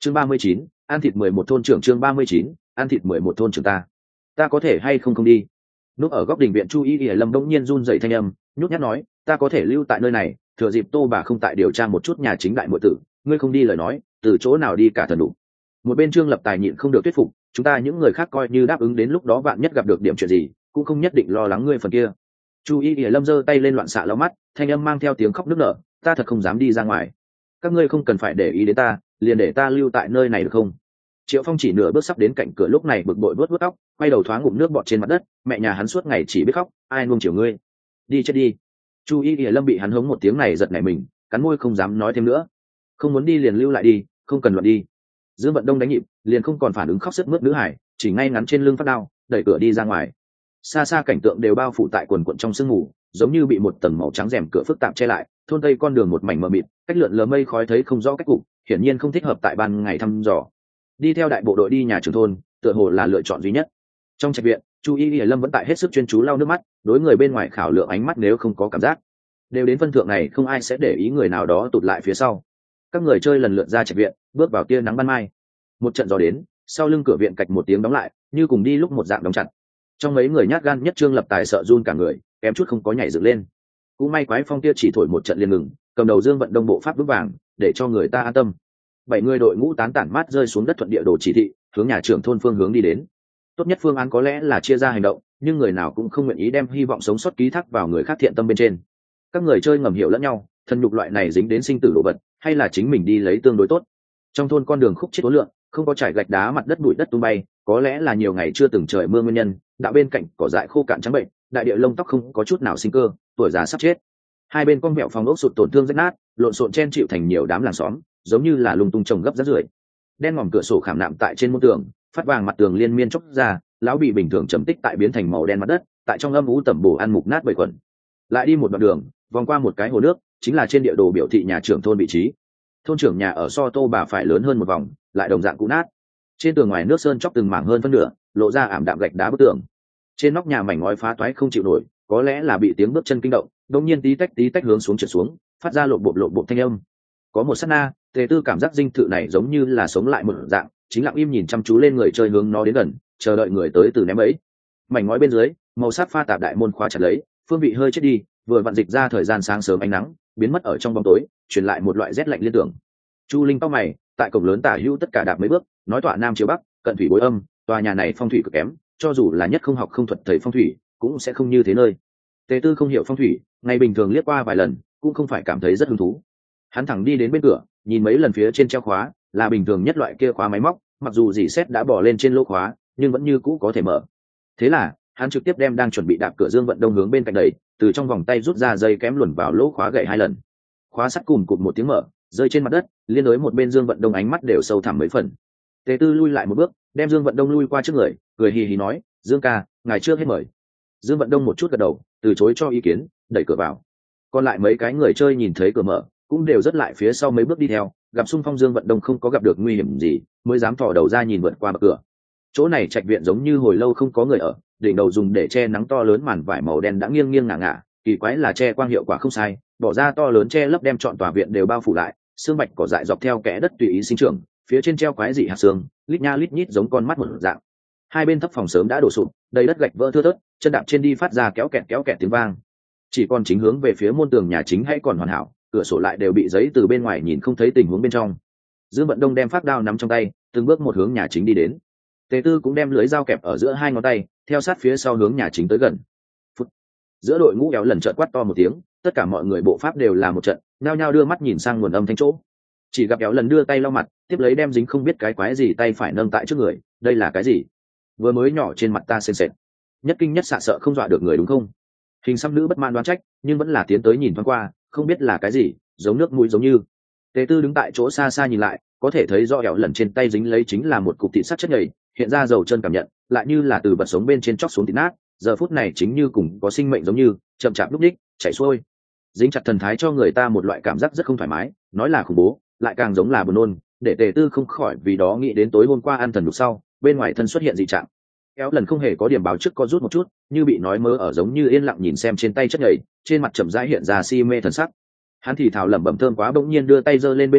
Chương 39, ăn thịt 11 thôn trưởng. Chương 39, ăn thịt 11 thôn trưởng. Ta có thể hay không đi? Núp ở góc đình viện Chu Y Y Lâm bỗng nhiên run rẩy thanh âm, nhút nhát nói, ta có thể lưu tại nơi này, thừa dịp Tô bà không tại điều tra một chút nhà chính đại muội tử, ngươi không đi lời nói, từ chỗ nào đi cả thần đủ. Một bên Trương Lập Tài nhịn không được thuyết phục, chúng ta những người khác coi như đáp ứng đến lúc đó vạn nhất gặp được điểm chuyện gì, cũng không nhất định lo lắng ngươi phần kia. Chu Y Y Lâm giơ tay lên loạn xạ lau mắt, thanh âm mang theo tiếng khóc nức nở, ta thật không dám đi ra ngoài. Các ngươi không cần phải để ý đến ta, liền để ta lưu tại nơi này được không? Triệu Phong chỉ nửa bước sắp đến cạnh cửa lúc này bực bội vuốt vuốt tóc, quay đầu thoáng ngụm nước bọt trên mặt đất, mẹ nhà hắn suốt ngày chỉ biết khóc, ai nuông chiều ngươi? Đi chết đi. Chu Y Y Lâm bị hắn hống một tiếng này giật nảy mình, cắn môi không dám nói thêm nữa. Không muốn đi liền lưu lại đi, không cần loạn đi. Dương Vận Đông đánh nhịp, liền không còn phản ứng khóc sướt mướt nữ hải, chỉ ngay ngắn trên lưng phát đao, đẩy cửa đi ra ngoài. Xa xa cảnh tượng đều bao phủ tại quần quần trong sương mù, giống như bị một tầng màu trắng rèm cửa phức tạp che lại, thôn tây con đường một mảnh mờ mịt, cách lượn lờ mây khói thấy không rõ cách cục, hiển nhiên không thích hợp tại ban ngày thăm dò. Đi theo đại bộ đội đi nhà trưởng thôn, tựa hồ là lựa chọn duy nhất. Trong trạch viện, Chu Y Y Lâm vẫn tại hết sức chuyên chú lau nước mắt, đối người bên ngoài khảo lượng ánh mắt nếu không có cảm giác. Đều đến phân thượng này, không ai sẽ để ý người nào đó tụt lại phía sau. Các người chơi lần lượt ra trạch viện, bước vào tia nắng ban mai. Một trận gió đến, sau lưng cửa viện cạch một tiếng đóng lại, như cùng đi lúc một dạng đóng chặt. Trong mấy người nhát gan nhất Trương Lập Tài sợ run cả người, kém chút không có nhảy dựng lên. Cũng may quái phong tia chỉ thổi một trận liền ngừng, cầm đầu Dương Vận Đông bộ pháp vững vàng, để cho người ta an tâm. 7 người đội ngũ tán tản mát rơi xuống đất thuận địa đồ chỉ thị, hướng nhà trưởng thôn phương hướng đi đến. Tốt nhất phương án có lẽ là chia ra hành động, nhưng người nào cũng không nguyện ý đem hy vọng sống sót ký thác vào người khác thiện tâm bên trên. Các người chơi ngầm hiểu lẫn nhau, thân nhục loại này dính đến sinh tử đồ vật, hay là chính mình đi lấy tương đối tốt. Trong thôn con đường khúc chết tối lượng, không có trải gạch đá, mặt đất bụi đất tung bay, có lẽ là nhiều ngày chưa từng trời mưa nguyên nhân, đạo bên cạnh cỏ dại khô cạn trắng bệnh, đại địa lông tóc không có chút nào sinh cơ, tuổi già sắp chết. Hai bên con mẹo phòng ốc sụt tổn thương rách nát, lộn xộn chen chịu thành nhiều đám làng xóm, giống như là lung tung trồng gấp rác rưởi. Đen ngòm cửa sổ khảm nạm tại trên môn tường, phát vàng mặt tường liên miên chốc ra, lão bị bình thường trầm tích tại biến thành màu đen mặt đất, tại trong âm u tẩm bổ ăn mục nát bầy quần. Lại đi một đoạn đường, vòng qua một cái hồ nước, chính là trên địa đồ biểu thị nhà trưởng thôn vị trí. Thôn trưởng nhà ở so Tô bà phải lớn hơn một vòng, lại đồng dạng cũ nát. Trên tường ngoài nước sơn chóc từng mảng hơn phân nửa, lộ ra ảm đạm gạch đá bức tường. Trên nóc nhà mảnh ngói phá toái không chịu nổi, có lẽ là bị tiếng bước chân kinh động, đột nhiên tí tách hướng xuống trượt xuống, phát ra lộp bộp thanh âm. Có một sát na, Tề Tư cảm giác dinh thự này giống như là sống lại một dạng, chính lặng im nhìn chăm chú lên người chơi hướng nó đến gần, chờ đợi người tới từ ném ấy. Mảnh ngói bên dưới, màu sắc pha tạp đại môn khóa chặt lấy, phương vị hơi chết đi, vừa vặn dịch ra thời gian sáng sớm ánh nắng, biến mất ở trong bóng tối, truyền lại một loại rét lạnh liên tưởng. Chu Linh cau mày, tại cổng lớn tả hữu tất cả đạp mấy bước, nói tọa nam chiếu bắc, cận thủy bối âm, tòa nhà này phong thủy cực kém, cho dù là nhất không học không thuật thầy phong thủy, cũng sẽ không như thế nơi. Tề Tư không hiểu phong thủy, ngày bình thường liếc qua vài lần, cũng không phải cảm thấy rất hứng thú. Hắn thẳng đi đến bên cửa, nhìn mấy lần phía trên treo khóa, là bình thường nhất loại kia khóa máy móc, mặc dù dỉ xét đã bỏ lên trên lỗ khóa, nhưng vẫn như cũ có thể mở. Thế là, hắn trực tiếp đem đang chuẩn bị đạp cửa Dương Vận Đông hướng bên cạnh đẩy, từ trong vòng tay rút ra dây kém luồn vào lỗ khóa gậy 2 lần. Khóa sắt cùm cụt một tiếng mở, rơi trên mặt đất, liên đối một bên Dương Vận Đông ánh mắt đều sâu thẳm mấy phần. Tề Tư lui lại một bước, đem Dương Vận Đông lui qua trước người, cười hì hì nói, Dương ca, ngài trước hết mời. Dương Vận Đông một chút gật đầu, từ chối cho ý kiến, đẩy cửa vào. Còn lại mấy cái người chơi nhìn thấy cửa mở, cũng đều rất lại phía sau mấy bước đi theo, gặp xung phong Dương Vận Đông không có gặp được nguy hiểm gì, mới dám thò đầu ra nhìn vượt qua bậc cửa. Chỗ này trạch viện giống như hồi lâu không có người ở, đỉnh đầu dùng để che nắng to lớn màn vải màu đen đã nghiêng nghiêng ngả ngả, kỳ quái là che quang hiệu quả không sai, bỏ ra to lớn che lấp đem trọn tòa viện đều bao phủ lại, xương bạch cỏ dại dọc theo kẽ đất tùy ý sinh trưởng, phía trên treo quái dị hạt xương, lít nha lít nhít giống con mắt một dạng. Hai bên thấp phòng sớm đã đổ sụp, đầy đất gạch vỡ thưa thớt, chân đạp trên đi phát ra kéo kẹt tiếng vang. Chỉ còn chính hướng về phía môn tường nhà chính hay còn hoàn hảo, cửa sổ lại đều bị giấy từ bên ngoài nhìn không thấy tình huống bên trong. Dương Vận Đông đem phát đao nắm trong tay, từng bước một hướng nhà chính đi đến. Tề Tư cũng đem lưới dao kẹp ở giữa 2 ngón tay, theo sát phía sau hướng nhà chính tới gần. Phút. Giữa đội ngũ éo lần trợn quát to một tiếng, tất cả mọi người bộ pháp đều là một trận, nhao nhao đưa mắt nhìn sang nguồn âm thanh chỗ. Chỉ gặp éo lần đưa tay lau mặt, tiếp lấy đem dính không biết cái quái gì tay phải nâng tại trước người, đây là cái gì? Vừa mới nhỏ trên mặt ta sền sệt. Nhất kinh nhất xạ sợ không dọa được người đúng không? Hình xăm nữ bất mãn đoán trách, nhưng vẫn là tiến tới nhìn thoáng qua, không biết là cái gì, giống nước mũi giống như. Tề Tư đứng tại chỗ xa xa nhìn lại, có thể thấy rõ éo lần trên tay dính lấy chính là một cục thịt sắt chất nhầy, hiện ra dầu chân cảm nhận, lại như là từ vật sống bên trên chóc xuống thịt nát, giờ phút này chính như cùng có sinh mệnh giống như, chậm chạp lúc đích, chảy xuôi. Dính chặt thần thái cho người ta một loại cảm giác rất không thoải mái, nói là khủng bố, lại càng giống là buồn nôn, để Tề Tư không khỏi vì đó nghĩ đến tối hôm qua ăn thần đục sau, bên ngoài thân xuất hiện dị trạng. Éo lần không hề có điểm báo trước có rút một chút, như bị nói mơ ở giống như yên lặng nhìn xem trên tay chất nhầy, trên mặt chậm rãi hiện ra si mê thần sắc. Hắn thì thào lẩm bẩm thơm quá, bỗng nhiên đưa tay giơ lên bên miệng,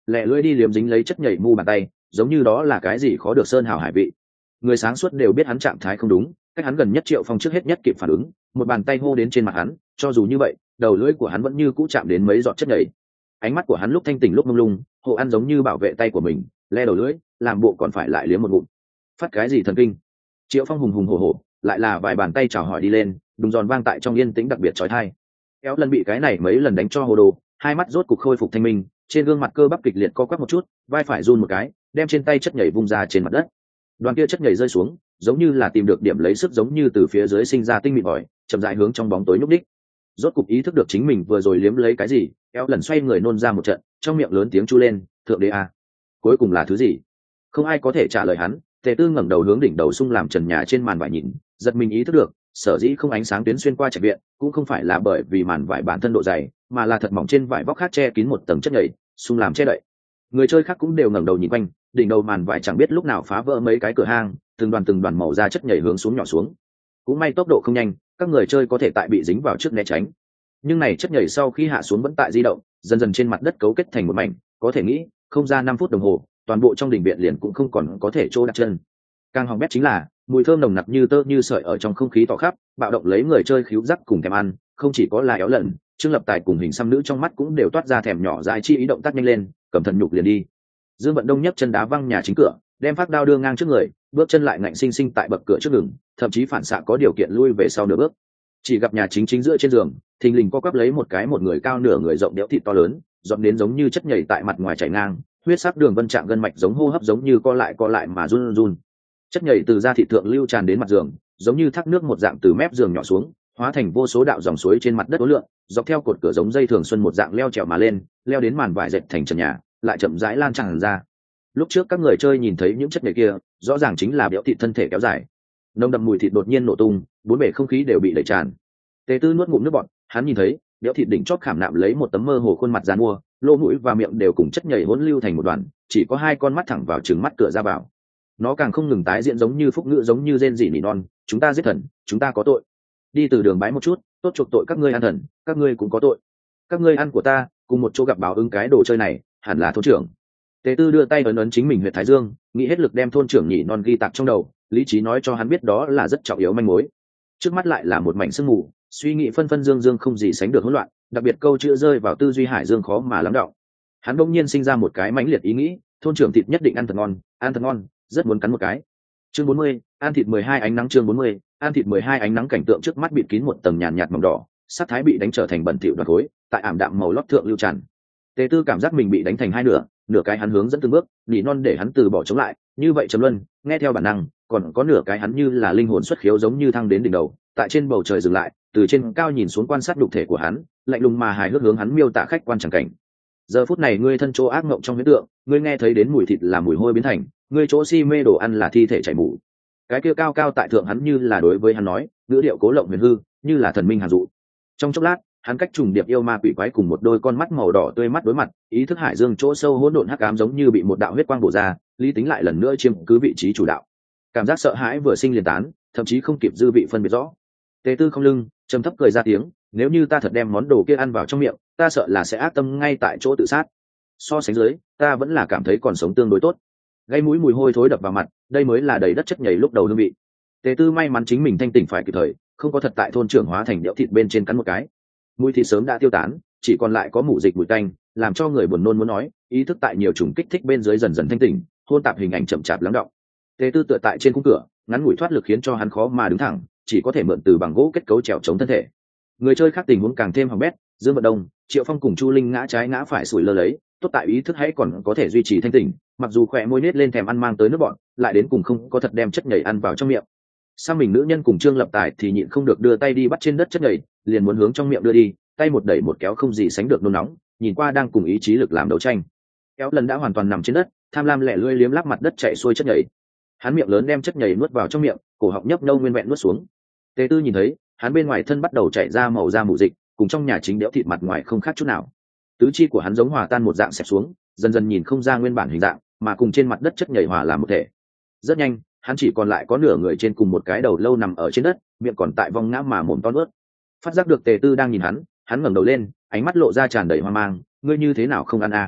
lẹ lưỡi đi liếm dính lấy chất nhảy mu bàn tay, giống như đó là cái gì khó được sơn hào hải vị. Người sáng suốt đều biết hắn trạng thái không đúng, cách hắn gần nhất Triệu Phong trước hết nhất kịp phản ứng, một bàn tay hô đến trên mặt hắn, cho dù như vậy, đầu lưỡi của hắn vẫn như cũ chạm đến mấy giọt chất nhảy. Ánh mắt của hắn lúc thanh tỉnh lúc mông lung, hộ ăn giống như bảo vệ tay của mình, le đầu lưỡi, làm bộ còn phải lại liếm một ngụm. Phát cái gì thần kinh? Triệu Phong hùng hùng hổ hổ, lại là vài bàn tay chào hỏi đi lên, đùng giòn vang tại trong yên tĩnh đặc biệt chói tai. Kéo lần bị cái này mấy lần đánh cho hồ đồ, hai mắt rốt cục khôi phục thanh minh, trên gương mặt cơ bắp kịch liệt co quắp một chút, vai phải run một cái, đem trên tay chất nhảy vung ra trên mặt đất. Đoàn kia chất nhảy rơi xuống, giống như là tìm được điểm lấy sức, giống như từ phía dưới sinh ra tinh mịn vòi, chậm rãi hướng trong bóng tối nhúc đích. Rốt cục ý thức được chính mình vừa rồi liếm lấy cái gì, kéo lần xoay người nôn ra một trận, trong miệng lớn tiếng chu lên, thượng đế a, cuối cùng là thứ gì? Không ai có thể trả lời hắn. Tề Tư ngẩng đầu hướng đỉnh đầu sung làm trần nhà trên màn vải nhìn, giật mình ý thức được, sở dĩ không ánh sáng tuyến xuyên qua trạch viện, cũng không phải là bởi vì màn vải bản thân độ dày, mà là thật mỏng trên vải vóc khác che kín một tầng chất nhảy, sung làm che đậy. Người chơi khác cũng đều ngẩng đầu nhìn quanh, đỉnh đầu màn vải chẳng biết lúc nào phá vỡ mấy cái cửa hang, từng đoàn màu da chất nhảy hướng xuống nhỏ xuống. Cũng may tốc độ không nhanh, các người chơi có thể tại bị dính vào trước né tránh. Nhưng này chất nhảy sau khi hạ xuống vẫn tại di động, dần dần trên mặt đất cấu kết thành một mảnh, có thể nghĩ, không ra 5 phút đồng hồ, toàn bộ trong đình viện liền cũng không còn có thể trô đặt chân. Càng hỏng bét chính là mùi thơm nồng nặc như tơ như sợi ở trong không khí tỏ khắp, bạo động lấy người chơi khíu giác cùng thèm ăn. Không chỉ có là Éo Lần, Trương Lập Tài cùng Hình Xăm Nữ trong mắt cũng đều toát ra thèm nhỏ dại chi ý, động tác nhanh lên, cầm thần nhục liền đi. Dương Vận Đông nhấc chân đá văng nhà chính cửa, đem phát đao đưa ngang trước người, bước chân lại ngạnh sinh sinh tại bậc cửa trước ngừng, thậm chí phản xạ có điều kiện lui về sau nửa bước. Chỉ gặp nhà chính chính giữa trên giường, thình lình co quắp lấy một cái một người cao nửa người rộng đẽo thịt to lớn, dọn đến giống như chất nhảy tại mặt ngoài chảy ngang, huyết sắc đường vân trạng gân mạch giống hô hấp giống như co lại mà run run. Chất nhảy từ da thịt thượng lưu tràn đến mặt giường, giống như thác nước một dạng từ mép giường nhỏ xuống, hóa thành vô số đạo dòng suối trên mặt đất uốn lượn, dọc theo cột cửa giống dây thường xuân một dạng leo trèo mà lên, leo đến màn vải dệt thành trần nhà, lại chậm rãi lan tràn ra. Lúc trước các người chơi nhìn thấy những chất nhảy kia, rõ ràng chính là béo thịt thân thể kéo dài. Nồng đậm mùi thịt đột nhiên nổ tung, bốn bề không khí đều bị đẩy tràn. Tề Tư nuốt ngụm nước bọt, hắn nhìn thấy béo thịt đỉnh chót khảm nạm lấy một tấm mơ hồ khuôn mặt giàn mua, lỗ mũi và miệng đều cùng chất nhảy hỗn lưu thành một đoàn, chỉ có hai con mắt thẳng vào trừng mắt cửa ra vào. Nó càng không ngừng tái diễn giống như phúc ngữ, giống như rên rỉ nỉ non, chúng ta giết thần, chúng ta có tội. Đi từ đường bái một chút, tốt chuộc tội các ngươi ăn thần, các ngươi cũng có tội. Các ngươi ăn của ta, cùng một chỗ gặp báo ứng cái đồ chơi này, hẳn là thôn trưởng. Tề Tư đưa tay ấn ấn chính mình huyệt thái dương, nghĩ hết lực đem thôn trưởng nhỉ non ghi tạc trong đầu, lý trí nói cho hắn biết đó là rất trọng yếu manh mối. Trước mắt lại là một mảnh sương mù, suy nghĩ phân phân dương dương không gì sánh được hỗn loạn, đặc biệt câu chữ rơi vào tư duy hải dương khó mà lắng đọng. Hắn bỗng nhiên sinh ra một cái mãnh liệt ý nghĩ, thôn trưởng thịt nhất định ăn thật ngon, rất muốn cắn một cái. Chương 40, ăn thịt 12 ánh nắng. Chương 40, ăn thịt 12 ánh nắng. Cảnh tượng trước mắt bịt kín một tầng nhàn nhạt màu đỏ, sát thái bị đánh trở thành bẩn thỉu đoạt khối, tại ảm đạm màu lót thượng lưu tràn. Tề Tư cảm giác mình bị đánh thành hai nửa, nửa cái hắn hướng dẫn từng bước, nỉ non để hắn từ bỏ chống lại, như vậy trầm luân, nghe theo bản năng, còn có nửa cái hắn như là linh hồn xuất khiếu giống như thăng đến đỉnh đầu, tại trên bầu trời dừng lại, từ trên cao nhìn xuống quan sát đục thể của hắn, lạnh lùng mà hài hước hướng hắn miêu tả khách quan chẳng cảnh. Giờ phút này ngươi thân chỗ ác mộng trong huyễn tượng, ngươi nghe thấy đến mùi thịt là mùi hôi biến thành, ngươi chỗ si mê đồ ăn là thi thể chảy mủ. Cái kia cao cao tại thượng hắn như là đối với hắn nói, ngữ điệu cố lộng huyền hư, như là thần minh hàn dụ. Trong chốc lát, hắn cách trùng điệp yêu ma quỷ quái cùng một đôi con mắt màu đỏ tươi mắt đối mặt, ý thức hải dương chỗ sâu hỗn độn hắc ám giống như bị một đạo huyết quang bổ ra, lý tính lại lần nữa chiếm cứ vị trí chủ đạo. Cảm giác sợ hãi vừa sinh liền tán, thậm chí không kịp dư vị phân biệt rõ. Tề Tư không lưng, trầm thấp cười ra tiếng, nếu như ta thật đem món đồ kia ăn vào trong miệng, ta sợ là sẽ ác tâm ngay tại chỗ tự sát. So sánh dưới, ta vẫn là cảm thấy còn sống tương đối tốt. Gây mũi mùi hôi thối đập vào mặt, đây mới là đầy đất chất nhảy lúc đầu hương vị. Tề Tư may mắn chính mình thanh tỉnh phải kịp thời, không có thật tại thôn trưởng hóa thành đẽo thịt bên trên cắn một cái. Mùi thịt sớm đã tiêu tán, chỉ còn lại có mùi dịch mùi tanh, làm cho người buồn nôn muốn nói, ý thức tại nhiều chủng kích thích bên dưới dần dần thanh tỉnh, hôn tạp hình ảnh chậm chạp lắng đọng. Tề Tư tựa tại trên khung cửa, ngắn ngủi thoát lực khiến cho hắn khó mà đứng thẳng, chỉ có thể mượn từ bằng gỗ kết cấu trèo chống thân thể. Người chơi khác tình huống càng thêm hỏng bét, Dương Vận Đông, Triệu Phong cùng Chu Linh ngã trái ngã phải sủi lơ lấy, tốt tại ý thức hãy còn có thể duy trì thanh tỉnh, mặc dù khỏe môi nết lên thèm ăn mang tới nước bọn, lại đến cùng không có thật đem chất nhảy ăn vào trong miệng. Sang mình nữ nhân cùng Trương Lập Tài thì nhịn không được đưa tay đi bắt trên đất chất nhảy, liền muốn hướng trong miệng đưa đi, tay một đẩy một kéo không gì sánh được nôn nóng, nhìn qua đang cùng ý chí lực làm đấu tranh. Kéo lần đã hoàn toàn nằm trên đất, tham lam lẻ lươi liếm láp mặt đất chạy xuôi chất nhảy. Hắn miệng lớn đem chất nhảy nuốt vào trong miệng, cổ họng nhấp nhâu nguyên vẹn nuốt xuống. Tề Tư nhìn thấy, hắn bên ngoài thân bắt đầu chảy ra màu da mù dịch, cùng trong nhà chính đẽo thịt mặt ngoài không khác chút nào. Tứ chi của hắn giống hòa tan một dạng xẹp xuống, dần dần nhìn không ra nguyên bản hình dạng, mà cùng trên mặt đất chất nhảy hòa làm một thể. Rất nhanh, hắn chỉ còn lại có nửa người trên cùng một cái đầu lâu nằm ở trên đất, miệng còn tại vong ngã mà mồm to nuốt. Phát giác được Tề Tư đang nhìn hắn, hắn ngẩng đầu lên, ánh mắt lộ ra tràn đầy hoang mang, ngươi như thế nào không ăn à?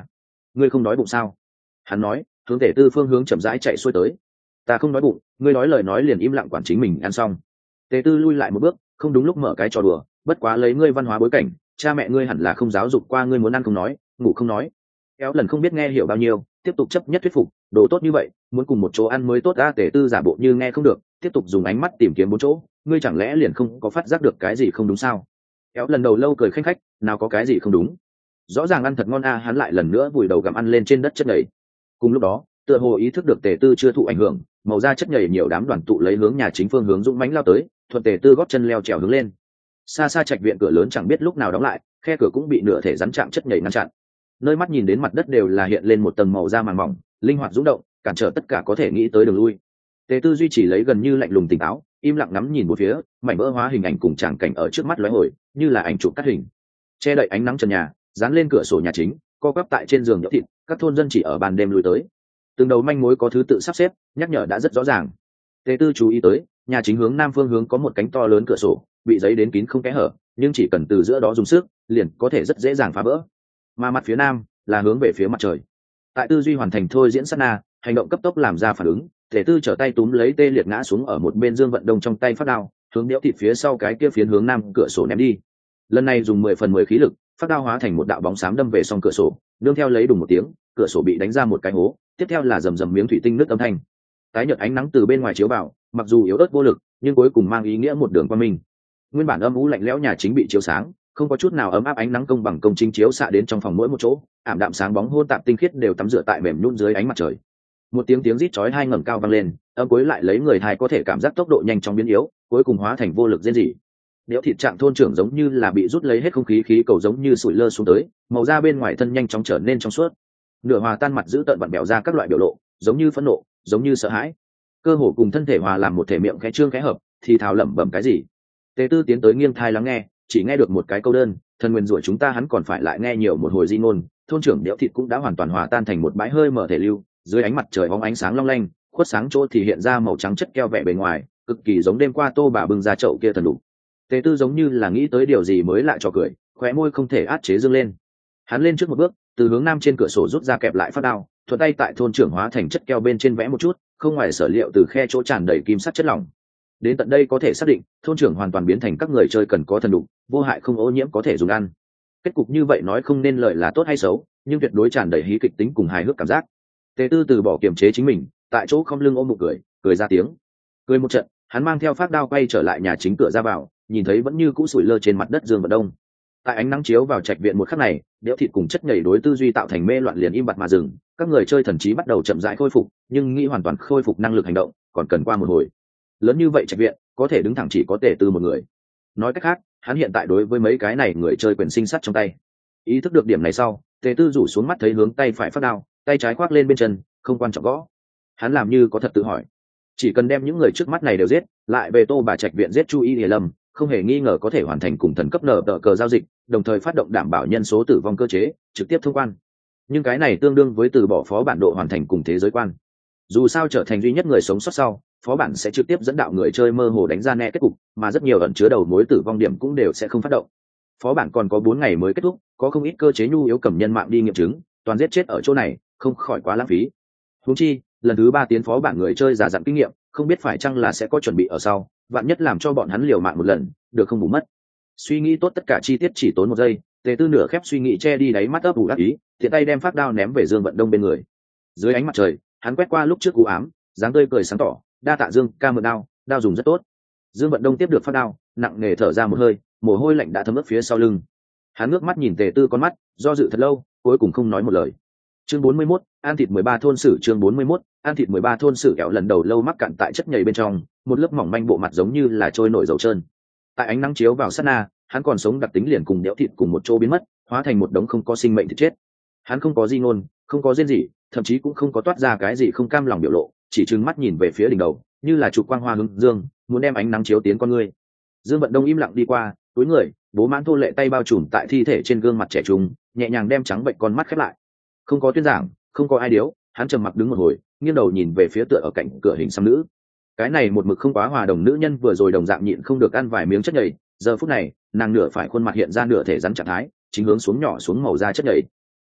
ngươi không đói bụng sao? Hắn nói, hướng Tề Tư phương hướng chậm rãi chạy xuôi tới. Ta không đói bụng, ngươi nói lời nói liền im lặng quản chính mình ăn xong. Tề Tư lui lại một bước, không đúng lúc mở cái trò đùa, bất quá lấy ngươi văn hóa bối cảnh, cha mẹ ngươi hẳn là không giáo dục qua ngươi muốn ăn không nói, ngủ không nói. Kéo lần không biết nghe hiểu bao nhiêu, tiếp tục chấp nhất thuyết phục, đồ tốt như vậy, muốn cùng một chỗ ăn mới tốt. A Tề Tư giả bộ như nghe không được, tiếp tục dùng ánh mắt tìm kiếm bốn chỗ, ngươi chẳng lẽ liền không có phát giác được cái gì không đúng sao? Kéo lần đầu lâu cười khanh khách, nào có cái gì không đúng, rõ ràng ăn thật ngon a. Hắn lại lần nữa vùi đầu gặm ăn lên trên đất chất nhầy. Cùng lúc đó, tựa hồ ý thức được Tề Tư chưa thụ ảnh hưởng, màu da chất nhầy nhiều đám đoàn tụ lấy hướng nhà chính phương hướng dũng mãnh lao tới, thuận Tề Tư gót chân leo trèo hướng lên. Xa xa trạch viện cửa lớn chẳng biết lúc nào đóng lại, khe cửa cũng bị nửa thể rắn chạm chất nhầy ngăn chặn. Nơi mắt nhìn đến mặt đất đều là hiện lên một tầng màu da màng mỏng, linh hoạt rung động, cản trở tất cả có thể nghĩ tới đường lui. Tề Tư duy trì lấy gần như lạnh lùng tỉnh táo, im lặng ngắm nhìn một phía, mảnh vỡ hóa hình ảnh cùng tràng cảnh ở trước mắt lóe hồi, như là ảnh chụp cắt hình. Che đậy ánh nắng trần nhà, dán lên cửa sổ nhà chính, co quắp tại trên giường nhỡ thịt, các thôn dân chỉ ở ban đêm lui tới. Từng đầu manh mối có thứ tự sắp xếp, nhắc nhở đã rất rõ ràng. Tề Tư chú ý tới, nhà chính hướng nam phương hướng có một cánh to lớn cửa sổ, bị giấy đến kín không kẽ hở, nhưng chỉ cần từ giữa đó dùng sức, liền có thể rất dễ dàng phá vỡ. Mà mặt phía nam là hướng về phía mặt trời. Tại tư duy hoàn thành thôi diễn sát na, hành động cấp tốc làm ra phản ứng. Tề Tư trở tay túm lấy Tê Liệt ngã xuống ở một bên Dương Vận Đông trong tay phát đao, hướng đẽo thịt phía sau cái kia phiến hướng nam cửa sổ ném đi. Lần này dùng 10/10 khí lực, phát đao hóa thành một đạo bóng xám đâm về song cửa sổ, nương theo lấy đùng một tiếng, cửa sổ bị đánh ra một cái hố, tiếp theo là rầm rầm miếng thủy tinh nứt âm thanh. Tái nhợt ánh nắng từ bên ngoài chiếu vào, mặc dù yếu ớt vô lực, nhưng cuối cùng mang ý nghĩa một đường qua mình. Nguyên bản âm u lạnh lẽo nhà chính bị chiếu sáng, không có chút nào ấm áp, ánh nắng công bằng công chính chiếu xạ đến trong phòng mỗi một chỗ, ảm đạm sáng bóng hôn tạp tinh khiết đều tắm rửa tại mềm nhũn dưới ánh mặt trời. Một tiếng rít chói hai ngẩng cao vang lên, âm cuối lại lấy người thai có thể cảm giác tốc độ nhanh chóng biến yếu, cuối cùng hóa thành vô lực rên rỉ. Đẽo thịt trạng thôn trưởng giống như là bị rút lấy hết không khí, khí cầu giống như sủi lơ xuống tới, màu da bên ngoài thân nhanh chóng trở nên trong suốt. Nửa hòa tan mặt giữ tợn vặn bẹo ra các loại biểu lộ, giống như phẫn nộ, giống như sợ hãi. Cơ hồ cùng thân thể hòa làm một thể, miệng khẽ trương khẽ hợp, thì thào lẩm bẩm cái gì. Tề Tư tiến tới nghiêng thai lắng nghe, chỉ nghe được một cái câu đơn, thần nguyên rủa chúng ta. Hắn còn phải lại nghe nhiều một hồi di ngôn. Thôn trưởng Đẽo thịt cũng đã hoàn toàn hòa tan thành một bãi hơi mở thể lưu, dưới ánh mặt trời bóng ánh sáng long lanh, khuất sáng chỗ thì hiện ra màu trắng chất keo vẻ bề ngoài, cực kỳ giống đêm qua Tô bà bưng ra chậu kia thần đủ. Tề Tư giống như là nghĩ tới điều gì mới lại cho cười, khóe môi không thể át chế dương lên. Hắn lên trước một bước, từ hướng nam trên cửa sổ rút ra kẹp lại phát đao, thuận tay tại thôn trưởng hóa thành chất keo bên trên vẽ một chút, không ngoài sở liệu từ khe chỗ tràn đầy kim sắt chất lỏng. Đến tận đây có thể xác định, thôn trưởng hoàn toàn biến thành các người chơi cần có thần đủ, vô hại không ô nhiễm, có thể dùng ăn. Kết cục như vậy nói không nên lợi là tốt hay xấu, nhưng tuyệt đối tràn đầy hí kịch tính cùng hài hước cảm giác. Tề Tư từ bỏ kiềm chế chính mình, tại chỗ không lưng ôm bụng cười ra tiếng. Cười một trận, hắn mang theo phát đao quay trở lại nhà chính cửa ra vào, nhìn thấy vẫn như cũ sủi lơ trên mặt đất Dương Vận Đông. Tại ánh nắng chiếu vào trạch viện một khắc này, Đẽo thịt cùng chất nhảy đối tư duy tạo thành mê loạn liền im bặt mà dừng. Các người chơi thần trí bắt đầu chậm rãi khôi phục, nhưng nghĩ hoàn toàn khôi phục năng lực hành động còn cần qua một hồi. Lớn như vậy trạch viện, có thể đứng thẳng chỉ có Tề Tư một người. Nói cách khác, hắn hiện tại đối với mấy cái này người chơi quyền sinh sắt trong tay. Ý thức được điểm này sau, Tề Tư rủ xuống mắt thấy hướng tay phải phát đao, tay trái khoác lên bên chân, không quan trọng gõ. Hắn làm như có thật tự hỏi, chỉ cần đem những người trước mắt này đều giết, lại về Tô bà trạch viện giết Chu Y Lìa Lâm, không hề nghi ngờ có thể hoàn thành cùng thần cấp nở tờ cờ giao dịch, đồng thời phát động đảm bảo nhân số tử vong cơ chế, trực tiếp thông quan. Nhưng cái này tương đương với từ bỏ phó bản độ hoàn thành cùng thế giới quan. Dù sao trở thành duy nhất người sống sót sau, phó bản sẽ trực tiếp dẫn đạo người chơi mơ hồ đánh ra nẹ kết cục, mà rất nhiều ẩn chứa đầu mối tử vong điểm cũng đều sẽ không phát động. Phó bản còn có 4 ngày mới kết thúc, có không ít cơ chế nhu yếu cầm nhân mạng đi nghiệm chứng, toàn giết chết ở chỗ này, không khỏi quá lãng phí. Huống chi, lần thứ 3 tiến phó bản người chơi giả dặn kinh nghiệm, không biết phải chăng là sẽ có chuẩn bị ở sau, vạn nhất làm cho bọn hắn liều mạng một lần, được không bù mất. Suy nghĩ tốt tất cả chi tiết chỉ tốn 1 giây, Tề Tư nửa khép suy nghĩ che đi đáy mắt ấp ủ ác ý, tiện tay đem phát đao ném về Dương Vận Đông bên người. Dưới ánh mặt trời, hắn quét qua lúc trước u ám, dáng tươi cười sáng tỏ, đa tạ Dương ca mượn đao, đao dùng rất tốt. Dương Vận Đông tiếp được phát đao, nặng nề thở ra một hơi, mồ hôi lạnh đã thấm ướt phía sau lưng. Hắn ngước mắt nhìn Tề Tư con mắt, do dự thật lâu, cuối cùng không nói một lời. Chương 41, ăn thịt 13 thôn sử. Chương 41, ăn thịt 13 thôn sử. Kẹo lần đầu lâu mắc cạn tại chất nhầy bên trong, một lớp mỏng manh bộ mặt giống như là trôi nổi dầu trơn. Tại ánh nắng chiếu vào sát na, hắn còn sống đặc tính liền cùng đẽo thịt cùng một chỗ biến mất, hóa thành một đống không có sinh mệnh thịt chết. Hắn không có di ngôn, không có rên gì, thậm chí cũng không có toát ra cái gì không cam lòng biểu lộ, chỉ trừng mắt nhìn về phía đỉnh đầu, như là chụp quang hoa hướng dương, muốn đem ánh nắng chiếu tiến con ngươi. Dương Vận Đông im lặng đi qua, túi người, bố mãn thô lệ tay bao trùm tại thi thể trên gương mặt trẻ trung, nhẹ nhàng đem trắng bệnh con mắt khép lại. Không có tuyên giảng, không có ai điếu, hắn trầm mặc đứng một hồi, nghiêng đầu nhìn về phía tựa ở cạnh cửa hình xăm nữ. Cái này một mực không quá hòa đồng nữ nhân vừa rồi đồng dạng nhịn không được ăn vài miếng chất nhầy, giờ phút này, nàng nửa phải khuôn mặt hiện ra nửa thể rắn trạng thái, chính hướng xuống nhỏ xuống màu da chất nhầy.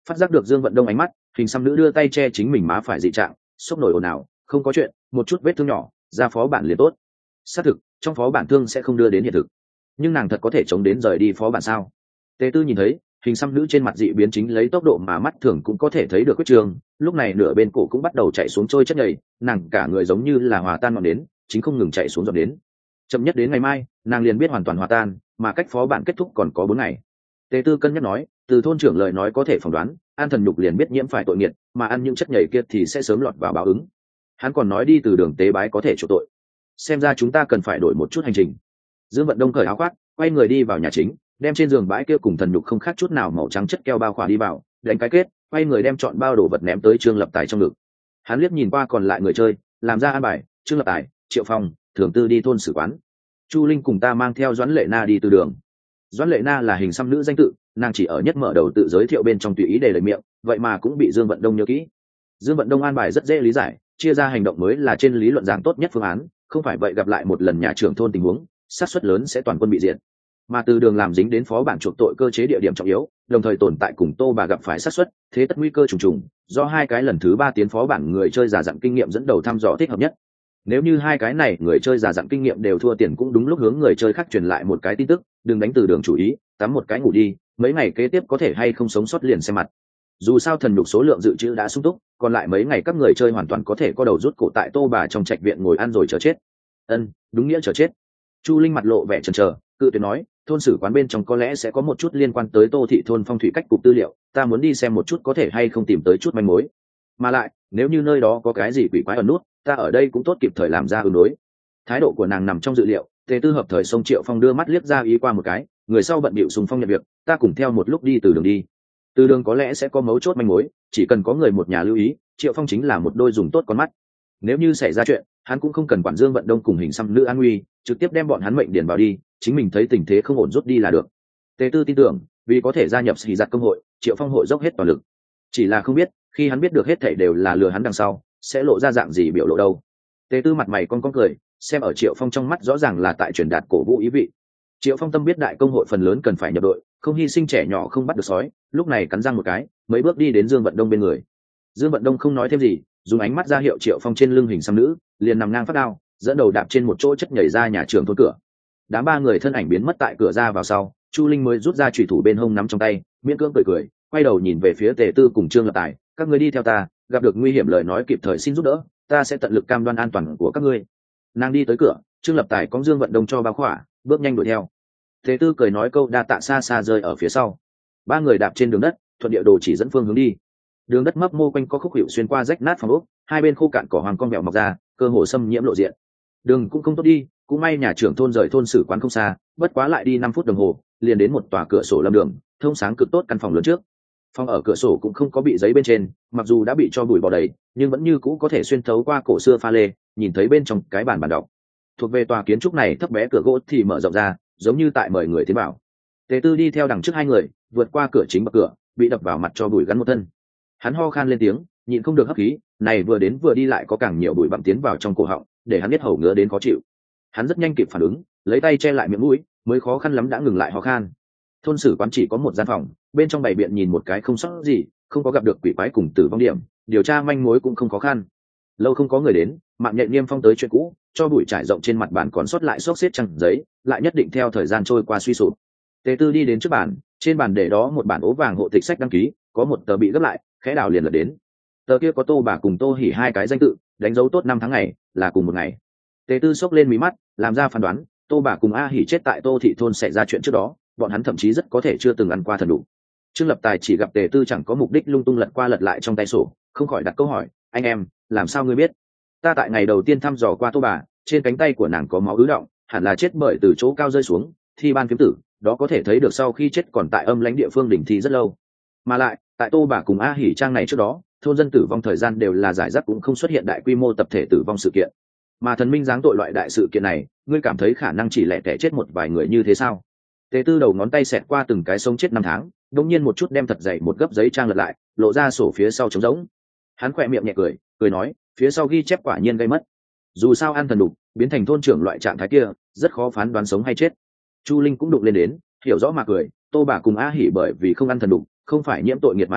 Phát giác được Dương Vận Đông ánh mắt, hình xăm nữ đưa tay che chính mình má phải dị trạng, sốc nổi ồn ào, không có chuyện, một chút vết thương nhỏ, ra phó bản liền tốt. Xác thực, trong phó bản thương sẽ không đưa đến hiện thực, nhưng nàng thật có thể chống đến rời đi phó bản sao? Tề Tư nhìn thấy hình xăm nữ trên mặt dị biến chính lấy tốc độ mà mắt thường cũng có thể thấy được quyết trường, lúc này nửa bên cổ cũng bắt đầu chạy xuống trôi chất nhầy, nàng cả người giống như là hòa tan ngọn đến, chính không ngừng chạy xuống dọn đến. Chậm nhất đến ngày mai, nàng liền biết hoàn toàn hòa tan, mà cách phó bản kết thúc còn có 4 ngày. Tề Tư cân nhắc nói, từ thôn trưởng lời nói có thể phỏng đoán, An Thần Nhục liền biết nhiễm phải tội nghiệt, mà ăn những chất nhầy kia thì sẽ sớm lọt vào báo ứng. Hắn còn nói đi từ đường tế bái có thể chuộc tội. Xem ra chúng ta cần phải đổi một chút hành trình. Dương Vận Đông cởi áo khoác, quay người đi vào nhà chính, đem trên giường bãi kia cùng thần nhục không khác chút nào màu trắng chất keo bao khỏa đi vào, đánh cái kết, quay người đem chọn bao đồ vật ném tới Trương Lập Tài trong ngực. Hắn liếc nhìn qua còn lại người chơi, làm ra an bài, Trương Lập Tài, Triệu Phong, Thường Tư đi thôn sử quán. Chu Linh cùng ta mang theo Doãn Lệ Na đi từ đường. Doãn Lệ Na là hình xăm nữ danh tự, nàng chỉ ở nhất mở đầu tự giới thiệu bên trong tùy ý để lời miệng, vậy mà cũng bị Dương Vận Đông nhớ kỹ. Dương Vận Đông an bài rất dễ lý giải, chia ra hành động mới là trên lý luận giảng tốt nhất phương án, không phải vậy gặp lại một lần nhà trưởng thôn tình huống, xác suất lớn sẽ toàn quân bị diệt. Mà từ đường làm dính đến phó bản chuộc tội cơ chế địa điểm trọng yếu, đồng thời tồn tại cùng Tô Bà gặp phải xác suất, thế tất nguy cơ trùng trùng, do hai cái lần thứ 3 tiến phó bản người chơi giả dặn kinh nghiệm dẫn đầu thăm dò thích hợp nhất. Nếu như hai cái này người chơi giả dặn kinh nghiệm đều thua tiền, cũng đúng lúc hướng người chơi khác truyền lại một cái tin tức, đừng đánh từ đường chủ ý, tắm một cái ngủ đi, mấy ngày kế tiếp có thể hay không sống sót liền xem mặt. Dù sao thần nhục số lượng dự trữ đã sung túc, còn lại mấy ngày các người chơi hoàn toàn có thể có đầu rút cổ tại Tô Bà trong trạch viện ngồi ăn rồi chờ chết. Đúng nghĩa chờ chết. Chu Linh mặt lộ vẻ chần chờ, cự tuyệt nói, thôn sử quán bên trong có lẽ sẽ có một chút liên quan tới Tô thị thôn phong thủy cách cục tư liệu, ta muốn đi xem một chút có thể hay không tìm tới chút manh mối. Mà lại, nếu như nơi đó có cái gì quỷ quái ẩn nút, ta ở đây cũng tốt kịp thời làm ra ứng đối. Thái độ của nàng nằm trong dự liệu. Tề Tư hợp thời xông Triệu Phong đưa mắt liếc ra ý qua một cái, người sau bận bịu xung phong nhận việc, ta cùng theo một lúc đi từ đường đi. Từ đường có lẽ sẽ có mấu chốt manh mối, chỉ cần có người một nhà lưu ý, Triệu Phong chính là một đôi dùng tốt con mắt. Nếu như xảy ra chuyện, hắn cũng không cần quản Dương Vận Đông cùng hình xăm nữ an nguy, trực tiếp đem bọn hắn mệnh điền vào đi, chính mình thấy tình thế không ổn rút đi là được. Tề Tư tin tưởng, vì có thể gia nhập Sĩ Giặt công hội, Triệu Phong hội dốc hết toàn lực. Chỉ là không biết, khi hắn biết được hết thảy đều là lừa hắn đằng sau, sẽ lộ ra dạng gì biểu lộ đâu. Tề Tư mặt mày con cười, xem ở Triệu Phong trong mắt rõ ràng là tại truyền đạt cổ vũ ý vị. Triệu Phong tâm biết đại công hội phần lớn cần phải nhập đội, không hy sinh trẻ nhỏ không bắt được sói, lúc này cắn răng một cái, mấy bước đi đến Dương Vận Đông bên người. Dương Vận Đông không nói thêm gì, dùng ánh mắt ra hiệu Triệu Phong trên lưng hình xăm nữ, liền nằm ngang phát đao, dẫn đầu đạp trên một chỗ chất nhảy ra nhà trường thôn cửa. Đám ba người thân ảnh biến mất tại cửa ra vào sau, Chu Linh mới rút ra chủy thủ bên hông nắm trong tay, miễn cưỡng cười, quay đầu nhìn về phía Tề Tư cùng Trương Lập Tài, các ngươi đi theo ta, gặp được nguy hiểm lời nói kịp thời xin giúp đỡ, ta sẽ tận lực cam đoan an toàn của các ngươi. Nàng đi tới cửa, Trương Lập Tài cõng Dương Vận Đông cho bao khỏa, bước nhanh đuổi theo. Tề Tư cười nói câu đa tạ xa xa rơi ở phía sau. Ba người đạp trên đường đất, thuận địa đồ chỉ dẫn phương hướng đi. Đường đất mấp mô quanh có khúc hiệu xuyên qua rách nát phòng ốc, hai bên khô cạn cỏ hoang con mèo mọc ra, cơ hồ xâm nhiễm lộ diện. Đường cũng không tốt đi, cũng may nhà trưởng thôn rời thôn sử quán không xa, bất quá lại đi 5 phút đồng hồ, liền đến một tòa cửa sổ lâm đường, thông sáng cực tốt căn phòng lớn trước. Phòng ở cửa sổ cũng không có bị giấy bên trên, mặc dù đã bị cho bụi bò đầy, nhưng vẫn như cũ có thể xuyên thấu qua cổ xưa pha lê, nhìn thấy bên trong cái bàn đọc. Thuộc về tòa kiến trúc này thấp bé cửa gỗ thì mở rộng ra, giống như tại mời người tiến vào. Tề Tư đi theo đằng trước hai người, vượt qua cửa chính bậc cửa, bị đập vào mặt cho bụi gắn một thân. Hắn ho khan lên tiếng, nhịn không được hấp khí, này vừa đến vừa đi lại có càng nhiều bụi bặm tiến vào trong cổ họng, để hắn biết hầu ngứa đến khó chịu. Hắn rất nhanh kịp phản ứng, lấy tay che lại miệng mũi, mới khó khăn lắm đã ngừng lại ho khan. Thôn sử quán chỉ có một gian phòng, bên trong bày biện nhìn một cái không sót gì, không có gặp được quỷ quái cùng tử vong điểm, điều tra manh mối cũng không khó khăn. Lâu không có người đến, mạng nhện niêm phong tới chuyện cũ, cho bụi trải rộng trên mặt bàn còn sót lại xốc xếp trang giấy, lại nhất định theo thời gian trôi qua suy sụp. Tề Tư đi đến trước bàn, trên bàn để đó một bản ố vàng hộ tịch sách đăng ký, có một tờ bị gấp lại, khẽ đảo liền lật đến. Tờ kia có Tô Bà cùng Tô Hỉ hai cái danh tự, đánh dấu tốt năm tháng ngày, là cùng một ngày. Tề Tư sốc lên mí mắt, làm ra phán đoán, Tô Bà cùng A Hỉ chết tại Tô thị thôn xảy ra chuyện trước đó, bọn hắn thậm chí rất có thể chưa từng ăn qua thần đủ. Trương Lập Tài chỉ gặp Tề Tư chẳng có mục đích lung tung lật qua lật lại trong tay sổ, không khỏi đặt câu hỏi, anh em, làm sao ngươi biết? Ta tại ngày đầu tiên thăm dò qua Tô Bà, trên cánh tay của nàng có máu ứ động, hẳn là chết bởi từ chỗ cao rơi xuống, thi ban kiếm tử, đó có thể thấy được sau khi chết còn tại âm lãnh địa phương đỉnh thi rất lâu. Mà lại, tại Tô Bà cùng A Hỉ trang này trước đó, thôn dân tử vong thời gian đều là giải rác, cũng không xuất hiện đại quy mô tập thể tử vong sự kiện. Mà thần minh giáng tội loại đại sự kiện này, ngươi cảm thấy khả năng chỉ lẻ tẻ chết một vài người như thế sao? Tề Tư đầu ngón tay xẹt qua từng cái sống chết năm tháng, đột nhiên một chút đem thật dày một gấp giấy trang lật lại, lộ ra sổ phía sau trống rỗng. Hắn khỏe miệng nhẹ cười nói, phía sau ghi chép quả nhiên gây mất. Dù sao ăn thần đục, biến thành thôn trưởng loại trạng thái kia, rất khó phán đoán sống hay chết. Chu Linh cũng đụng lên đến, hiểu rõ mà cười, Tô Bà cùng A Hỉ bởi vì không ăn thần đục, không phải nhiễm tội nghiệt mà chết,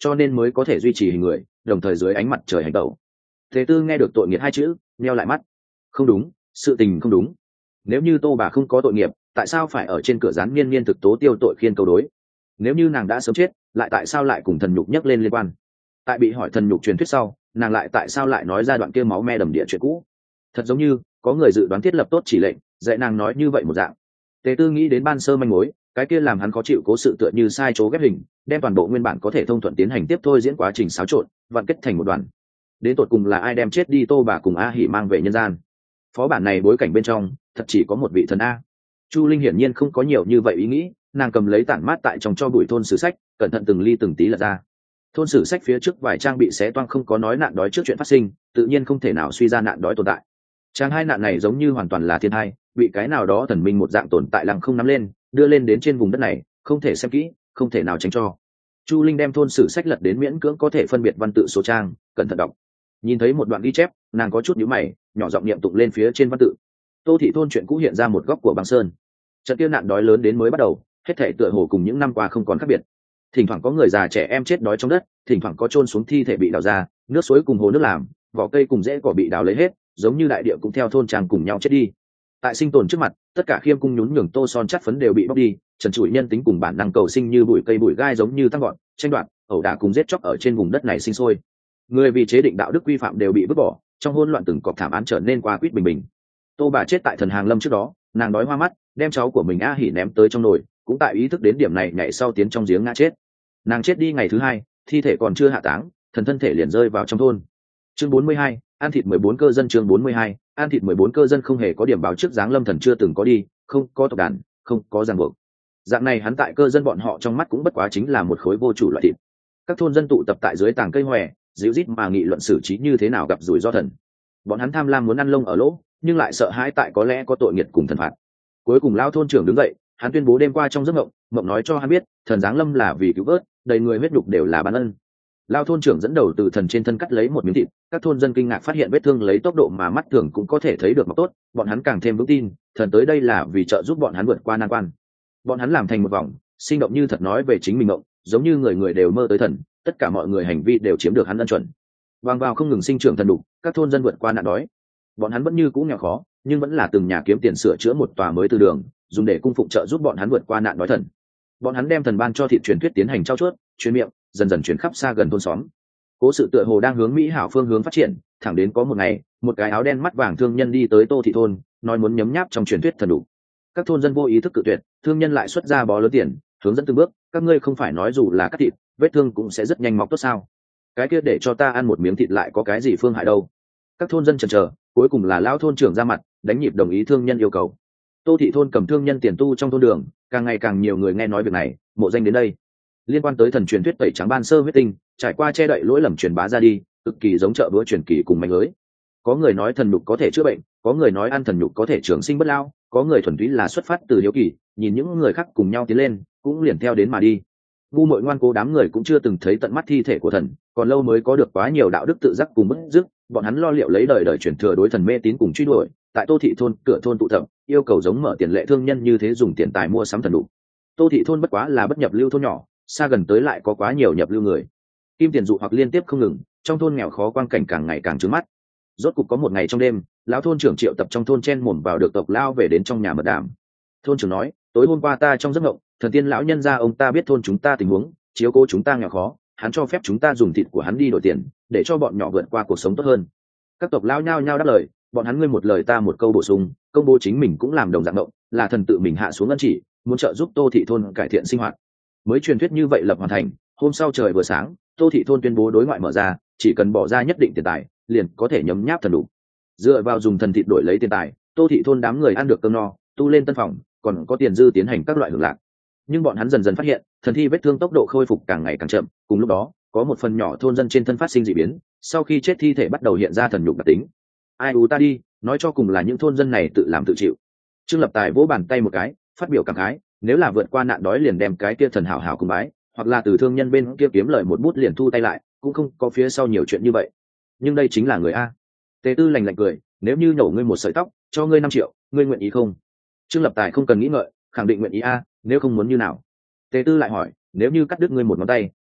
cho nên mới có thể duy trì hình người, đồng thời dưới ánh mặt trời hành tẩu. Thế Tư nghe được tội nghiệp hai chữ, nheo lại mắt. Không đúng, sự tình không đúng. Nếu như Tô bà không có tội nghiệp, tại sao phải ở trên cửa gián miên miên thực tố tiêu tội khiên câu đối? Nếu như nàng đã sớm chết, lại tại sao lại cùng thần nhục nhắc lên liên quan? Tại bị hỏi thần nhục truyền thuyết sau, nàng lại tại sao lại nói ra đoạn kia máu me đầm địa chuyện cũ? Thật giống như có người dự đoán thiết lập tốt chỉ lệnh, dạy nàng nói như vậy một dạng. Tề Tư nghĩ đến ban sơ manh mối, cái kia làm hắn khó chịu cố sự tựa như sai chỗ ghép hình, đem toàn bộ nguyên bản có thể thông thuận tiến hành tiếp thôi diễn quá trình xáo trộn, vặn kết thành một đoàn. Đến tột cùng là ai đem chết đi Tô bà cùng A Hỉ mang về nhân gian? Phó bản này bối cảnh bên trong, thật chỉ có một vị thần a. Chu Linh hiển nhiên không có nhiều như vậy ý nghĩ, nàng cầm lấy tản mát tại trong cho bụi thôn sử sách, cẩn thận từng ly từng tí lật ra. Thôn sử sách phía trước vài trang bị xé toang không có nói nạn đói trước chuyện phát sinh, tự nhiên không thể nào suy ra nạn đói tồn tại. Trang hai nạn này giống như hoàn toàn là thiên hai, bị cái nào đó thần minh một dạng tồn tại lăng không nắm lên, đưa lên đến trên vùng đất này, không thể xem kỹ, không thể nào tránh cho. Chu Linh đem thôn sử sách lật đến miễn cưỡng có thể phân biệt văn tự số trang, cẩn thận đọc. Nhìn thấy một đoạn ghi chép, nàng có chút nhíu mày, nhỏ giọng niệm tụng lên phía trên văn tự. Tô thị thôn chuyện cũ hiện ra một góc của băng sơn. Trận tiêu nạn đói lớn đến mới bắt đầu, hết thảy tựa hồ cùng những năm qua không còn khác biệt. Thỉnh thoảng có người già trẻ em chết đói trong đất, thỉnh thoảng có chôn xuống thi thể bị đào ra, nước suối cùng hồ nước làm, vỏ cây cùng rễ cỏ bị đào lấy hết, giống như đại địa cũng theo thôn trang cùng nhau chết đi. Tại sinh tồn trước mặt, tất cả khiêm cung nhún nhường tô son chắt phấn đều bị bóc đi, trần trụi nhân tính cùng bản năng cầu sinh như bụi cây bụi gai giống như tăng gọn, tranh đoạt, ẩu đả cùng giết chóc ở trên vùng đất này sinh sôi. Người vì chế định đạo đức quy phạm đều bị vứt bỏ, trong hỗn loạn từng cọp thảm án trở nên qua quýt bình bình. Tô bà chết tại thần hàng lâm trước đó, nàng đói hoa mắt, đem cháu của mình A Hỉ ném tới trong nồi, cũng tại ý thức đến điểm này nhảy sau tiến trong giếng ngã chết. Nàng chết đi ngày thứ hai, thi thể còn chưa hạ táng, thần thân thể liền rơi vào trong thôn. Chương 42, ăn thịt 14 cơ dân. Chương 42, ăn thịt 14 cơ dân không hề có điểm báo trước giáng lâm thần chưa từng có đi, không có tộc đàn, không có ràng buộc. Dạng này hắn tại cơ dân bọn họ trong mắt cũng bất quá chính là một khối vô chủ loại thịt. Các thôn dân tụ tập tại dưới tàng cây hòe, dịu rít mà nghị luận xử trí như thế nào gặp rủi ro thần. Bọn hắn tham lam muốn ăn lông ở lỗ, nhưng lại sợ hãi tại có lẽ có tội nghiệt cùng thần phạt. Cuối cùng lao thôn trưởng đứng dậy, hắn tuyên bố đêm qua trong giấc mộng, mộng nói cho hắn biết, thần giáng lâm là vì cứu vớt, đầy người huyết nhục đều là ban ân. Lao thôn trưởng dẫn đầu từ thần trên thân cắt lấy một miếng thịt, các thôn dân kinh ngạc phát hiện vết thương lấy tốc độ mà mắt thường cũng có thể thấy được mọc tốt, bọn hắn càng thêm vững tin, thần tới đây là vì trợ giúp bọn hắn vượt qua nan quan. Bọn hắn làm thành một vòng, sinh động như thật nói về chính mình mộng, giống như người người đều mơ tới thần, tất cả mọi người hành vi đều chiếm được hắn ân chuẩn. Vang vào không ngừng sinh trưởng thần đủ, các thôn dân vượt qua nạn đói. Bọn hắn vẫn như cũ nghèo khó, nhưng vẫn là từng nhà kiếm tiền sửa chữa một tòa mới từ đường, dùng để cung phụng trợ giúp bọn hắn vượt qua nạn đói thần. Bọn hắn đem thần ban cho thịt truyền thuyết tiến hành trao chuốt, truyền miệng, dần dần truyền khắp xa gần thôn xóm. Cố sự tựa hồ đang hướng mỹ hảo phương hướng phát triển, thẳng đến có một ngày, một cái áo đen mắt vàng thương nhân đi tới Tô thị thôn, nói muốn nhấm nháp trong truyền thuyết thần đủ. Các thôn dân vô ý thức cự tuyệt, thương nhân lại xuất ra bó lớn tiền, hướng dẫn từng bước, các ngươi không phải nói dù là cắt thịt, vết thương cũng sẽ rất nhanh mọc tốt sao? Cái kia để cho ta ăn một miếng thịt lại có cái gì phương hại đâu? Các thôn dân chần chờ, cuối cùng là lão thôn trưởng ra mặt, đánh nhịp đồng ý thương nhân yêu cầu. Tô thị thôn cầm thương nhân tiền tu trong thôn đường, càng ngày càng nhiều người nghe nói việc này, mộ danh đến đây. Liên quan tới thần truyền thuyết tẩy trắng ban sơ huyết tinh, trải qua che đậy lỗi lầm truyền bá ra đi, cực kỳ giống chợ búa truyền kỳ cùng manh lưới. Có người nói thần nhục có thể chữa bệnh, có người nói ăn thần nhục có thể trường sinh bất lao, có người thuần túy là xuất phát từ hiếu kỳ, nhìn những người khác cùng nhau tiến lên, cũng liền theo đến mà đi. Ngu muội ngoan cố đám người cũng chưa từng thấy tận mắt thi thể của thần, còn lâu mới có được quá nhiều đạo đức tự giác cùng bức dứt, bọn hắn lo liệu lấy đời đời truyền thừa đối thần mê tín cùng truy đuổi, tại Tô thị thôn cửa thôn tụ tập, yêu cầu giống mở tiền lệ thương nhân như thế dùng tiền tài mua sắm thần đủ. Tô thị thôn bất quá là bất nhập lưu thôn nhỏ, xa gần tới lại có quá nhiều nhập lưu người. Kim tiền dụ hoặc liên tiếp không ngừng, trong thôn nghèo khó quang cảnh càng ngày càng trướng mắt. Rốt cục có một ngày trong đêm, lão thôn trưởng triệu tập trong thôn chen mồm vào được tộc lao về đến trong nhà mật đàm. Thôn trưởng nói, tối hôm qua ta trong giấc mộng, thần tiên lão nhân gia ông ta biết thôn chúng ta tình huống, chiếu cố chúng ta nghèo khó, hắn cho phép chúng ta dùng thịt của hắn đi đổi tiền, để cho bọn nhỏ vượt qua cuộc sống tốt hơn. Các tộc lao nhao nhao đáp lời, bọn hắn ngươi một lời ta một câu bổ sung, công bố chính mình cũng làm đồng dạng mộng, là thần tự mình hạ xuống ân chỉ, muốn trợ giúp Tô thị thôn cải thiện sinh hoạt. Mới truyền thuyết như vậy lập hoàn thành, hôm sau trời vừa sáng, Tô thị thôn tuyên bố đối ngoại mở ra, chỉ cần bỏ ra nhất định tiền tài, liền có thể nhấm nháp thần đủ. Dựa vào dùng thần thịt đổi lấy tiền tài, Tô thị thôn đám người ăn được cơm no, tu lên tân phòng, còn có tiền dư tiến hành các loại hưởng lạc. Nhưng bọn hắn dần dần phát hiện, thần thi vết thương tốc độ khôi phục càng ngày càng chậm, cùng lúc đó, có một phần nhỏ thôn dân trên thân phát sinh dị biến, sau khi chết thi thể bắt đầu hiện ra thần nhục đặc tính. Ai u ta đi, nói cho cùng là những thôn dân này tự làm tự chịu. Trương Lập Tài vỗ bàn tay một cái, phát biểu cảm khái, nếu là vượt qua nạn đói liền đem cái kia thần hảo hảo cùng bái, hoặc là từ thương nhân bên kia kiếm lời một bút liền thu tay lại, cũng không có phía sau nhiều chuyện như vậy. Nhưng đây chính là người a. Tế Tư lành lạnh cười, nếu như nhổ ngươi một sợi tóc, cho ngươi 5 triệu, ngươi nguyện ý không? Trương Lập Tài không cần nghĩ ngợi, khẳng định nguyện ý a, nếu không muốn như nào? Tế Tư lại hỏi, nếu như cắt đứt ngươi một ngón tay,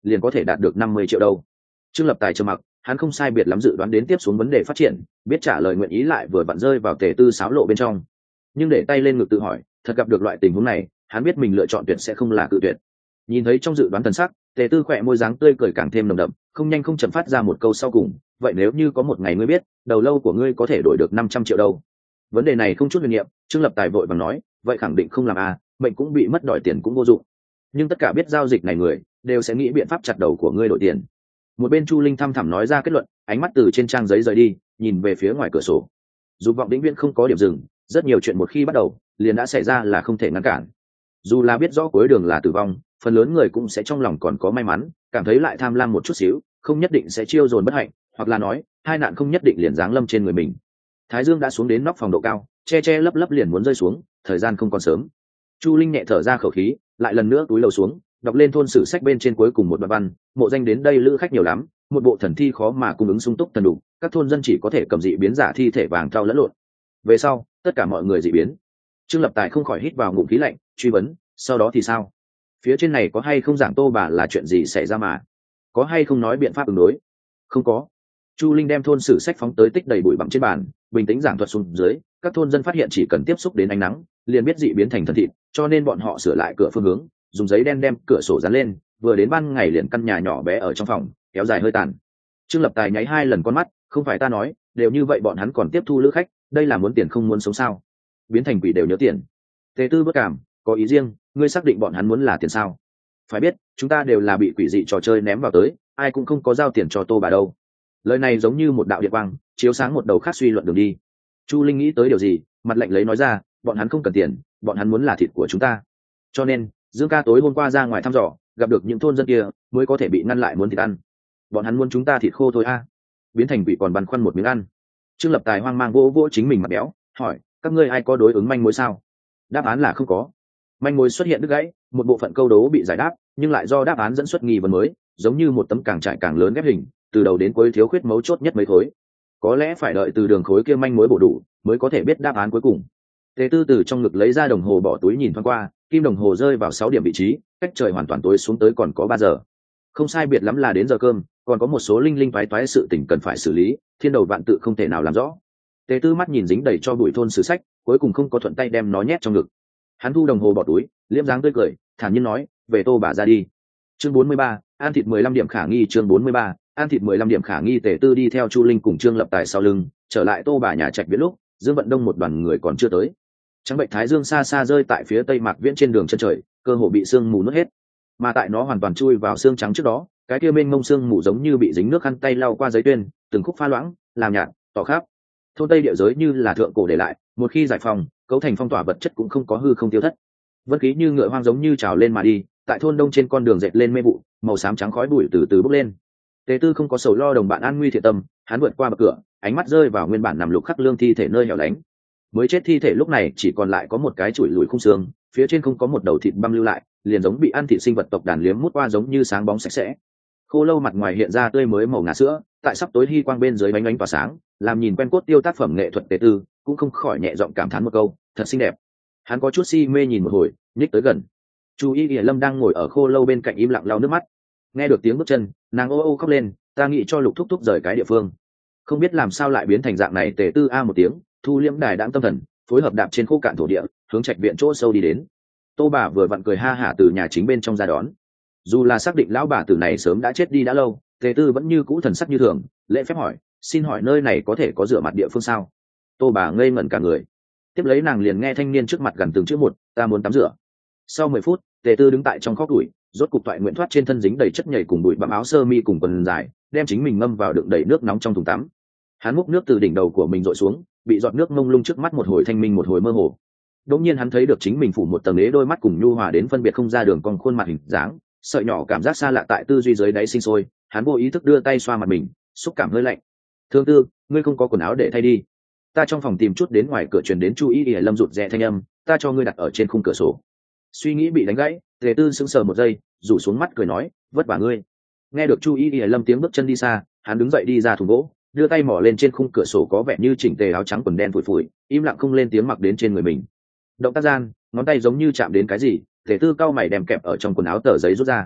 liền có thể đạt được 50 triệu đâu. Trương Lập Tài trầm mặc, hắn không sai biệt lắm dự đoán đến tiếp xuống vấn đề phát triển, biết trả lời nguyện ý lại vừa vặn rơi vào Tề Tư xáo lộ bên trong. Nhưng để tay lên ngực tự hỏi, thật gặp được loại tình huống này, hắn biết mình lựa chọn tuyệt sẽ không là cự tuyệt. Nhìn thấy trong dự đoán thần sắc, Tề Tư khỏe môi dáng tươi cười càng thêm nồng đậm, không nhanh không chậm phát ra một câu sau cùng, vậy nếu như có một ngày ngươi biết, đầu lâu của ngươi có thể đổi được 500 triệu đâu. Vấn đề này không chút huyền niệm, Trương Lập Tài vội vàng nói, vậy khẳng định không làm mệnh cũng bị mất, đòi tiền cũng vô dụng. Nhưng tất cả biết giao dịch này người đều sẽ nghĩ biện pháp chặt đầu của ngươi đổi tiền. Một bên Chu Linh thăm thẳm nói ra kết luận, ánh mắt từ trên trang giấy rời đi, nhìn về phía ngoài cửa sổ. Dù vọng vĩnh viễn không có điểm dừng, rất nhiều chuyện một khi bắt đầu liền đã xảy ra là không thể ngăn cản. Dù là biết rõ cuối đường là tử vong, phần lớn người cũng sẽ trong lòng còn có may mắn, cảm thấy lại tham lam một chút xíu, không nhất định sẽ chiêu dồn bất hạnh, hoặc là nói hai nạn không nhất định liền giáng lâm trên người mình. Thái dương đã xuống đến nóc phòng độ cao, che che lấp lấp liền muốn rơi xuống, thời gian không còn sớm. Chu Linh nhẹ thở ra khẩu khí, lại lần nữa túi lầu xuống, đọc lên thôn sử sách bên trên cuối cùng một đoạn văn, mộ danh đến đây lữ khách nhiều lắm, một bộ thần thi khó mà cung ứng sung túc thần đủ, các thôn dân chỉ có thể cầm dị biến giả thi thể vàng thau lẫn lộn. Về sau, tất cả mọi người dị biến. Trương Lập Tài không khỏi hít vào ngụm khí lạnh, truy vấn, sau đó thì sao? Phía trên này có hay không giảng Tô bà là chuyện gì xảy ra mà? Có hay không nói biện pháp ứng đối? Không có. Chu Linh đem thôn sử sách phóng tới tích đầy bụi bặm trên bàn, bình tĩnh giảng thuật xuống dưới, các thôn dân phát hiện chỉ cần tiếp xúc đến ánh nắng, liền biết dị biến thành thần thịt, cho nên bọn họ sửa lại cửa phương hướng, dùng giấy đen đem cửa sổ dán lên, vừa đến ban ngày liền căn nhà nhỏ bé ở trong phòng, kéo dài hơi tàn. Trương Lập Tài nháy 2 lần con mắt, không phải ta nói, đều như vậy bọn hắn còn tiếp thu lữ khách, đây là muốn tiền không muốn sống sao? Biến thành quỷ đều nhớ tiền. Tề Tư bất cảm, có ý riêng, ngươi xác định bọn hắn muốn là tiền sao? Phải biết, chúng ta đều là bị quỷ dị trò chơi ném vào tới, ai cũng không có giao tiền cho Tô bà đâu. Lời này giống như một đạo điện quang, chiếu sáng một đầu khác suy luận đường đi. Chu Linh nghĩ tới điều gì, mặt lạnh lấy nói ra, bọn hắn không cần tiền, bọn hắn muốn là thịt của chúng ta. Cho nên, Dương ca tối hôm qua ra ngoài thăm dò, gặp được những thôn dân kia, mới có thể bị ngăn lại muốn thịt ăn. Bọn hắn muốn chúng ta thịt khô thôi Biến thành quỷ còn băn khoăn một miếng ăn. Trương Lập Tài hoang mang vỗ vỗ chính mình mặt béo, hỏi, các ngươi ai có đối ứng manh mối sao? Đáp án là không có. Manh mối xuất hiện đứt gãy, một bộ phận câu đố bị giải đáp, nhưng lại do đáp án dẫn xuất nghi vấn mới, giống như một tấm càng trải càng lớn ghép hình, từ đầu đến cuối thiếu khuyết mấu chốt nhất mấy khối. Có lẽ phải đợi từ đường khối kia manh mối bổ đủ, mới có thể biết đáp án cuối cùng. Tề Tư từ trong ngực lấy ra đồng hồ bỏ túi nhìn thoáng qua, kim đồng hồ rơi vào 6 điểm vị trí, cách trời hoàn toàn tối xuống tới còn có 3 giờ. Không sai biệt lắm là đến giờ cơm, còn có một số linh linh toái toái sự tình cần phải xử lý, thiên đầu vạn tự không thể nào làm rõ. Tề Tư mắt nhìn dính đầy cho bụi thôn sử sách, cuối cùng không có thuận tay đem nó nhét trong ngực. Hắn thu đồng hồ bỏ túi, liễm dáng tươi cười, thản nhiên nói, về Tô bà ra đi. Chương 43, ăn thịt 15 điểm khả nghi. Chương 43, ăn thịt 15 điểm khả nghi. Tề Tư đi theo Chu Linh cùng Trương Lập Tài sau lưng, trở lại Tô bà nhà trạch viễn lúc, Dương Vận Đông một đoàn người còn chưa tới. Trắng bệnh thái dương xa xa rơi tại phía tây mạc viễn trên đường chân trời, cơ hồ bị sương mù nuốt hết. Mà tại nó hoàn toàn chui vào xương trắng trước đó, cái kia mênh mông sương mù giống như bị dính nước khăn tay lau qua giấy tuyên, từng khúc pha loãng, làm nhạt, tỏ khắp. Thôn Tây địa giới như là thượng cổ để lại, một khi giải phóng, cấu thành phong tỏa vật chất cũng không có hư không tiêu thất. Vân khí như ngựa hoang giống như trào lên mà đi, tại thôn đông trên con đường dệt lên mê vụ, màu xám trắng khói bụi từ từ bốc lên. Tề Tư không có sầu lo đồng bạn an nguy thiện tâm, hắn vượt qua bậc cửa, ánh mắt rơi vào nguyên bản nằm lục khắc lương thi thể nơi hẻo lánh. Mới chết thi thể lúc này chỉ còn lại có một cái chuỗi lùi khung xương, phía trên không có một đầu thịt băm lưu lại, liền giống bị ăn thịt sinh vật tộc đàn liếm mút qua giống như sáng bóng sạch sẽ. Khô lâu mặt ngoài hiện ra tươi mới màu ngà sữa, tại sắp tối hy quang bên dưới bánh ánh tỏa sáng, làm nhìn quen cốt tiêu tác phẩm nghệ thuật Tề Tư cũng không khỏi nhẹ giọng cảm thán một câu, thật xinh đẹp. Hắn có chút si mê nhìn một hồi, nhích tới gần. Chu Y Y Lâm đang ngồi ở khô lâu bên cạnh im lặng lau nước mắt. Nghe được tiếng bước chân, nàng ô ô khóc lên, ta nghĩ cho Lục thúc thúc rời cái địa phương. Không biết làm sao lại biến thành dạng này. Tề Tư a một tiếng, thu liễm đài đãng tâm thần, phối hợp đạp trên khô cạn thổ địa, hướng trạch viện chỗ sâu đi đến. Tô bà vừa vặn cười ha hả từ nhà chính bên trong ra đón. Dù là xác định lão bà tử này sớm đã chết đi đã lâu, Tề Tư vẫn như cũ thần sắc như thường, lễ phép hỏi, xin hỏi nơi này có thể có rửa mặt địa phương sao? Tô bà ngây ngẩn cả người. Tiếp lấy nàng liền nghe thanh niên trước mặt gần từng chữ một, ta muốn tắm rửa. Sau 10 phút, Tề Tư đứng tại trong khóc đuổi, rốt cục toại nguyện thoát trên thân dính đầy chất nhầy cùng bụi bặm áo sơ mi cùng quần dài, đem chính mình ngâm vào đựng đầy nước nóng trong thùng tắm. Hắn múc nước từ đỉnh đầu của mình dội xuống, bị giọt nước mông lung trước mắt một hồi thanh minh một hồi mơ hồ. Đột nhiên hắn thấy được chính mình phủ một tầng đế đôi mắt cùng nhu hòa đến phân biệt không ra đường cong khuôn mặt hình dáng, sợi nhỏ cảm giác xa lạ tại tư duy dưới đáy sinh sôi, hắn vô ý thức đưa tay xoa mặt mình, xúc cảm hơi lạnh. Thương Tư, ngươi không có quần áo để thay đi. Ta trong phòng tìm chút đến ngoài cửa truyền đến Chu Y Y Lâm rụt rè thanh âm, ta cho ngươi đặt ở trên khung cửa sổ. Suy nghĩ bị đánh gãy, Tề Tư sững sờ một giây, rủ xuống mắt cười nói, vất vả ngươi. Nghe được Chu Y Y Lâm tiếng bước chân đi xa, hắn đứng dậy đi ra thùng gỗ, đưa tay mỏ lên trên khung cửa sổ có vẻ như chỉnh tề áo trắng quần đen phủi phủi, im lặng không lên tiếng mặc đến trên người mình. Động tác gian, ngón tay giống như chạm đến cái gì, Tề Tư cau mày đem kẹp ở trong quần áo tờ giấy rút ra.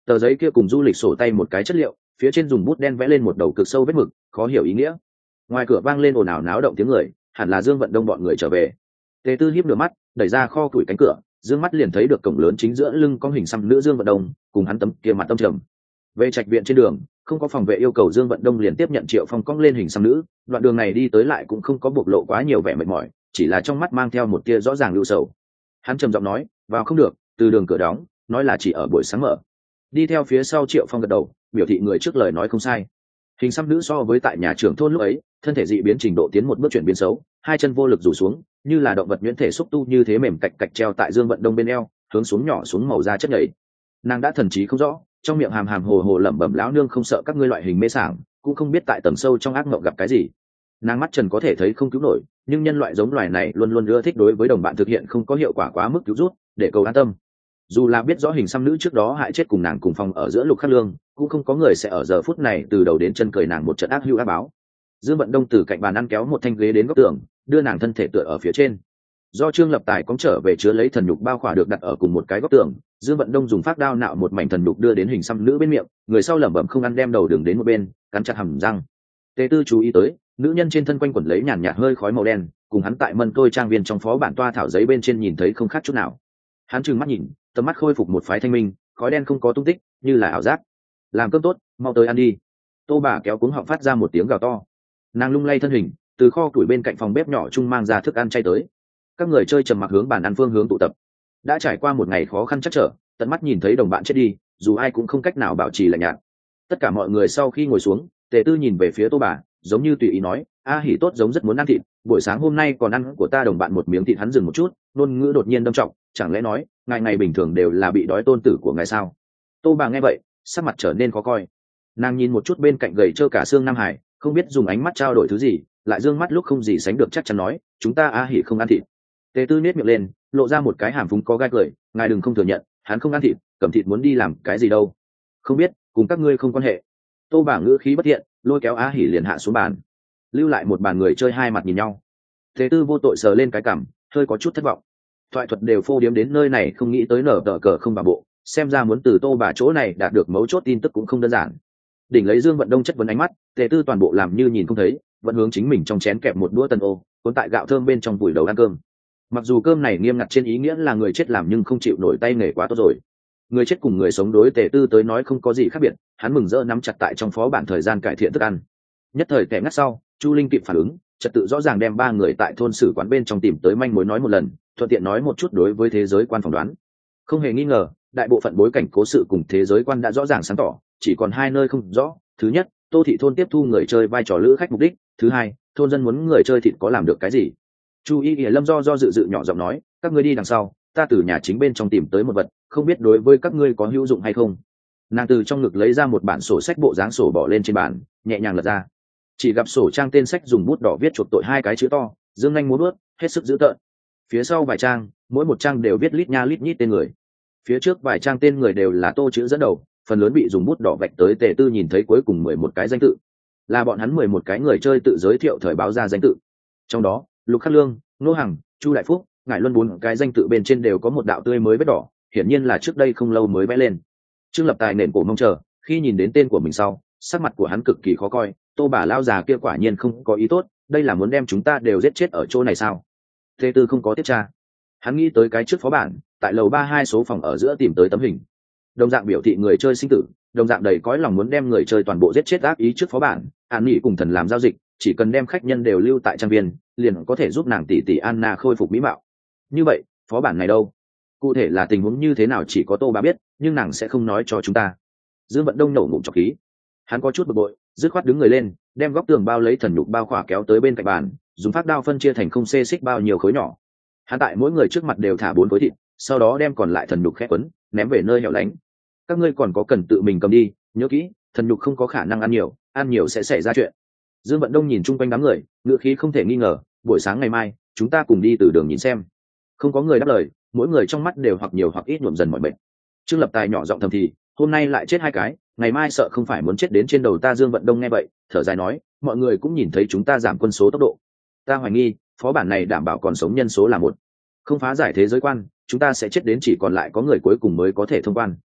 Tờ giấy kia cùng du lịch sổ tay một cái chất liệu, phía trên dùng bút đen vẽ lên một đầu cực sâu vết mực, khó hiểu ý nghĩa. Ngoài cửa vang lên ồn ào náo động tiếng người, hẳn là Dương Vận Đông bọn người trở về. Tề Tư hiếp nửa mắt, đẩy ra kho củi cánh cửa, dương mắt liền thấy được cổng lớn chính giữa lưng có hình xăm nữ Dương Vận Đông, cùng hắn tấm kia mặt tâm trầm. Về trạch viện trên đường, không có phòng vệ yêu cầu Dương Vận Đông liền tiếp nhận Triệu Phong cong lên hình xăm nữ, đoạn đường này đi tới lại cũng không có bộc lộ quá nhiều vẻ mệt mỏi, chỉ là trong mắt mang theo một tia rõ ràng lưu sầu. Hắn trầm giọng nói, vào không được, từ đường cửa đóng, nói là chỉ ở buổi sáng mở. Đi theo phía sau Triệu Phong gật đầu, biểu thị người trước lời nói không sai. Hình xăm nữ so với tại nhà trưởng thôn lúc ấy, thân thể dị biến trình độ tiến một bước chuyển biến xấu, hai chân vô lực rủ xuống, như là động vật nhuyễn thể xúc tu như thế mềm cạch cạch treo tại Dương Vận Đông bên eo, hướng xuống nhỏ xuống màu da chất nhầy. Nàng đã thần trí không rõ, trong miệng hàm hàm hồ hồ lẩm bẩm lão nương không sợ các ngươi loại hình mê sảng, cũng không biết tại tầng sâu trong ác mộng gặp cái gì. Nàng mắt trần có thể thấy không cứu nổi, nhưng nhân loại giống loài này luôn luôn ưa thích đối với đồng bạn thực hiện không có hiệu quả quá mức cứu rút, để cầu an tâm. Dù là biết rõ hình xăm nữ trước đó hại chết cùng nàng cùng phòng ở giữa Lục Khắc Lương, cũng không có người sẽ ở giờ phút này từ đầu đến chân cười nàng một trận ác hữu ác báo. Dương Vận Đông từ cạnh bàn ăn kéo một thanh ghế đến góc tường, đưa nàng thân thể tựa ở phía trên. Do Trương Lập Tài cóng trở về chứa lấy thần nhục bao khỏa được đặt ở cùng một cái góc tường, Dương Vận Đông dùng phát đao nạo một mảnh thần nhục đưa đến hình xăm nữ bên miệng, người sau lẩm bẩm không ăn đem đầu đường đến một bên, cắn chặt hàm răng. Tề Tư chú ý tới, nữ nhân trên thân quanh quẩn lấy nhàn nhạt hơi khói màu đen, cùng hắn tại Mân Tôi trang viên trong phó bản toa thảo giấy bên trên nhìn thấy không khác chút nào. Hắn trừng mắt nhìn, tầm mắt khôi phục một phái thanh minh, khói đen không có tung tích, như là ảo giác. Làm cơm tốt, mau tới ăn đi. Tô bà kéo cuống họng phát ra một tiếng gào to. Nàng lung lay thân hình, từ kho củi bên cạnh phòng bếp nhỏ chung mang ra thức ăn chay tới. Các người chơi trầm mặc hướng bàn ăn phương hướng tụ tập. Đã trải qua một ngày khó khăn chắc trở, tận mắt nhìn thấy đồng bạn chết đi, dù ai cũng không cách nào bảo trì lạnh nhạt. Tất cả mọi người sau khi ngồi xuống, Tề Tư nhìn về phía Tô bà, giống như tùy ý nói, a hỉ tốt giống rất muốn ăn thịt, buổi sáng hôm nay còn ăn của ta đồng bạn một miếng thịt. Hắn dừng một chút, ngôn ngữ đột nhiên đâm trọng, chẳng lẽ nói ngài ngày bình thường đều là bị đói tôn tử của ngài sao? Tô bà nghe vậy, sắc mặt trở nên khó coi. Nàng nhìn một chút bên cạnh gầy trơ cả xương Nam Hải, không biết dùng ánh mắt trao đổi thứ gì, lại dương mắt lúc không gì sánh được chắc chắn nói, chúng ta a hỉ không ăn thịt. Tề Tư nết miệng lên, lộ ra một cái hàm phúng có gai cười, ngài đừng không thừa nhận, hắn không ăn thịt, cầm thịt muốn đi làm cái gì đâu? Không biết, cùng các ngươi không quan hệ. Tô bà ngữ khí bất thiện, lôi kéo a hỉ liền hạ xuống bàn, lưu lại một bàn người chơi hai mặt nhìn nhau. Tề Tư vô tội sờ lên cái cằm, hơi có chút thất vọng. Thoại thuật đều phô điếm đến nơi này, không nghĩ tới nở tờ cờ không bà bộ, xem ra muốn từ Tô bà chỗ này đạt được mấu chốt tin tức cũng không đơn giản. Đỉnh lấy Dương Vận Đông chất vấn ánh mắt, Tề Tư toàn bộ làm như nhìn không thấy, vẫn hướng chính mình trong chén kẹp một đũa tân ô, cuốn tại gạo thơm bên trong vùi đầu ăn cơm. Mặc dù cơm này nghiêm ngặt trên ý nghĩa là người chết làm, nhưng không chịu nổi tay nghề quá tốt rồi. Người chết cùng người sống đối Tề Tư tới nói không có gì khác biệt, hắn mừng rỡ nắm chặt tại trong phó bản thời gian cải thiện thức ăn. Nhất thời kẻ ngắt sau, Chu Linh kịp phản ứng, trật tự rõ ràng đem ba người tại thôn sử quán bên trong tìm tới manh mối nói một lần, thuận tiện nói một chút đối với thế giới quan phỏng đoán. Không hề nghi ngờ, đại bộ phận bối cảnh cố sự cùng thế giới quan đã rõ ràng sáng tỏ, chỉ còn hai nơi không rõ. Thứ nhất, Tô thị thôn tiếp thu người chơi vai trò lữ khách mục đích. Thứ hai, thôn dân muốn người chơi thịt có làm được cái gì. Chu Y Y Lâm do dự nhỏ giọng nói, các ngươi đi đằng sau, ta từ nhà chính bên trong tìm tới một vật, không biết đối với các ngươi có hữu dụng hay không. Nàng từ trong ngực lấy ra một bản sổ sách bộ dáng sổ bỏ lên trên bàn, nhẹ nhàng lật ra, chỉ gặp sổ trang tên sách dùng bút đỏ viết chuộc tội hai cái chữ to, dương nhanh múa bước, hết sức dữ tợn. Phía sau vài trang, mỗi một trang đều viết lít nha lít nhít tên người. Phía trước vài trang tên người đều là tô chữ dẫn đầu, phần lớn bị dùng bút đỏ vạch tới. Tề Tư nhìn thấy cuối cùng 11 cái danh tự, là bọn hắn 11 cái người chơi tự giới thiệu thời báo ra danh tự. Trong đó, Lục Khắc Lương, Nô Hằng, Chu Đại Phúc, Ngải Luân, 4 cái danh tự bên trên đều có một đạo tươi mới vết đỏ, hiển nhiên là trước đây không lâu mới vẽ lên. Trương Lập Tài nền cổ mong chờ, khi nhìn đến tên của mình sau, sắc mặt của hắn cực kỳ khó coi. Tô bà lao già kia quả nhiên không có ý tốt, đây là muốn đem chúng ta đều giết chết ở chỗ này sao? Tề Tư không có tiếp tra, hắn nghĩ tới cái trước phó bản, tại lầu 32 số phòng ở giữa tìm tới tấm hình, đồng dạng biểu thị người chơi sinh tử, đồng dạng đầy cõi lòng muốn đem người chơi toàn bộ giết chết ác ý trước phó bản. An Nghị cùng thần làm giao dịch, chỉ cần đem khách nhân đều lưu tại trang viên, liền có thể giúp nàng tỷ tỷ Anna khôi phục mỹ mạo. Như vậy, phó bản này đâu? Cụ thể là tình huống như thế nào chỉ có Tô bà biết, nhưng nàng sẽ không nói cho chúng ta. Dương Vận Đông nổ ngụm trọc khí, hắn có chút bực bội, dứt khoát đứng người lên, đem góc tường bao lấy thần nhục bao khỏa kéo tới bên cạnh bàn, dùng phát đao phân chia thành không xê xích bao nhiêu khối nhỏ. Hắn tại mỗi người trước mặt đều thả 4 khối thịt, sau đó đem còn lại thần nhục khẽ quấn, ném về nơi hẻo lánh. Các ngươi còn có cần tự mình cầm đi, nhớ kỹ, thần nhục không có khả năng ăn nhiều sẽ xảy ra chuyện. Dương Vận Đông nhìn chung quanh đám người, ngựa khí không thể nghi ngờ, buổi sáng ngày mai, chúng ta cùng đi từ đường nhìn xem. Không có người đáp lời, mỗi người trong mắt đều hoặc nhiều hoặc ít nhuộm dần mọi bệnh. Trương Lập Tài nhỏ giọng thầm thì, hôm nay lại chết 2 cái, ngày mai sợ không phải muốn chết đến trên đầu ta. Dương Vận Đông nghe vậy, thở dài nói, mọi người cũng nhìn thấy chúng ta giảm quân số tốc độ, ta hoài nghi phó bản này đảm bảo còn sống nhân số là 1. Không phá giải thế giới quan, chúng ta sẽ chết đến chỉ còn lại có người cuối cùng mới có thể thông quan.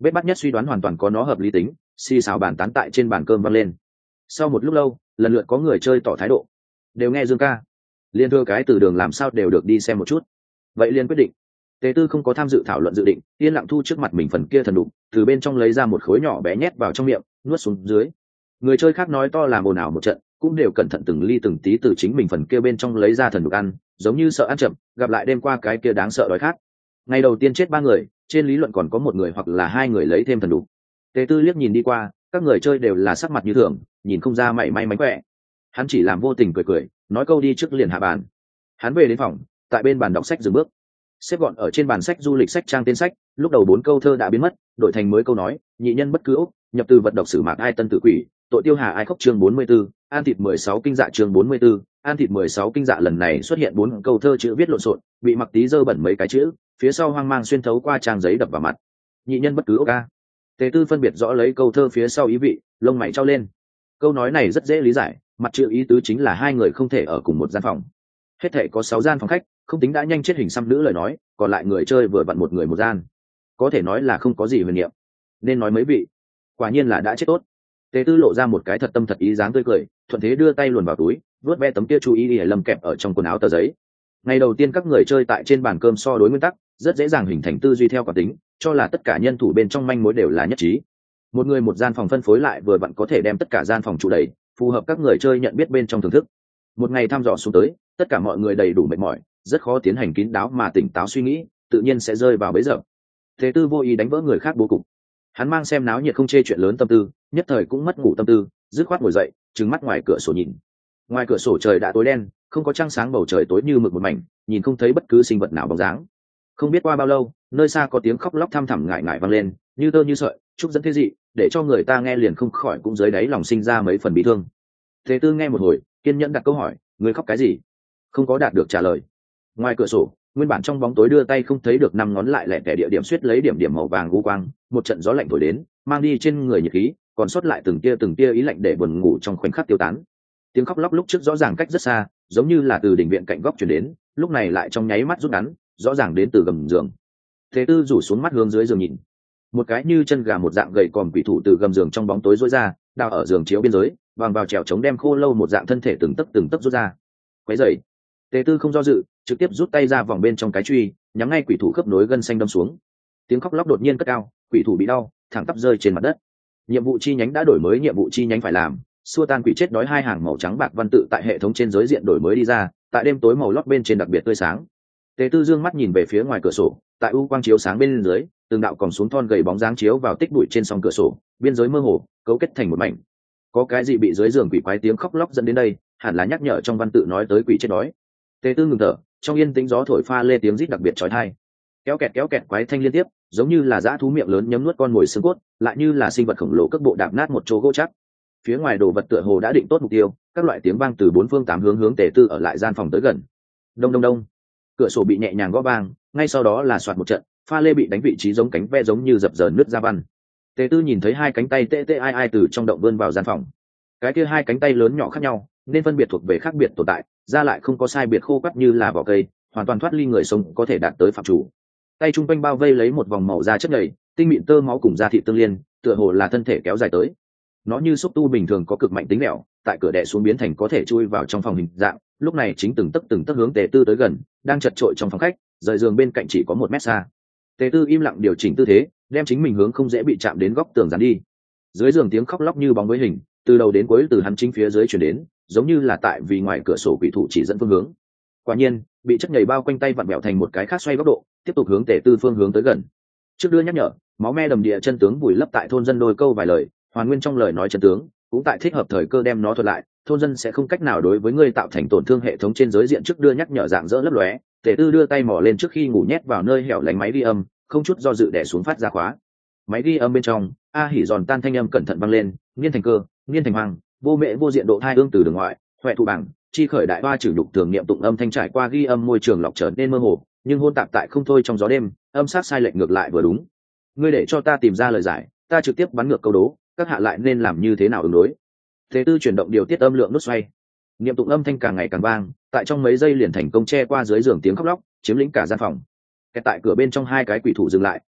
Bết bắt nhất suy đoán hoàn toàn có nó hợp lý tính, xì xào bàn tán tại trên bàn cơm vang lên. Sau một lúc lâu, lần lượt có người chơi tỏ thái độ, đều nghe Dương ca, liên thưa cái từ đường làm sao đều được đi xem một chút. Vậy liên quyết định. Tế Tư không có tham dự thảo luận dự định, yên lặng thu trước mặt mình phần kia thần đục, từ bên trong lấy ra một khối nhỏ bé nhét vào trong miệng, nuốt xuống dưới. Người chơi khác nói to làm ồn ào một trận, cũng đều cẩn thận từng ly từng tí từ chính mình phần kia bên trong lấy ra thần đục ăn, giống như sợ ăn chậm, gặp lại đêm qua cái kia đáng sợ đói khát. Ngày đầu tiên chết 3 người, trên lý luận còn có 1 người hoặc là 2 người lấy thêm thần đục. Tế Tư liếc nhìn đi qua, các người chơi đều là sắc mặt như thường, nhìn không ra mảy may mánh khỏe. Hắn chỉ làm vô tình cười cười, nói câu đi trước liền hạ bàn. Hắn về đến phòng, tại bên bàn đọc sách dừng bước, xếp gọn ở trên bàn sách du lịch sách trang tên sách, lúc đầu 4 câu thơ đã biến mất, đổi thành mới câu nói, nhị nhân bất cứ ốc, nhập từ vật độc sử mạc ai tân tự quỷ, tội tiêu hà ai khóc chương 44, an thịt 16 kinh dạ chương 44, an thịt 16 kinh dạ lần này xuất hiện 4 câu thơ chữ viết lộn xộn, bị mặc tí dơ bẩn mấy cái chữ, phía sau hoang mang xuyên thấu qua trang giấy đập vào mặt. Nhị nhân bất cứ ốc a. Tế Tư phân biệt rõ lấy câu thơ phía sau ý vị, lông mày trao lên. Câu nói này rất dễ lý giải, mặt chữ ý tứ chính là 2 người không thể ở cùng một gian phòng. Hết thể có 6 gian phòng khách, không tính đã nhanh chết hình xăm nữ lời nói, còn lại người chơi vừa vặn 1 người một gian, có thể nói là không có gì huyền niệm. Nên nói mấy vị, quả nhiên là đã chết tốt. Tế Tư lộ ra một cái thật tâm thật ý dáng tươi cười, thuận thế đưa tay luồn vào túi, vuốt ve tấm kia chú ý để lầm kẹp ở trong quần áo tờ giấy. Ngày đầu tiên các người chơi tại trên bàn cơm so đối nguyên tắc, rất dễ dàng hình thành tư duy theo cảm tính, cho là tất cả nhân thủ bên trong manh mối đều là nhất trí. 1 người một gian phòng phân phối lại vừa vặn có thể đem tất cả gian phòng trụ đầy, phù hợp các người chơi nhận biết bên trong thưởng thức. Một ngày thăm dò xuống tới, tất cả mọi người đầy đủ mệt mỏi, rất khó tiến hành kín đáo mà tỉnh táo suy nghĩ, tự nhiên sẽ rơi vào bẫy dập. Thế Tư vô ý đánh vỡ người khác bố cục. Hắn mang xem náo nhiệt không chê chuyện lớn tâm tư, nhất thời cũng mất ngủ tâm tư, dứt khoát ngồi dậy, trừng mắt ngoài cửa sổ nhìn. Ngoài cửa sổ trời đã tối đen, không có trăng sáng, bầu trời tối như mực một mảnh, nhìn không thấy bất cứ sinh vật nào bóng dáng. Không biết qua bao lâu, nơi xa có tiếng khóc lóc thăm thẳm ngại ngại vang lên, như tơ như sợi, trúc dẫn thế dị, để cho người ta nghe liền không khỏi cũng dưới đáy lòng sinh ra mấy phần bị thương. Thế Tư nghe một hồi, kiên nhẫn đặt câu hỏi, người khóc cái gì? Không có đạt được trả lời. Ngoài cửa sổ, nguyên bản trong bóng tối đưa tay không thấy được 5 ngón lại lẻ tẻ địa điểm suýt lấy điểm điểm màu vàng u quang, một trận gió lạnh thổi đến, mang đi trên người nhiệt khí, còn sót lại từng tia ý lạnh để buồn ngủ trong khoảnh khắc tiêu tán. Tiếng khóc lóc lúc trước rõ ràng cách rất xa, giống như là từ đỉnh viện cạnh góc truyền đến, lúc này lại trong nháy mắt rút ngắn, rõ ràng đến từ gầm giường. Thế Tư rủ xuống mắt hướng dưới giường nhìn, một cái như chân gà một dạng gầy còm quỷ thủ từ gầm giường trong bóng tối rối ra, đào ở giường chiếu biên giới, vàng vào trèo chống đem khô lâu một dạng thân thể từng tấc rút ra. Quấy rầy. Tế Tư không do dự, trực tiếp rút tay ra vòng bên trong cái truy, nhắm ngay quỷ thủ khớp nối gân xanh đâm xuống. Tiếng khóc lóc đột nhiên cất cao, quỷ thủ bị đau, thẳng tắp rơi trên mặt đất. Nhiệm vụ chi nhánh đã đổi mới nhiệm vụ chi nhánh phải làm, xua tan quỷ chết đói 2 hàng màu trắng bạc văn tự tại hệ thống trên giới diện đổi mới đi ra, tại đêm tối màu lót bên trên đặc biệt tươi sáng. Tế Tư dương mắt nhìn về phía ngoài cửa sổ, tại u quang chiếu sáng bên dưới, từng đạo còn xuống thon gầy bóng dáng chiếu vào tích bụi trên song cửa sổ, biên giới mơ hồ, cấu kết thành một mảnh. Có cái gì bị dưới giường quỷ quái tiếng khóc lóc dẫn đến đây, hẳn là nhắc nhở trong văn tự nói tới quỷ chết đói. Tế Tư ngừng thở, trong yên tĩnh gió thổi pha lê tiếng rít đặc biệt chói tai. Kéo kẹt quái thanh liên tiếp, giống như là dã thú miệng lớn nhấm nuốt con mồi xương cốt, lại như là sinh vật khổng lồ cước bộ đạp nát một chỗ gỗ chắc. Phía ngoài đồ vật tựa hồ đã định tốt mục tiêu, các loại tiếng vang từ 4 phương 8 hướng Tế Tư ở lại gian phòng tới gần. Đông đông đông, cửa sổ bị nhẹ nhàng gõ vang, ngay sau đó là soạt một trận, pha lê bị đánh vị trí giống cánh ve giống như dập dờn nứt ra văn. Tế Tư nhìn thấy 2 cánh tay tê ai từ trong động vươn vào gian phòng. Cái kia 2 cánh tay lớn nhỏ khác nhau, nên phân biệt thuộc về khác biệt tồn tại, ra lại không có sai biệt khô quắt như là vỏ cây, hoàn toàn thoát ly người sống có thể đạt tới phạm chủ. Tay trung quanh bao vây lấy một vòng màu da chất nhầy, tinh mịn tơ máu cùng da thịt tương liên, tựa hồ là thân thể kéo dài tới. Nó như xúc tu bình thường có cực mạnh tính lẹo, tại cửa đè xuống biến thành có thể chui vào trong phòng hình dạng, lúc này chính từng tấc hướng Tế Tư tới gần, đang chật trội trong phòng khách, rời giường bên cạnh chỉ có 1 mét xa. Tế Tư im lặng điều chỉnh tư thế, đem chính mình hướng không dễ bị chạm đến góc tường dán đi. Dưới giường tiếng khóc lóc như bóng với hình, từ đầu đến cuối từ hắn chính phía dưới truyền đến, giống như là tại vì ngoài cửa sổ quỷ thủ chỉ dẫn phương hướng. Quả nhiên, bị chất nhầy bao quanh tay vặn bẹo thành một cái khác xoay góc độ, tiếp tục hướng Tế Tư phương hướng tới gần. Trước đưa nhắc nhở, máu me đầm địa chân tướng vùi lấp tại thôn dân đôi câu vài lời, hoàn nguyên trong lời nói chân tướng, cũng tại thích hợp thời cơ đem nó thuật lại, thôn dân sẽ không cách nào đối với ngươi tạo thành tổn thương. Hệ thống trên giới diện trước đưa nhắc nhở dạng dỡ lấp lóe, Tế Tư đưa tay mò lên trước khi ngủ nhét vào nơi hẻo lánh máy ghi âm, không chút do dự đè xuống phát ra khóa. Máy ghi âm bên trong, a hỉ giòn tan thanh âm cẩn thận vang lên, nghiên thành cơ, nghiên thành hoàng, vô mẹ vô diện độ thai ương từ đường ngoại, huệ thụ bảng, chi khởi đại hoa trừ nhục thường niệm tụng âm thanh trải qua ghi âm môi trường lọc trở nên mơ hồ, nhưng hôn tạp tại không thôi trong gió đêm, âm sát sai lệch ngược lại vừa đúng. Ngươi để cho ta tìm ra lời giải, ta trực tiếp bắn ngược câu đố, các hạ lại nên làm như thế nào ứng đối. Thế Tư chuyển động điều tiết âm lượng nút xoay, niệm tụng âm thanh càng ngày càng vang, tại trong mấy giây liền thành công che qua dưới giường tiếng khóc lóc, chiếm lĩnh cả gian phòng. Kẹt tại cửa bên trong 2 cái quỷ thủ dừng lại,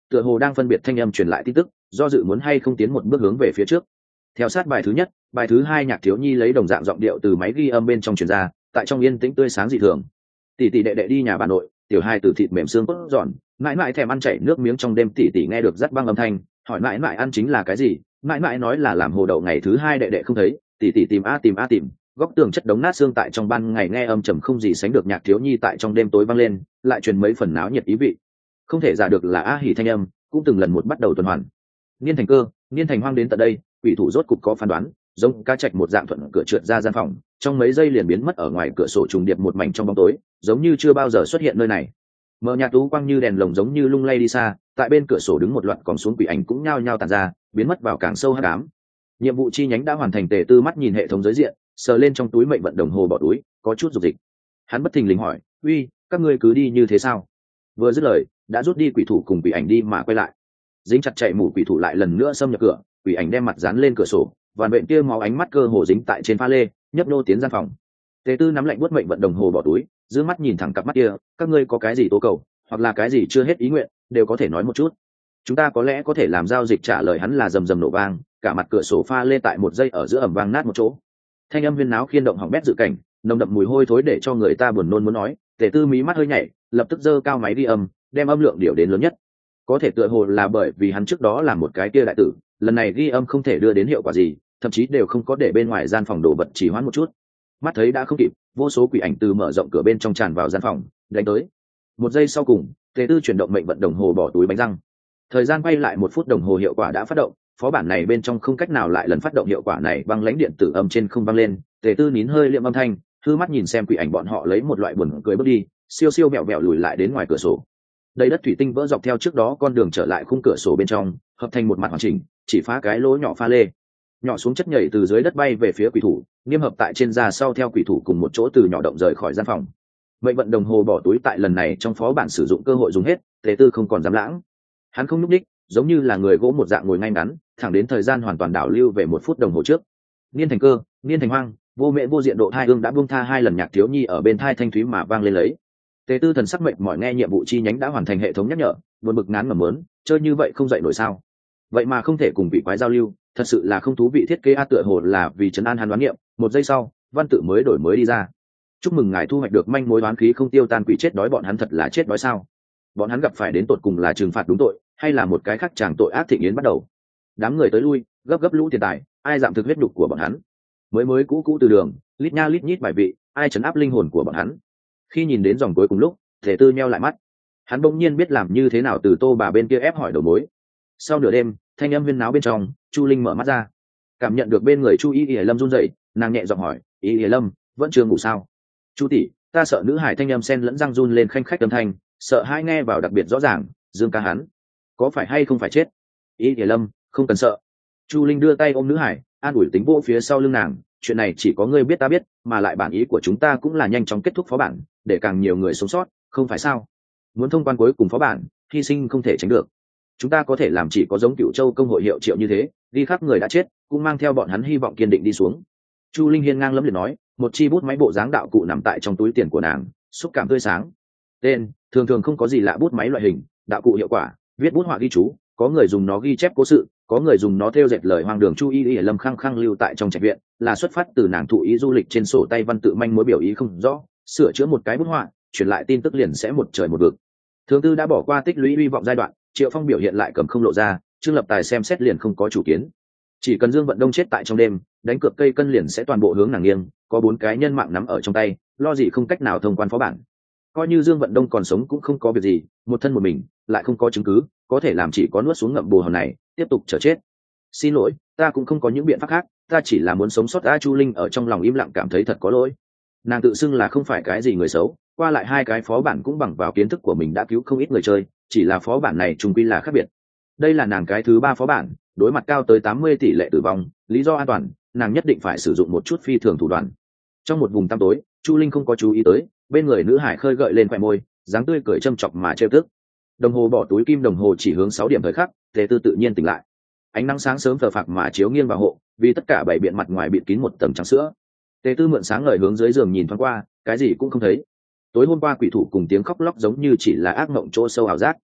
tựa hồ đang phân biệt thanh âm truyền lại tin tức, do dự muốn hay không tiến một bước hướng về phía trước. Theo sát bài thứ nhất, bài thứ hai nhạc thiếu nhi lấy đồng dạng giọng điệu từ máy ghi âm bên trong truyền ra, tại trong yên tĩnh tươi sáng dị thường. Tỷ tỷ đệ đệ đi nhà bà nội, tiểu hai từ thịt mềm xương cốt giòn, mãi mãi thèm ăn chảy nước miếng trong đêm, tỷ tỷ nghe được rắt băng âm thanh, hỏi mãi mãi ăn chính là cái gì, mãi mãi nói là làm hồ đậu, ngày thứ hai đệ đệ không thấy, tỷ tỷ tìm a tìm, góc tường chất đống nát xương, tại trong ban ngày nghe âm trầm không gì sánh được nhạc thiếu nhi tại trong đêm tối vang lên, lại truyền mấy phần náo nhiệt ý vị. Không thể giả được là a hỉ thanh âm, cũng từng lần một bắt đầu tuần hoàn. Niên thành cơ, niên thành hoang đến tận đây, quỷ thủ rốt cục có phán đoán, giống cá trạch một dạng thuận cửa trượt ra gian phòng, trong mấy giây liền biến mất ở ngoài cửa sổ, trùng điệp một mảnh trong bóng tối, giống như chưa bao giờ xuất hiện nơi này. Mở nhạt tú quang như đèn lồng giống như lung lay đi xa, tại bên cửa sổ đứng một loạt còn xuống quỷ ảnh cũng nhao nhao tàn ra, biến mất vào càng sâu hắc ám. Nhiệm vụ chi nhánh đã hoàn thành. Tề Tư mắt nhìn hệ thống giới diện, sờ lên trong túi mệnh vận đồng hồ bỏ túi, có chút dục dịch. Hắn bất thình lình hỏi, uy, các ngươi cứ đi như thế sao? Vừa dứt lời, đã rút đi quỷ thủ cùng quỷ ảnh đi mà quay lại. Dính chặt chạy mù quỷ thủ lại lần nữa xâm nhập cửa, quỷ ảnh đem mặt dán lên cửa sổ, vằn vện kia máu ánh mắt cơ hồ dính tại trên pha lê, nhấp nô tiến gian phòng. Tề Tư nắm lạnh buốt mệnh vận đồng hồ bỏ túi, giữ mắt nhìn thẳng cặp mắt kia, các ngươi có cái gì tố cầu, hoặc là cái gì chưa hết ý nguyện, đều có thể nói một chút. Chúng ta có lẽ có thể làm giao dịch. Trả lời hắn là rầm rầm nổ vang, cả mặt cửa sổ pha lê tại một giây ở giữa ẩm vang nát một chỗ. Thanh âm huyên náo khiên động hỏng bét dự cảnh, nồng đậm mùi hôi thối để cho người ta buồn nôn muốn nói. Tề Tư mí mắt hơi nhảy, lập tức giơ cao máy ghi âm, đem âm lượng điều đến lớn nhất. Có thể tựa hồ là bởi vì hắn trước đó làm một cái kia đại tử, lần này ghi âm không thể đưa đến hiệu quả gì, thậm chí đều không có để bên ngoài gian phòng đổ vật chỉ hoãn một chút. Mắt thấy đã không kịp, vô số quỷ ảnh từ mở rộng cửa bên trong tràn vào gian phòng, đánh tới. Một giây sau cùng, Tề Tư chuyển động mệnh vận đồng hồ bỏ túi bánh răng. Thời gian quay lại 1 phút đồng hồ, hiệu quả đã phát động. Phó bản này bên trong không cách nào lại lần phát động hiệu quả này, băng lãnh điện tử âm trên không vang lên. Tề Tư nín hơi liệm âm thanh, thư mắt nhìn xem quỷ ảnh bọn họ lấy một loại buồn cười bước đi, siêu siêu vẹo vẹo lùi lại đến ngoài cửa sổ. Đầy đất thủy tinh vỡ dọc theo trước đó con đường trở lại khung cửa sổ bên trong, hợp thành một mặt hoàn chỉnh, chỉ phá cái lỗ nhỏ pha lê. Nhỏ xuống chất nhảy từ dưới đất bay về phía quỷ thủ, niêm hợp tại trên da sau theo quỷ thủ cùng một chỗ từ nhỏ động rời khỏi gian phòng. Mệnh vận đồng hồ bỏ túi tại lần này trong phó bản sử dụng cơ hội dùng hết, Tề Tư không còn dám lãng. Hắn không nhúc nhích, giống như là người gỗ một dạng ngồi ngay ngắn, thẳng đến thời gian hoàn toàn đảo lưu về 1 phút đồng hồ trước. Niên thành cơ, niên thành hoang, vô mẹ vô diện độ hai hương đã buông tha 2 lần, nhạc thiếu nhi ở bên thai thanh thúy mà vang lên lấy. Tề Tư thần sắc mệnh mỏi nghe nhiệm vụ chi nhánh đã hoàn thành hệ thống nhắc nhở, buồn bực ngán ngẩm mớn, chơi như vậy không dậy nổi sao? Vậy mà không thể cùng vị quái giao lưu, thật sự là không thú vị. Thiết kế a, tựa hồ là vì trấn an hắn đoán niệm. 1 giây sau, văn tự mới đổi mới đi ra. Chúc mừng ngài thu hoạch được manh mối đoán khí không tiêu tan, quỷ chết đói. Bọn hắn thật là chết đói sao? Bọn hắn gặp phải đến tột cùng là trừng phạt đúng tội, hay là một cái khác chàng tội ác thịnh yến bắt đầu? Đám người tới lui, gấp gấp lũ tiền tài, ai giảm thực huyết đục của bọn hắn? Mới cũ từ đường, lít nha lít nhít bài vị, ai trấn áp linh hồn của bọn hắn? Khi nhìn đến dòng cuối cùng lúc, Tề Tư nheo lại mắt. Hắn bỗng nhiên biết làm như thế nào từ Tô bà bên kia ép hỏi đầu mối. Sau nửa đêm, thanh âm huyên náo bên trong, Chu Linh mở mắt ra, cảm nhận được bên người Chu Y Y Lâm run rẩy, nàng nhẹ giọng hỏi, Y Y Lâm, vẫn chưa ngủ sao? Chu tỷ, ta sợ. Nữ hải thanh âm sen lẫn răng run lên khanh khách âm thanh, sợ hai nghe vào đặc biệt rõ ràng. Dương ca hắn có phải hay không phải chết? Y Y Lâm, không cần sợ. Chu Linh đưa tay ôm nữ hải, an ủi tính vỗ phía sau lưng nàng, chuyện này chỉ có ngươi biết ta biết, mà lại bản ý của chúng ta cũng là nhanh chóng kết thúc phó bản, để càng nhiều người sống sót, không phải sao? Muốn thông quan cuối cùng phó bản, hy sinh không thể tránh được. Chúng ta có thể làm chỉ có giống Cửu Châu công hội hiệu triệu như thế, đi khắp người đã chết, cũng mang theo bọn hắn hy vọng kiên định đi xuống. Chu Linh hiên ngang lẫm liệt nói, một chi bút máy bộ dáng đạo cụ nằm tại trong túi tiền của nàng, xúc cảm tươi sáng. Tên thường thường không có gì lạ, bút máy loại hình, đạo cụ hiệu quả, viết bút họa ghi chú, có người dùng nó ghi chép cố sự, có người dùng nó thêu dệt lời hoang đường. Chu Y Y Lâm khăng khăng lưu tại trong trạch viện, là xuất phát từ nàng thụ ý du lịch trên sổ tay văn tự manh mối biểu ý không rõ, sửa chữa một cái bút họa, truyền lại tin tức liền sẽ một trời một vực. Thường Tư đã bỏ qua tích lũy hy vọng giai đoạn, Triệu Phong biểu hiện lại cầm không lộ ra, Trương Lập Tài xem xét liền không có chủ kiến. Chỉ cần Dương Vận Đông chết tại trong đêm, đánh cược cây cân liền sẽ toàn bộ hướng nàng nghiêng, có 4 cái nhân mạng nắm ở trong tay, lo gì không cách nào thông quan phó bản. Coi như Dương Vận Đông còn sống cũng không có việc gì, một thân một mình, lại không có chứng cứ, có thể làm chỉ có nuốt xuống ngậm bồ hòn này, tiếp tục chờ chết. Xin lỗi, ta cũng không có những biện pháp khác, ta chỉ là muốn sống sót. A Chu Linh ở trong lòng im lặng cảm thấy thật có lỗi. Nàng tự xưng là không phải cái gì người xấu, qua lại 2 cái phó bản cũng bằng vào kiến thức của mình đã cứu không ít người chơi, chỉ là phó bản này trùng quy là khác biệt. Đây là nàng cái thứ 3 phó bản, đối mặt cao tới 80 tỷ lệ tử vong, lý do an toàn, nàng nhất định phải sử dụng một chút phi thường thủ đoạn. Trong một vùng tăm tối, Chu Linh không có chú ý tới, bên người nữ hải khơi gợi lên khóe môi, dáng tươi cười châm chọc mà trêu tức. Đồng hồ bỏ túi kim đồng hồ chỉ hướng 6 điểm thời khắc, Tề Tư tự nhiên tỉnh lại. Ánh nắng sáng sớm phờ phạc mà chiếu nghiêng vào hộ, vì tất cả bảy biện mặt ngoài bịt kín một tầng trắng sữa. Tề Tư mượn sáng ngời hướng dưới giường nhìn thoáng qua, cái gì cũng không thấy. Tối hôm qua quỷ thủ cùng tiếng khóc lóc giống như chỉ là ác mộng chỗ sâu ảo giác.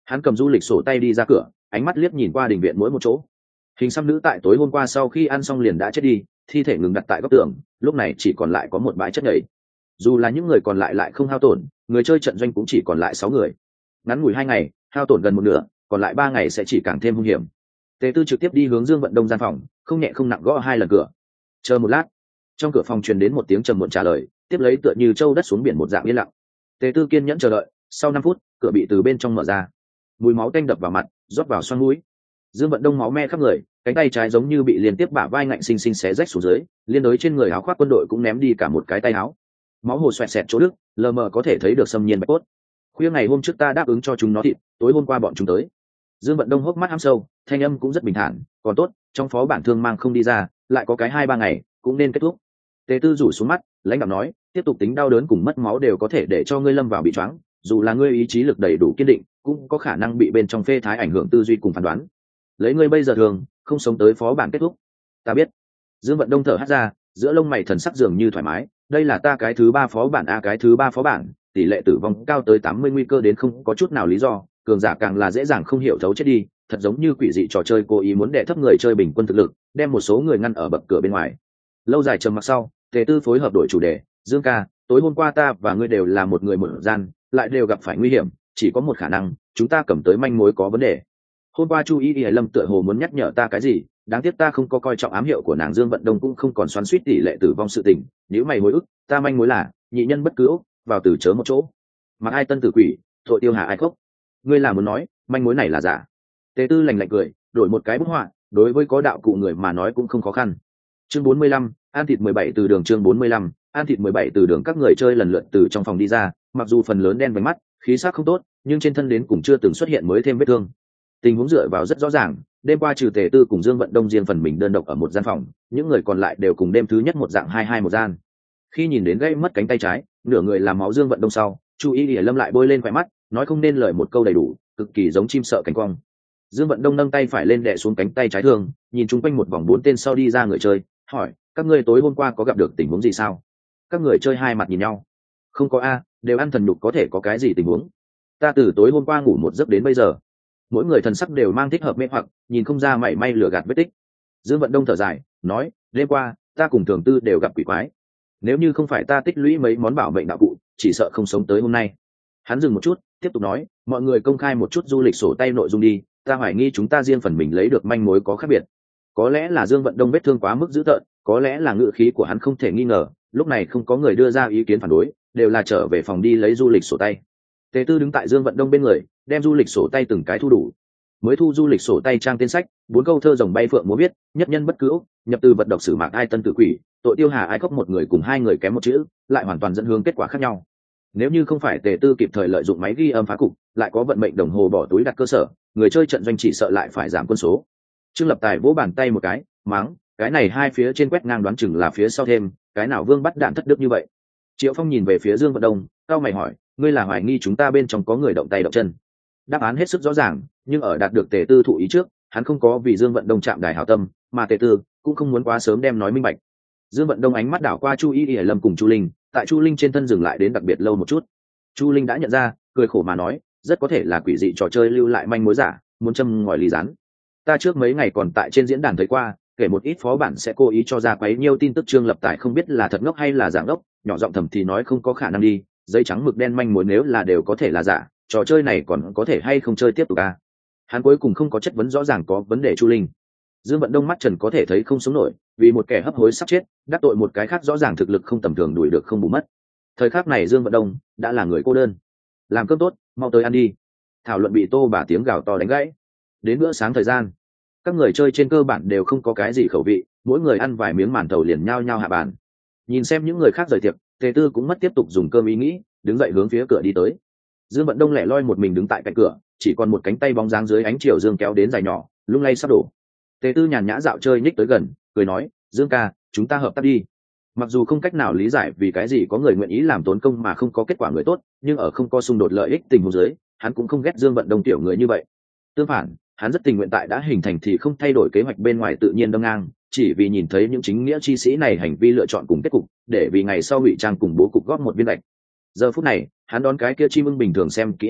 Hắn cầm du lịch sổ tay đi ra cửa, ánh mắt liếc nhìn qua đình viện mỗi một chỗ. Hình xăm nữ tại tối hôm qua sau khi ăn xong liền đã chết đi, thi thể ngừng đặt tại góc tường, lúc này chỉ còn lại có một bãi chất nhầy. Dù là những người còn lại không hao tổn, người chơi trận doanh cũng chỉ còn lại 6 người. Ngắn ngủi 2 ngày, hao tổn gần một nửa, còn lại 3 ngày sẽ chỉ càng thêm hung hiểm. Tề Tư trực tiếp đi hướng Dương Vận Đông gian phòng, không nhẹ không nặng gõ 2 lần cửa. Chờ một lát, trong cửa phòng truyền đến một tiếng trầm muộn trả lời, tiếp lấy tựa như trâu đất xuống biển một dạng yên lặng. Tề Tư kiên nhẫn chờ đợi, sau 5 phút, cửa bị từ bên trong mở ra. Mùi máu tanh đập vào mặt, rót vào xoang mũi. Dương Vận Đông máu me khắp người, cánh tay trái giống như bị liên tiếp bả vai ngạnh sinh sinh xé rách xuống dưới, liên đối trên người áo khoác quân đội cũng ném đi cả một cái tay áo. Máu hồ xoẹt xẹt chỗ đứt, lờ mờ có thể thấy được xâm nhiên bạch cốt. Khuya ngày hôm trước ta đáp ứng cho chúng nó thịt, tối hôm qua bọn chúng tới. Dương Vận Đông hốc mắt hăm sâu, thanh âm cũng rất bình thản, còn tốt, trong phó bản thương mang không đi ra, lại có cái 2-3 ngày, cũng nên kết thúc. Tề Tư rủ xuống mắt, lãnh đạo nói, tiếp tục tính đau đớn cùng mất máu đều có thể để cho ngươi lâm vào bị choáng, dù là ngươi ý chí lực đầy đủ kiên định, cũng có khả năng bị bên trong phê thái ảnh hưởng tư duy cùng phán đoán. Lấy ngươi bây giờ thường, không sống tới phó bản kết thúc. Ta biết. Dương Vận Đông thở hắt ra, giữa lông mày thần sắc dường như thoải mái, đây là ta cái thứ 3 phó bản cái thứ 3 phó bản, tỷ lệ tử vong cao tới 80 nguy cơ đến không có chút nào lý do, cường giả càng là dễ dàng không hiểu thấu chết đi, thật giống như quỷ dị trò chơi cố ý muốn đè thấp người chơi bình quân thực lực, đem một số người ngăn ở bậc cửa bên ngoài. Lâu dài trầm mặc sau, Tề Tư phối hợp đổi chủ đề, Dương ca, tối hôm qua ta và ngươi đều là một người một gian, lại đều gặp phải nguy hiểm, chỉ có một khả năng, chúng ta cầm tới manh mối có vấn đề. Hôm qua Chu Y Lâm tựa hồ muốn nhắc nhở ta cái gì, đáng tiếc ta không có coi trọng ám hiệu của nàng. Dương Vận Đông cũng không còn xoắn xuýt tỷ lệ tử vong sự tình, nếu mày hối ức, ta manh mối là nhị nhân bất cứ ốc, vào từ chớ một chỗ. Mặc ai tân tử quỷ, tội tiêu hà ai khốc. Ngươi là muốn nói, manh mối này là giả? Tề Tư lạnh lạnh cười, đổi một cái bức họa, đối với có đạo cụ người mà nói cũng không khó khăn. Chương 45, ăn thịt 17 từ đường. Chương 45, ăn thịt 17 từ đường. Các người chơi lần lượt từ trong phòng đi ra, mặc dù phần lớn đen vành mắt, khí sắc không tốt, nhưng trên thân đến cùng chưa từng xuất hiện mới thêm vết thương. Tình huống dựa vào rất rõ ràng, đêm qua trừ Tề Tư cùng Dương Vận Đông riêng phần mình đơn độc ở một gian phòng, những người còn lại đều cùng đêm thứ nhất một dạng 2-2 một gian. Khi nhìn đến gãy mất cánh tay trái, nửa người làm máu Dương Vận Đông sau, Chu Y Lâm lại bôi lên khóe mắt, nói không nên lời một câu đầy đủ, cực kỳ giống chim sợ cánh quang. Dương Vận Đông nâng tay phải lên đè xuống cánh tay trái thương, nhìn chung quanh một vòng 4 tên sau đi ra người chơi, hỏi, các ngươi tối hôm qua có gặp được tình huống gì sao? Các người chơi hai mặt nhìn nhau. Không có a, đều ăn thần nhục, có thể có cái gì tình huống? Ta từ tối hôm qua ngủ một giấc đến bây giờ. Mỗi người thần sắc đều mang thích hợp mê hoặc, nhìn không ra mảy may lừa gạt vết tích. Dương Vận Đông thở dài, nói, đêm qua ta cùng Thường Tư đều gặp quỷ quái. Nếu như không phải ta tích lũy mấy món bảo mệnh đạo cụ, chỉ sợ không sống tới hôm nay. Hắn dừng một chút, tiếp tục nói, mọi người công khai một chút du lịch sổ tay nội dung đi, ta hoài nghi chúng ta riêng phần mình lấy được manh mối có khác biệt. Có lẽ là Dương Vận Đông vết thương quá mức dữ tợn, có lẽ là ngữ khí của hắn không thể nghi ngờ, lúc này không có người đưa ra ý kiến phản đối, đều là trở về phòng đi lấy du lịch sổ tay. Tề Tư đứng tại Dương Vận Đông bên người, đem du lịch sổ tay từng cái thu đủ. Mới thu du lịch sổ tay trang tên sách, 4 câu thơ rồng bay phượng múa viết, nhất nhân bất cứ ốc, nhập từ vật độc sử mạc ai tân tự quỷ, tội tiêu hà ai khóc, một người cùng 2 người kém một chữ, lại hoàn toàn dẫn hướng kết quả khác nhau. Nếu như không phải Tề Tư kịp thời lợi dụng máy ghi âm phá cục, lại có vận mệnh đồng hồ bỏ túi đặt cơ sở, người chơi trận doanh chỉ sợ lại phải giảm quân số. Trương Lập Tài vỗ bàn tay một cái, mắng, cái này hai phía trên quét ngang đoán chừng là phía sau thêm, cái nào vương bắt đạn thất đức như vậy. Triệu Phong nhìn về phía Dương Vận Đông, cao mày hỏi, ngươi là hoài nghi chúng ta bên trong có người động tay động chân? Đáp án hết sức rõ ràng, nhưng ở đạt được Tề Tư thụ ý trước, hắn không có vì Dương Vận Đông chạm đài hảo tâm, mà Tề Tư cũng không muốn quá sớm đem nói minh bạch. Dương Vận Đông ánh mắt đảo qua Chu Y Lâm cùng Chu Linh, tại Chu Linh trên thân dừng lại đến đặc biệt lâu một chút. Chu Linh đã nhận ra, cười khổ mà nói, rất có thể là quỷ dị trò chơi lưu lại manh mối giả, muốn châm ngòi ly rán. Ta trước mấy ngày còn tại trên diễn đàn thấy qua, kể một ít phó bản sẽ cố ý cho ra quấy nhiêu tin tức. Trương Lập Tài không biết là thật ngốc hay là giả ngốc, nhỏ giọng thầm thì nói không có khả năng đi, giấy trắng mực đen manh mối nếu là đều có thể là giả, trò chơi này còn có thể hay không chơi tiếp tục à? Hắn cuối cùng không có chất vấn rõ ràng có vấn đề Chu Linh. Dương Vận Đông mắt trần có thể thấy không sống nổi, vì một kẻ hấp hối sắp chết, đắc tội một cái khác rõ ràng thực lực không tầm thường đuổi được không bù mất. Thời khắc này Dương Vận Đông đã là người cô đơn. Làm cơm tốt, mau tới ăn đi. Thảo luận bị Tô Bà tiếng gào to đánh gãy. Đến bữa sáng thời gian, các người chơi trên cơ bản đều không có cái gì khẩu vị, mỗi người ăn vài miếng màn thầu liền nhao nhao hạ bàn. Nhìn xem những người khác rời tiệc, Tề Tư cũng mất tiếp tục dùng cơm ý nghĩ, đứng dậy hướng phía cửa đi tới. Dương Vận Đông lẻ loi một mình đứng tại cạnh cửa, chỉ còn một cánh tay bóng dáng dưới ánh chiều dương kéo đến dài nhỏ, lung lay sắp đổ. Tề Tư nhàn nhã dạo chơi nhích tới gần, cười nói, Dương ca, chúng ta hợp tác đi. Mặc dù không cách nào lý giải vì cái gì có người nguyện ý làm tốn công mà không có kết quả người tốt, nhưng ở không có xung đột lợi ích tình huống dưới, hắn cũng không ghét Dương Vận Đông tiểu người như vậy. Tương phản, hắn rất tình nguyện tại đã hình thành thì không thay đổi kế hoạch bên ngoài tự nhiên đâm ngang, chỉ vì nhìn thấy những chính nghĩa chi sĩ này hành vi lựa chọn cùng kết cục, để vì ngày sau ngụy trang cùng bố cục góp một viên gạch. Giờ phút này, hắn đón cái kia chim ưng bình thường xem kỹ ánh mắt,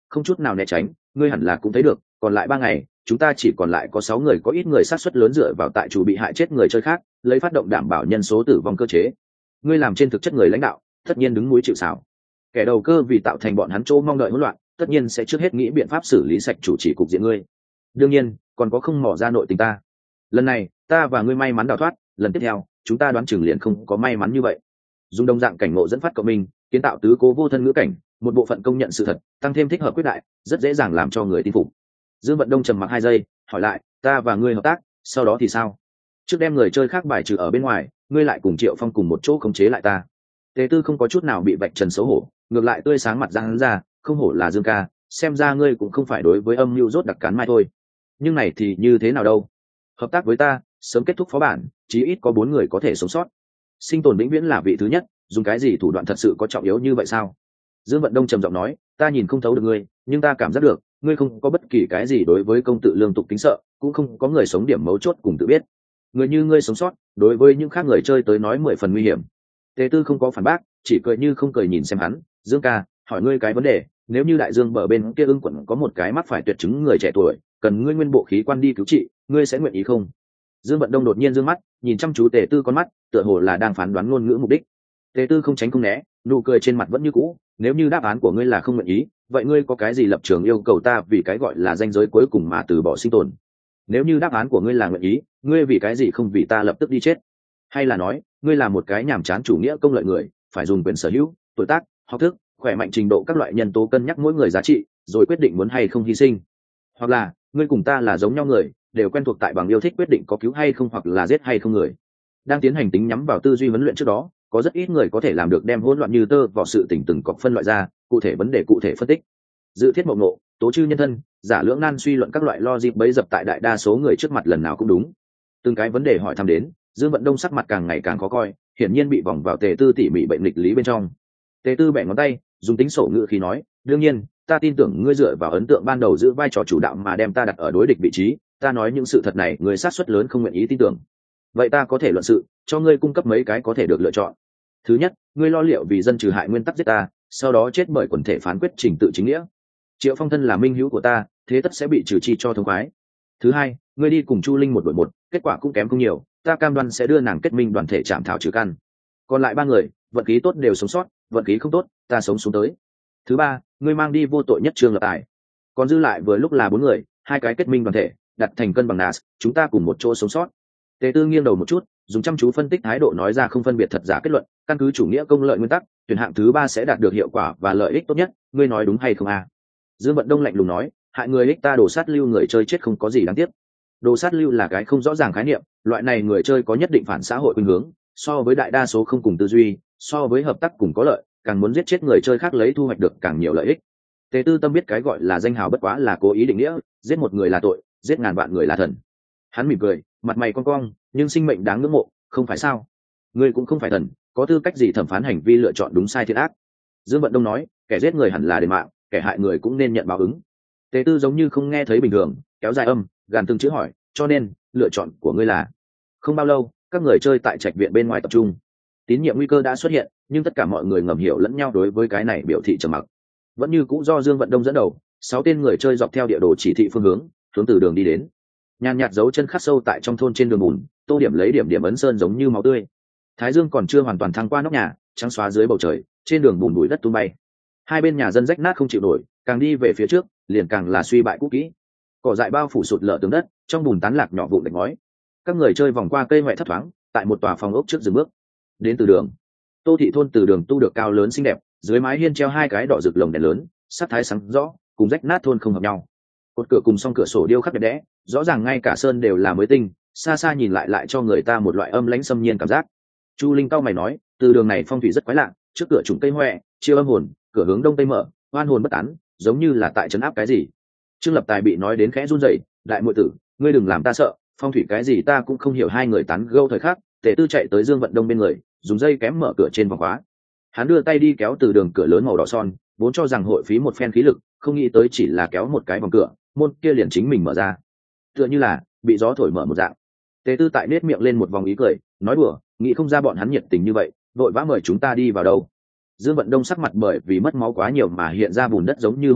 không chút nào né tránh. Ngươi hẳn là cũng thấy được, còn lại 3 ngày, chúng ta chỉ còn lại có 6 người, có ít người sát suất lớn dựa vào tại chủ bị hại chết người chơi khác, lấy phát động đảm bảo nhân số tử vong cơ chế. Ngươi làm trên thực chất người lãnh đạo, tất nhiên đứng núi chịu sào. Kẻ đầu cơ vì tạo thành bọn hắn chỗ mong đợi hỗn loạn, tất nhiên sẽ trước hết nghĩ biện pháp xử lý sạch chủ chỉ cục diện ngươi. Đương nhiên, còn có không mỏ ra nội tình ta. Lần này, ta và ngươi may mắn đào thoát, lần tiếp theo, chúng ta đoán chừng liền không có may mắn như vậy. Dùng đồng dạng cảnh ngộ dẫn phát cộng minh, kiến tạo tứ cố vô thân ngữ cảnh, một bộ phận công nhận sự thật, tăng thêm thích hợp quyết đại, rất dễ dàng làm cho người tin phục. Dương Vận Đông trầm mặc 2 giây, hỏi lại, ta và ngươi hợp tác, sau đó thì sao? Trước đem người chơi khác bài trừ ở bên ngoài, ngươi lại cùng Triệu Phong cùng một chỗ khống chế lại ta. Tề Tư không có chút nào bị vạch trần xấu hổ, ngược lại tươi sáng mặt ra hắn ra, không hổ là Dương ca, xem ra ngươi cũng không phải đối với âm mưu rốt đặc cán mai thôi. Nhưng này thì như thế nào đâu? Hợp tác với ta, sớm kết thúc phó bản, chí ít có 4 người có thể sống sót. Sinh tồn vĩnh viễn là vị thứ nhất, dùng cái gì thủ đoạn thật sự có trọng yếu như vậy sao? Dương Vận Đông trầm giọng nói, ta nhìn không thấu được ngươi, nhưng ta cảm giác được, ngươi không có bất kỳ cái gì đối với công tự lương tục kính sợ, cũng không có người sống điểm mấu chốt cùng tự biết. Người như ngươi sống sót, đối với những khác người chơi tới nói 10 phần nguy hiểm. Tề Tư không có phản bác, chỉ cười như không cười nhìn xem hắn, Dương ca, hỏi ngươi cái vấn đề, nếu như đại dương bờ bên kia ưng quận có một cái mắc phải tuyệt chứng người trẻ tuổi, cần ngươi nguyên bộ khí quan đi cứu trị, ngươi sẽ nguyện ý không? Dương Vận Đông đột nhiên dương mắt, nhìn chăm chú Tề Tư con mắt, tựa hồ là đang phán đoán ngôn ngữ mục đích. Tề Tư không tránh không né, nụ cười trên mặt vẫn như cũ, nếu như đáp án của ngươi là không nguyện ý, vậy ngươi có cái gì lập trường yêu cầu ta vì cái gọi là ranh giới cuối cùng mà từ bỏ sinh tồn? Nếu như đáp án của ngươi là nguyện ý, ngươi vì cái gì không vì ta lập tức đi chết? Hay là nói, ngươi là một cái nhàm chán chủ nghĩa công lợi người, phải dùng quyền sở hữu, tuổi tác, học thức, khỏe mạnh trình độ các loại nhân tố cân nhắc mỗi người giá trị, rồi quyết định muốn hay không hy sinh? Hoặc là, ngươi cùng ta là giống nhau người, đều quen thuộc tại bằng yêu thích quyết định có cứu hay không hoặc là giết hay không người. Đang tiến hành tính nhắm vào tư duy huấn luyện trước đó, có rất ít người có thể làm được đem hỗn loạn như tơ vào sự tỉnh từng cọc phân loại ra, cụ thể vấn đề cụ thể phân tích. Dự thiết mộng nộ, tố chư nhân thân, giả lưỡng nan suy luận các loại logic bấy dập tại đại đa số người trước mặt lần nào cũng đúng. Từng cái vấn đề hỏi thăm đến, Dương Vận Đông sắc mặt càng ngày càng khó coi, hiển nhiên bị vòng vào Tề Tư tỉ mỉ bệnh nghịch lý bên trong. Tề Tư bẻ ngón tay, dùng tính sổ ngữ khí nói, đương nhiên, ta tin tưởng ngươi dựa vào ấn tượng ban đầu giữ vai trò chủ đạo mà đem ta đặt ở đối địch vị trí, ta nói những sự thật này người sát suất lớn không nguyện ý tin tưởng. Vậy ta có thể luận sự, cho ngươi cung cấp mấy cái có thể được lựa chọn. Thứ nhất, ngươi lo liệu vì dân trừ hại nguyên tắc giết ta, sau đó chết bởi quần thể phán quyết trình tự chính nghĩa. Triệu Phong thân là minh hữu của ta, thế tất sẽ bị trừ chi cho thông khoái. Thứ hai, ngươi đi cùng Chu Linh 1 đội 1, kết quả cũng kém không nhiều, ta cam đoan sẽ đưa nàng kết minh đoàn thể chạm thảo trừ căn. Còn lại 3 người, vận khí tốt đều sống sót, vận khí không tốt, ta sống xuống tới. Thứ ba, ngươi mang đi vô tội nhất Trương Lập Tài. Còn dư lại vừa lúc là 4 người, 2 cái kết minh đoàn thể, đặt thành cân bằng nas, chúng ta cùng một chỗ sống sót. Tề Tư nghiêng đầu một chút, dùng chăm chú phân tích thái độ nói ra không phân biệt thật giả kết luận, căn cứ chủ nghĩa công lợi nguyên tắc, tuyển hạng thứ 3 sẽ đạt được hiệu quả và lợi ích tốt nhất, ngươi nói đúng hay không a? Dương Vận Đông lạnh lùng nói, hại người ích ta đổ sát lưu người chơi chết không có gì đáng tiếc. Đồ sát lưu là cái không rõ ràng khái niệm, loại này người chơi có nhất định phản xã hội khuynh hướng, so với đại đa số không cùng tư duy, so với hợp tác cùng có lợi, càng muốn giết chết người chơi khác lấy thu hoạch được càng nhiều lợi ích. Tề Tư tâm biết cái gọi là danh hào bất quá là cố ý định nghĩa, giết một người là tội, giết ngàn vạn người là thần. Hắn mỉm cười, mặt mày cong cong, nhưng sinh mệnh đáng ngưỡng mộ, không phải sao? Ngươi cũng không phải thần, có tư cách gì thẩm phán hành vi lựa chọn đúng sai thiện ác? Dương Vận Đông nói, kẻ giết người hẳn là đền mạng, kẻ hại người cũng nên nhận báo ứng. Tề Tư giống như không nghe thấy bình thường, kéo dài âm, gàn từng chữ hỏi, cho nên lựa chọn của ngươi là? Không bao lâu, các người chơi tại trạch viện bên ngoài tập trung. Tín nhiệm nguy cơ đã xuất hiện, nhưng tất cả mọi người ngầm hiểu lẫn nhau đối với cái này biểu thị trầm mặc. Vẫn như cũ do Dương Vận Đông dẫn đầu, 6 tên người chơi dọc theo địa đồ chỉ thị phương hướng từ đường đi đến. Nhàn nhạt dấu chân khắc sâu tại trong thôn trên đường bùn, tô điểm lấy điểm điểm ấn sơn giống như máu tươi. Thái dương còn chưa hoàn toàn thăng qua nóc nhà, trắng xóa dưới bầu trời, trên đường bùn bụi đất tung bay. Hai bên nhà dân rách nát không chịu nổi, càng đi về phía trước, liền càng là suy bại cũ kỹ. Cỏ dại bao phủ sụt lở tường đất, trong bùn tán lạc nhỏ vụn gạch ngói. Các người chơi vòng qua cây hoại thấp thoáng, tại một tòa phòng ốc trước dừng bước. Đến từ đường. Tô thị thôn từ đường tu được cao lớn xinh đẹp, dưới mái hiên treo 2 cái đỏ rực lồng đèn lớn, sắc thái sáng rõ, cùng rách nát thôn không hợp nhau. Cột cửa cùng song cửa sổ điêu khắc đẹp đẽ, rõ ràng ngay cả sơn đều là mới tinh, xa xa nhìn lại cho người ta một loại âm lãnh xâm nhiên cảm giác. Chu Linh cau mày nói, từ đường này phong thủy rất quái lạ, trước cửa trùng cây hoè, chiêu âm hồn, cửa hướng đông tây mở, oan hồn bất tán, giống như là tại trấn áp cái gì. Trương Lập Tài bị nói đến khẽ run rẩy, đại muội tử, ngươi đừng làm ta sợ, phong thủy cái gì ta cũng không hiểu. Hai người tán gẫu thời khắc, Tề Tư chạy tới Dương Vận Đông bên người, dùng dây kém mở cửa trên vòng khóa. Hắn đưa tay đi kéo từ đường cửa lớn màu đỏ son, vốn cho rằng hội phí một phen khí lực, không nghĩ tới chỉ là kéo một cái vòng cửa, môn kia liền chính mình mở ra, tựa như là bị gió thổi mở một dạng. Tề Tư tại nết miệng lên một vòng ý cười, nói đùa, nghĩ không ra bọn hắn nhiệt tình như vậy, vội vã mời chúng ta đi vào đâu. Dương Vận Đông sắc mặt bởi vì mất máu quá nhiều mà hiện ra bùn đất giống như hôi bại,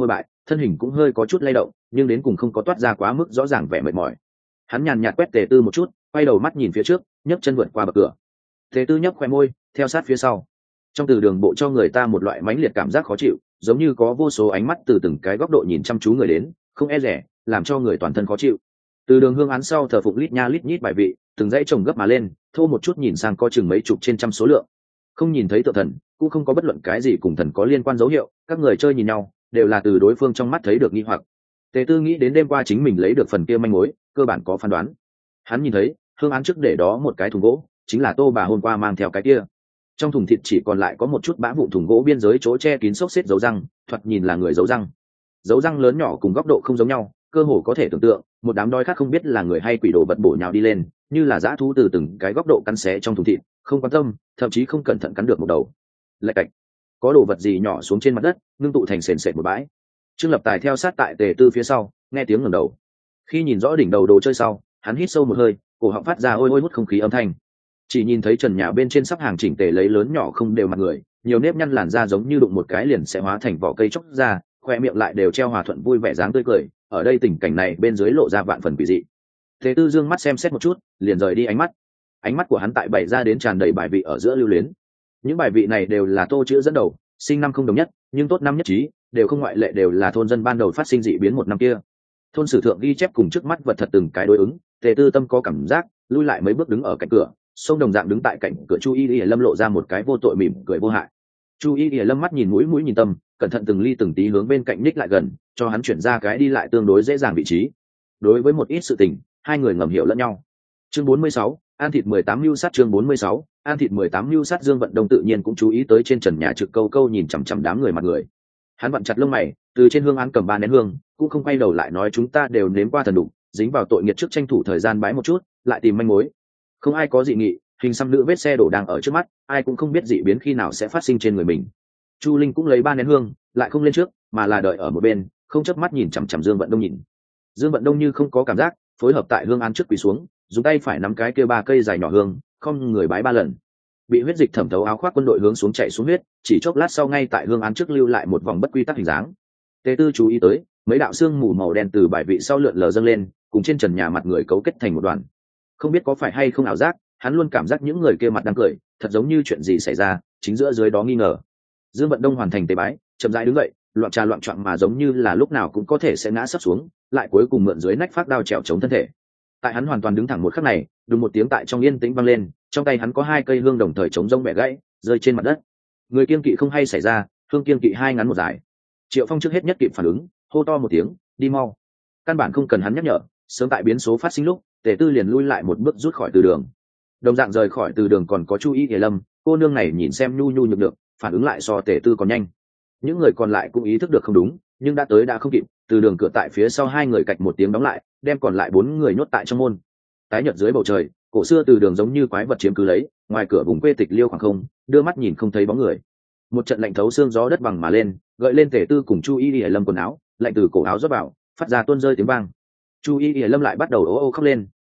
thân hình cũng hơi có chút lay động, nhưng đến cùng không có toát ra quá mức rõ ràng vẻ mệt mỏi. Hắn nhàn nhạt quét Tề Tư một chút, quay đầu mắt nhìn phía trước, nhấc chân vượt qua bậc cửa. Tề Tư nhấc khoe môi, theo sát phía sau. Trong từ đường bộ cho người ta một loại mãnh liệt cảm giác khó chịu, giống như có vô số ánh mắt từ từng cái góc độ nhìn chăm chú người đến, không e rẻ, làm cho người toàn thân khó chịu. Từ đường hương án sau thờ phụng lít nha lít nhít bài vị, từng dãy chồng gấp mà lên, thô một chút nhìn sang có chừng mấy chục trên trăm số lượng. Không nhìn thấy tượng thần, cũng không có bất luận cái gì cùng thần có liên quan dấu hiệu, các người chơi nhìn nhau, đều là từ đối phương trong mắt thấy được nghi hoặc. Tề Tư nghĩ đến đêm qua chính mình lấy được phần kia manh mối, cơ bản có phán đoán. Hắn nhìn thấy, hương án trước để đó một cái thùng gỗ, chính là Tô bà hôm qua mang theo cái kia. Trong thùng thịt chỉ còn lại có một chút bã vụn thùng gỗ biên giới chỗ che kín xốc xếp dấu răng, thoạt nhìn là người dấu răng. Dấu răng lớn nhỏ cùng góc độ không giống nhau, cơ hồ có thể tưởng tượng, một đám đói khác không biết là người hay quỷ đồ vật bổ nhào đi lên, như là dã thú từ từng cái góc độ cắn xé trong thùng thịt, không quan tâm, thậm chí không cẩn thận cắn được một đầu. Lạch cạch, có đồ vật gì nhỏ xuống trên mặt đất, ngưng tụ thành sền sệt một bãi. Trương Lập Tài theo sát tại Tề Tư phía sau, nghe tiếng ngẩng đầu. Khi nhìn rõ đỉnh đầu đồ chơi sau, hắn hít sâu một hơi, cổ họng phát ra ôi ôi hút không khí âm thanh. Chỉ nhìn thấy trần nhà bên trên sắp hàng chỉnh tề lấy lớn nhỏ không đều mặt người, nhiều nếp nhăn làn da giống như đụng một cái liền sẽ hóa thành vỏ cây chóc ra, khoe miệng lại đều treo hòa thuận vui vẻ dáng tươi cười. Ở đây tình cảnh này bên dưới lộ ra vạn phần quỷ dị. Thế Tư dương mắt xem xét một chút, liền rời đi ánh mắt của hắn tại bày ra đến tràn đầy bài vị ở giữa lưu luyến. Những bài vị này đều là Tô chữ dẫn đầu, sinh năm không đồng nhất, nhưng tốt năm nhất trí, đều không ngoại lệ đều là thôn dân ban đầu phát sinh dị biến một năm kia. Thôn sử thượng ghi chép cùng trước mắt vật thật từng cái đối ứng, Tề Tư tâm có cảm giác, lui lại mấy bước đứng ở cạnh cửa, sông đồng dạng đứng tại cạnh cửa. Chu Y Y Lâm lộ ra một cái vô tội mỉm cười vô hại. Chu Y Y Lâm mắt nhìn mũi mũi nhìn tâm, cẩn thận từng ly từng tí hướng bên cạnh ních lại gần, cho hắn chuyển ra cái đi lại tương đối dễ dàng vị trí. Đối với một ít sự tình, hai người ngầm hiểu lẫn nhau. Chương 46, An thịt 18 mưu sát. Chương 46, An thịt 18 mưu sát. Dương Vận Đông tự nhiên cũng chú ý tới trên trần nhà trực câu câu nhìn chằm chằm đám người mặt người. Hắn vặn chặt lông mày, từ trên hương án cầm 3 nén hương, cũng không quay đầu lại nói chúng ta đều nếm qua thần đụng, dính vào tội nghiệt trước tranh thủ thời gian bái một chút, lại tìm manh mối. Không ai có dị nghị, hình xăm nữ vết xe đổ đang ở trước mắt, ai cũng không biết dị biến khi nào sẽ phát sinh trên người mình. Chu Linh cũng lấy 3 nén hương, lại không lên trước, mà là đợi ở một bên, không chớp mắt nhìn chằm chằm Dương Vận Đông nhìn. Dương Vận Đông như không có cảm giác, phối hợp tại hương án trước quỳ xuống, dùng tay phải nắm cái kia 3 cây dài nhỏ hương, không người bái 3 lần. Bị huyết dịch thẩm thấu áo khoác quân đội hướng xuống chạy xuống huyết, chỉ chốc lát sau ngay tại hương án trước lưu lại một vòng bất quy tắc hình dáng. Tề Tư chú ý tới, mấy đạo xương mù màu đen từ bài vị sau lượn lờ dâng lên, cùng trên trần nhà mặt người cấu kết thành một đoàn. Không biết có phải hay không ảo giác, hắn luôn cảm giác những người kia mặt đang cười, thật giống như chuyện gì xảy ra, chính giữa dưới đó nghi ngờ. Dương Vận Đông hoàn thành tế bái, chậm rãi đứng dậy, loạn trà loạn choạng mà giống như là lúc nào cũng có thể sẽ ngã sấp xuống, lại cuối cùng mượn dưới nách phát đao trèo chống thân thể. Tại hắn hoàn toàn đứng thẳng một khắc này, đùng một tiếng tại trong yên tĩnh vang lên, trong tay hắn có 2 cây hương đồng thời chống rông bẻ gãy, rơi trên mặt đất. Người kiên kỵ không hay xảy ra, hương kiên kỵ 2 ngắn một dài. Triệu Phong trước hết nhất kịp phản ứng, hô to một tiếng, đi mau. Căn bản không cần hắn nhắc nhở, sớm tại biến số phát sinh lúc, Tề Tư liền lui lại một bước rút khỏi từ đường. Đồng dạng rời khỏi từ đường còn có Chu Y Y Lâm, cô nương này nhìn xem nhu nhu nhược được, phản ứng lại so Tề Tư còn nhanh. Những người còn lại cũng ý thức được không đúng, nhưng đã tới đã không kịp, từ đường cửa tại phía sau 2 người cạch một tiếng đóng lại, đem còn lại 4 người nhốt tại trong môn. Tái nhợt dưới bầu trời, cổ xưa từ đường giống như quái vật chiếm cứ lấy, ngoài cửa vùng quê tịch liêu khoảng không, đưa mắt nhìn không thấy bóng người. Một trận lạnh thấu xương gió đất bằng mà lên, gợi lên Tề Tư cùng Chu Y Y Lâm quần áo, lạnh từ cổ áo rót vào, phát ra tuôn rơi tiếng vang. Chu Y Y Lâm lại bắt đầu ố ô khóc lên,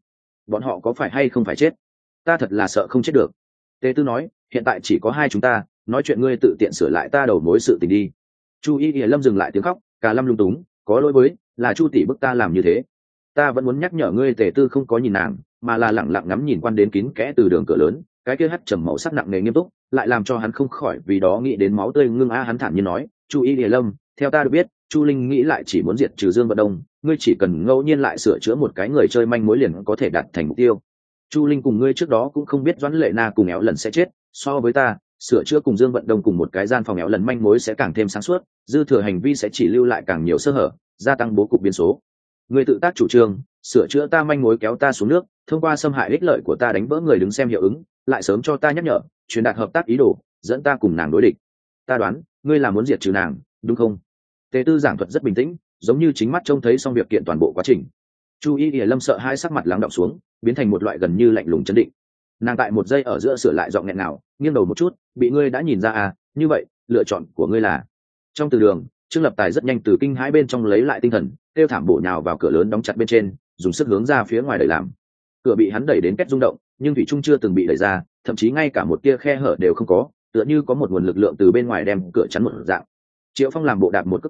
bọn họ có phải hay không phải chết? Ta thật là sợ không chết được. Tề Tư nói, hiện tại chỉ có 2 chúng ta, nói chuyện ngươi tự tiện sửa lại ta đầu mối sự tình đi. Chu Y Y Lâm dừng lại tiếng khóc, cả lâm lung túng, có lỗi với, là Chu tỷ bức ta làm như thế. Ta vẫn muốn nhắc nhở ngươi. Tề Tư không có nhìn nàng, mà là lặng lặng ngắm nhìn quan đến kín kẽ từ đường cửa lớn, cái kia hắt trầm màu sắc nặng nề nghiêm túc, lại làm cho hắn không khỏi vì đó nghĩ đến máu tươi ngưng. Hắn thản nhiên nói, Chu Y Y Lâm, theo ta được biết, Chu Linh nghĩ lại chỉ muốn diệt trừ Dương Vận Đông, ngươi chỉ cần ngẫu nhiên lại sửa chữa một cái người chơi manh mối liền có thể đạt thành mục tiêu. Chu Linh cùng ngươi trước đó cũng không biết Doãn Lệ Na cùng Éo Lần sẽ chết, so với ta, sửa chữa cùng Dương Vận Đông cùng một cái gian phòng Éo Lần manh mối sẽ càng thêm sáng suốt, dư thừa hành vi sẽ chỉ lưu lại càng nhiều sơ hở, gia tăng bố cục biến số. Ngươi tự tác chủ trương, sửa chữa ta manh mối kéo ta xuống nước, thông qua xâm hại ích lợi của ta đánh vỡ người đứng xem hiệu ứng, lại sớm cho ta nhắc nhở, truyền đạt hợp tác ý đồ, dẫn ta cùng nàng đối địch. Ta đoán, ngươi là muốn diệt trừ nàng, đúng không? Tề Tư giảng thuật rất bình tĩnh, giống như chính mắt trông thấy xong việc kiện toàn bộ quá trình. Chu Y Y Lâm sợ hai sắc mặt lắng đọng xuống, biến thành một loại gần như lạnh lùng chấn định. Nàng tại một giây ở giữa sửa lại giọng nghẹn nào, nghiêng đầu một chút, bị ngươi đã nhìn ra à? Như vậy, lựa chọn của ngươi là? Trong từ đường, Trương Lập Tài rất nhanh từ kinh hãi bên trong lấy lại tinh thần, kêu thảm bổ nhào vào cửa lớn đóng chặt bên trên, dùng sức hướng ra phía ngoài đẩy làm. Cửa bị hắn đẩy đến két rung động, nhưng thủy trung chưa từng bị đẩy ra, thậm chí ngay cả một tia khe hở đều không có, tựa như có một nguồn lực lượng từ bên ngoài đem cửa chắn một dạng. Triệu Phong làm bộ đạp một cước cửa,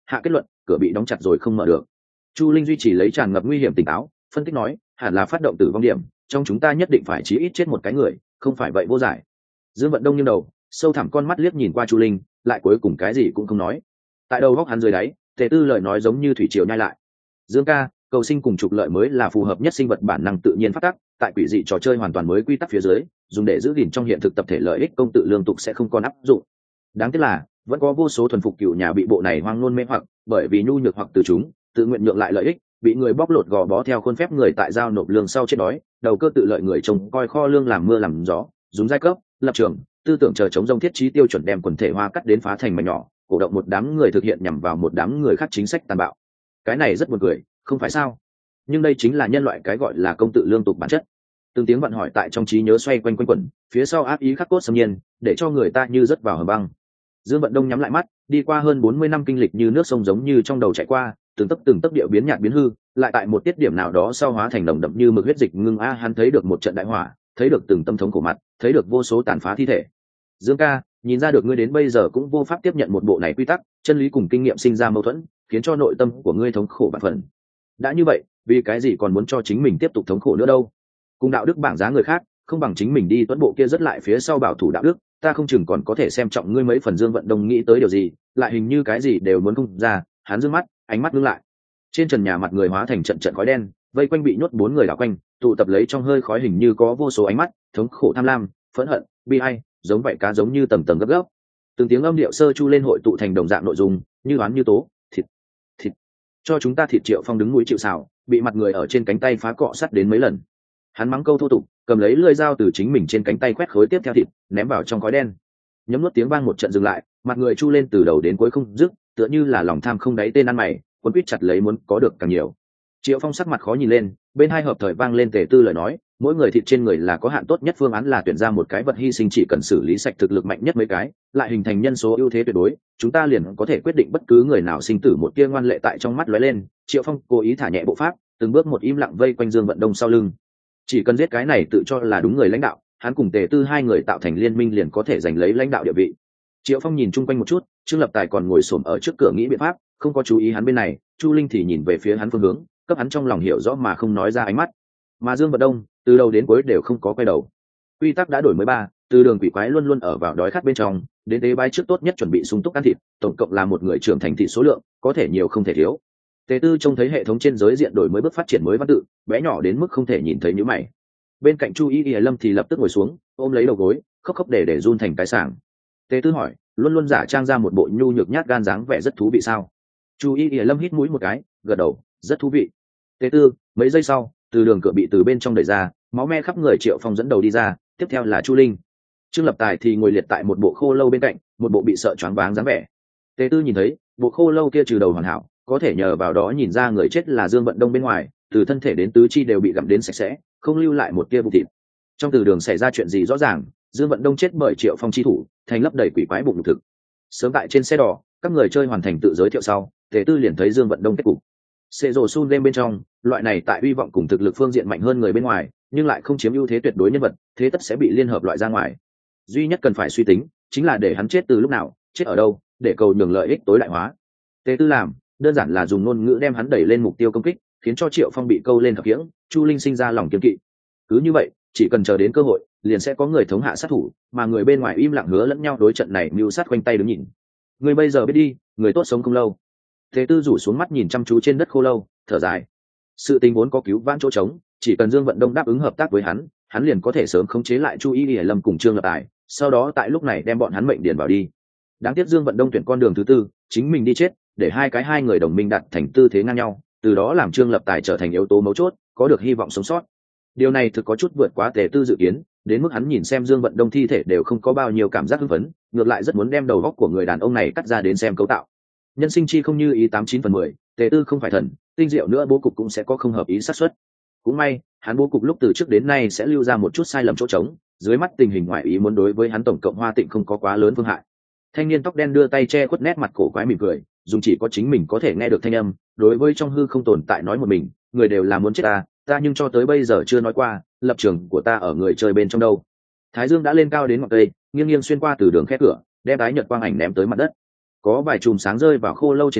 hạ kết luận cửa bị đóng chặt rồi không mở được. Chu Linh duy trì lấy tràn ngập nguy hiểm tỉnh táo, phân tích nói, hẳn là phát động tử vong điểm, trong chúng ta nhất định phải chí ít chết một cái người, không phải vậy vô giải. Dương Vận Đông nghiêng đầu, sâu thẳm con mắt liếc nhìn qua Chu Linh, lại cuối cùng cái gì cũng không nói. Tại đầu góc hắn dưới đáy, Tề Tư lời nói giống như thủy triều nhai lại. Dương ca, cầu sinh cùng trục lợi mới là phù hợp nhất sinh vật bản năng tự nhiên phát tác, tại quỷ dị trò chơi hoàn toàn mới quy tắc phía dưới, dùng để giữ gìn trong hiện thực tập thể lợi ích công tự lương tục sẽ không còn áp dụng. Đáng tiếc là vẫn có vô số thuần phục cựu nhà bị bộ này hoang ngôn mê hoặc, bởi vì nhu nhược hoặc từ chúng tự nguyện nhượng lại lợi ích, bị người bóc lột gò bó theo khuôn phép người tại giao nộp lương sau chết đói, đầu cơ tự lợi người trông coi kho lương làm mưa làm gió, dùng giai cấp, lập trường, tư tưởng chờ chống rông thiết trí tiêu chuẩn đem quần thể hoa cắt đến phá thành mảnh nhỏ, cổ động một đám người thực hiện nhằm vào một đám người khác chính sách tàn bạo. Cái này rất buồn cười, không phải sao? Nhưng đây chính là nhân loại cái gọi là công tự lương tục bản chất. Từng tiếng vận hỏi tại trong trí nhớ xoay quanh quẩn, phía sau ác ý khắc cốt xâm nhiên, để cho người ta như rớt vào hầm băng. Dương Vận Đông nhắm lại mắt, đi qua hơn 40 năm kinh lịch như nước sông giống như trong đầu chảy qua, từng tấc điệu biến nhạt biến hư, lại tại một tiết điểm nào đó sau hóa thành nồng đậm như mực huyết dịch ngưng hắn thấy được một trận đại hỏa, thấy được từng tâm thống cổ mặt, thấy được vô số tàn phá thi thể. Dương ca, nhìn ra được ngươi đến bây giờ cũng vô pháp tiếp nhận một bộ này quy tắc, chân lý cùng kinh nghiệm sinh ra mâu thuẫn, khiến cho nội tâm của ngươi thống khổ bạt phần. Đã như vậy, vì cái gì còn muốn cho chính mình tiếp tục thống khổ nữa đâu? Cùng đạo đức bảng giá người khác, không bằng chính mình đi tuấn bộ kia rất lại phía sau bảo thủ đạo đức, ta không chừng còn có thể xem trọng ngươi mấy phần. Dương Vận Đông nghĩ tới điều gì, lại hình như cái gì đều muốn không ra, hắn dương mắt, ánh mắt ngưng lại. Trên trần nhà mặt người hóa thành trận trận khói đen, vây quanh bị nhốt 4 người đảo quanh, tụ tập lấy trong hơi khói hình như có vô số ánh mắt, thống khổ tham lam, phẫn hận, bi ai, giống vậy cá giống như tầng tầng gấp gấp. Từng tiếng âm điệu sơ chu lên hội tụ thành đồng dạng nội dung, như oán như tố, thịt, thịt. Cho chúng ta thịt. Triệu Phong đứng núi chịu sào, bị mặt người ở trên cánh tay phá cọ sắt đến mấy lần. Hắn mắng câu thô tục, cầm lấy lưỡi dao từ chính mình trên cánh tay quét khối tiếp theo thịt, ném vào trong khói đen. Nhấm nuốt tiếng vang một trận dừng lại, mặt người chu lên từ đầu đến cuối không dứt, tựa như là lòng tham không đáy tên ăn mày, quấn quýt chặt lấy muốn có được càng nhiều. Triệu Phong sắc mặt khó nhìn lên, bên hai hợp thời vang lên Tề Tư lời nói, mỗi người thịt trên người là có hạn, tốt nhất phương án là tuyển ra một cái vật hy sinh, chỉ cần xử lý sạch thực lực mạnh nhất mấy cái, lại hình thành nhân số ưu thế tuyệt đối, chúng ta liền có thể quyết định bất cứ người nào sinh tử. Một tia ngoan lệ tại trong mắt lóe lên, Triệu Phong cố ý thả nhẹ bộ pháp, từng bước một im lặng vây quanh Dương Vận Đông sau lưng. Chỉ cần giết cái này tự cho là đúng người lãnh đạo, hắn cùng Tề Tư hai người tạo thành liên minh liền có thể giành lấy lãnh đạo địa vị. Triệu Phong nhìn chung quanh một chút, Trương Lập Tài còn ngồi xổm ở trước cửa nghĩ biện pháp, không có chú ý hắn bên này. Chu Linh thì nhìn về phía hắn phương hướng, cấp hắn trong lòng hiểu rõ mà không nói ra ánh mắt. Mà Dương Vận Đông từ đầu đến cuối đều không có quay đầu. Quy tắc đã đổi mới 3, từ đường quỷ quái luôn luôn ở vào đói khát bên trong, đến tế bái trước tốt nhất chuẩn bị sung túc ăn thịt, tổng cộng là một người trưởng thành thị số lượng, có thể nhiều không thể thiếu. Tề Tư trông thấy hệ thống trên giới diện đổi mới bước phát triển mới văn tự, bé nhỏ đến mức không thể nhìn thấy nhíu mày. Bên cạnh Chu Y Lâm thì lập tức ngồi xuống, ôm lấy đầu gối, khóc khóc để run thành cái sảng. Tề Tư hỏi, luôn luôn giả trang ra một bộ nhu nhược nhát gan dáng vẻ rất thú vị sao? Chu Y Lâm hít mũi một cái, gật đầu, rất thú vị. Tề Tư, mấy giây sau, từ đường cửa bị từ bên trong đẩy ra, máu me khắp người. Triệu Phong dẫn đầu đi ra, tiếp theo là Chu Linh. Trương Lập Tài thì ngồi liệt tại một bộ khô lâu bên cạnh, một bộ bị sợ choáng váng dáng vẻ. Tề Tư nhìn thấy bộ khô lâu kia trừ đầu hoàn hảo, có thể nhờ vào đó nhìn ra người chết là Dương Vận Đông bên ngoài, từ thân thể đến tứ chi đều bị gặm đến sạch sẽ, không lưu lại một tia bụng thịt. Trong từ đường xảy ra chuyện gì rõ ràng, Dương Vận Đông chết bởi Triệu Phong chi thủ, thành lấp đầy quỷ quái bụng thực. Sớm tại trên xe đỏ, các người chơi hoàn thành tự giới thiệu sau, Tề Tư liền thấy Dương Vận Đông kết cục. Xệ rồ sun game bên trong, loại này tại uy vọng cùng thực lực phương diện mạnh hơn người bên ngoài, nhưng lại không chiếm ưu thế tuyệt đối nhân vật, thế tất sẽ bị liên hợp loại ra ngoài. Duy nhất cần phải suy tính, chính là để hắn chết từ lúc nào, chết ở đâu, để cầu nhường lợi ích tối đại hóa. Tề Tư làm, đơn giản là dùng ngôn ngữ đem hắn đẩy lên mục tiêu công kích, khiến cho Triệu Phong bị câu lên thập hiễng, Chu Linh sinh ra lòng kiêng kỵ. Cứ như vậy, chỉ cần chờ đến cơ hội, liền sẽ có người thống hạ sát thủ, mà người bên ngoài im lặng hứa lẫn nhau đối trận này mưu sát quanh tay đứng nhìn. Người bây giờ biết đi, người tốt sống không lâu. Tề Tư rủ xuống mắt nhìn chăm chú trên đất khô lâu, thở dài. Sự tình vốn có cứu vãn chỗ trống, chỉ cần Dương Vận Đông đáp ứng hợp tác với hắn liền có thể sớm khống chế lại Chu Y Lâm cùng Trương Lập Tài, sau đó tại lúc này đem bọn hắn mệnh điền vào đi. Đáng tiếc Dương Vận Đông tuyển con đường thứ tư, chính mình đi chết, để hai người đồng minh đặt thành tư thế ngang nhau, từ đó làm Trương Lập Tài trở thành yếu tố mấu chốt, có được hy vọng sống sót. Điều này thực có chút vượt quá Tề Tư dự kiến, đến mức hắn nhìn xem Dương Vận Đông thi thể đều không có bao nhiêu cảm giác hưng phấn, ngược lại rất muốn đem đầu óc của người đàn ông này cắt ra đến xem cấu tạo. Nhân sinh chi không như ý 89/10, Tề Tư không phải thần, tinh diệu nữa bố cục cũng sẽ có không hợp ý xác suất. Cũng may, hắn bố cục lúc từ trước đến nay sẽ lưu ra một chút sai lầm chỗ trống, dưới mắt tình hình ngoại ý muốn đối với hắn tổng cộng Hoa Tịnh không có quá lớn phương hại. Thanh niên tóc đen đưa tay che khuất nét mặt cổ quái mỉm cười, dùng chỉ có chính mình có thể nghe được thanh âm, đối với trong hư không tồn tại nói một mình, người đều là muốn chết ta nhưng cho tới bây giờ chưa nói qua, lập trường của ta ở người chơi bên trong đâu. Thái dương đã lên cao đến ngọn cây, nghiêng nghiêng xuyên qua từ đường khe cửa, đem tái nhợt quang ảnh ném tới mặt đất. Có vài chùm sáng rơi vào khô lâu trên thân,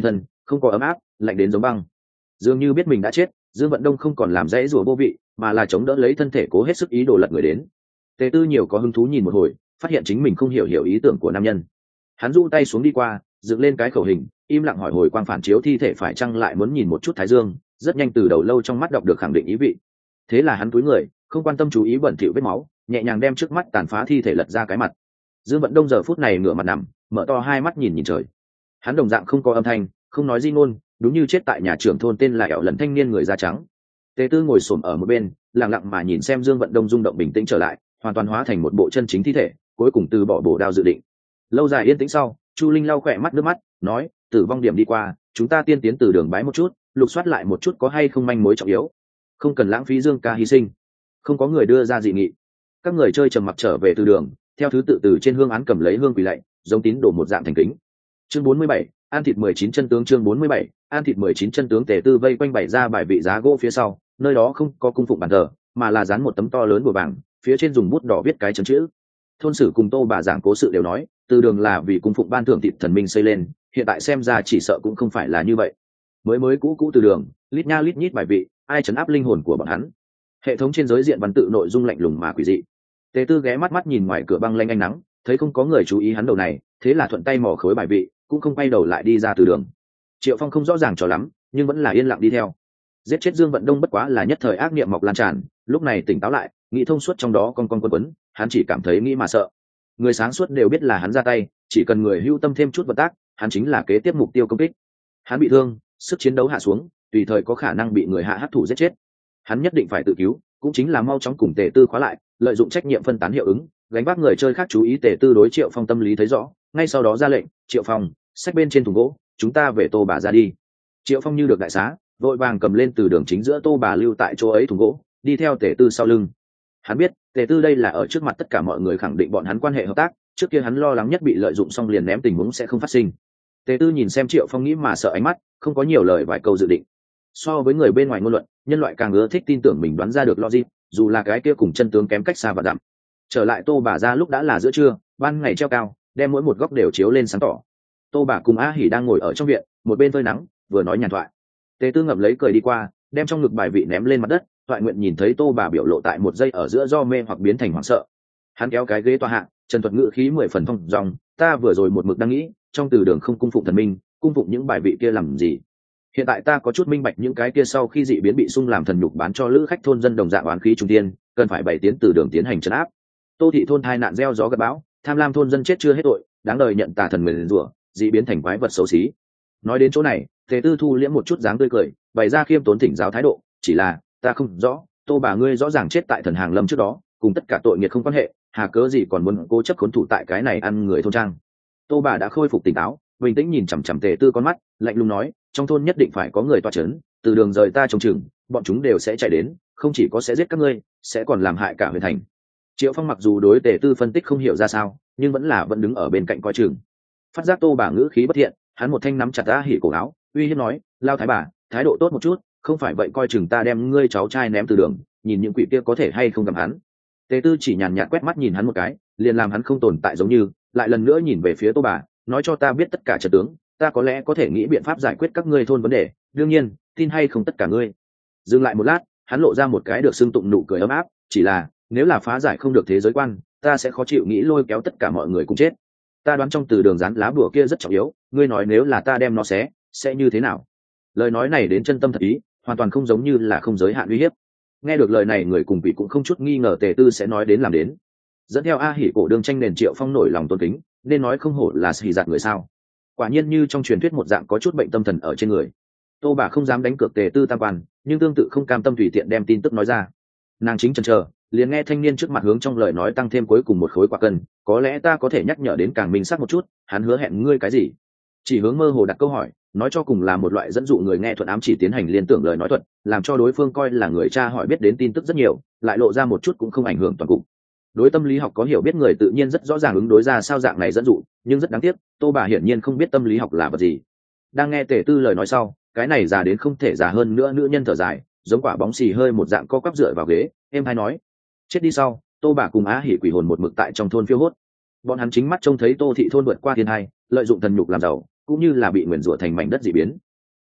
không có ấm áp, lạnh đến giống băng. Dường như biết mình đã chết, Dương Vận Đông không còn làm dãy rủa vô vị, mà là chống đỡ lấy thân thể cố hết sức ý đồ lật người đến. Tề Tư nhiều có hứng thú nhìn một hồi, phát hiện chính mình không hiểu ý tưởng của nam nhân. Hắn du tay xuống đi qua, dựng lên cái khẩu hình, im lặng hỏi hồi quang phản chiếu thi thể phải chăng lại muốn nhìn một chút thái dương, rất nhanh từ đầu lâu trong mắt đọc được khẳng định ý vị. Thế là hắn cúi người, không quan tâm chú ý bẩn thỉu vết máu, nhẹ nhàng đem trước mắt tàn phá thi thể lật ra cái mặt. Dương Vận Đông giờ phút này ngửa mặt nằm, mở to hai mắt nhìn trời. Hắn đồng dạng không có âm thanh, không nói gì ngôn, đúng như chết tại nhà trưởng thôn tên là ẻo lần thanh niên người da trắng. Tề Tư ngồi xổm ở một bên, lặng lặng mà nhìn xem Dương Vận Đông rung động bình tĩnh trở lại, hoàn toàn hóa thành một bộ chân chính thi thể, cuối cùng từ bỏ bổ đao dự định. Lâu dài yên tĩnh sau, Chu Linh lau khỏe mắt nước mắt, nói: tử vong điểm đi qua, chúng ta tiên tiến từ đường bái một chút, lục soát lại một chút có hay không manh mối trọng yếu, không cần lãng phí Dương ca hy sinh. Không có người đưa ra dị nghị. Các người chơi trầm mặc trở về từ đường, theo thứ tự từ trên hương án cầm lấy hương quỳ lạy, giống tín đồ một dạng thành kính. Chương 47, An thịt 19 chân tướng. Chương 47, An thịt 19 chân tướng. Tề Tư vây quanh bày ra bài vị giá gỗ phía sau, nơi đó không có cung phụng bàn thờ, mà là dán một tấm to lớn bùa vàng, phía trên dùng bút đỏ viết cái chấn chữ. Thôn sử cùng Tô bà giảng cố sự đều nói, từ đường là vì cung phụng ban thưởng thịt thần minh xây lên, hiện tại xem ra chỉ sợ cũng không phải là như vậy. Mới cũ từ đường, lít nha lít nhít bài vị, ai trấn áp linh hồn của bọn hắn. Hệ thống trên giới diện văn tự nội dung lạnh lùng mà quỷ dị. Tề Tư ghé mắt nhìn ngoài cửa băng lanh ánh nắng, thấy không có người chú ý hắn đầu này, thế là thuận tay mò khối bài vị, cũng không quay đầu lại đi ra từ đường. Triệu Phong không rõ ràng cho lắm, nhưng vẫn là yên lặng đi theo. Giết chết Dương Vận Đông bất quá là nhất thời ác niệm mọc lan tràn, lúc này tỉnh táo lại, nghĩ thông suốt trong đó con quấn, hắn chỉ cảm thấy nghĩ mà sợ. Người sáng suốt đều biết là hắn ra tay, chỉ cần người hưu tâm thêm chút vật tác, hắn chính là kế tiếp mục tiêu công kích. Hắn bị thương, sức chiến đấu hạ xuống, tùy thời có khả năng bị người hạ hắc thủ giết chết. Hắn nhất định phải tự cứu, cũng chính là mau chóng cùng Tề Tư khóa lại, lợi dụng trách nhiệm phân tán hiệu ứng, gánh vác người chơi khác chú ý. Tề Tư đối Triệu Phong tâm lý thấy rõ, ngay sau đó ra lệnh: Triệu Phong, xách bên trên thùng gỗ, chúng ta về Tô bà ra đi. Triệu Phong như được đại xá, vội vàng cầm lên từ đường chính giữa Tô bà lưu tại chỗ ấy thùng gỗ, đi theo Tề Tư sau lưng. Hắn biết Tề Tư đây là ở trước mặt tất cả mọi người khẳng định bọn hắn quan hệ hợp tác, trước kia hắn lo lắng nhất bị lợi dụng xong liền ném tình huống sẽ không phát sinh. Tề Tư nhìn xem Triệu Phong nghĩ mà sợ ánh mắt, không có nhiều lời vài câu dự định. So với người bên ngoài ngôn luận, nhân loại càng ưa thích tin tưởng mình đoán ra được logic, dù là cái kia cùng chân tướng kém cách xa và dặm. Trở lại Tô bà ra lúc đã là giữa trưa, ban ngày treo cao, đem mỗi một góc đều chiếu lên sáng tỏ. Tô bà cùng A Hỉ đang ngồi ở trong viện, một bên phơi nắng, vừa nói nhàn thoại. Tề Tư ngậm lấy cười đi qua, đem trong ngực bài vị ném lên mặt đất. Thoại nguyện nhìn thấy Tô bà biểu lộ tại một giây ở giữa do mê hoặc biến thành hoảng sợ. Hắn kéo cái ghế tọa hạ, trần thuật ngữ khí 10 phần thông dòng: ta vừa rồi một mực đang nghĩ, trong từ đường không cung phụng thần minh, cung phụng những bài vị kia làm gì? Hiện tại ta có chút minh bạch, những cái kia sau khi dị biến bị xung làm thần nhục bán cho lữ khách thôn dân đồng dạng oán khí trung tiên, cần phải bày tiến từ đường tiến hành trấn áp. Tô thị thôn thai nạn gieo gió gặt bão, tham lam thôn dân chết chưa hết tội, đáng đời nhận tà thần nguyền rủa, dị biến thành quái vật xấu xí. Nói đến chỗ này, Tề Tư thu liễm một chút dáng tươi cười, bày ra khiêm tốn thỉnh giáo thái độ, chỉ là ta không rõ, Tô bà ngươi rõ ràng chết tại thần hàng lâm trước đó, cùng tất cả tội nghiệp không quan hệ, hà cớ gì còn muốn cố chấp khốn thủ tại cái này ăn người thôn trang? Tô bà đã khôi phục tỉnh táo, bình tĩnh nhìn chằm chằm Tề Tư con mắt, lạnh lùng nói: trong thôn nhất định phải có người toa chấn, từ đường rời ta trông chừng, bọn chúng đều sẽ chạy đến, không chỉ có sẽ giết các ngươi, sẽ còn làm hại cả huyện thành. Triệu Phong mặc dù đối Tề Tư phân tích không hiểu ra sao, nhưng vẫn đứng ở bên cạnh coi chừng. Phát giác Tô bà ngữ khí bất thiện, hắn một thanh nắm chặt A Hỉ cổ áo, uy hiếp nói: lao thái bà, thái độ tốt một chút, không phải vậy coi chừng ta đem ngươi cháu trai ném từ đường, nhìn những quỷ kia có thể hay không cầm hắn. Tề Tư chỉ nhàn nhạt quét mắt nhìn hắn một cái, liền làm hắn không tồn tại giống như, lại lần nữa nhìn về phía Tô bà, nói cho ta biết tất cả trận tướng, ta có lẽ có thể nghĩ biện pháp giải quyết các ngươi thôn vấn đề, đương nhiên, tin hay không tất cả ngươi. Dừng lại một lát, hắn lộ ra một cái được xưng tụng nụ cười ấm áp, chỉ là, nếu là phá giải không được thế giới quan, ta sẽ khó chịu nghĩ lôi kéo tất cả mọi người cùng chết. Ta đoán trong từ đường dán lá bùa kia rất trọng yếu, ngươi nói nếu là ta đem nó xé, sẽ như thế nào? Lời nói này đến chân tâm thật ý, hoàn toàn không giống như là không giới hạn uy hiếp. Nghe được lời này, người cùng vị cũng không chút nghi ngờ Tề Tư sẽ nói đến làm đến. Dẫn theo A Hỉ cổ đương tranh nền, Triệu Phong nổi lòng tôn kính, nên nói không hổ là xì giạt người sao. Quả nhiên như trong truyền thuyết một dạng có chút bệnh tâm thần ở trên người. Tô bà không dám đánh cược Tề Tư tam quan, nhưng tương tự không cam tâm tùy tiện đem tin tức nói ra. Nàng chính chần chờ, liền nghe thanh niên trước mặt hướng trong lời nói tăng thêm cuối cùng một khối quả cân: có lẽ ta có thể nhắc nhở đến càng minh xác một chút. Hắn hứa hẹn ngươi cái gì? Chỉ hướng mơ hồ đặt câu hỏi, nói cho cùng là một loại dẫn dụ người nghe thuận ám chỉ tiến hành liên tưởng lời nói thuật, làm cho đối phương coi là người tra hỏi biết đến tin tức rất nhiều, lại lộ ra một chút cũng không ảnh hưởng toàn cục. Đối tâm lý học có hiểu biết người tự nhiên rất rõ ràng ứng đối ra sao dạng này dẫn dụ, nhưng rất đáng tiếc, Tô bà hiển nhiên không biết tâm lý học là vật gì. Đang nghe Tề Tư lời nói sau, cái này già đến không thể già hơn nữa nữ nhân thở dài, giống quả bóng xì hơi một dạng co quắp dựa vào ghế, em hay nói: chết đi sau, Tô bà cùng Á Hỉ quỷ hồn một mực tại trong thôn phiêu hốt. Bọn hắn chính mắt trông thấy Tô thị thôn vượt qua thiên hai, lợi dụng thần nhục làm giàu, cũng như là bị nguyền rủa thành mảnh đất dị biến.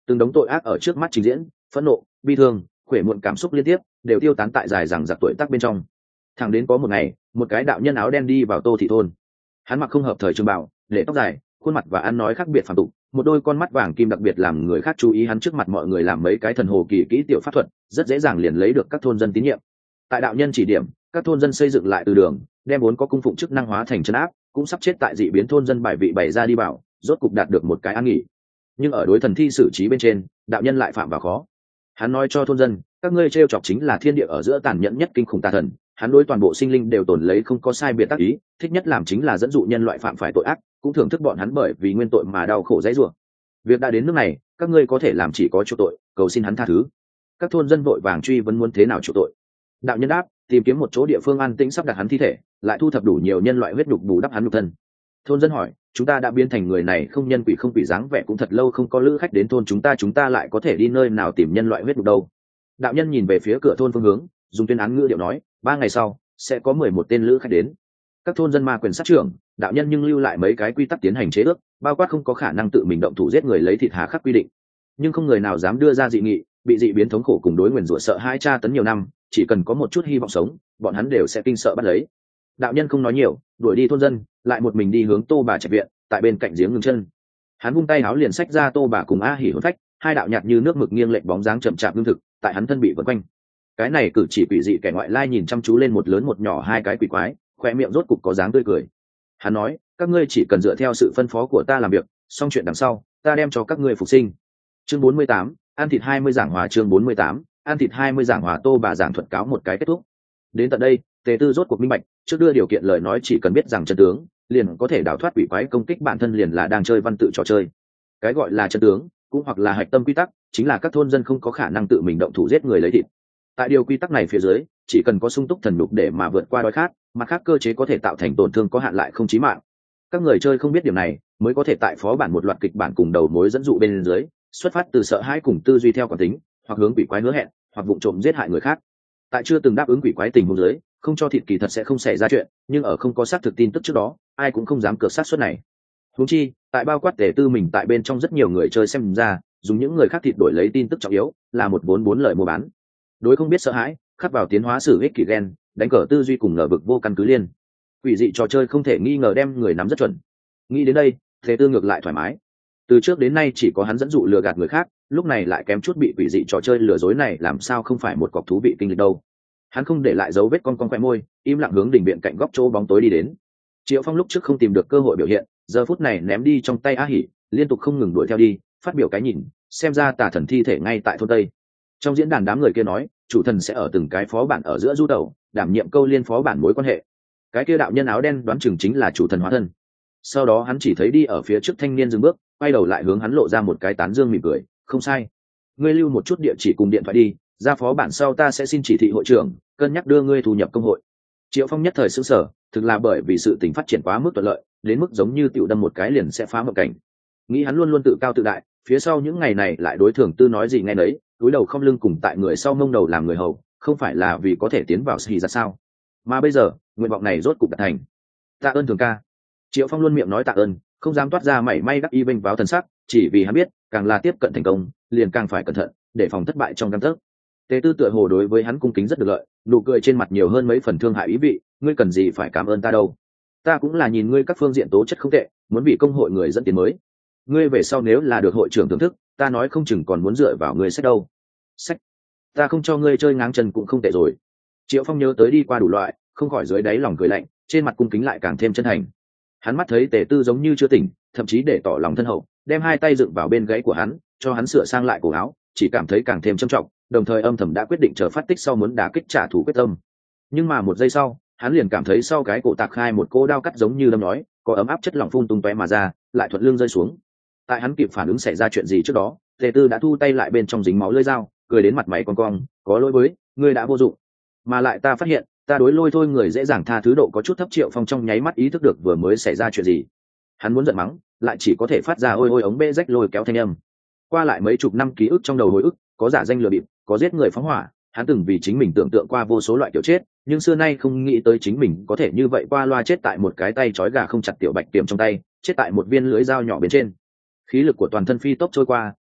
từng đống tội ác ở trước mắt trình diễn, phẫn nộ, bi thương, khuể muộn cảm xúc liên tiếp đều tiêu tán tại dài rằng giặc tuổi tác bên trong. Thẳng đến có một ngày, một cái đạo nhân áo đen đi vào Tô thị thôn. Hắn mặc không hợp thời trường bào, để tóc dài, khuôn mặt và ăn nói khác biệt phàm tục, một đôi con mắt vàng kim đặc biệt làm người khác chú ý. Hắn trước mặt mọi người làm mấy cái thần hồ kỳ kỹ tiểu pháp thuật, rất dễ dàng liền lấy được các thôn dân tín nhiệm. Tại đạo nhân chỉ điểm, các thôn dân xây dựng lại từ đường, đem vốn có cung phụng chức năng hóa thành trấn áp, cũng sắp chết tại dị biến thôn dân bài vị bày ra đi bảo, rốt cục đạt được một cái an nghỉ. Nhưng ở đối thần thi xử trí bên trên, đạo nhân lại phạm vào khó. Hắn nói cho thôn dân, các ngươi trêu chọc chính là thiên địa ở giữa tàn nhẫn nhất kinh khủng tà thần. Hắn đối toàn bộ sinh linh đều tổn lấy không có sai biệt tác ý, thích nhất làm chính là dẫn dụ nhân loại phạm phải tội ác, cũng thưởng thức bọn hắn bởi vì nguyên tội mà đau khổ dãy rủa. Việc đã đến nước này, các ngươi có thể làm chỉ có chuộc tội, cầu xin hắn tha thứ. Các thôn dân vội vàng truy vấn muốn thế nào chuộc tội. Đạo nhân đáp, tìm kiếm một chỗ địa phương an tĩnh sắp đặt hắn thi thể, lại thu thập đủ nhiều nhân loại huyết nhục bù đắp hắn nhục thân. Thôn dân hỏi, chúng ta đã biến thành người này không nhân quỷ không quỷ dáng vẻ, cũng thật lâu không có lữ khách đến thôn chúng ta lại có thể đi nơi nào tìm nhân loại huyết nhục đâu. Đạo nhân nhìn về phía cửa thôn phương hướng, dùng tuyên án ngữ điệu nói, 3 ngày sau sẽ có 11 tên lữ khách đến. Các thôn dân ma quyền sát trưởng, đạo nhân nhưng lưu lại mấy cái quy tắc tiến hành chế ước, bao quát không có khả năng tự mình động thủ giết người lấy thịt hà khắc quy định. Nhưng không người nào dám đưa ra dị nghị, bị dị biến thống khổ cùng đối nguyền rủa sợ hai tra tấn nhiều năm, chỉ cần có một chút hy vọng sống, bọn hắn đều sẽ kinh sợ bắt lấy. Đạo nhân không nói nhiều, đuổi đi thôn dân, lại một mình đi hướng Tô bà trạch viện, tại bên cạnh giếng ngừng chân. Hắn vung tay áo liền xách ra Tô bà cùng A Hỉ hồn phách, hai đạo nhạt như nước mực nghiêng lệch bóng dáng chậm chạp lương thực, tại hắn thân bị vần quanh. Cái này cử chỉ quỷ dị kẻ ngoại lai nhìn chăm chú lên một lớn một nhỏ hai cái quỷ quái, khoe miệng rốt cục có dáng tươi cười. Hắn nói, các ngươi chỉ cần dựa theo sự phân phó của ta làm việc, xong chuyện đằng sau, ta đem cho các ngươi phục sinh. Chương 48, ăn thịt 20 giảng hòa. Chương 48, ăn thịt 20 giảng hòa. Tô bà giảng thuật cáo một cái kết thúc. Đến tận đây, Tề Tư rốt cuộc minh bạch, trước đưa điều kiện lời nói chỉ cần biết rằng chân tướng, liền có thể đào thoát quỷ quái công kích bản thân, liền là đang chơi văn tự trò chơi. Cái gọi là chân tướng, cũng hoặc là hạch tâm quy tắc, chính là các thôn dân không có khả năng tự mình động thủ giết người lấy thịt. Tại điều quy tắc này phía dưới, chỉ cần có sung túc thần nhục để mà vượt qua đói khát, mặt khác cơ chế có thể tạo thành tổn thương có hạn lại không chí mạng. Các người chơi không biết điểm này, mới có thể tại phó bản một loạt kịch bản cùng đầu mối dẫn dụ bên dưới, xuất phát từ sợ hãi cùng tư duy theo cảm tính, hoặc hướng quỷ quái hứa hẹn, hoặc vụng trộm giết hại người khác. Tại chưa từng đáp ứng quỷ quái tình huống dưới, không cho thịt kỳ thật sẽ không xảy ra chuyện, nhưng ở không có xác thực tin tức trước đó, ai cũng không dám cược xác suất này. Huống chi, tại bao quát Tề Tư mình tại bên trong rất nhiều người chơi xem ra, dùng những người khác thịt đổi lấy tin tức trọng yếu, là một vốn bốn lời mua bán. Đối không biết sợ hãi, khắc vào tiến hóa sử ích kỷ ghen, đánh cờ tư duy cùng ngờ vực vô căn cứ liên. Quỷ dị trò chơi không thể nghi ngờ đem người nắm rất chuẩn. Nghĩ đến đây, Tề Tư ngược lại thoải mái. Từ trước đến nay chỉ có hắn dẫn dụ lừa gạt người khác, lúc này lại kém chút bị quỷ dị trò chơi lừa dối này, làm sao không phải một cọc thú vị kinh lịch đâu. Hắn không để lại dấu vết con khoe môi, im lặng hướng đình viện cạnh góc chỗ bóng tối đi đến. Triệu Phong lúc trước không tìm được cơ hội biểu hiện, giờ phút này ném đi trong tay A Hỉ, liên tục không ngừng đuổi theo đi, phát biểu cái nhìn, xem ra tà thần thi thể ngay tại thôn tây. Trong diễn đàn đám người kia nói, chủ thần sẽ ở từng cái phó bản ở giữa du tẩu, đảm nhiệm câu liên phó bản mối quan hệ. Cái kia đạo nhân áo đen đoán chừng chính là chủ thần hóa thân. Sau đó hắn chỉ thấy đi ở phía trước thanh niên dừng bước, quay đầu lại hướng hắn lộ ra một cái tán dương mỉm cười, không sai, ngươi lưu một chút địa chỉ cùng điện thoại đi, ra phó bản sau ta sẽ xin chỉ thị hội trưởng cân nhắc đưa ngươi thu nhập công hội. Triệu Phong nhất thời sững sờ, thực là bởi vì sự tình phát triển quá mức thuận lợi, đến mức giống như tiểu đâm một cái liền sẽ phá mộng cảnh. Nghĩ hắn luôn luôn tự cao tự đại, phía sau những ngày này lại đối Thường Tư nói gì nghe nấy, cúi đầu không lưng cùng tại người sau mông đầu làm người hầu, không phải là vì có thể tiến vào xì ra sao? Mà bây giờ, nguyện vọng này rốt cục đạt thành. Tạ ơn Thường ca. Triệu Phong luôn miệng nói tạ ơn, không dám toát ra mảy may đắc y vênh váo thần sắc, chỉ vì hắn biết, càng là tiếp cận thành công, liền càng phải cẩn thận, để phòng thất bại trong gang tấc. Tề Tư tựa hồ đối với hắn cung kính rất được lợi, nụ cười trên mặt nhiều hơn mấy phần thương hại ý vị, ngươi cần gì phải cảm ơn ta đâu. Ta cũng là nhìn ngươi các phương diện tố chất không tệ, muốn bị công hội người dẫn tiến mới. Ngươi về sau nếu là được hội trưởng thưởng thức, ta nói không chừng còn muốn dựa vào ngươi sách đâu. Sách? Ta không cho ngươi chơi ngáng chân cũng không tệ rồi. Triệu Phong nhớ tới đi qua đủ loại, không khỏi dưới đáy lòng cười lạnh, trên mặt cung kính lại càng thêm chân thành. Hắn mắt thấy Tề Tư giống như chưa tỉnh, thậm chí để tỏ lòng thân hậu, đem hai tay dựng vào bên gáy của hắn, cho hắn sửa sang lại cổ áo, chỉ cảm thấy càng thêm trầm trọng, đồng thời âm thầm đã quyết định chờ phát tích sau muốn đả kích trả thù quyết tâm. Nhưng mà một giây sau, hắn liền cảm thấy sau cái cổ tạc khai một cô đao cắt giống như đâm nói, có ấm áp chất lỏng phun tung tóe mà ra, lại thuận lưng rơi xuống. Tại hắn kịp phản ứng xảy ra chuyện gì trước đó, Tề Tư đã thu tay lại bên trong dính máu lưỡi dao, cười đến mặt mày cong cong, có lỗi với, ngươi đã vô dụng. Mà lại ta phát hiện, ta đối lôi thôi người dễ dàng tha thứ độ có chút thấp. Triệu Phong trong nháy mắt ý thức được vừa mới xảy ra chuyện gì. Hắn muốn giận mắng, lại chỉ có thể phát ra ôi ôi ống bê rách lôi kéo thanh âm. Qua lại mấy chục năm ký ức trong đầu hồi ức, có giả danh lừa bịp, có giết người phóng hỏa, hắn từng vì chính mình tưởng tượng qua vô số loại kiểu chết, nhưng xưa nay không nghĩ tới chính mình có thể như vậy qua loa chết tại một cái tay trói gà không chặt tiểu bạch tiềm trong tay, chết tại một viên lưới dao nhỏ bên trên. Khí lực của toàn thân phi tốc trôi qua,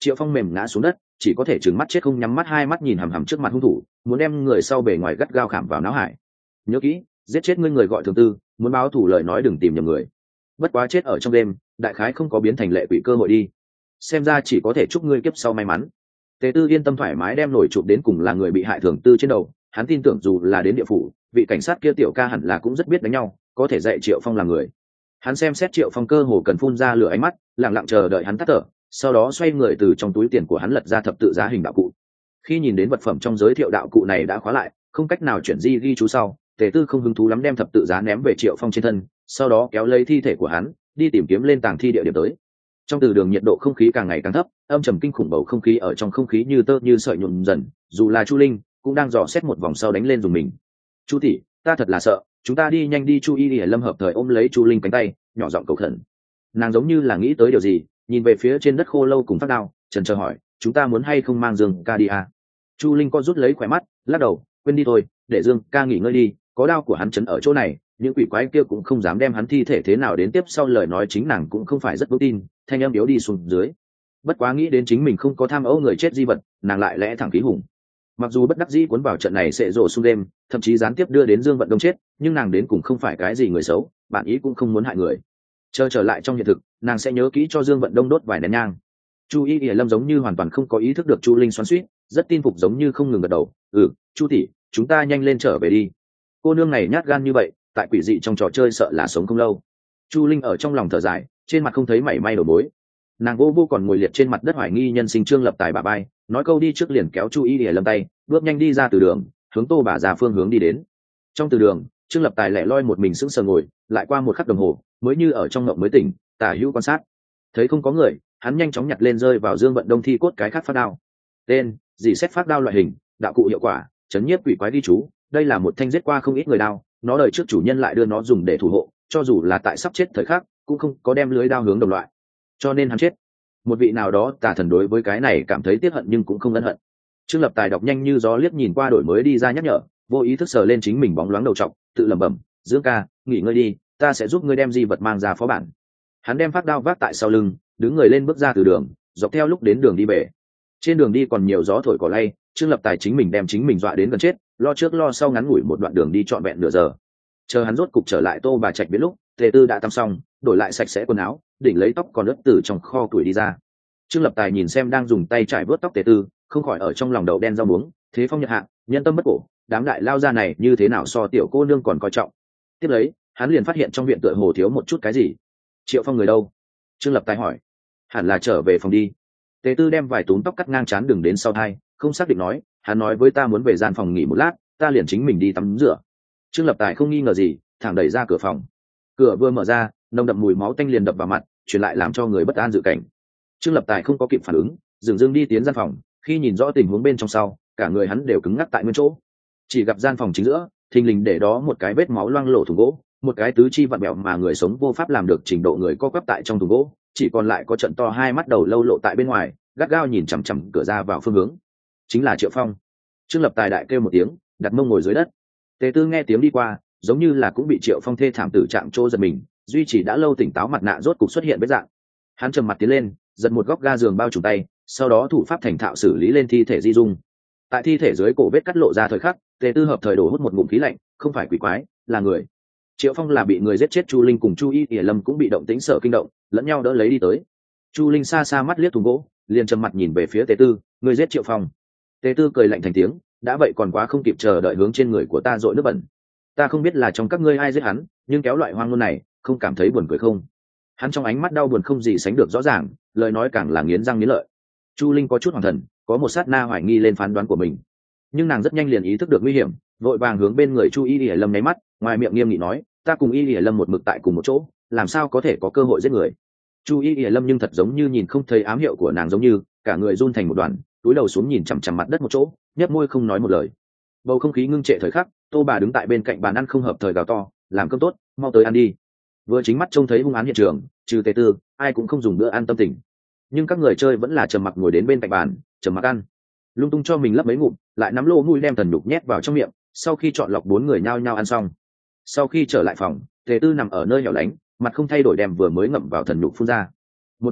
Triệu Phong mềm ngã xuống đất, chỉ có thể trừng mắt chết không nhắm mắt, hai mắt nhìn hằm hằm trước mặt hung thủ, muốn đem người sau bề ngoài gắt gao khảm vào não hải. Nhớ kỹ, giết chết ngươi người gọi Thường Tư, muốn báo thủ lời nói đừng tìm nhầm người. Bất quá chết ở trong đêm, đại khái không có biến thành lệ quỷ cơ hội đi. Xem ra chỉ có thể chúc ngươi kiếp sau may mắn. Tề Tư yên tâm thoải mái đem nổi chụp đến cùng là người bị hại Thường Tư trên đầu, hắn tin tưởng dù là đến địa phủ, vị cảnh sát kia tiểu ca hẳn là cũng rất biết đánh nhau, có thể dạy Triệu Phong là người. Hắn xem xét Triệu Phong cơ hồ cần phun ra lửa ánh mắt, lặng lặng chờ đợi hắn tắt thở, sau đó xoay người từ trong túi tiền của hắn lật ra thập tự giá hình đạo cụ. Khi nhìn đến vật phẩm trong giới thiệu đạo cụ này đã khóa lại, không cách nào chuyển di ghi chú sau, Tề Tư không hứng thú lắm đem thập tự giá ném về Triệu Phong trên thân, sau đó kéo lấy thi thể của hắn, đi tìm kiếm lên tàng thi địa điểm tới. Trong từ đường nhiệt độ không khí càng ngày càng thấp, âm trầm kinh khủng bầu không khí ở trong không khí như tơ như sợi nhuộm dần, dù là Chu Linh cũng đang dò xét một vòng sau đánh lên dùng mình. Chu tỷ, ta thật là sợ, chúng ta đi nhanh đi. Chu Y Lâm hợp thời ôm lấy Chu Linh cánh tay, nhỏ giọng cầu khẩn. Nàng giống như là nghĩ tới điều gì, nhìn về phía trên đất khô lâu cùng phát đao, chần chờ hỏi, chúng ta muốn hay không mang Dương ca đi à? Chu Linh co rút lấy khỏe mắt, lắc đầu, quên đi thôi, để Dương ca nghỉ ngơi đi, có đao của hắn chấn ở chỗ này, những quỷ quái kia cũng không dám đem hắn thi thể thế nào đến tiếp sau. Lời nói chính nàng cũng không phải rất vững tin, thanh âm yếu đi xuống dưới. Bất quá nghĩ đến chính mình không có tham ấu người chết di vật, nàng lại lẽ thẳng khí hùng. Mặc dù bất đắc dĩ cuốn vào trận này sẽ rồ xung đêm, thậm chí gián tiếp đưa đến Dương Vận Đông chết, nhưng nàng đến cùng không phải cái gì người xấu, bản ý cũng không muốn hại người. Trở lại trong hiện thực, nàng sẽ nhớ kỹ cho Dương Vận Đông đốt vài nén nhang. Chu Y Lâm giống như hoàn toàn không có ý thức được Chu Linh xoắn xuýt, rất tin phục giống như không ngừng gật đầu. Chu tỷ, chúng ta nhanh lên trở về đi. Cô nương này nhát gan như vậy, tại quỷ dị trong trò chơi sợ là sống không lâu. Chu Linh ở trong lòng thở dài, trên mặt không thấy mảy may đầu mối. Nàng vô còn ngồi liệt trên mặt đất hoài nghi nhân sinh Trương Lập Tài bà bay, nói câu đi trước liền kéo Chu Y Lâm tay, bước nhanh đi ra từ đường, hướng Tô bà già phương hướng đi đến. Trong từ đường, Trương Lập Tài lẻ loi một mình sững sờ ngồi, lại qua một khắc đồng hồ, mới như ở trong ngộng mới tỉnh, tả hữu quan sát. Thấy không có người, hắn nhanh chóng nhặt lên rơi vào Dương Vận Đông thi cốt cái khác phát đao. Tên: dì xét phát đao loại hình, đạo cụ hiệu quả: chấn nhiếp quỷ quái đi chú. Đây là một thanh giết qua không ít người đao, nó đời trước chủ nhân lại đưa nó dùng để thủ hộ, cho dù là tại sắp chết thời khắc, cũng không có đem lưới đao hướng đồng loại, cho nên hắn chết. Một vị nào đó tà thần đối với cái này cảm thấy tiếc hận nhưng cũng không ân hận. Trương Lập Tài đọc nhanh như gió liếc nhìn qua đổi mới đi ra nhắc nhở, vô ý thức sờ lên chính mình bóng loáng đầu trọc, tự lẩm bẩm, Dương ca, nghỉ ngơi đi, ta sẽ giúp ngươi đem di vật mang ra phó bản. Hắn đem phát đao vác tại sau lưng, đứng người lên bước ra từ đường, dọc theo lúc đến đường đi về. Trên đường đi còn nhiều gió thổi cỏ lay, Trương Lập Tài chính mình đem chính mình dọa đến gần chết, lo trước lo sau ngắn ngủi một đoạn đường đi trọn vẹn nửa giờ. Chờ hắn rốt cục trở lại Tô bà trạch biết lúc, Tề Tư đã tắm xong, đổi lại sạch sẽ quần áo, đỉnh lấy tóc còn ướt từ trong kho tuổi đi ra. Trương Lập Tài nhìn xem đang dùng tay trải vớt tóc Tề Tư, không khỏi ở trong lòng đậu đen rau muống, thế phong nhật hạ, nhân tâm bất cổ, đám đại lao ra này như thế nào so tiểu cô nương còn coi trọng. Tiếp lấy, hắn liền phát hiện trong viện tựa hồ thiếu một chút cái gì. Triệu Phong người đâu? Trương Lập Tài hỏi. Hẳn là trở về phòng đi. Tề Tư đem vài túm tóc cắt ngang trán đường đến sau thai, không xác định nói, hắn nói với ta muốn về gian phòng nghỉ một lát, ta liền chính mình đi tắm rửa. Trương Lập Tài không nghi ngờ gì, thẳng đẩy ra cửa phòng. Cửa vừa mở ra, nồng đậm mùi máu tanh liền đập vào mặt, truyền lại làm cho người bất an dự cảnh. Trương Lập Tài không có kịp phản ứng, dừng dưng đi tiến gian phòng, khi nhìn rõ tình huống bên trong sau, cả người hắn đều cứng ngắc tại nguyên chỗ. Chỉ gặp gian phòng chính giữa, thình lình để đó một cái vết máu loang lổ thùng gỗ, một cái tứ chi vặn bẹo mà người sống vô pháp làm được trình độ người co quắp tại trong thùng gỗ, chỉ còn lại có trận to hai mắt đầu lâu lộ tại bên ngoài, gắt gao nhìn chằm chằm cửa ra vào phương hướng. Chính là Triệu Phong. Trương Lập Tài đại kêu một tiếng, đặt mông ngồi dưới đất. Tề Tư nghe tiếng đi qua, giống như là cũng bị Triệu Phong thê thảm tử trạng trô giật mình, duy trì đã lâu tỉnh táo mặt nạ rốt cục xuất hiện vết dạng. Hắn trầm mặt tiến lên, giật một góc ga giường bao trùm tay, sau đó thủ pháp thành thạo xử lý lên thi thể di dung. Tại thi thể dưới cổ vết cắt lộ ra thời khắc, Tề Tư hợp thời đổ hút một ngụm khí lạnh, không phải quỷ quái, là người. Triệu Phong là bị người giết chết. Chu Linh cùng Chu Y Lâm cũng bị động tĩnh sợ kinh động, lẫn nhau đỡ lấy đi tới. Chu Linh xa xa mắt liếc thùng gỗ, liền trầm mặt nhìn về phía Tề Tư, người giết Triệu Phong. Tề Tư cười lạnh thành tiếng, đã vậy còn quá không kịp chờ đợi hướng trên người của ta dội nước bẩn. Ta không biết là trong các ngươi ai giết hắn, nhưng kéo loại hoang ngôn này, không cảm thấy buồn cười không? Hắn trong ánh mắt đau buồn không gì sánh được rõ ràng, lời nói càng là nghiến răng nghiến lợi. Chu Linh có chút hoàng thần, có một sát na hoài nghi lên phán đoán của mình, nhưng nàng rất nhanh liền ý thức được nguy hiểm, vội vàng hướng bên người Chu Y Lâm nháy mắt, ngoài miệng nghiêm nghị nói, ta cùng Y Lâm một mực tại cùng một chỗ, làm sao có thể có cơ hội giết người? Chu Y Lâm nhưng thật giống như nhìn không thấy ám hiệu của nàng giống như, cả người run thành một đoàn, túi đầu xuống nhìn chằm chằm mặt đất một chỗ, nhếch môi không nói một lời. Bầu không khí ngưng trệ thời khắc, Tô bà đứng tại bên cạnh bàn ăn không hợp thời gào to, làm cơm tốt, mau tới ăn đi. Vừa chính mắt trông thấy hung án hiện trường, trừ Tề Tư, ai cũng không dùng bữa ăn tâm tình. Nhưng các người chơi vẫn là trầm mặc ngồi đến bên cạnh bàn, trầm mặc ăn, lung tung cho mình lấp mấy ngụm, lại nắm lô mũi đem thần nhục nhét vào trong miệng. Sau khi chọn lọc 4 người nhao nhao ăn xong, sau khi trở lại phòng, Tề Tư nằm ở nơi hẻo lánh, mặt không thay đổi đem vừa mới ngậm vào thần nhục phun ra. Một bên khác,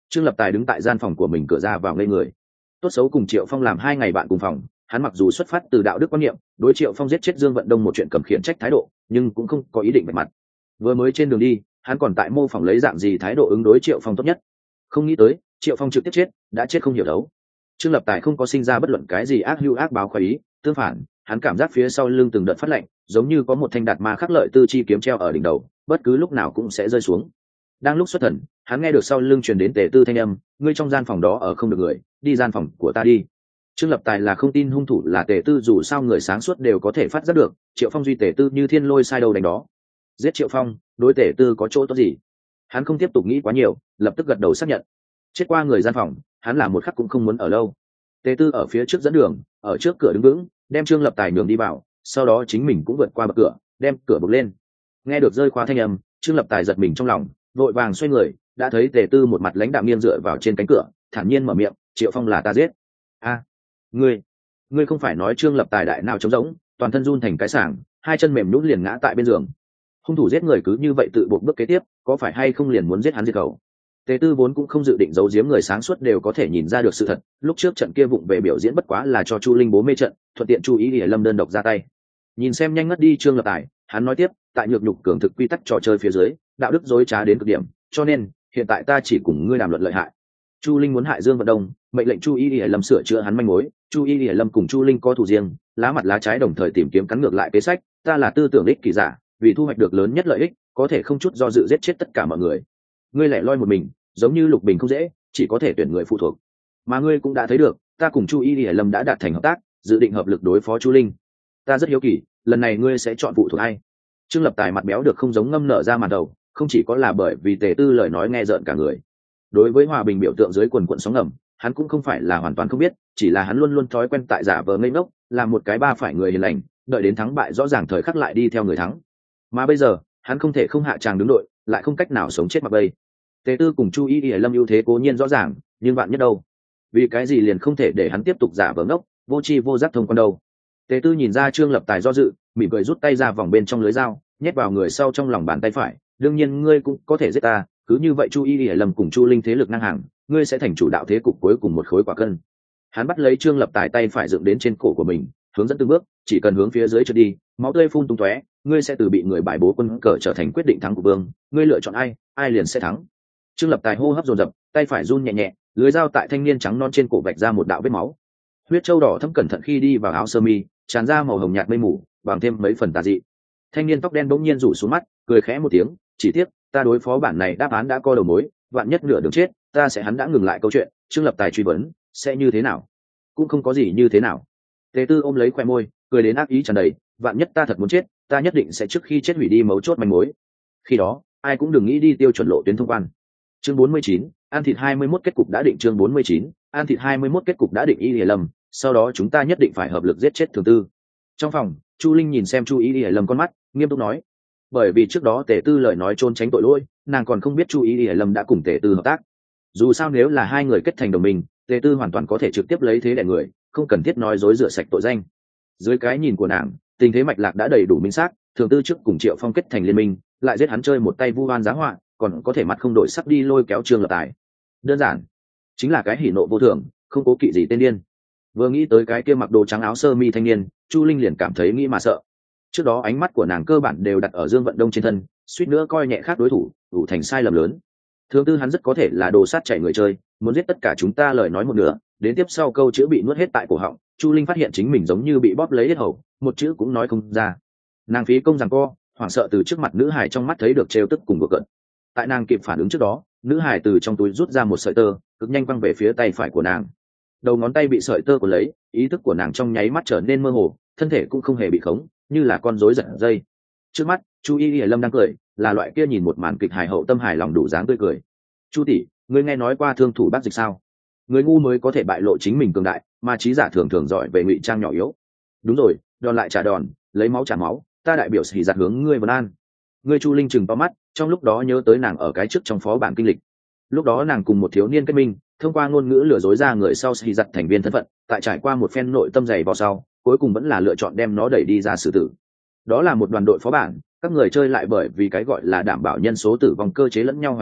Trương Lập Tài đứng tại gian phòng của mình cửa ra vào ngây người. Tốt xấu cùng Triệu Phong làm 2 ngày bạn cùng phòng, hắn mặc dù xuất phát từ đạo đức quan niệm, đối Triệu Phong giết chết Dương Vận Đông một chuyện cầm khiển trách thái độ, nhưng cũng không có ý định vạch mặt. Vừa mới trên đường đi, hắn còn tại mô phỏng lấy dạng gì thái độ ứng đối Triệu Phong tốt nhất. Không nghĩ tới, Triệu Phong trực tiếp chết, đã chết không hiểu đấu. Trương Lập Tài không có sinh ra bất luận cái gì ác hưu ác báo khoái ý, tương phản, hắn cảm giác phía sau lưng từng đợt phát lạnh, giống như có một thanh đạt ma khắc lợi tư chi kiếm treo ở đỉnh đầu, bất cứ lúc nào cũng sẽ rơi xuống. Đang lúc xuất thần, hắn nghe được sau lưng truyền đến Tề Tư thanh âm, ngươi trong gian phòng đó ở không được người, đi gian phòng của ta đi. Trương Lập Tài là không tin hung thủ là Tề Tư, dù sao người sáng suốt đều có thể phát giác được, Triệu Phong duy Tề Tư như thiên lôi sai đầu đánh đó. Giết Triệu Phong, đối Tề Tư có chỗ tốt gì? Hắn không tiếp tục nghĩ quá nhiều, lập tức gật đầu xác nhận. Chết qua người gian phòng, hắn là một khắc cũng không muốn ở lâu. Tề Tư ở phía trước dẫn đường, ở trước cửa đứng vững, đem Trương Lập Tài nhường đi vào, sau đó chính mình cũng vượt qua bậc cửa, đem cửa bục lên. Nghe được rơi qua thanh âm, Trương Lập Tài giật mình trong lòng, vội vàng xoay người, đã thấy Tề Tư một mặt lãnh đạm nghiêng dựa vào trên cánh cửa, thản nhiên mở miệng, Triệu Phong là ta giết. A, ngươi không phải nói Trương Lập Tài đại nào trống rỗng, toàn thân run thành cái sảng, hai chân mềm nhũn liền ngã tại bên giường. Hung thủ giết người cứ như vậy tự buộc bước kế tiếp, có phải hay không liền muốn giết hắn diệt khẩu? Tề Tư vốn cũng không dự định giấu giếm người sáng suốt đều có thể nhìn ra được sự thật, lúc trước trận kia vụng về biểu diễn bất quá là cho Chu Linh bố mê trận, thuận tiện chú ý để Lâm đơn độc ra tay. Nhìn xem nhanh ngất đi Trương Lập Tài, hắn nói tiếp, tại nhược nhục cường thực quy tắc trò chơi phía dưới, đạo đức dối trá đến cực điểm, cho nên hiện tại ta chỉ cùng ngươi đàm luận lợi hại. Chu Linh muốn hại Dương Vận Đông, mệnh lệnh Chu Y Lâm sửa chữa hắn manh mối, Chu Y Lâm cùng Chu Linh có thù riêng, lá mặt lá trái đồng thời tìm kiếm cắn ngược lại kế sách, ta là tư tưởng ích kỷ giả, vì thu hoạch được lớn nhất lợi ích, có thể không chút do dự giết chết tất cả mọi người. Ngươi lẻ loi một mình, giống như Lục Bình không dễ, chỉ có thể tuyển người phụ thuộc. Mà ngươi cũng đã thấy được, ta cùng Chu Y Lâm đã đạt thành hợp tác, dự định hợp lực đối phó Chu Linh. Ta rất hiếu kỳ, lần này ngươi sẽ chọn phụ thuộc ai? Trương Lập Tài mặt béo được không giống ngâm nở ra màn đầu, không chỉ có là bởi vì Tề Tư lời nói nghe rợn cả người. Đối với hòa bình biểu tượng dưới quần quận sóng ngầm, hắn cũng không phải là hoàn toàn không biết, chỉ là hắn luôn luôn thói quen tại giả vờ ngây ngốc, làm một cái ba phải người hiền lành, đợi đến thắng bại rõ ràng thời khắc lại đi theo người thắng. Mà bây giờ, hắn không thể không hạ tràng đứng đội, lại không cách nào sống chết mặc bây. Tề Tư cùng Chu Y Lâm ưu thế cố nhiên rõ ràng, nhưng bạn nhất đâu? Vì cái gì liền không thể để hắn tiếp tục giả vờ ngốc, vô tri vô giác thông quan đâu? Tề Tư nhìn ra Trương Lập Tài do dự, mỉm cười rút tay ra vòng bên trong lưới dao, nhét vào người sau trong lòng bàn tay phải. Đương nhiên ngươi cũng có thể giết ta, cứ như vậy Chu Y Lâm cùng Chu Linh thế lực ngang hàng, ngươi sẽ thành chủ đạo thế cục cuối cùng một khối quả cân. Hắn bắt lấy Trương Lập Tài tay phải dựng đến trên cổ của mình, hướng dẫn từng bước, chỉ cần hướng phía dưới trượt đi, máu tươi phun tung tóe, ngươi sẽ từ bị người bài bố quân cờ trở thành quyết định thắng của vương, ngươi lựa chọn ai, ai liền sẽ thắng. Trương Lập Tài hô hấp dồn dập, tay phải run nhẹ nhẹ, lưới dao tại thanh niên trắng non trên cổ vạch ra một đạo vết máu. Huyết châu đỏ thấm cẩn thận khi đi vào áo sơ mi, tràn ra màu hồng nhạt mây mù, bằng thêm mấy phần tà dị. Thanh niên tóc đen bỗng nhiên rủ xuống mắt, cười khẽ một tiếng, chỉ tiếc, ta đối phó bản này đáp án đã có đầu mối, vạn nhất nửa đường chết, ta sẽ hắn đã ngừng lại câu chuyện. Trương Lập Tài truy vấn, sẽ như thế nào? Cũng không có gì như thế nào. Tề Tư ôm lấy khoe môi, cười đến ác ý tràn đầy, vạn nhất ta thật muốn chết, ta nhất định sẽ trước khi chết hủy đi mấu chốt manh mối. Khi đó, ai cũng đừng nghĩ đi tiêu chuẩn lộ tuyến thông quan. Chương 49, ăn thịt 21 kết cục đã định. Chương 49, ăn thịt 21 kết cục đã định. Y Lìa Lâm, sau đó chúng ta nhất định phải hợp lực giết chết Thường Tư. Trong phòng, Chu Linh nhìn xem Chu Y Lìa Lâm con mắt, nghiêm túc nói, bởi vì trước đó Tề Tư lời nói trốn tránh tội lỗi, nàng còn không biết Chu Y Lìa Lâm đã cùng Tề Tư hợp tác. Dù sao nếu là hai người kết thành đồng minh, Tề Tư hoàn toàn có thể trực tiếp lấy thế đẻ người, không cần thiết nói dối rửa sạch tội danh. Dưới cái nhìn của nàng, tình thế mạch lạc đã đầy đủ minh xác, Thường Tư trước cùng Triệu Phong kết thành liên minh, lại giết hắn chơi một tay vu oan giá họa, còn có thể mặt không đổi sắc đi lôi kéo Trương Lập Tài. Đơn giản chính là cái hỉ nộ vô thường, không cố kỵ gì tên điên. Vừa nghĩ tới cái kia mặc đồ trắng áo sơ mi thanh niên, Chu Linh liền cảm thấy nghĩ mà sợ. Trước đó ánh mắt của nàng cơ bản đều đặt ở Dương Vận Đông trên thân, suýt nữa coi nhẹ khác đối thủ, đủ thành sai lầm lớn. Thường Tư hắn rất có thể là đồ sát chạy người chơi, muốn giết tất cả chúng ta lời nói một nửa, đến tiếp sau câu chữ bị nuốt hết tại cổ họng. Chu Linh phát hiện chính mình giống như bị bóp lấy hết hầu, một chữ cũng nói không ra. Nàng phí công giằng co, hoảng sợ từ trước mặt nữ hải trong mắt thấy được trêu tức cùng bực cợt. Tại nàng kịp phản ứng trước đó, nữ hải từ trong túi rút ra một sợi tơ, cực nhanh văng về phía tay phải của nàng. Đầu ngón tay bị sợi tơ của lấy, ý thức của nàng trong nháy mắt trở nên mơ hồ, thân thể cũng không hề bị khống, như là con rối giật dây. Trước mắt, Chu Y Lâm đang cười, là loại kia nhìn một màn kịch hài hậu tâm hài lòng đủ dáng tươi cười. Chu tỷ, ngươi nghe nói qua thương thủ bác dịch sao? Người ngu mới có thể bại lộ chính mình cường đại, mà trí giả thường thường giỏi về ngụy trang nhỏ yếu. Đúng rồi, đòn lại trả đòn, lấy máu trả máu, ta đại biểu sĩ giặt hướng ngươi vân an. Ngươi Chu Linh chừng to mắt, trong lúc đó nhớ tới nàng ở cái trước trong phó bản kinh lịch. Lúc đó nàng cùng một thiếu niên kết minh, thông qua ngôn ngữ lừa dối ra người sau sĩ giặt thành viên thân phận, tại trải qua một phen nội tâm dày vào sau, cuối cùng vẫn là lựa chọn đem nó đẩy đi ra xử tử. Đó là một đoàn đội phó bản, các người chơi lại bởi vì cái gọi là đảm bảo nhân số tử vong cơ chế lẫn nhau hoài nghi,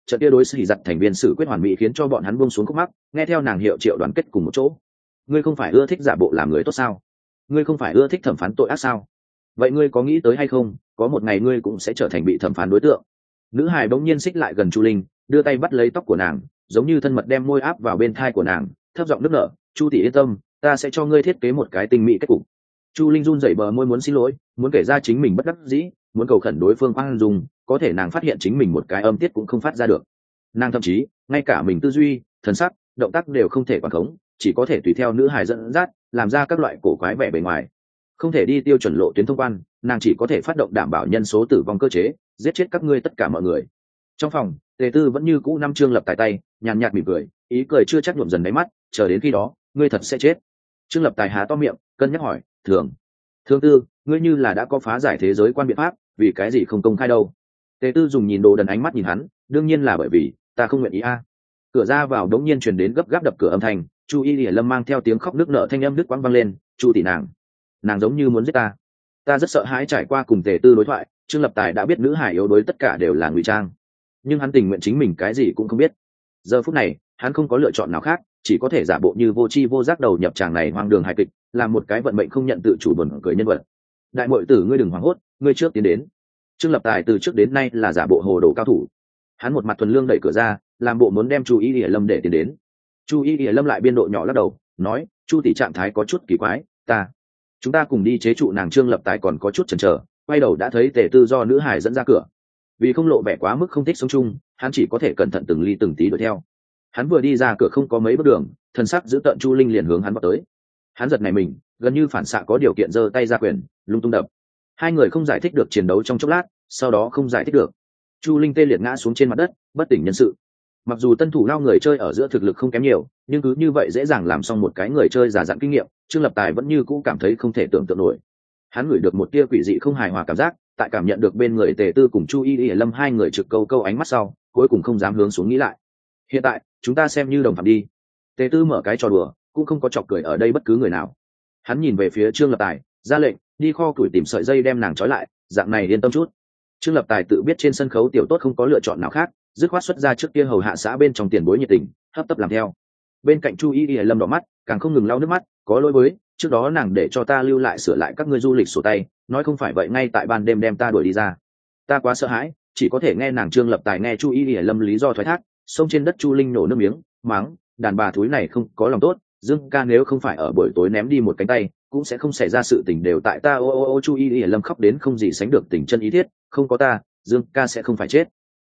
trận kia đối xử giặt thành viên xử quyết hoàn mỹ khiến cho bọn hắn buông xuống khúc mắc, nghe theo nàng hiệu triệu đoàn kết cùng một chỗ. Ngươi không phải ưa thích giả bộ làm người tốt sao? Ngươi không phải ưa thích thẩm phán tội ác sao? Vậy ngươi có nghĩ tới hay không, có một ngày ngươi cũng sẽ trở thành bị thẩm phán đối tượng. Nữ hài bỗng nhiên xích lại gần Chu Linh, đưa tay bắt lấy tóc của nàng, giống như thân mật đem môi áp vào bên thai của nàng, thấp giọng nức nở, Chu tỷ yên tâm, ta sẽ cho ngươi thiết kế một cái tinh mỹ kết cục. Chu Linh run rẩy bờ môi muốn xin lỗi, muốn kể ra chính mình bất đắc dĩ, muốn cầu khẩn đối phương khoan dung, có thể nàng phát hiện chính mình một cái âm tiết cũng không phát ra được. Nàng thậm chí ngay cả mình tư duy, thần sắc, động tác đều không thể quản khống, chỉ có thể tùy theo nữ hài dẫn dắt, làm ra các loại cổ quái vẻ bề ngoài. Không thể đi tiêu chuẩn lộ tuyến thông quan, nàng chỉ có thể phát động đảm bảo nhân số tử vong cơ chế, giết chết các ngươi tất cả mọi người. Trong phòng, Tề Tư vẫn như cũ năm Trương Lập Tài tay, nhàn nhạt mỉm cười, ý cười chưa chắc nhuộm dần đáy mắt, chờ đến khi đó, ngươi thật sẽ chết. Trương Lập Tài há to miệng, cân nhắc hỏi, Thương Tư, ngươi như là đã có phá giải thế giới quan biện pháp, vì cái gì không công khai đâu? Tề Tư dùng nhìn đồ đần ánh mắt nhìn hắn, đương nhiên là bởi vì ta không nguyện ý a. Cửa ra vào đống nhiên truyền đến gấp gáp đập cửa âm thanh, Chu Y Lệ Lâm mang theo tiếng khóc nức nở thanh âm đứt quãng vang lên, Chu tỷ nàng giống như muốn giết ta. Ta rất sợ hãi. Trải qua cùng Tề Tư đối thoại, Trương Lập Tài đã biết nữ hải yếu đuối tất cả đều là ngụy trang, nhưng hắn tình nguyện chính mình cái gì cũng không biết. Giờ phút này hắn không có lựa chọn nào khác, chỉ có thể giả bộ như vô tri vô giác đầu nhập tràng này hoang đường hài kịch, làm một cái vận mệnh không nhận tự chủ buồn cười nhân vật. Đại muội tử, ngươi đừng hoảng hốt, ngươi trước tiến đến. Trương Lập Tài từ trước đến nay là giả bộ hồ đồ cao thủ, hắn một mặt thuần lương đẩy cửa ra, làm bộ muốn đem Chu Y Lệ Lâm để tiến đến. Chu Y Lệ Lâm lại biên độ nhỏ lắc đầu, nói, Chu tỷ trạng thái có chút kỳ quái, chúng ta cùng đi chế trụ nàng. Trương Lập Tài còn có chút chần chờ, quay đầu đã thấy Tề Tư do nữ hải dẫn ra cửa. Vì không lộ vẻ quá mức không thích sống chung, hắn chỉ có thể cẩn thận từng ly từng tí đuổi theo. Hắn vừa đi ra cửa không có mấy bước đường, thân sắc giữ tợn Chu Linh liền hướng hắn vào tới. Hắn giật này mình, gần như phản xạ có điều kiện giơ tay ra quyền, lung tung đập. Hai người không giải thích được chiến đấu trong chốc lát, sau đó không giải thích được, Chu Linh tê liệt ngã xuống trên mặt đất, bất tỉnh nhân sự. Mặc dù tân thủ lao người chơi ở giữa thực lực không kém nhiều, nhưng cứ như vậy dễ dàng làm xong một cái người chơi già dặn kinh nghiệm, Trương Lập Tài vẫn như cũ cảm thấy không thể tưởng tượng nổi. Hắn ngửi được một tia quỷ dị không hài hòa cảm giác, tại cảm nhận được bên người Tề Tư cùng Chu Y Lâm hai người trực câu ánh mắt sau, cuối cùng không dám hướng xuống nghĩ lại. Hiện tại chúng ta xem như đồng phạm đi. Tề Tư mở cái trò đùa, cũng không có chọc cười ở đây bất cứ người nào. Hắn nhìn về phía Trương Lập Tài, ra lệnh, đi kho củi tìm sợi dây đem nàng trói lại, dạng này yên tâm chút. Trương Lập Tài tự biết trên sân khấu tiểu tốt không có lựa chọn nào khác, dứt khoát xuất ra trước kia hầu hạ xã bên trong tiền bối nhiệt tình, hấp tấp làm theo. Bên cạnh Chu Y Lâm đỏ mắt, càng không ngừng lau nước mắt, có lỗi với, trước đó nàng để cho ta lưu lại sửa lại các ngươi du lịch sổ tay, nói không phải vậy ngay tại ban đêm đem ta đuổi đi ra. Ta quá sợ hãi, chỉ có thể nghe nàng. Trương Lập Tài nghe Chu Y Lâm lý do thoái thác, xông trên đất. Chu Linh nổ nước miếng, mắng, đàn bà thúi này không có lòng tốt, Dương ca nếu không phải ở buổi tối ném đi một cánh tay, cũng sẽ không xảy ra sự tình đều tại ta. Ô Chu Y Lâm khóc đến không gì sánh được tình chân ý thiết, không có ta, Dương ca sẽ không phải chết.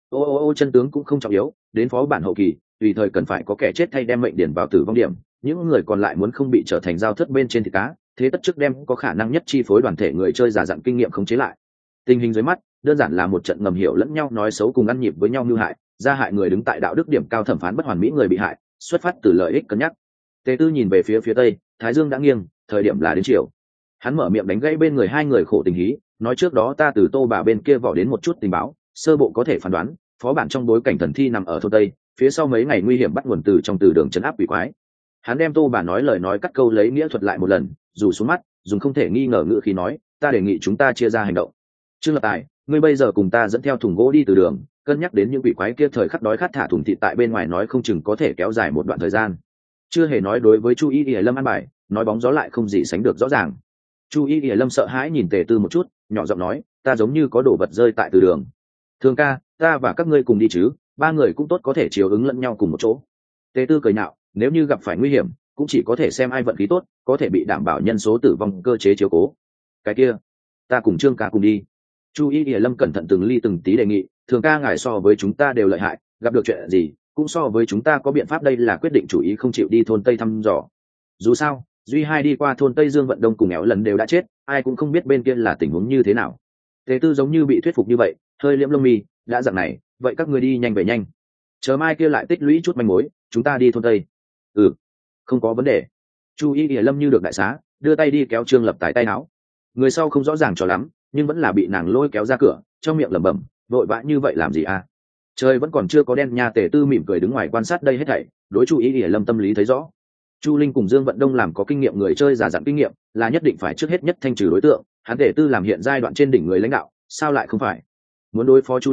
Ô chân tướng cũng không trọng yếu, đến phó bản hậu kỳ, tùy thời cần phải có kẻ chết thay đem mệnh điển vào tử vong điểm, những người còn lại muốn không bị trở thành dao thớt bên trên thịt cá, thế tất trước đem có khả năng nhất chi phối đoàn thể người chơi giả dặn kinh nghiệm khống chế lại. Tình hình dưới mắt đơn giản là một trận ngầm hiểu lẫn nhau nói xấu cùng ăn nhịp với nhau mưu hại, gia hại người đứng tại đạo đức điểm cao thẩm phán bất hoàn mỹ người bị hại, xuất phát từ lợi ích cân nhắc. Tề Tư nhìn về phía tây, thái dương đã nghiêng, thời điểm là đến chiều. Hắn mở miệng đánh gãy bên người hai người khổ tình hí, nói trước đó ta từ Tô bà bên kia vỏ đến một chút tình báo, sơ bộ có thể phán đoán phó bản trong bối cảnh thần thi nằm ở thôn tây, phía sau mấy ngày nguy hiểm bắt nguồn từ trong từ đường trấn áp quỷ quái. Hắn đem Tô bà nói lời nói cắt câu lấy nghĩa thuật lại một lần, dù xuống mắt dùng không thể nghi ngờ ngữ khí nói, ta đề nghị chúng ta chia ra hành động. Trương Lập Tài, ngươi bây giờ cùng ta dẫn theo thùng gỗ đi từ đường, cân nhắc đến những quỷ quái kia thời khắc đói khát thả thùng thịt tại bên ngoài nói không chừng có thể kéo dài một đoạn thời gian. Chưa hề nói đối với Chu Y Lâm an bài, nói bóng gió lại không gì sánh được rõ ràng. Chu Y Lâm sợ hãi nhìn Tề Tư một chút, nhỏ giọng nói, ta giống như có đồ vật rơi tại từ đường. Thường ca, ta và các ngươi cùng đi chứ, ba người cũng tốt có thể chiều ứng lẫn nhau cùng một chỗ. Tề Tư cười nhạo, nếu như gặp phải nguy hiểm, cũng chỉ có thể xem ai vận khí tốt, có thể bị đảm bảo nhân số tử vong cơ chế chiếu cố. Cái kia, ta cùng Trương ca cùng đi. Chu Y Lâm cẩn thận từng ly từng tí đề nghị, Thường ca ngài so với chúng ta đều lợi hại, gặp được chuyện gì cũng so với chúng ta có biện pháp, đây là quyết định chủ ý không chịu đi thôn Tây thăm dò. Dù sao, Duy hai đi qua thôn Tây Dương vận đông cùng éo lần đều đã chết, ai cũng không biết bên kia là tình huống như thế nào. Tề Tư giống như bị thuyết phục như vậy, hơi liễm lông mi, đã dạng này, vậy các ngươi đi nhanh về nhanh. Chờ mai kia lại tích lũy chút manh mối, chúng ta đi thôn Tây. Ừ, không có vấn đề. Chu Y Lâm như được đại xá, đưa tay đi kéo Trương Lập Tài tay áo. Người sau không rõ ràng cho lắm, nhưng vẫn là bị nàng lôi kéo ra cửa, trong miệng lẩm bẩm, vội vã như vậy làm gì à? Trời vẫn còn chưa có đen nha. Tề Tư mỉm cười đứng ngoài quan sát đây hết thảy, đối Chu Y Lâm tâm lý thấy rõ. Chu Linh cùng Dương Vận Đông làm có kinh nghiệm người chơi giả dặn kinh nghiệm, là nhất định phải trước hết nhất thanh trừ đối tượng. Hắn Tề Tư làm hiện giai đoạn trên đỉnh người lãnh đạo, sao lại không phải? Muốn đối phó Chu Linh,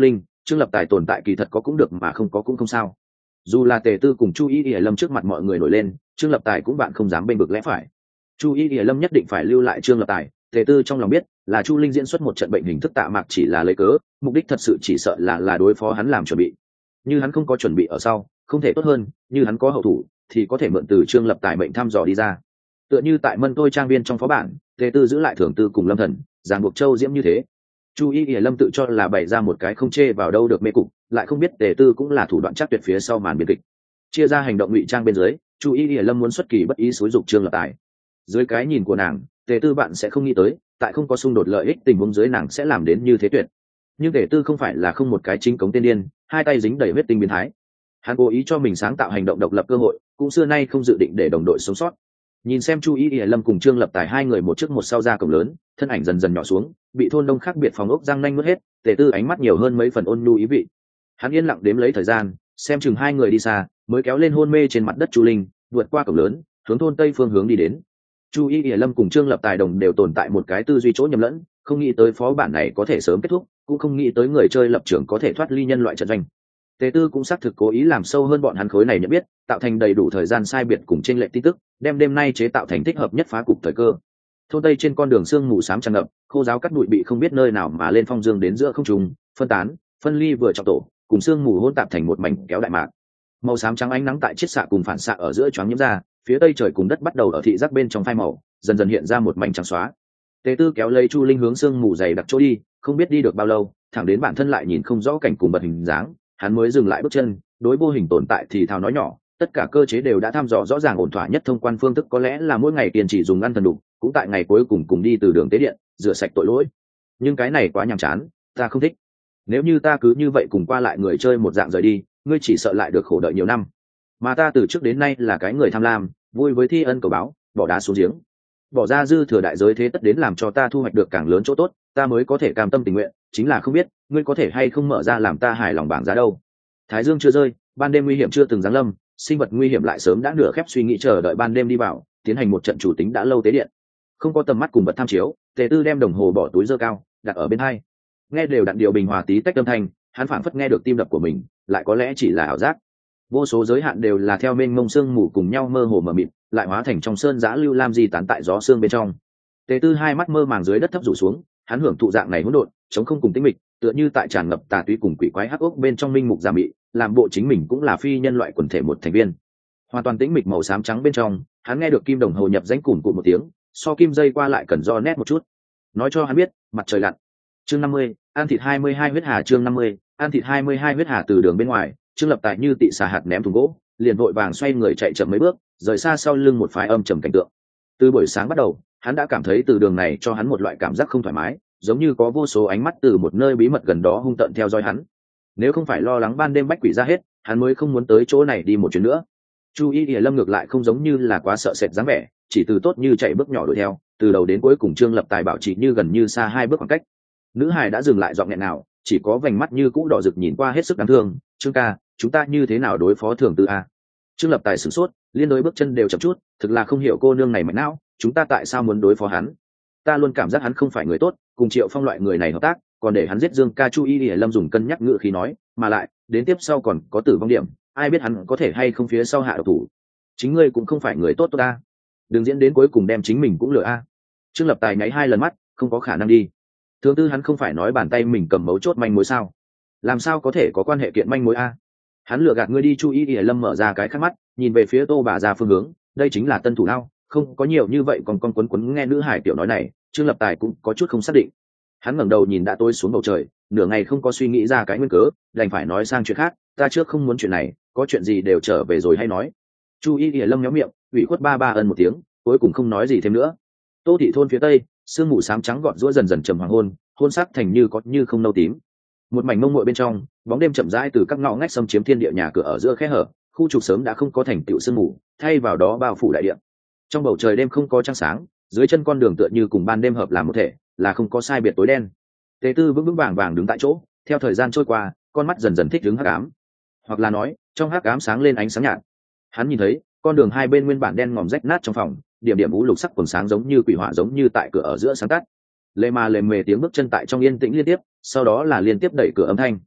Trương Lập Tài tồn tại kỳ thật có cũng được mà không có cũng không sao. Dù là Tề Tư cùng Chu Y Y Lâm trước mặt mọi người nổi lên, Trương Lập Tài cũng bạn không dám bênh vực lẽ phải. Chu Y Y Lâm nhất định phải lưu lại Trương Lập Tài. Tề Tư trong lòng biết là Chu Linh diễn xuất một trận bệnh hình thức tạ mạc chỉ là lấy cớ, mục đích thật sự chỉ sợ là đối phó hắn làm chuẩn bị. Như hắn không có chuẩn bị ở sau, không thể tốt hơn, như hắn có hậu thủ thì có thể mượn từ Trương Lập Tài mệnh thăm dò đi ra. Tựa như tại Mân Tôi trang viên trong phó bản, Tề Tư giữ lại Thường Tư cùng Lâm Thần, giảng buộc Châu Diễm như thế. Chu Y Y Lâm tự cho là bày ra một cái không chê vào đâu được mê cục, lại không biết Tề Tư cũng là thủ đoạn chắc tuyệt phía sau màn biên kịch. Chia ra hành động ngụy trang bên dưới, Chu Y Y Lâm muốn xuất kỳ bất ý xúi dục Trương Lập Tài. Dưới cái nhìn của nàng, Tề Tư bạn sẽ không nghĩ tới, tại không có xung đột lợi ích tình huống dưới nàng sẽ làm đến như thế tuyệt. Nhưng Tề Tư không phải là không một cái chính cống tiên điên, hai tay dính đầy huyết tinh biến thái. Hắn cố ý cho mình sáng tạo hành động độc lập cơ hội, cũng xưa nay không dự định để đồng đội sống sót. Nhìn xem Chu Y Y Lâm cùng Trương Lập Tài hai người một trước một sau ra cổng lớn, thân ảnh dần dần nhỏ xuống, bị thôn đông khác biệt phòng ốc răng nanh nuốt hết. Tề Tư ánh mắt nhiều hơn mấy phần ôn nhu ý vị. Hắn yên lặng đếm lấy thời gian, xem chừng hai người đi xa, mới kéo lên hôn mê trên mặt đất Chu Linh, vượt qua cổng lớn, hướng thôn tây phương hướng đi đến. Chu Y Y Lâm cùng Trương Lập Tài đồng đều tồn tại một cái tư duy chỗ nhầm lẫn, không nghĩ tới phó bản này có thể sớm kết thúc, cũng không nghĩ tới người chơi lập trường có thể thoát ly nhân loại trận doanh. Tề Tư cũng xác thực cố ý làm sâu hơn bọn hắn khối này nhận biết, tạo thành đầy đủ thời gian sai biệt cùng chênh lệch tin tức, đem đêm nay chế tạo thành thích hợp nhất phá cục thời cơ. Thôn tây trên con đường sương mù xám tràn ngập, khô giáo cắt bụi bị không biết nơi nào mà lên phong dương đến giữa không trung, phân tán, phân ly vừa trọng tổ, cùng sương mù hỗn tạp thành một mảnh kéo đại mạc. Màu xám trắng ánh nắng tại chiết xạ cùng phản xạ ở giữa choáng nhiễm ra, phía tây trời cùng đất bắt đầu ở thị giác bên trong phai màu, dần dần hiện ra một mảnh trắng xóa. Tề Tư kéo lấy Chu Linh hướng sương mù dày đặc chỗ đi, không biết đi được bao lâu, thẳng đến bản thân lại nhìn không rõ cảnh cùng bật hình dáng, hắn mới dừng lại bước chân, đối vô hình tồn tại thì thào nói nhỏ, tất cả cơ chế đều đã thăm dò rõ ràng ổn thỏa nhất thông quan phương thức có lẽ là mỗi ngày tiền chỉ dùng ăn thần đục, cũng tại ngày cuối cùng đi từ đường tế điện, rửa sạch tội lỗi. Nhưng cái này quá nhàm chán, ta không thích. Nếu như ta cứ như vậy cùng qua lại người chơi một dạng rời đi, ngươi chỉ sợ lại được khổ đợi nhiều năm. Mà ta từ trước đến nay là cái người tham lam, vui với thi ân cầu báo, bỏ đá xuống giếng. Bỏ ra dư thừa đại giới thế tất đến làm cho ta thu hoạch được càng lớn chỗ tốt, ta mới có thể cam tâm tình nguyện, chính là không biết ngươi có thể hay không mở ra làm ta hài lòng bảng giá đâu. Thái dương chưa rơi, ban đêm nguy hiểm chưa từng giáng lâm, sinh vật nguy hiểm lại sớm đã nửa khép suy nghĩ chờ đợi ban đêm đi vào, tiến hành một trận chủ tính đã lâu tế điện. Không có tầm mắt cùng vật tham chiếu, Tề Tư đem đồng hồ bỏ túi giơ cao, đặt ở bên hai. Nghe đều đặn điều bình hòa tí tách âm thanh, hắn phảng phất nghe được tim đập của mình, lại có lẽ chỉ là ảo giác. Vô số giới hạn đều là theo mênh mông sương mù cùng nhau mơ hồ mờ mịt, lại hóa thành trong sơn giã lưu lam di tán tại gió sương bên trong. Tề Tư hai mắt mơ màng dưới đất thấp rủ xuống, hắn hưởng thụ dạng này hỗn độn, chống không cùng tĩnh mịch, tựa như tại tràn ngập tà túy cùng quỷ quái hắc ốc bên trong minh mục giam bị, làm bộ chính mình cũng là phi nhân loại quần thể một thành viên. Hoàn toàn tĩnh mịch màu xám trắng bên trong, hắn nghe được kim đồng hồ nhập danh cùn cụt một tiếng, so kim dây qua lại cần do nét một chút. Nói cho hắn biết, mặt trời lặn. Chương 50, ăn thịt 22 huyết hà chương 50, ăn thịt 22 huyết hà từ đường bên ngoài, Trương Lập Tài như tị xà hạt ném thùng gỗ, liền vội vàng xoay người chạy chậm mấy bước, rời xa sau lưng một phái âm trầm cảnh tượng. Từ buổi sáng bắt đầu, hắn đã cảm thấy từ đường này cho hắn một loại cảm giác không thoải mái, giống như có vô số ánh mắt từ một nơi bí mật gần đó hung tợn theo dõi hắn. Nếu không phải lo lắng ban đêm bách quỷ ra hết, hắn mới không muốn tới chỗ này đi một chuyến nữa. Chu Y Y Lâm ngược lại không giống như là quá sợ sệt dáng vẻ, chỉ từ tốt như chạy bước nhỏ đuổi theo, từ đầu đến cuối cùng Trương Lập Tài bảo trì như gần như xa hai bước khoảng cách. Nữ hài đã dừng lại giọng nghẹn nào, chỉ có vành mắt như cũ đỏ rực nhìn qua hết sức đáng thương. Trương ca, chúng ta như thế nào đối phó Thường Tư a? Trương Lập Tài sửng sốt, liên đối bước chân đều chậm chút, thực là không hiểu cô nương này mạnh não, chúng ta tại sao muốn đối phó hắn? Ta luôn cảm giác hắn không phải người tốt, cùng Triệu Phong loại người này hợp tác, còn để hắn giết Dương ca. Chu Y Y Lâm dùng cân nhắc ngữ khí nói, mà lại đến tiếp sau còn có tử vong điểm, ai biết hắn có thể hay không phía sau hạ độc thủ. Chính ngươi cũng không phải người tốt ta, đừng diễn đến cuối cùng đem chính mình cũng lừa a. Trương Lập Tài nháy hai lần mắt, không có khả năng đi. Thường Tư hắn không phải nói bàn tay mình cầm mấu chốt manh mối sao? Làm sao có thể có quan hệ kiện manh mối a? Hắn lừa gạt ngươi đi. Chu Y Y Lâm mở ra cái khác mắt, nhìn về phía Tô bà ra phương hướng, đây chính là tân thủ lao, không có nhiều như vậy còn con quấn nghe nữ hải tiểu nói này, Trương Lập Tài cũng có chút không xác định. Hắn ngẩng đầu nhìn đã tối xuống bầu trời, nửa ngày không có suy nghĩ ra cái nguyên cớ, đành phải nói sang chuyện khác, ta trước không muốn chuyện này, có chuyện gì đều trở về rồi hay nói. Chu Y Y Lâm nhéo miệng, ủy khuất ba ân một tiếng, cuối cùng không nói gì thêm nữa. Tô thị thôn phía tây, sương mù xám trắng gọn giũa dần dần trầm hoàng hôn, hôn sắc thành như có như không nâu tím. Một mảnh mông muội bên trong, bóng đêm chậm rãi từ các ngõ ngách xâm chiếm thiên địa nhà cửa ở giữa khe hở, khu trục sớm đã không có thành tựu sương mù, thay vào đó bao phủ đại địa. Trong bầu trời đêm không có trăng sáng, dưới chân con đường tựa như cùng ban đêm hợp làm một thể, là không có sai biệt tối đen. Tề Tư vững vững vàng vàng đứng tại chỗ, theo thời gian trôi qua, con mắt dần dần thích ứng hắc ám, hoặc là nói, trong hắc ám sáng lên ánh sáng nhạt. Hắn nhìn thấy, con đường hai bên nguyên bản đen ngòm rách nát trong phòng, điểm điểm u lục sắc quần sáng giống như quỷ hỏa giống như tại cửa ở giữa sáng tắt. Lề mà lề mề tiếng bước chân tại trong yên tĩnh liên tiếp, sau đó là liên tiếp đẩy cửa âm thanh.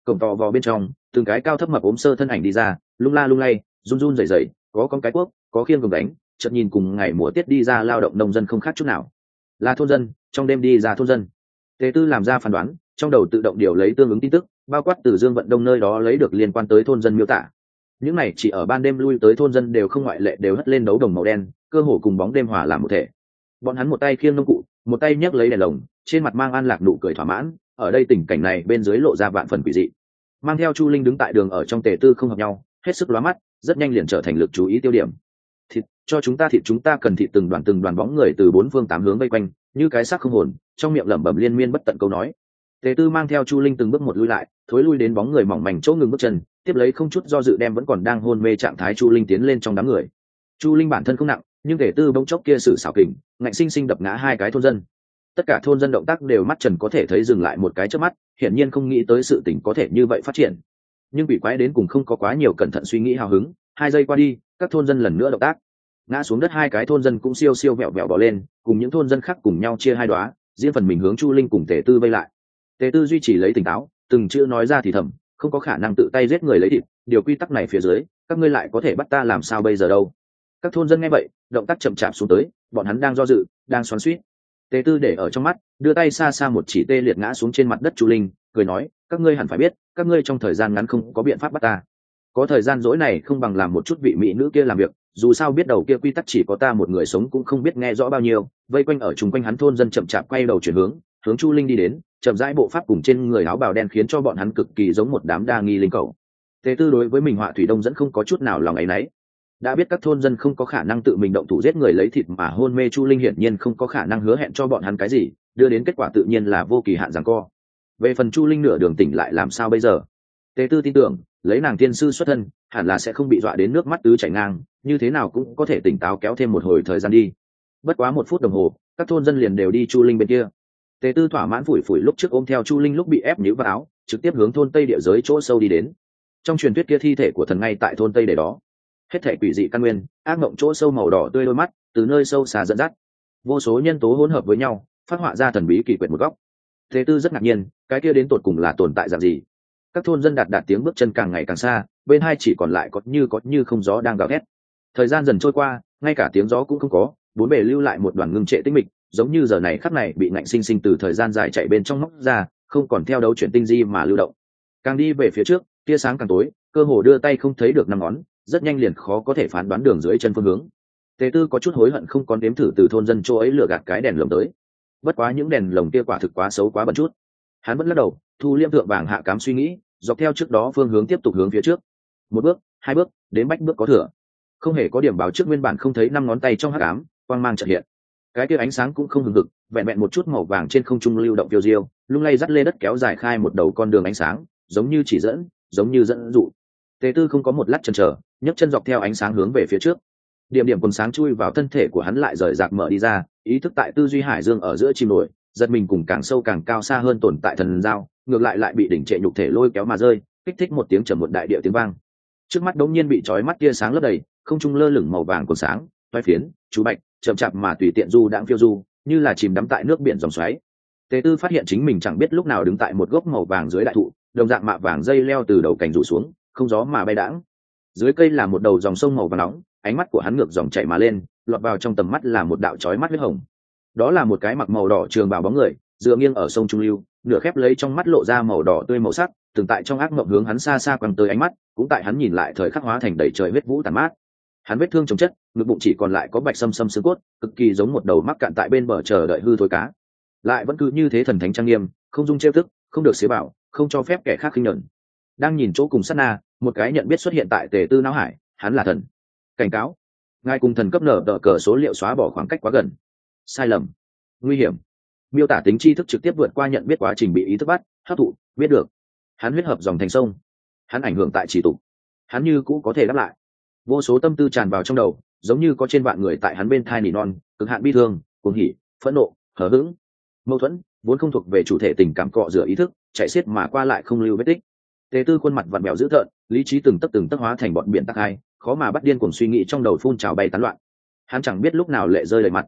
cổng tò vò bên trong từng cái cao thấp mập ốm sơ thân ảnh đi ra, lung la lung lay, run run rẩy rẩy, có con cái cuốc, có khiêng gồng đánh, chợt nhìn cùng ngày mùa tiết đi ra lao động nông dân không khác chút nào. Là thôn dân, trong đêm đi ra thôn dân. Tề Tư làm ra phán đoán, trong đầu tự động điều lấy tương ứng tin tức, bao quát từ Dương Vận Đông nơi đó lấy được liên quan tới thôn dân miêu tả. Những này chỉ ở ban đêm lui tới thôn dân đều không ngoại lệ đều hất lên đấu đồng màu đen, cơ hồ cùng bóng đêm hòa làm một thể. Bọn hắn một tay khiêng nông cụ, một tay nhấc lấy đèn lồng, trên mặt mang an lạc nụ cười thỏa mãn. Ở đây tình cảnh này bên dưới lộ ra vạn phần quỷ dị. Mang theo Chu Linh đứng tại đường ở trong Tề Tư không hợp nhau, hết sức lóa mắt, rất nhanh liền trở thành lực chú ý tiêu điểm. Thịt, cho chúng ta thịt, chúng ta cần thịt. Từng đoàn bóng người từ bốn phương tám hướng vây quanh, như cái xác không hồn, trong miệng lẩm bẩm liên miên bất tận câu nói. Tề Tư mang theo Chu Linh từng bước một lui lại, thối lui đến bóng người mỏng manh chỗ ngừng bước chân, tiếp lấy không chút do dự đem vẫn còn đang hôn mê trạng thái Chu Linh tiến lên trong đám người. Chu Linh bản thân không nặng, nhưng Tề Tư bỗng chốc kia sử xảo kình, ngạnh sinh sinh đập ngã hai cái thôn dân. Tất cả thôn dân động tác đều mắt trần có thể thấy dừng lại một cái chớp mắt, hiển nhiên không nghĩ tới sự tình có thể như vậy phát triển. Nhưng bị quái đến cùng không có quá nhiều cẩn thận suy nghĩ hào hứng, 2 giây qua đi, các thôn dân lần nữa động tác. Ngã xuống đất hai cái thôn dân cũng siêu siêu vẹo vẹo bò lên, cùng những thôn dân khác cùng nhau chia hai đóa, riêng phần mình hướng Chu Linh cùng Tề Tư vây lại. Tề Tư duy trì lấy tỉnh táo, từng chữ nói ra thì thầm, không có khả năng tự tay giết người lấy thịt, điều quy tắc này phía dưới, các ngươi lại có thể bắt ta làm sao bây giờ đâu. Các thôn dân nghe vậy, động tác chậm chạp xuống tới, bọn hắn đang do dự, đang xoắn xuýt. Tề Tư để ở trong mắt, đưa tay xa xa một chỉ tê liệt ngã xuống trên mặt đất Chu Linh, cười nói, các ngươi hẳn phải biết, các ngươi trong thời gian ngắn không có biện pháp bắt ta. Có thời gian dỗi này không bằng làm một chút vị mỹ nữ kia làm việc, dù sao biết đầu kia quy tắc chỉ có ta một người sống cũng không biết nghe rõ bao nhiêu. Vây quanh ở chung quanh hắn thôn dân chậm chạp quay đầu chuyển hướng Chu Linh đi đến, chậm rãi bộ pháp cùng trên người áo bào đen khiến cho bọn hắn cực kỳ giống một đám đa nghi linh cầu. Tề Tư đối với mình họa thủy đông dẫn không có chút nào lòng ấy nấy. Đã biết các thôn dân không có khả năng tự mình động thủ giết người lấy thịt mà hôn mê Chu Linh hiển nhiên không có khả năng hứa hẹn cho bọn hắn cái gì, đưa đến kết quả tự nhiên là vô kỳ hạn giằng co. Về phần Chu Linh nửa đường tỉnh lại làm sao bây giờ? Tề Tư tin tưởng, lấy nàng tiên sư xuất thân, hẳn là sẽ không bị dọa đến nước mắt tứ chảy ngang, như thế nào cũng có thể tỉnh táo kéo thêm một hồi thời gian đi. Bất quá 1 phút đồng hồ, các thôn dân liền đều đi Chu Linh bên kia. Tề Tư thỏa mãn phủi phủi lúc trước ôm theo Chu Linh lúc bị ép níu vào áo, trực tiếp hướng thôn Tây địa giới chỗ sâu đi đến. Trong truyền thuyết kia thi thể của thần ngay tại thôn Tây để đó. Hết thể quỷ dị căn nguyên, ác mộng chỗ sâu màu đỏ tươi đôi mắt, từ nơi sâu xa dẫn dắt. Vô số nhân tố hỗn hợp với nhau, phát họa ra thần bí kỳ quyệt một góc. Tề Tư rất ngạc nhiên, cái kia đến tột cùng là tồn tại dạng gì? Các thôn dân đạt tiếng bước chân càng ngày càng xa, bên hai chỉ còn lại có như không gió đang gào thét. Thời gian dần trôi qua, ngay cả tiếng gió cũng không có, bốn bề lưu lại một đoàn ngưng trệ tĩnh mịch, giống như giờ này khắc này bị ngạnh sinh sinh từ thời gian dài chạy bên trong móc ra, không còn theo đấu chuyển tinh di mà lưu động. Càng đi về phía trước, tia sáng càng tối, cơ hồ đưa tay không thấy được 5 ngón, rất nhanh liền khó có thể phán đoán đường dưới chân phương hướng. Tề Tư có chút hối hận không còn đếm thử từ thôn dân chỗ ấy lừa gạt cái đèn lồng tới. Bất quá những đèn lồng kia quả thực quá xấu quá bẩn chút. Hắn vẫn lắc đầu, thu liêm thượng vàng hạ cám suy nghĩ, dọc theo trước đó phương hướng tiếp tục hướng phía trước. 1 bước, 2 bước, đến bách bước có thừa. Không hề có điểm báo trước, nguyên bản không thấy 5 ngón tay trong hắc ám, quang mang chợt hiện. Cái kia ánh sáng cũng không hừng hực, vẹn vẹn một chút màu vàng trên không trung lưu động phiêu diêu, lung lay dắt lê đất kéo dài khai một đầu con đường ánh sáng, giống như chỉ dẫn, giống như dẫn dụ. Tề Tư không có một lát chần chờ, nhấc chân dọc theo ánh sáng hướng về phía trước. Điểm điểm quần sáng chui vào thân thể của hắn lại rời rạc mở đi ra, ý thức tại tư duy hải dương ở giữa chìm nổi, giật mình cùng càng sâu càng cao xa hơn tồn tại thần giao, ngược lại bị đỉnh trệ nhục thể lôi kéo mà rơi, kích thích một tiếng trầm một đại địa tiếng vang. Trước mắt đống nhiên bị chói mắt tia sáng lấp đầy, không trung lơ lửng màu vàng quần sáng, toái phiến, chú bạch, chậm chạp mà tùy tiện du đãng phiêu du, như là chìm đắm tại nước biển dòng xoáy. Tề Tư phát hiện chính mình chẳng biết lúc nào đứng tại một gốc màu vàng dưới đại thụ, đồng dạng mạ vàng dây leo từ đầu cành rủ xuống, không gió mà bay đãng. Dưới cây là một đầu dòng sông màu vàng nóng, ánh mắt của hắn ngược dòng chảy mà lên, lọt vào trong tầm mắt là một đạo chói mắt huyết hồng. Đó là một cái mặc màu đỏ trường bào bóng người, dựa nghiêng ở sông trung lưu, nửa khép lấy trong mắt lộ ra màu đỏ tươi màu sắc, từng tại trong ác mộng hướng hắn xa xa quăng tới ánh mắt, cũng tại hắn nhìn lại thời khắc hóa thành đầy trời huyết vũ tàn mát. Hắn vết thương chồng chất, ngực bụng chỉ còn lại có bạch xâm xâm xương cốt, cực kỳ giống một đầu mắc cạn tại bên bờ chờ đợi hư thối cá. Lại vẫn cứ như thế thần thánh trang nghiêm, không dung trêu tức, không được xế bảo, không cho phép kẻ khác khinh nhẫn. Đang nhìn chỗ cùng sát na, một cái nhận biết xuất hiện tại Tề Tư não hải, hắn là thần. Cảnh cáo, ngài cùng thần cấp nở tờ cờ số liệu xóa bỏ khoảng cách quá gần. Sai lầm, nguy hiểm. Miêu tả tính tri thức trực tiếp vượt qua nhận biết quá trình bị ý thức bắt, hấp thụ, biết được. Hắn huyết hợp dòng thành sông, hắn ảnh hưởng tại chỉ tục, hắn như cũ có thể đáp lại. Vô số tâm tư tràn vào trong đầu, giống như có trên vạn người tại hắn bên thai nỉ non, cực hạn bi thương, cuồng hỉ, phẫn nộ, hờ hững, mâu thuẫn, vốn không thuộc về chủ thể tình cảm cọ rửa ý thức, chạy xiết mà qua lại không lưu vết tích. Tề Tư khuôn mặt vặn vẹo dữ tợn, lý trí từng tấc hóa thành bọn biển tắc hai, khó mà bắt điên cuồng suy nghĩ trong đầu phun trào bay tán loạn. Hắn chẳng biết lúc nào lệ rơi đầy mặt.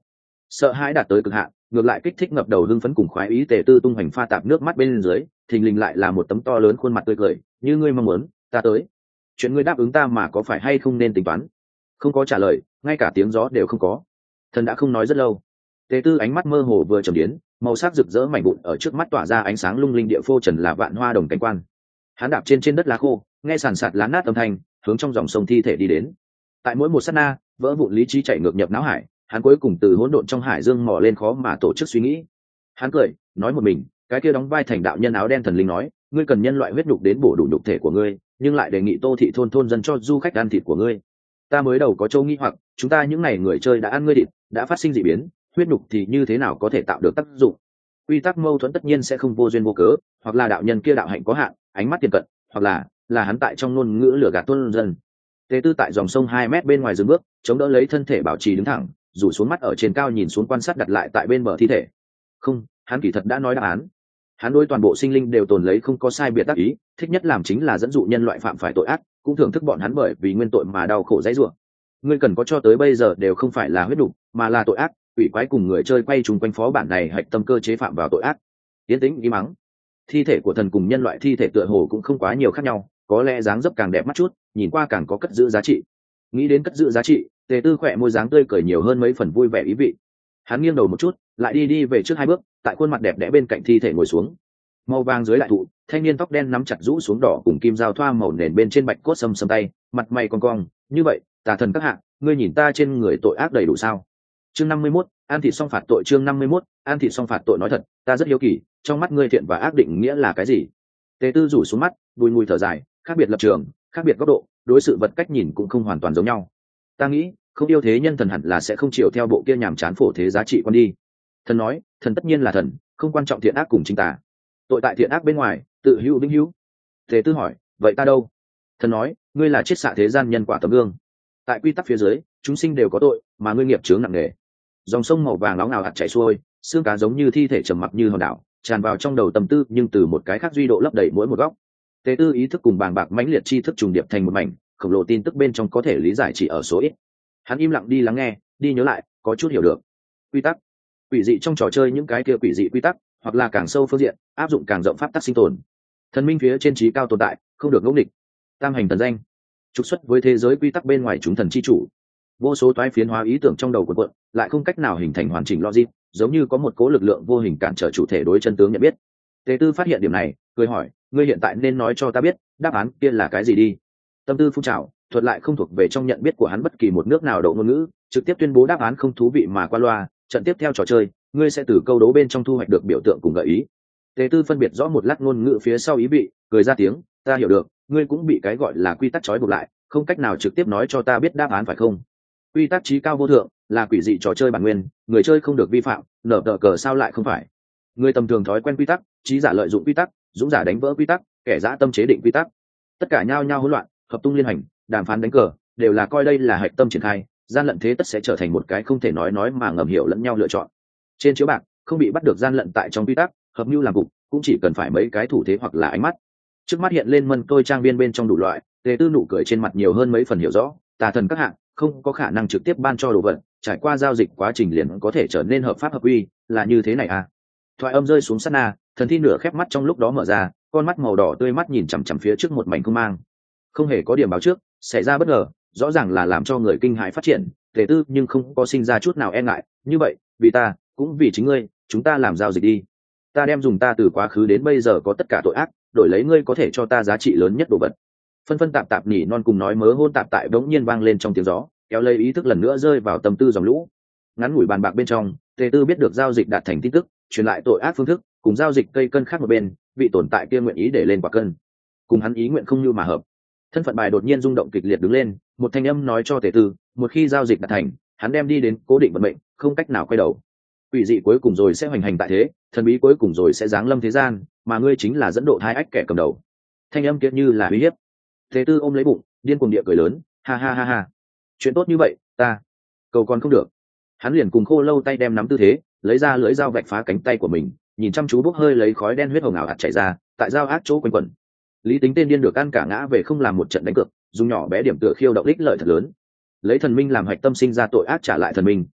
sợ hãi đạt tới cực hạn, ngược lại kích thích ngập đầu hưng phấn cùng khoái ý. Tề Tư tung hoành pha tạp nước mắt bên dưới, thình lình lại là một tấm to lớn khuôn mặt tươi cười. Như ngươi mong muốn, ta tới. Chuyện ngươi đáp ứng ta mà có phải hay không nên tính toán? Không có trả lời, ngay cả tiếng gió đều không có. Thần đã không nói rất lâu. Tề Tư ánh mắt mơ hồ vừa trầm biến, màu sắc rực rỡ mảnh vụn ở trước mắt tỏa ra ánh sáng lung linh. Địa phô trần là vạn hoa đồng cảnh quan. Hắn đạp trên đất lá khô, nghe sàn sạt lá nát âm thanh, hướng trong dòng sông thi thể đi đến. Tại mỗi một sát na, vỡ vụn lý trí chạy ngược nhập não hải, hắn cuối cùng từ hỗn độn trong hải dương mò lên khó mà tổ chức suy nghĩ. Hắn cười, nói một mình, cái kia đóng vai thành đạo nhân áo đen thần linh nói, ngươi cần nhân loại huyết nhục đến bổ đủ nhục thể của ngươi, nhưng lại đề nghị Tô thị thôn dân cho du khách ăn thịt của ngươi. Ta mới đầu có châu nghi hoặc, chúng ta những ngày người chơi đã ăn ngươi thịt, đã phát sinh dị biến, huyết nhục thì như thế nào có thể tạo được tác dụng? Quy tắc mâu thuẫn tất nhiên sẽ không vô duyên vô cớ, hoặc là đạo nhân kia đạo hạnh có hạn, ánh mắt tiền cận, hoặc là hắn tại trong ngôn ngữ lừa gạt thôn dân. Tề Tư tại dòng sông 2 mét bên ngoài dừng bước, chống đỡ lấy thân thể bảo trì đứng thẳng, rủ xuống mắt ở trên cao nhìn xuống quan sát đặt lại tại bên bờ thi thể. Không, hắn kỳ thật đã nói đáp án. Hắn đối toàn bộ sinh linh đều tồn lấy không có sai biệt tác ý, thích nhất làm chính là dẫn dụ nhân loại phạm phải tội ác, cũng thưởng thức bọn hắn bởi vì nguyên tội mà đau khổ dãy rủa. Ngươi cần có cho tới bây giờ đều không phải là huyết đủ, mà là tội ác, quỷ quái cùng người chơi quay trùng quanh phó bản này hạch tâm cơ chế phạm vào tội ác. Tiến tĩnh im mắng. Thi thể của thần cùng nhân loại thi thể tựa hồ cũng không quá nhiều khác nhau, có lẽ dáng dấp càng đẹp mắt chút, nhìn qua càng có cất giữ giá trị. Nghĩ đến cất giữ giá trị, Tề Tư khỏe môi dáng tươi cười nhiều hơn mấy phần vui vẻ ý vị. Hắn nghiêng đầu một chút, lại đi về trước 2 bước, tại khuôn mặt đẹp đẽ bên cạnh thi thể ngồi xuống. Màu vàng dưới đại thụ, thanh niên tóc đen nắm chặt rũ xuống đỏ cùng kim giao thoa màu nền bên trên bạch cốt sầm tay, mặt mày cong cong, như vậy, tà thần các hạ, ngươi nhìn ta trên người tội ác đầy đủ sao? Chương 51, an thị song phạt tội. Chương 51, an thị song phạt tội. Nói thật, ta rất hiếu kỳ, trong mắt ngươi thiện và ác định nghĩa là cái gì? Tề Tư rủ xuống mắt, bùi ngùi thở dài, khác biệt lập trường, khác biệt góc độ, đối sự vật cách nhìn cũng không hoàn toàn giống nhau. Ta nghĩ, không yêu thế nhân thần hẳn là sẽ không chiều theo bộ kia nhàm chán phổ thế giá trị quan đi. Thần nói, thần tất nhiên là thần, không quan trọng thiện ác cùng chính tà. Tội tại thiện ác bên ngoài, tự hữu vĩnh hữu. Tề Tư hỏi, vậy ta đâu? Thần nói, ngươi là chiết xạ thế gian nhân quả tấm gương. Tại quy tắc phía dưới, chúng sinh đều có tội, mà ngươi nghiệp chướng nặng nề. Dòng sông màu vàng nóng nào hạt chảy xuôi, xương cá giống như thi thể trầm mặc như hòn đảo, tràn vào trong đầu tâm tư, nhưng từ một cái khác duy độ lấp đầy mỗi một góc. Tề Tư ý thức cùng bàng bạc mãnh liệt tri thức trùng điệp thành một mảnh, khổng lồ tin tức bên trong có thể lý giải chỉ ở số ít. Hắn im lặng đi lắng nghe, đi nhớ lại, có chút hiểu được. Quy tắc, quỷ dị trong trò chơi những cái kia quỷ dị quy tắc, hoặc là càng sâu phương diện, áp dụng càng rộng pháp tắc sinh tồn. Thần minh phía trên trí cao tồn tại, không được ngẫu nghịch. Tam hành thần danh, trục xuất với thế giới quy tắc bên ngoài chúng thần chi chủ. Vô số toái phiến hóa ý tưởng trong đầu của quận, lại không cách nào hình thành hoàn chỉnh logic, giống như có một cố lực lượng vô hình cản trở chủ thể đối chân tướng nhận biết. Tề Tư phát hiện điểm này, cười hỏi, ngươi hiện tại nên nói cho ta biết, đáp án kia là cái gì đi? Tâm tư phun trào, thuật lại không thuộc về trong nhận biết của hắn bất kỳ một nước nào độ ngôn ngữ, trực tiếp tuyên bố đáp án không thú vị mà qua loa. Trận tiếp theo trò chơi, ngươi sẽ từ câu đố bên trong thu hoạch được biểu tượng cùng gợi ý. Tề Tư phân biệt rõ một lát ngôn ngữ phía sau ý vị, cười ra tiếng, ta hiểu được, ngươi cũng bị cái gọi là quy tắc trói buộc lại, không cách nào trực tiếp nói cho ta biết đáp án phải không? Quy tắc trí cao vô thượng, là quỷ dị trò chơi bản nguyên, người chơi không được vi phạm, nở tờ cờ sao lại không phải? Người tầm thường thói quen quy tắc, trí giả lợi dụng quy tắc, dũng giả đánh vỡ quy tắc, kẻ dã tâm chế định quy tắc. Tất cả nhao nhao hỗn loạn, hợp tung liên hành, đàm phán đánh cờ, đều là coi đây là hạch tâm triển khai, gian lận thế tất sẽ trở thành một cái không thể nói mà ngầm hiểu lẫn nhau lựa chọn. Trên chiếu bạc, không bị bắt được gian lận tại trong quy tắc, hợp mưu làm cục, cũng chỉ cần phải mấy cái thủ thế hoặc là ánh mắt. Trước mắt hiện lên mân tôi trang viên bên trong đủ loại, Tề Tư nụ cười trên mặt nhiều hơn mấy phần hiểu rõ, tà thần các hạng không có khả năng trực tiếp ban cho đồ vật, trải qua giao dịch quá trình liền có thể trở nên hợp pháp hợp quy, là như thế này à? Thoại âm rơi xuống sát na, thần thi nửa khép mắt trong lúc đó mở ra, con mắt màu đỏ tươi mắt nhìn chằm chằm phía trước một mảnh không mang, không hề có điểm báo trước, xảy ra bất ngờ, rõ ràng là làm cho người kinh hãi phát triển. Tề Tư nhưng không có sinh ra chút nào e ngại, như vậy, vì ta, cũng vì chính ngươi, chúng ta làm giao dịch đi. Ta đem dùng ta từ quá khứ đến bây giờ có tất cả tội ác, đổi lấy ngươi có thể cho ta giá trị lớn nhất đồ vật. Phân phân tạp tạp nhỉ non cùng nói mớ hôn tạp tại bỗng nhiên vang lên trong tiếng gió, kéo lấy ý thức lần nữa rơi vào tâm tư dòng lũ. Ngắn ngủi bàn bạc bên trong, Tề Tư biết được giao dịch đạt thành tin tức, truyền lại tội ác phương thức, cùng giao dịch cây cân khác một bên, vị tồn tại kia nguyện ý để lên quả cân, cùng hắn ý nguyện không như mà hợp. Thân phận bài đột nhiên rung động kịch liệt đứng lên, một thanh âm nói cho Tề Tư, một khi giao dịch đạt thành, hắn đem đi đến cố định vận mệnh, không cách nào quay đầu. Quỷ dị cuối cùng rồi sẽ hoành hành tại thế, thần bí cuối cùng rồi sẽ giáng lâm thế gian, mà ngươi chính là dẫn độ hai ách kẻ cầm đầu. Thanh âm kia như là uy hiếp. Tề Tư ôm lấy bụng, điên cuồng địa cười lớn, ha ha ha ha. Chuyện tốt như vậy, ta cầu còn không được. Hắn liền cùng Khô Lâu tay đem nắm tư thế, lấy ra lưỡi dao vạch phá cánh tay của mình, nhìn chăm chú bốc hơi lấy khói đen huyết hồng ảo hạt chảy ra, tại dao ác chỗ quanh quẩn. Lý Tính tên điên được ăn cả ngã về không làm một trận đánh cược, dùng nhỏ bé điểm tựa khiêu động ích lợi thật lớn. Lấy thần minh làm hạch tâm sinh ra tội ác trả lại thần minh,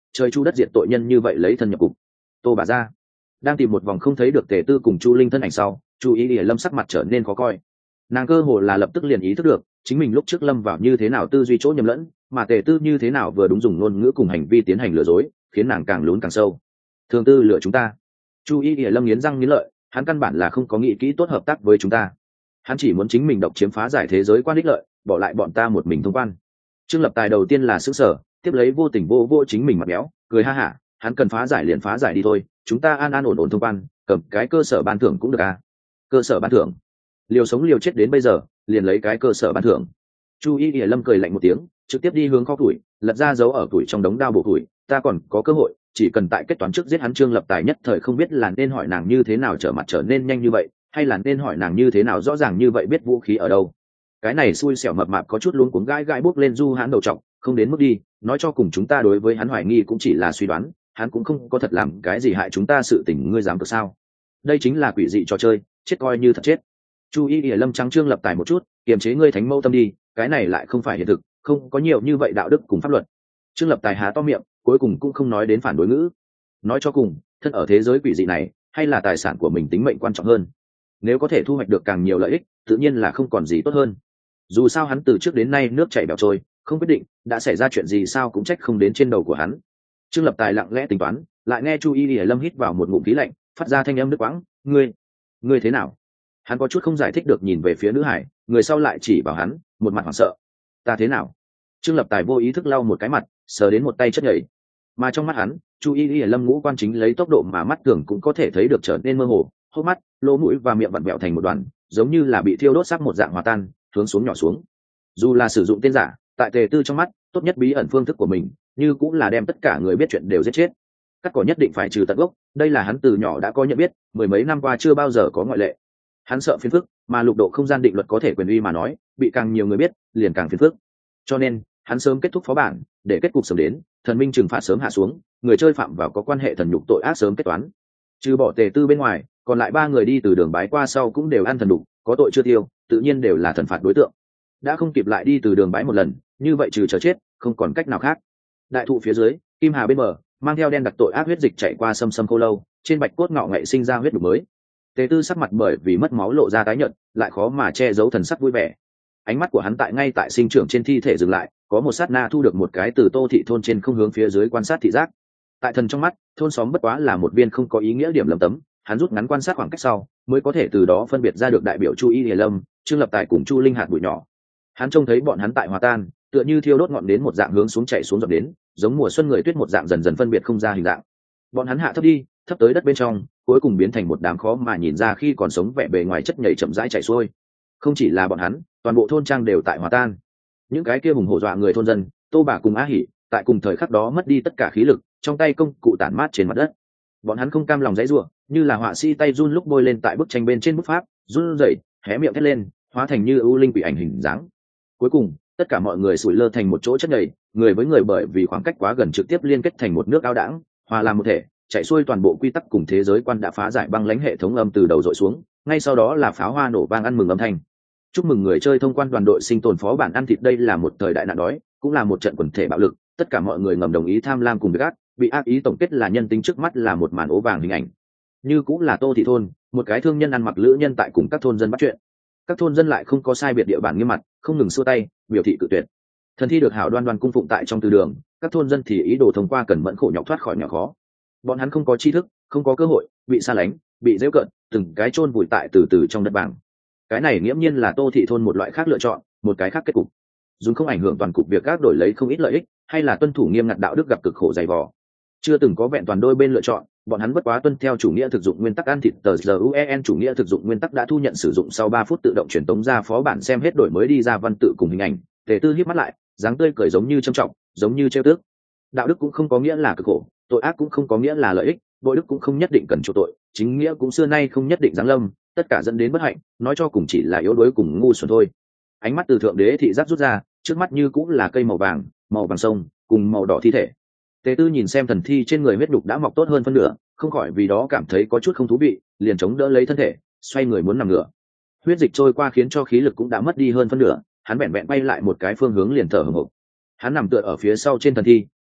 trời chu đất diệt tội nhân như vậy lấy thân nhập cục. Tô bà ra đang tìm một vòng không thấy được Tề Tư cùng Chu Linh thân ảnh sau, Chu Y Lâm sắc mặt trở nên khó coi. Nàng cơ hồ là lập tức liền ý thức được chính mình lúc trước lâm vào như thế nào tư duy chỗ nhầm lẫn, mà Tề Tư như thế nào vừa đúng dùng ngôn ngữ cùng hành vi tiến hành lừa dối, khiến nàng càng lún càng sâu. Thường Tư lừa chúng ta. Chu Y Lâm nghiến răng nghiến lợi, hắn căn bản là không có nghĩ kỹ tốt hợp tác với chúng ta, hắn chỉ muốn chính mình độc chiếm phá giải thế giới quan đích lợi, bỏ lại bọn ta một mình thông quan. Trương Lập Tài đầu tiên là sững sờ, tiếp lấy vô tình vô chính mình mặt béo, cười ha hả, hắn cần phá giải liền phá giải đi thôi, chúng ta an ổn thông quan, cầm cái cơ sở ban thưởng cũng được à? Cơ sở ban thưởng? Liều sống liều chết đến bây giờ, liền lấy cái cơ sở ban thưởng. Chu Y Lâm cười lạnh một tiếng, trực tiếp đi hướng kho củi, lật ra dấu ở củi trong đống đao bổ củi, ta còn có cơ hội, chỉ cần tại kết toán trước giết hắn. Trương Lập Tài nhất thời không biết là nên hỏi nàng như thế nào trở mặt trở nên nhanh như vậy, hay là nên hỏi nàng như thế nào rõ ràng như vậy biết vũ khí ở đâu. Cái này xui xẻo mập mạp có chút luống cuống gãi bước lên du hãn đầu trọc, không đến mức đi, nói cho cùng chúng ta đối với hắn hoài nghi cũng chỉ là suy đoán, hắn cũng không có thật làm cái gì hại chúng ta sự tình, ngươi dám được sao? Đây chính là quỷ dị trò chơi, chết coi như thật chết. Chu Y Lâm trắng Trương Lập Tài một chút, kiềm chế ngươi thánh mâu tâm đi, cái này lại không phải hiện thực, không có nhiều như vậy đạo đức cùng pháp luật. Trương Lập Tài há to miệng, cuối cùng cũng không nói đến phản đối ngữ. Nói cho cùng, thân ở thế giới quỷ dị này, hay là tài sản của mình tính mệnh quan trọng hơn. Nếu có thể thu hoạch được càng nhiều lợi ích, tự nhiên là không còn gì tốt hơn. Dù sao hắn từ trước đến nay nước chảy bèo trôi, không quyết định đã xảy ra chuyện gì sao cũng trách không đến trên đầu của hắn. Trương Lập Tài lặng lẽ tính toán, lại nghe Chu Y Lâm hít vào một ngụm khí lạnh, phát ra thanh âm nước quãng, ngươi thế nào? Hắn có chút không giải thích được nhìn về phía nữ hải, người sau lại chỉ vào hắn, một mặt hoảng sợ. Ta thế nào? Trương Lập Tài vô ý thức lau một cái mặt, sờ đến một tay chất nhảy. Mà trong mắt hắn, Chu Y Lâm ngũ quan chính lấy tốc độ mà mắt thường cũng có thể thấy được trở nên mơ hồ, hốc mắt, lỗ mũi và miệng vặn vẹo thành một đoàn, giống như là bị thiêu đốt sắp một dạng hòa tan, hướng xuống nhỏ xuống. Dù là sử dụng tên giả, tại Tề Tư trong mắt, tốt nhất bí ẩn phương thức của mình, như cũng là đem tất cả người biết chuyện đều giết chết. Cắt cỏ nhất định phải trừ tận gốc, đây là hắn từ nhỏ đã có nhận biết, mười mấy năm qua chưa bao giờ có ngoại lệ. Hắn sợ phiền phức, mà lục độ không gian định luật có thể quyền uy mà nói, bị càng nhiều người biết, liền càng phiền phức. Cho nên, hắn sớm kết thúc phó bản, để kết cục sớm đến, thần minh trừng phạt sớm hạ xuống, người chơi phạm vào có quan hệ thần nhục tội ác sớm kết toán. Trừ bỏ Tề Tư bên ngoài, còn lại ba người đi từ đường bái qua sau cũng đều ăn thần đục, có tội chưa tiêu, tự nhiên đều là thần phạt đối tượng. Đã không kịp lại đi từ đường bái một lần, như vậy trừ chờ chết, không còn cách nào khác. Đại thụ phía dưới, Kim Hà bên bờ, mang theo đen đặc tội ác huyết dịch chạy qua xâm khô lâu, trên bạch cốt ngọ ngậy sinh ra huyết đục mới. Tề Tư sắc mặt bởi vì mất máu lộ ra tái nhợt, lại khó mà che giấu thần sắc vui vẻ. Ánh mắt của hắn ngay tại sinh trưởng trên thi thể dừng lại, có một sát na thu được một cái từ Tô thị thôn trên không hướng phía dưới quan sát thị giác. Tại thần trong mắt, thôn xóm bất quá là một viên không có ý nghĩa điểm lấm tấm, hắn rút ngắn quan sát khoảng cách sau, mới có thể từ đó phân biệt ra được đại biểu Chu Y Hề Lâm, Trương Lập Tài cùng Chu Linh hạt bụi nhỏ. Hắn trông thấy bọn hắn tại hòa tan, tựa như thiêu đốt ngọn đến một dạng hướng xuống chảy xuống dọc đến, giống mùa xuân người tuyết một dạng dần dần phân biệt không ra hình dạng. Bọn hắn hạ thấp đi, thấp tới đất bên trong, cuối cùng biến thành một đám khó mà nhìn ra khi còn sống vẻ bề ngoài chất nhảy chậm rãi chảy xuôi. Không chỉ là bọn hắn, toàn bộ thôn trang đều tại hòa tan. Những cái kia hùng hổ dọa người thôn dân, Tô bà cùng Á Hỉ, tại cùng thời khắc đó mất đi tất cả khí lực, trong tay công cụ tản mát trên mặt đất. Bọn hắn không cam lòng giãy giụa, như là họa sĩ tay run lúc bôi lên tại bức tranh bên trên bút pháp, run rẩy, hé miệng thét lên, hóa thành như ưu linh quỷ ảnh hình dáng. Cuối cùng, tất cả mọi người sủi lơ thành một chỗ chất nhầy, người với người bởi vì khoảng cách quá gần trực tiếp liên kết thành một nước ao đãng, hòa làm một thể, chạy xuôi toàn bộ quy tắc cùng thế giới quan đã phá giải băng lãnh hệ thống âm từ đầu dội xuống, ngay sau đó là pháo hoa nổ vang ăn mừng âm thanh. Chúc mừng người chơi thông quan đoàn đội sinh tồn phó bản ăn thịt, đây là một thời đại nạn đói, cũng là một trận quần thể bạo lực, tất cả mọi người ngầm đồng ý tham lam cùng việc ác, bị ác ý tổng kết là nhân tính, trước mắt là một màn ố vàng hình ảnh. Như cũng là Tô thị thôn, một cái thương nhân ăn mặc lữ nhân tại cùng các thôn dân bắt chuyện. Các thôn dân lại không có sai biệt địa bản nghiêm mặt, không ngừng xua tay, biểu thị cự tuyệt. Thần thi được hảo đoan đoan cung phụng tại trong từ đường, các thôn dân thì ý đồ thông qua cần mẫn khổ nhọc thoát khỏi nhỏ khó. Bọn hắn không có tri thức, không có cơ hội, bị xa lánh, bị giễu cợt, từng cái chôn vùi tại từ từ trong đất bảng. Cái này nghiễm nhiên là Tô thị thôn một loại khác lựa chọn, một cái khác kết cục. Dùng không ảnh hưởng toàn cục việc các đổi lấy không ít lợi ích, hay là tuân thủ nghiêm ngặt đạo đức gặp cực khổ dày vò. Chưa từng có vẹn toàn đôi bên lựa chọn, bọn hắn bất quá tuân theo chủ nghĩa thực dụng nguyên tắc ăn thịt. Tờ GUEN chủ nghĩa thực dụng nguyên tắc đã thu nhận sử dụng sau 3 phút tự động truyền tống ra phó bản xem hết đổi mới đi ra văn tự cùng hình ảnh. Tề Tư híp mắt lại, dáng tươi cười giống như trâm trọng, giống như trêu tức. Đạo đức cũng không có nghĩa là cực khổ, tội ác cũng không có nghĩa là lợi ích, bội đức cũng không nhất định cần chuộc tội, chính nghĩa cũng xưa nay không nhất định giáng lâm, tất cả dẫn đến bất hạnh, nói cho cùng chỉ là yếu đuối cùng ngu xuẩn thôi. Ánh mắt từ thượng đế thị giác rút ra, trước mắt như cũng là cây màu vàng sông cùng màu đỏ thi thể. Tề Tư nhìn xem thần thi trên người huyết đục đã mọc tốt hơn phân nửa, không khỏi vì đó cảm thấy có chút không thú vị, liền chống đỡ lấy thân thể, xoay người muốn nằm ngửa. Huyết dịch trôi qua khiến cho khí lực cũng đã mất đi hơn phân nửa, hắn vẹn vẹn bay lại một cái phương hướng liền thở hổn hển. Hắn nằm tựa ở phía sau trên thần thi,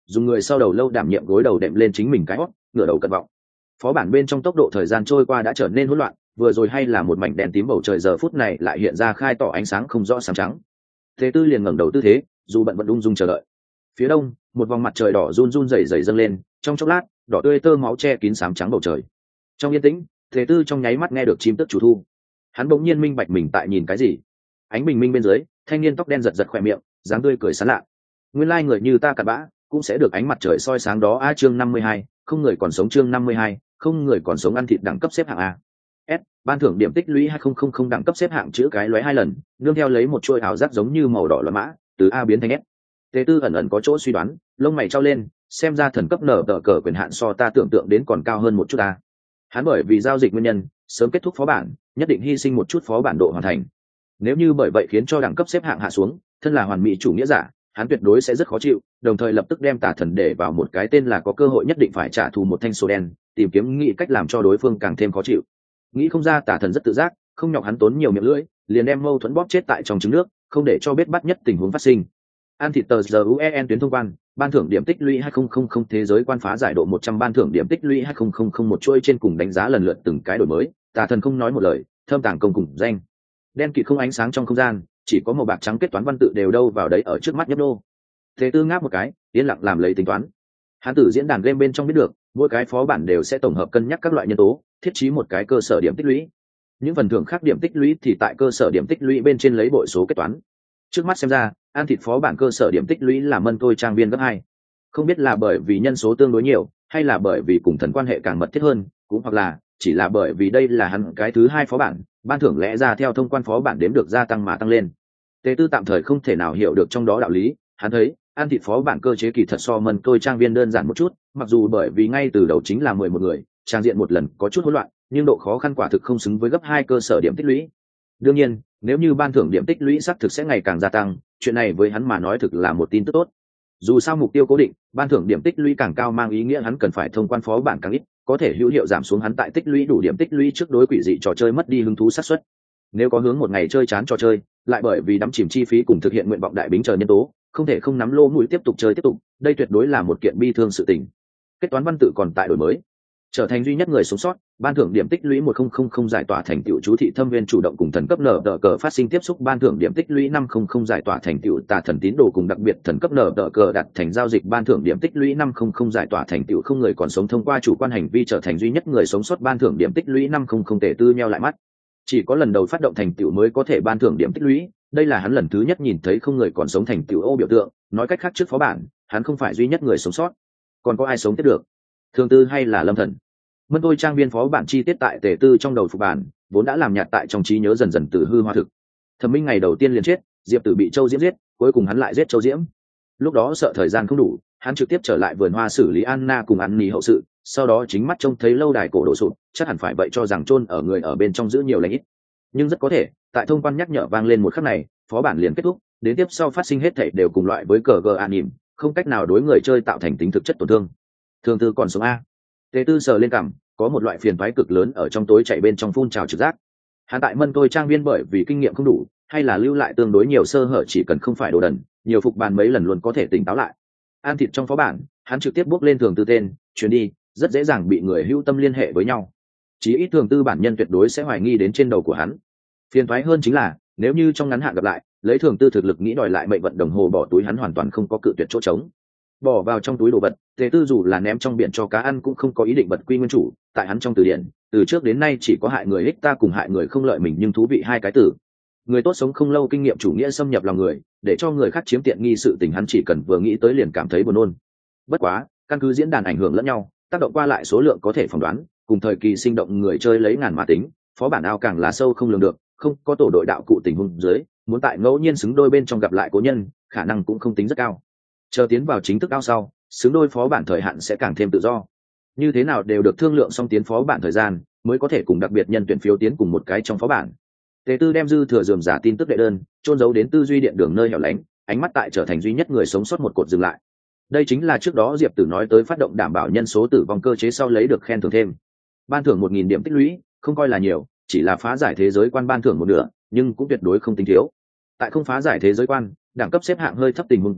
dùng người sau đầu lâu đảm nhiệm gối đầu đệm lên chính mình cái hót, ngửa đầu cận vọng. Phó bản bên trong tốc độ thời gian trôi qua đã trở nên hỗn loạn, vừa rồi hay là một mảnh đen tím bầu trời giờ phút này lại hiện ra khai tỏ ánh sáng không rõ sáng trắng. Thế Tư liền ngẩng đầu tư thế, dù bận vẫn ung dung chờ đợi. Phía đông, một vòng mặt trời đỏ run run rẩy rẩy dâng lên, trong chốc lát, đỏ tươi tơ máu che kín xám trắng bầu trời. Trong yên tĩnh, Thế Tư trong nháy mắt nghe được chim tức chủ thu. Hắn bỗng nhiên minh bạch mình tại nhìn cái gì. Ánh bình minh bên dưới, thanh niên tóc đen giật giật khỏe miệng, dáng tươi cười sán lạ. Nguyên lai người như ta cặn bã, cũng sẽ được ánh mặt trời soi sáng đó. A chương 52, không người còn sống. Chương 52, không người còn sống. Ăn thịt đẳng cấp xếp hạng A. S, ban thưởng điểm tích lũy 2000 đẳng cấp xếp hạng chữ cái lóe 2 lần, nương theo lấy một chuôi ảo giác giống như màu đỏ loạn mã, từ A biến thành S. Tề Tư ẩn ẩn có chỗ suy đoán, lông mày trao lên, xem ra thần cấp nở tờ cờ quyền hạn so ta tưởng tượng đến còn cao hơn một chút A. Hắn bởi vì giao dịch nguyên nhân, sớm kết thúc phó bản, nhất định hy sinh một chút phó bản độ hoàn thành. Nếu như bởi vậy khiến cho đẳng cấp xếp hạng hạ xuống, thân là hoàn mỹ chủ nghĩa giả, hắn tuyệt đối sẽ rất khó chịu, đồng thời lập tức đem tà thần để vào một cái tên là có cơ hội nhất định phải trả thù một thanh số đen, tìm kiếm nghĩ cách làm cho đối phương càng thêm khó chịu. Nghĩ không ra tà thần rất tự giác, không nhọc hắn tốn nhiều miệng lưỡi, liền đem mâu thuẫn bóp chết tại trong trứng nước, không để cho biết bắt nhất tình huống phát sinh. An thịt tờ GUEN tuyến thông quan, ban thưởng điểm tích lũy 2000 thế giới quan phá giải độ 100 ban thưởng điểm tích lũy 2000 một chuôi trên cùng đánh giá lần lượt từng cái đổi mới, tà thần không nói một lời, thâm tàng công cùng danh. Đen kịt không ánh sáng trong không gian, chỉ có màu bạc trắng kết toán văn tự đều đâu vào đấy ở trước mắt nhấp đô. Thế Tư ngáp một cái, yên lặng làm lấy tính toán. Hắn từ diễn đàn game bên trong biết được, mỗi cái phó bản đều sẽ tổng hợp cân nhắc các loại nhân tố, thiết trí một cái cơ sở điểm tích lũy. Những phần thưởng khác điểm tích lũy thì tại cơ sở điểm tích lũy bên trên lấy bội số kết toán. Trước mắt xem ra, ăn thịt phó bản cơ sở điểm tích lũy là mân tôi trang viên gấp 2. Không biết là bởi vì nhân số tương đối nhiều, hay là bởi vì cùng thần quan hệ càng mật thiết hơn, cũng hoặc là chỉ là bởi vì đây là hắn cái thứ 2 phó bản, ban thưởng lẽ ra theo thông quan phó bản đếm được gia tăng mà tăng lên. Tế Tư tạm thời không thể nào hiểu được trong đó đạo lý, hắn thấy ăn thịt phó bản cơ chế kỳ thật so mân tôi trang viên đơn giản một chút, mặc dù bởi vì ngay từ đầu chính là 11 người, trang diện một lần có chút hỗn loạn, nhưng độ khó khăn quả thực không xứng với gấp 2 cơ sở điểm tích lũy. Đương nhiên, nếu như ban thưởng điểm tích lũy xác thực sẽ ngày càng gia tăng, chuyện này với hắn mà nói thực là một tin tức tốt. Dù sao mục tiêu cố định, ban thưởng điểm tích lũy càng cao mang ý nghĩa hắn cần phải thông quan phó bản càng ít, có thể hữu hiệu giảm xuống hắn tại tích lũy đủ điểm tích lũy trước đối quỷ dị trò chơi mất đi hứng thú xác suất. Nếu có hướng một ngày chơi chán trò chơi, lại bởi vì đắm chìm chi phí cùng thực hiện nguyện vọng đại bính chờ nhân tố, không thể không nắm lô mũi tiếp tục chơi tiếp tục, đây tuyệt đối là một kiện bi thương sự tình. Kết toán văn tự còn tại đổi mới, trở thành duy nhất người sống sót, ban thưởng điểm tích lũy 1000 giải tỏa thành tựu chú thị thâm viên chủ động cùng thần cấp nở tờ cờ phát sinh tiếp xúc, ban thưởng điểm tích lũy 500 giải tỏa thành tựu tà thần tín đồ cùng đặc biệt thần cấp nở tờ cờ đặt thành giao dịch, ban thưởng điểm tích lũy 500 giải tỏa thành tựu không người còn sống thông qua chủ quan hành vi trở thành duy nhất người sống sót, ban thưởng điểm tích lũy 500. Tề Tư nheo lại mắt, chỉ có lần đầu phát động thành tựu mới có thể ban thưởng điểm tích lũy, đây là hắn lần thứ nhất nhìn thấy không người còn sống thành tựu ô biểu tượng, nói cách khác trước phó bản hắn không phải duy nhất người sống sót, còn có ai sống tiếp được? Thường Tư hay là Lâm Thần? Mân tôi trang viên phó bản chi tiết tại Tề Tư trong đầu phục bản vốn đã làm nhạt tại trong trí nhớ, dần dần từ hư hoa thực. Thẩm Minh ngày đầu tiên liền chết, Diệp Tử bị Châu Diễm giết, cuối cùng hắn lại giết Châu Diễm. Lúc đó sợ thời gian không đủ, hắn trực tiếp trở lại vườn hoa xử lý Anna cùng ăn mì hậu sự, sau đó chính mắt trông thấy lâu đài cổ đổ sụp, chắc hẳn phải vậy cho rằng chôn ở người ở bên trong giữ nhiều lành ít. Nhưng rất có thể, tại thông quan nhắc nhở vang lên một khắc này, phó bản liền kết thúc, đến tiếp sau phát sinh hết thảy đều cùng loại với cờ gờ anime, không cách nào đối người chơi tạo thành tính thực chất tổn thương. Thường Tư còn sống a? Tề Tư sờ lên cằm, có một loại phiền toái cực lớn ở trong tối chạy bên trong phun trào trực giác. Hắn tại mân tôi trang viên bởi vì kinh nghiệm không đủ, hay là lưu lại tương đối nhiều sơ hở, chỉ cần không phải đồ đần, nhiều phục bàn mấy lần luôn có thể tỉnh táo lại. An thịt trong phó bản, hắn trực tiếp bước lên Thường Tư tên, chuyến đi, rất dễ dàng bị người hữu tâm liên hệ với nhau. Chí ít Thường Tư bản nhân tuyệt đối sẽ hoài nghi đến trên đầu của hắn. Phiền toái hơn chính là, nếu như trong ngắn hạn gặp lại, lấy Thường Tư thực lực nghĩ đòi lại mệnh vận đồng hồ bỏ túi, hắn hoàn toàn không có cự tuyệt chỗ trống. Bỏ vào trong túi đồ vật, Tề Tư dù là ném trong biển cho cá ăn cũng không có ý định bật quy nguyên chủ, tại hắn trong từ điển, từ trước đến nay chỉ có hại người ích ta cùng hại người không lợi mình nhưng thú vị hai cái từ. Người tốt sống không lâu, kinh nghiệm chủ nghĩa xâm nhập lòng người, để cho người khác chiếm tiện nghi sự tình hắn chỉ cần vừa nghĩ tới liền cảm thấy buồn nôn. Bất quá, căn cứ diễn đàn ảnh hưởng lẫn nhau, tác động qua lại số lượng có thể phỏng đoán, cùng thời kỳ sinh động người chơi lấy ngàn mà tính, phó bản ao càng là sâu không lường được, không có tổ đội đạo cụ tình huống dưới, muốn tại ngẫu nhiên xứng đôi bên trong gặp lại cố nhân, khả năng cũng không tính rất cao. Chờ tiến vào chính thức ao sau, xứng đôi phó bản thời hạn sẽ càng thêm tự do, như thế nào đều được thương lượng xong tiến phó bản thời gian mới có thể cùng đặc biệt nhân tuyển phiếu tiến cùng một cái trong phó bản. Tề Tư đem dư thừa dườm giả tin tức đệ đơn trôn giấu đến tư duy điện đường nơi hẻo lánh, ánh mắt tại trở thành duy nhất người sống sót một cột dừng lại. Đây chính là trước đó Diệp Tử nói tới phát động đảm bảo nhân số tử vong cơ chế sau lấy được khen thưởng thêm. Ban thưởng 1000 điểm tích lũy, không coi là nhiều, chỉ là phá giải thế giới quan ban thưởng một nửa, nhưng cũng tuyệt đối không tính thiếu. Tại không phá giải thế giới quan, đẳng cấp xếp hạng hơi thấp tình huống dưới,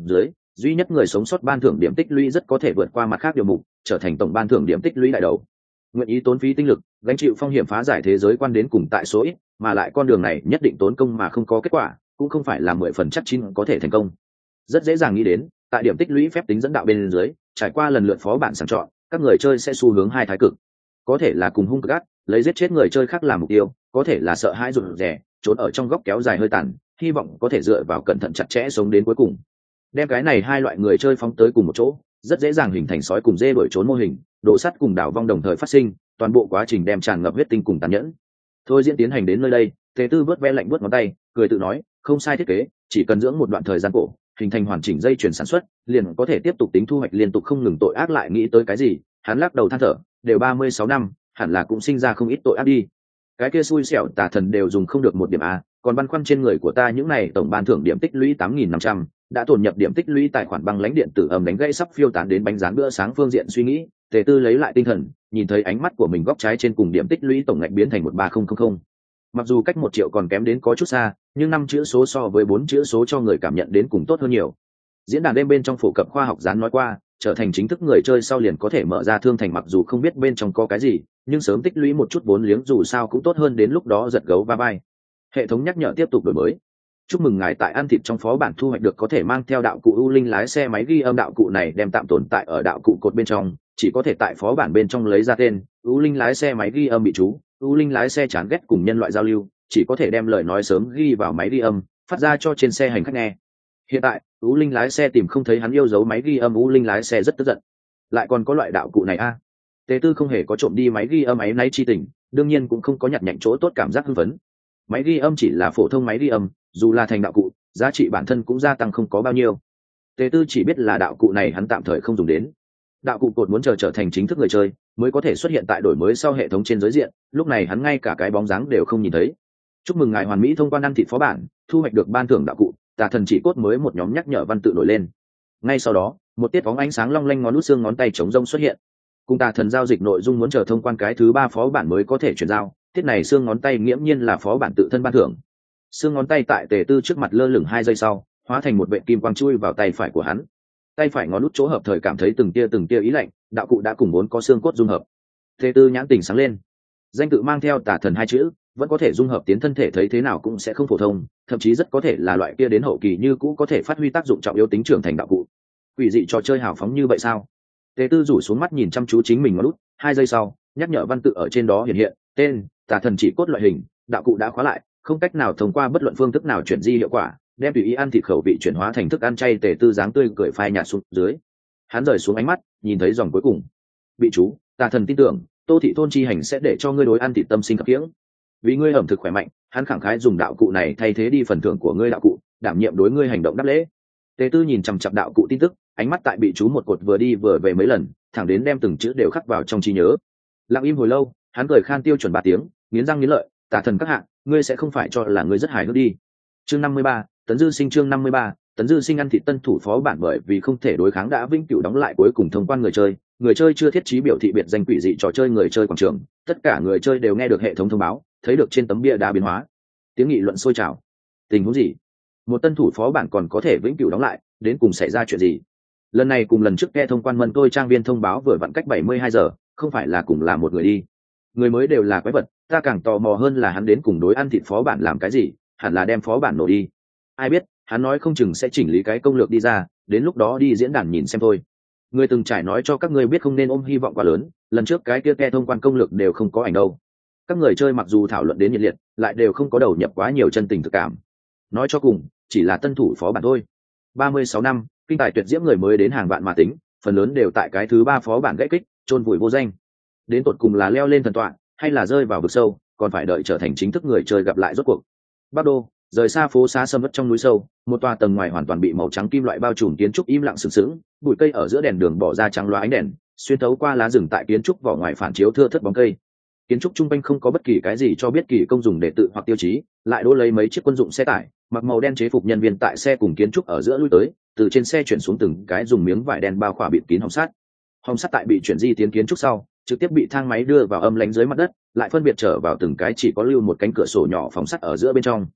duy nhất người sống sót ban thưởng điểm tích lũy rất có thể vượt qua mặt khác điều mục, trở thành tổng ban thưởng điểm tích lũy đại đầu. Nguyện ý tốn phí tinh lực gánh chịu phong hiểm phá giải thế giới quan đến cùng tại số ít, mà lại con đường này nhất định tốn công mà không có kết quả, cũng không phải là 10% chắc chín có thể thành công. Rất dễ dàng nghĩ đến, tại điểm tích lũy phép tính dẫn đạo bên dưới, trải qua lần lượt phó bản sàng chọn, các người chơi sẽ xu hướng hai thái cực. Có thể là cùng hung cực ác, lấy giết chết người chơi khác làm mục tiêu, có thể là sợ hãi rụt rè, trốn ở trong góc kéo dài hơi tàn, hy vọng có thể dựa vào cẩn thận chặt chẽ sống đến cuối cùng. Đem cái này hai loại người chơi phóng tới cùng một chỗ, rất dễ dàng hình thành sói cùng dê đuổi trốn mô hình, đổ sắt cùng đảo vong đồng thời phát sinh, toàn bộ quá trình đem tràn ngập huyết tinh cùng tàn nhẫn. Thôi diễn tiến hành đến nơi đây, Tề Tư vớt ve lạnh vớt ngón tay, cười tự nói, không sai thiết kế, chỉ cần dưỡng một đoạn thời gian cổ, hình thành hoàn chỉnh dây chuyền sản xuất, liền có thể tiếp tục tính thu hoạch liên tục không ngừng. Tội ác lại nghĩ tới cái gì, hắn lắc đầu than thở, đều 36 năm, hẳn là cũng sinh ra không ít tội ác đi. Cái kia xui xẻo tà thần đều dùng không được một điểm a, còn băn khoăn trên người của ta những này tổng ban thưởng điểm tích lũy 8.500, đã tổn nhập điểm tích lũy tài khoản băng lãnh điện tử ầm đánh gãy sắp phiêu tán đến bánh rán bữa sáng phương diện suy nghĩ. Tề Tư lấy lại tinh thần, nhìn thấy ánh mắt của mình góc trái trên cùng điểm tích lũy tổng ngạch biến thành 13000. Mặc dù cách 1 triệu còn kém đến có chút xa, nhưng 5 chữ số so với 4 chữ số cho người cảm nhận đến cùng tốt hơn nhiều. Diễn đàn đêm bên trong phổ cập khoa học dán nói qua, trở thành chính thức người chơi sau liền có thể mở ra thương thành, mặc dù không biết bên trong có cái gì, nhưng sớm tích lũy một chút vốn liếng dù sao cũng tốt hơn đến lúc đó giật gấu va vai. Hệ thống nhắc nhở tiếp tục đổi mới. Chúc mừng ngài tại ăn thịt trong phó bản thu hoạch được có thể mang theo đạo cụ U Linh lái xe máy ghi âm. Đạo cụ này đem tạm tồn tại ở đạo cụ cột bên trong, chỉ có thể tại phó bản bên trong lấy ra tên. U Linh lái xe máy ghi âm bị chú. U Linh lái xe chán ghét cùng nhân loại giao lưu, chỉ có thể đem lời nói sớm ghi vào máy ghi âm, phát ra cho trên xe hành khách nghe. Hiện tại U Linh lái xe tìm không thấy hắn yêu dấu máy ghi âm, U Linh lái xe rất tức giận. Lại còn có loại đạo cụ này a? Tề Tư không hề có trộm đi máy ghi âm ấy nay chi tình, đương nhiên cũng không có nhặt nhạnh chỗ tốt cảm giác hưng phấn. Máy ghi âm chỉ là phổ thông máy ghi âm, dù là thành đạo cụ, giá trị bản thân cũng gia tăng không có bao nhiêu. Tề Tư chỉ biết là đạo cụ này hắn tạm thời không dùng đến. Đạo cụ cột muốn trở thành chính thức người chơi mới có thể xuất hiện tại đổi mới sau hệ thống trên giới diện, lúc này hắn ngay cả cái bóng dáng đều không nhìn thấy. Chúc mừng ngài hoàn mỹ thông quan ăn thịt phó bản, thu hoạch được ban thưởng đạo cụ tà thần chỉ cốt mới. Một nhóm nhắc nhở văn tự nổi lên. Ngay sau đó, một tiết bóng ánh sáng long lanh ngón út xương ngón tay chống rông xuất hiện. Cùng tà thần giao dịch nội dung muốn chờ thông quan cái thứ 3 phó bản mới có thể chuyển giao. Tiết này xương ngón tay nghiễm nhiên là phó bản tự thân ban thưởng. Xương ngón tay tại Tề Tư trước mặt lơ lửng 2 giây sau, hóa thành một vệt kim quang chui vào tay phải của hắn. Tay phải ngón út chỗ hợp thời cảm thấy từng tia ý lạnh, đạo cụ đã cùng vốn có xương cốt dung hợp. Tề Tư nhãn tình sáng lên. Danh tự mang theo tà thần 2 chữ, vẫn có thể dung hợp tiến thân thể, thấy thế nào cũng sẽ không phổ thông, thậm chí rất có thể là loại kia đến hậu kỳ như cũ có thể phát huy tác dụng trọng yếu tính trưởng thành đạo cụ. Quỷ dị trò chơi hào phóng như vậy sao? Tề Tư rủ xuống mắt nhìn chăm chú chính mình ngón út, 2 giây sau, nhắc nhở văn tự ở trên đó hiện hiện, tên, tà thần chỉ cốt loại hình, đạo cụ đã khóa lại, không cách nào thông qua bất luận phương thức nào chuyển di hiệu quả, đem tùy ý ăn thịt khẩu vị chuyển hóa thành thức ăn chay. Tề Tư dáng tươi cười phai nhạt xuống dưới. Hắn rời xuống ánh mắt, nhìn thấy dòng cuối cùng. Bị chú, tà thần tin tưởng, Tô thị thôn chi hành sẽ để cho ngươi đối ăn thịt tâm sinh khập khiễng. Vì ngươi ẩm thực khỏe mạnh, hắn khẳng khái dùng đạo cụ này thay thế đi phần thưởng của ngươi đạo cụ, đảm nhiệm đối ngươi hành động đáp lễ. Tề Tư nhìn chằm chằm đạo cụ tin tức, ánh mắt tại bị chú một cột vừa đi vừa về mấy lần, thẳng đến đem từng chữ đều khắc vào trong trí nhớ. Lặng im hồi lâu, hắn cười khan tiêu chuẩn 3 tiếng, nghiến răng nghiến lợi, tà thần các hạ, ngươi sẽ không phải cho là ngươi rất hài hước đi. Chương 53, Tấn Dư Sinh. Chương 53, Tấn Dư Sinh ăn thịt tân thủ phó bản. Bởi vì không thể đối kháng đã vĩnh cửu đóng lại cuối cùng thông quan người chơi chưa thiết trí biểu thị biệt danh quỷ dị trò chơi người chơi quảng trường, tất cả người chơi đều nghe được hệ thống thông báo, thấy được trên tấm bia đá biến hóa. Tiếng nghị luận sôi trào. Tình huống gì? Một tân thủ phó bản còn có thể vĩnh cửu đóng lại, đến cùng xảy ra chuyện gì? Lần này cùng lần trước nghe thông quan mân tôi trang viên thông báo vừa vặn cách 72 giờ, không phải là cùng là một người đi. Người mới đều là quái vật, ta càng tò mò hơn là hắn đến cùng đối ăn thịt phó bản làm cái gì, hẳn là đem phó bản nổ đi. Ai biết, hắn nói không chừng sẽ chỉnh lý cái công lược đi ra, đến lúc đó đi diễn đàn nhìn xem thôi. Người từng trải nói cho các ngươi biết không nên ôm hy vọng quá lớn, lần trước cái kia nghe thông quan công lược đều không có ảnh đâu. Các người chơi mặc dù thảo luận đến nhiệt liệt, lại đều không có đầu nhập quá nhiều chân tình thực cảm. Nói cho cùng, chỉ là tân thủ phó bản thôi. 36 năm, kinh tài tuyệt diễm người mới đến hàng vạn mà tính, phần lớn đều tại cái thứ 3 phó bản gãy kích, chôn vùi vô danh. Đến tột cùng là leo lên thần tọa, hay là rơi vào vực sâu, còn phải đợi trở thành chính thức người chơi gặp lại rốt cuộc. Bắc Đô, rời xa phố xá sầm uất trong núi sâu, một tòa tầng ngoài hoàn toàn bị màu trắng kim loại bao trùm kiến trúc im lặng sừng sững, bụi cây ở giữa đèn đường bỏ ra trắng loá ánh đèn, xuyên thấu qua lá rừng tại kiến trúc vỏ ngoài phản chiếu thưa thớt bóng cây. Kiến trúc trung quanh không có bất kỳ cái gì cho biết kỳ công dùng để tự hoặc tiêu chí, lại đỗ lấy mấy chiếc quân dụng xe tải, mặc màu đen chế phục nhân viên tại xe cùng kiến trúc ở giữa lui tới, từ trên xe chuyển xuống từng cái dùng miếng vải đen bao khỏa bịt kín hồng sắt. Hồng sắt tại bị chuyển di tiến kiến trúc sau, trực tiếp bị thang máy đưa vào âm lánh dưới mặt đất, lại phân biệt trở vào từng cái chỉ có lưu một cánh cửa sổ nhỏ phòng sắt ở giữa bên trong.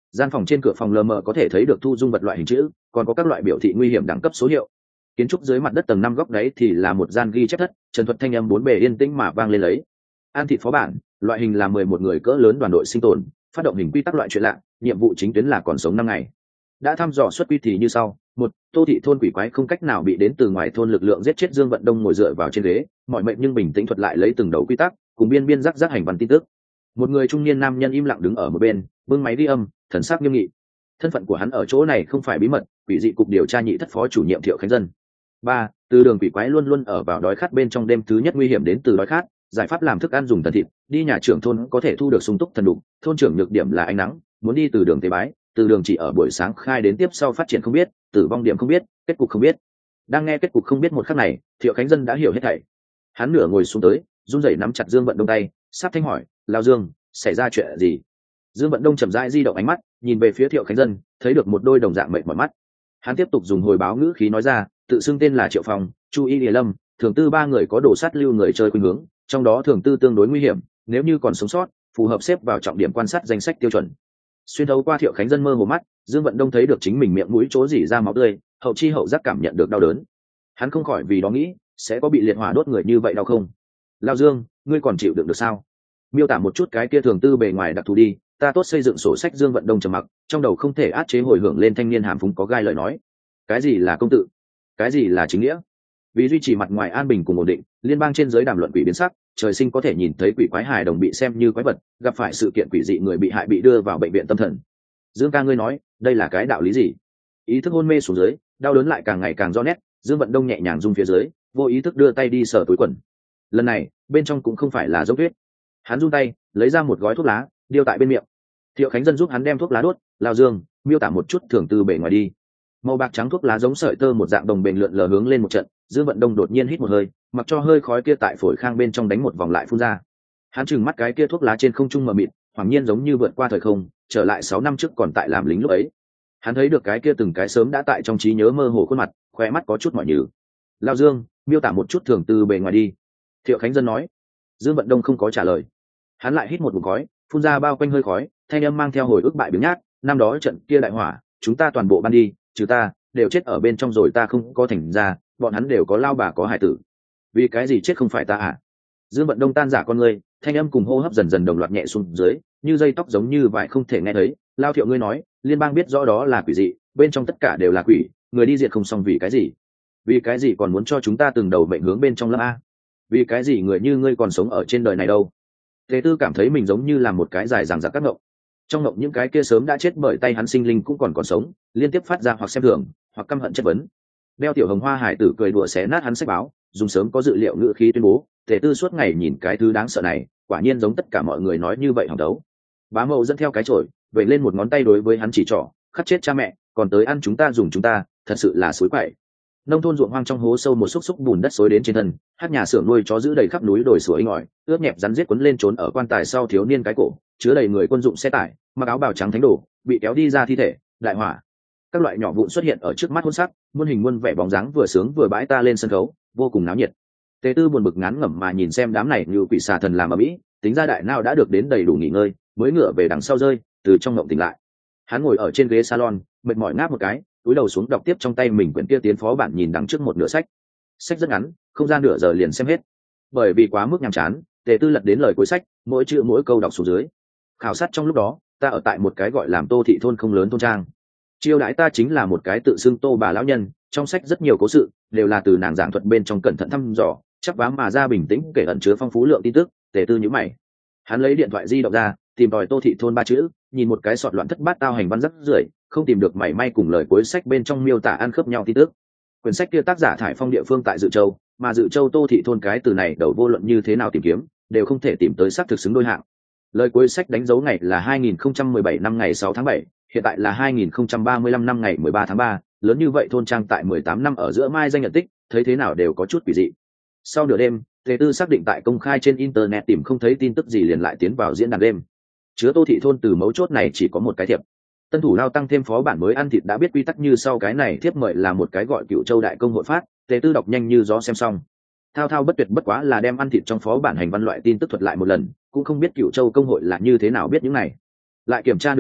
Gian phòng trên cửa phòng lờ mờ có thể thấy được thu dung vật loại hình chữ, còn có các loại biểu thị nguy hiểm đẳng cấp số hiệu. Kiến trúc dưới mặt đất tầng 5 góc đấy thì là một gian ghi chép thất, trần thuật thanh âm bốn bề yên tĩnh mà vang lên lấy. An thịt phó bản, loại hình là 11 người cỡ lớn đoàn đội sinh tồn, phát động hình quy tắc loại chuyện lạ, nhiệm vụ chính tuyến là còn sống 5 ngày. Đã thăm dò xuất quy thì như sau: một, Tô thị thôn quỷ quái không cách nào bị đến từ ngoài thôn lực lượng giết chết. Dương Vận Đông ngồi dựa vào trên ghế, mọi mệnh nhưng bình tĩnh thuật lại lấy từng đầu quy tắc, cùng biên biên rắc rắc hành văn tin tức. Một người trung niên nam nhân im lặng đứng ở một bên, bưng máy ghi âm, thần sắc nghiêm nghị. Thân phận của hắn ở chỗ này không phải bí mật, quỷ dị cục điều tra nhị thất phó chủ nhiệm Thiệu Khánh Dân. Ba, từ đường quỷ quái luôn luôn ở vào đói khát bên trong. Đêm thứ nhất nguy hiểm đến từ đói khát, giải pháp làm thức ăn dùng thần thịt. Đi nhà trưởng thôn có thể thu được sung túc thần đục, thôn trưởng nhược điểm là ánh nắng, muốn đi từ đường tế bái, từ đường chỉ ở buổi sáng khai đến tiếp sau phát triển không biết, tử vong điểm không biết, kết cục không biết. Đang nghe kết cục không biết một khắc này, Thiệu Khánh Dân đã hiểu hết thảy. Hắn nửa ngồi xuống tới, run rẩy nắm chặt Dương Vận Đông tay, sắp thanh hỏi: "Lão Dương, xảy ra chuyện gì?" Dương Vận Đông chậm rãi di động ánh mắt, nhìn về phía Thiệu Khánh Dân, thấy được một đôi đồng dạng mệt mỏi mắt. Hắn tiếp tục dùng hồi báo ngữ khí nói ra: "Tự xưng tên là Triệu Phong, Chu Y Lìa Lâm, thường tư ba người có đồ sát lưu người chơi khuynh hướng, trong đó thường tư tương đối nguy hiểm, nếu như còn sống sót, phù hợp xếp vào trọng điểm quan sát danh sách tiêu chuẩn." Xuyên thấu qua Thiệu Khánh Dân mơ hồ mắt, Dương Vận Đông thấy được chính mình miệng mũi chỗ rỉ ra máu tươi, hậu chi hậu giác cảm nhận được đau đớn. Hắn không khỏi vì đó nghĩ, sẽ có bị liệt hỏa đốt người như vậy đau không? Lão Dương, ngươi còn chịu đựng được sao? Miêu tả một chút cái kia thường tư bề ngoài đặc thù đi, ta tốt xây dựng sổ sách. Dương Vận Đông trầm mặc, trong đầu không thể át chế hồi hưởng lên thanh niên hàm phúng có gai lời nói. Cái gì là công tự? Cái gì là chính nghĩa? Vì duy trì mặt ngoài an bình cùng ổn định, liên bang trên giới đàm luận quỷ biến sắc, trời sinh có thể nhìn thấy quỷ quái hài đồng bị xem như quái vật, gặp phải sự kiện quỷ dị người bị hại bị đưa vào bệnh viện tâm thần. Dương ca ngươi nói, đây là cái đạo lý gì? Ý thức hôn mê xuống dưới, đau đớn lại càng ngày càng rõ nét. Dương Vận Đông nhẹ nhàng rung phía dưới, vô ý thức đưa tay đi sờ túi quần. Lần này bên trong cũng không phải là dốc tuyết. Hắn run tay lấy ra một gói thuốc lá, điêu tại bên miệng. Thiệu Khánh Dân giúp hắn đem thuốc lá đốt. Lão Dương, miêu tả một chút thường từ bề ngoài đi. Màu bạc trắng thuốc lá giống sợi tơ một dạng đồng bền lượn lờ hướng lên một trận. Dương Vận Đông đột nhiên hít một hơi, mặc cho hơi khói kia tại phổi khang bên trong đánh một vòng lại phun ra. Hắn trừng mắt cái kia thuốc lá trên không trung mờ mịt, hoàng nhiên giống như vượt qua thời không, trở lại 6 năm trước còn tại làm lính lúc ấy. Hắn thấy được cái kia từng cái sớm đã tại trong trí nhớ mơ hồ khuôn mặt, khóe mắt có chút mỏi nhừ. Lão Dương, miêu tả một chút thường từ bề ngoài đi. Thiệu Khánh Dân nói. Dương Vận Đông không có trả lời. Hắn lại hít một ngụm khói, phun ra bao quanh hơi khói, thanh âm mang theo hồi ức bại biếng nhát. Năm đó trận kia đại hỏa, chúng ta toàn bộ ban đi, trừ ta, đều chết ở bên trong rồi. Ta không có thành ra, bọn hắn đều có lao bà có hài tử. Vì cái gì chết không phải ta à? Dương Vận Đông tan giả con ngươi, thanh âm cùng hô hấp dần dần đồng loạt nhẹ xuống dưới, như dây tóc giống như vải không thể nghe thấy. Lao Thiệu ngươi nói, liên bang biết rõ đó là quỷ dị, bên trong tất cả đều là quỷ, người đi diệt không xong vì cái gì? Vì cái gì còn muốn cho chúng ta từng đầu mệnh hướng bên trong lâm a? Vì cái gì người như ngươi còn sống ở trên đời này đâu? Tề Tư cảm thấy mình giống như là một cái dài dằng dặc các ngộng. Trong ngộng những cái kia sớm đã chết bởi tay hắn sinh linh cũng còn sống, liên tiếp phát ra hoặc xem thường, hoặc căm hận chất vấn. Đeo tiểu hồng hoa hải tử cười đùa xé nát hắn sách báo, dùng sớm có dự liệu ngữ khí tuyên bố, Tề Tư suốt ngày nhìn cái thứ đáng sợ này, quả nhiên giống tất cả mọi người nói như vậy hỏng đấu. Bá Mậu dẫn theo cái chổi, vẩy lên một ngón tay đối với hắn chỉ trỏ, khắc chết cha mẹ, còn tới ăn chúng ta dùng chúng ta, thật sự là suối quậy. Nông thôn ruộng hoang trong hố sâu một xúc xúc bùn đất xối đến trên thân, hát nhà xưởng nuôi chó giữ đầy khắp núi đồi suối ngỏi, ướt nhẹp rắn giết quấn lên trốn ở quan tài sau thiếu niên cái cổ, chứa đầy người quân dụng xe tải, mặc áo bào trắng thánh đồ, bị kéo đi ra thi thể, đại hỏa. Các loại nhỏ vụn xuất hiện ở trước mắt hôn sắc, muôn hình muôn vẻ bóng dáng vừa sướng vừa bãi ta lên sân khấu, vô cùng náo nhiệt. Tề Tư buồn bực ngán ngẩm mà nhìn xem đám này như quỷ xà thần làm ở mỹ, tính ra đại não đã được đến đầy đủ nghỉ ngơi, mới ngửa về đằng sau rơi, từ trong ngộng tỉnh lại. Hắn ngồi ở trên ghế salon, mệt mỏi ngáp một cái, túi đầu xuống đọc tiếp trong tay mình quyển kia tiến phó bản, nhìn đằng trước một nửa sách. Sách rất ngắn, không ra nửa giờ liền xem hết. Bởi vì quá mức nhàm chán, Tề Tư lật đến lời cuối sách, mỗi chữ mỗi câu đọc xuống dưới. Khảo sát trong lúc đó, ta ở tại một cái gọi làm Tô thị thôn không lớn thôn trang. Chiêu đãi ta chính là một cái tự xưng Tô bà lão nhân, trong sách rất nhiều cố sự, đều là từ nàng giảng thuật bên trong cẩn thận thăm dò, chắc vá mà ra bình tĩnh kể ẩn chứa phong phú lượng tin tức. Tề Tư nhíu mày. Hắn lấy điện thoại di động ra, tìm tòi Tô thị thôn 3 chữ, nhìn một cái sọt loạn thất bát tao hành văn rất rưởi, không tìm được mảy may cùng lời cuối sách bên trong miêu tả ăn khớp nhau tin tức. Quyển sách kia tác giả thải phong địa phương tại Dự Châu, mà Dự Châu Tô thị thôn cái từ này đầu vô luận như thế nào tìm kiếm, đều không thể tìm tới xác thực xứng đôi hạng. Lời cuối sách đánh dấu ngày là 2017 năm ngày 6 tháng 7, hiện tại là 2035 năm ngày 13 tháng 3, lớn như vậy thôn trang tại 18 năm ở giữa mai danh nhận tích, thấy thế nào đều có chút quỷ dị. Sau nửa đêm, Tề Tư xác định tại công khai trên internet tìm không thấy tin tức gì liền lại tiến vào diễn đàn đêm. Chứa Tô thị thôn từ mấu chốt này chỉ có một cái thiệp. Tân thủ lao tăng thêm phó bản mới ăn thịt đã biết quy tắc như sau, cái này thiếp mời là một cái gọi Cựu Châu đại công hội phát. Tề Tư đọc nhanh như gió xem xong. Thao thao bất tuyệt bất quá là đem ăn thịt trong phó bản hành văn loại tin tức thuật lại một lần, cũng không biết Cựu Châu công hội là như thế nào biết những này. Lại kiểm tra nửa ngày,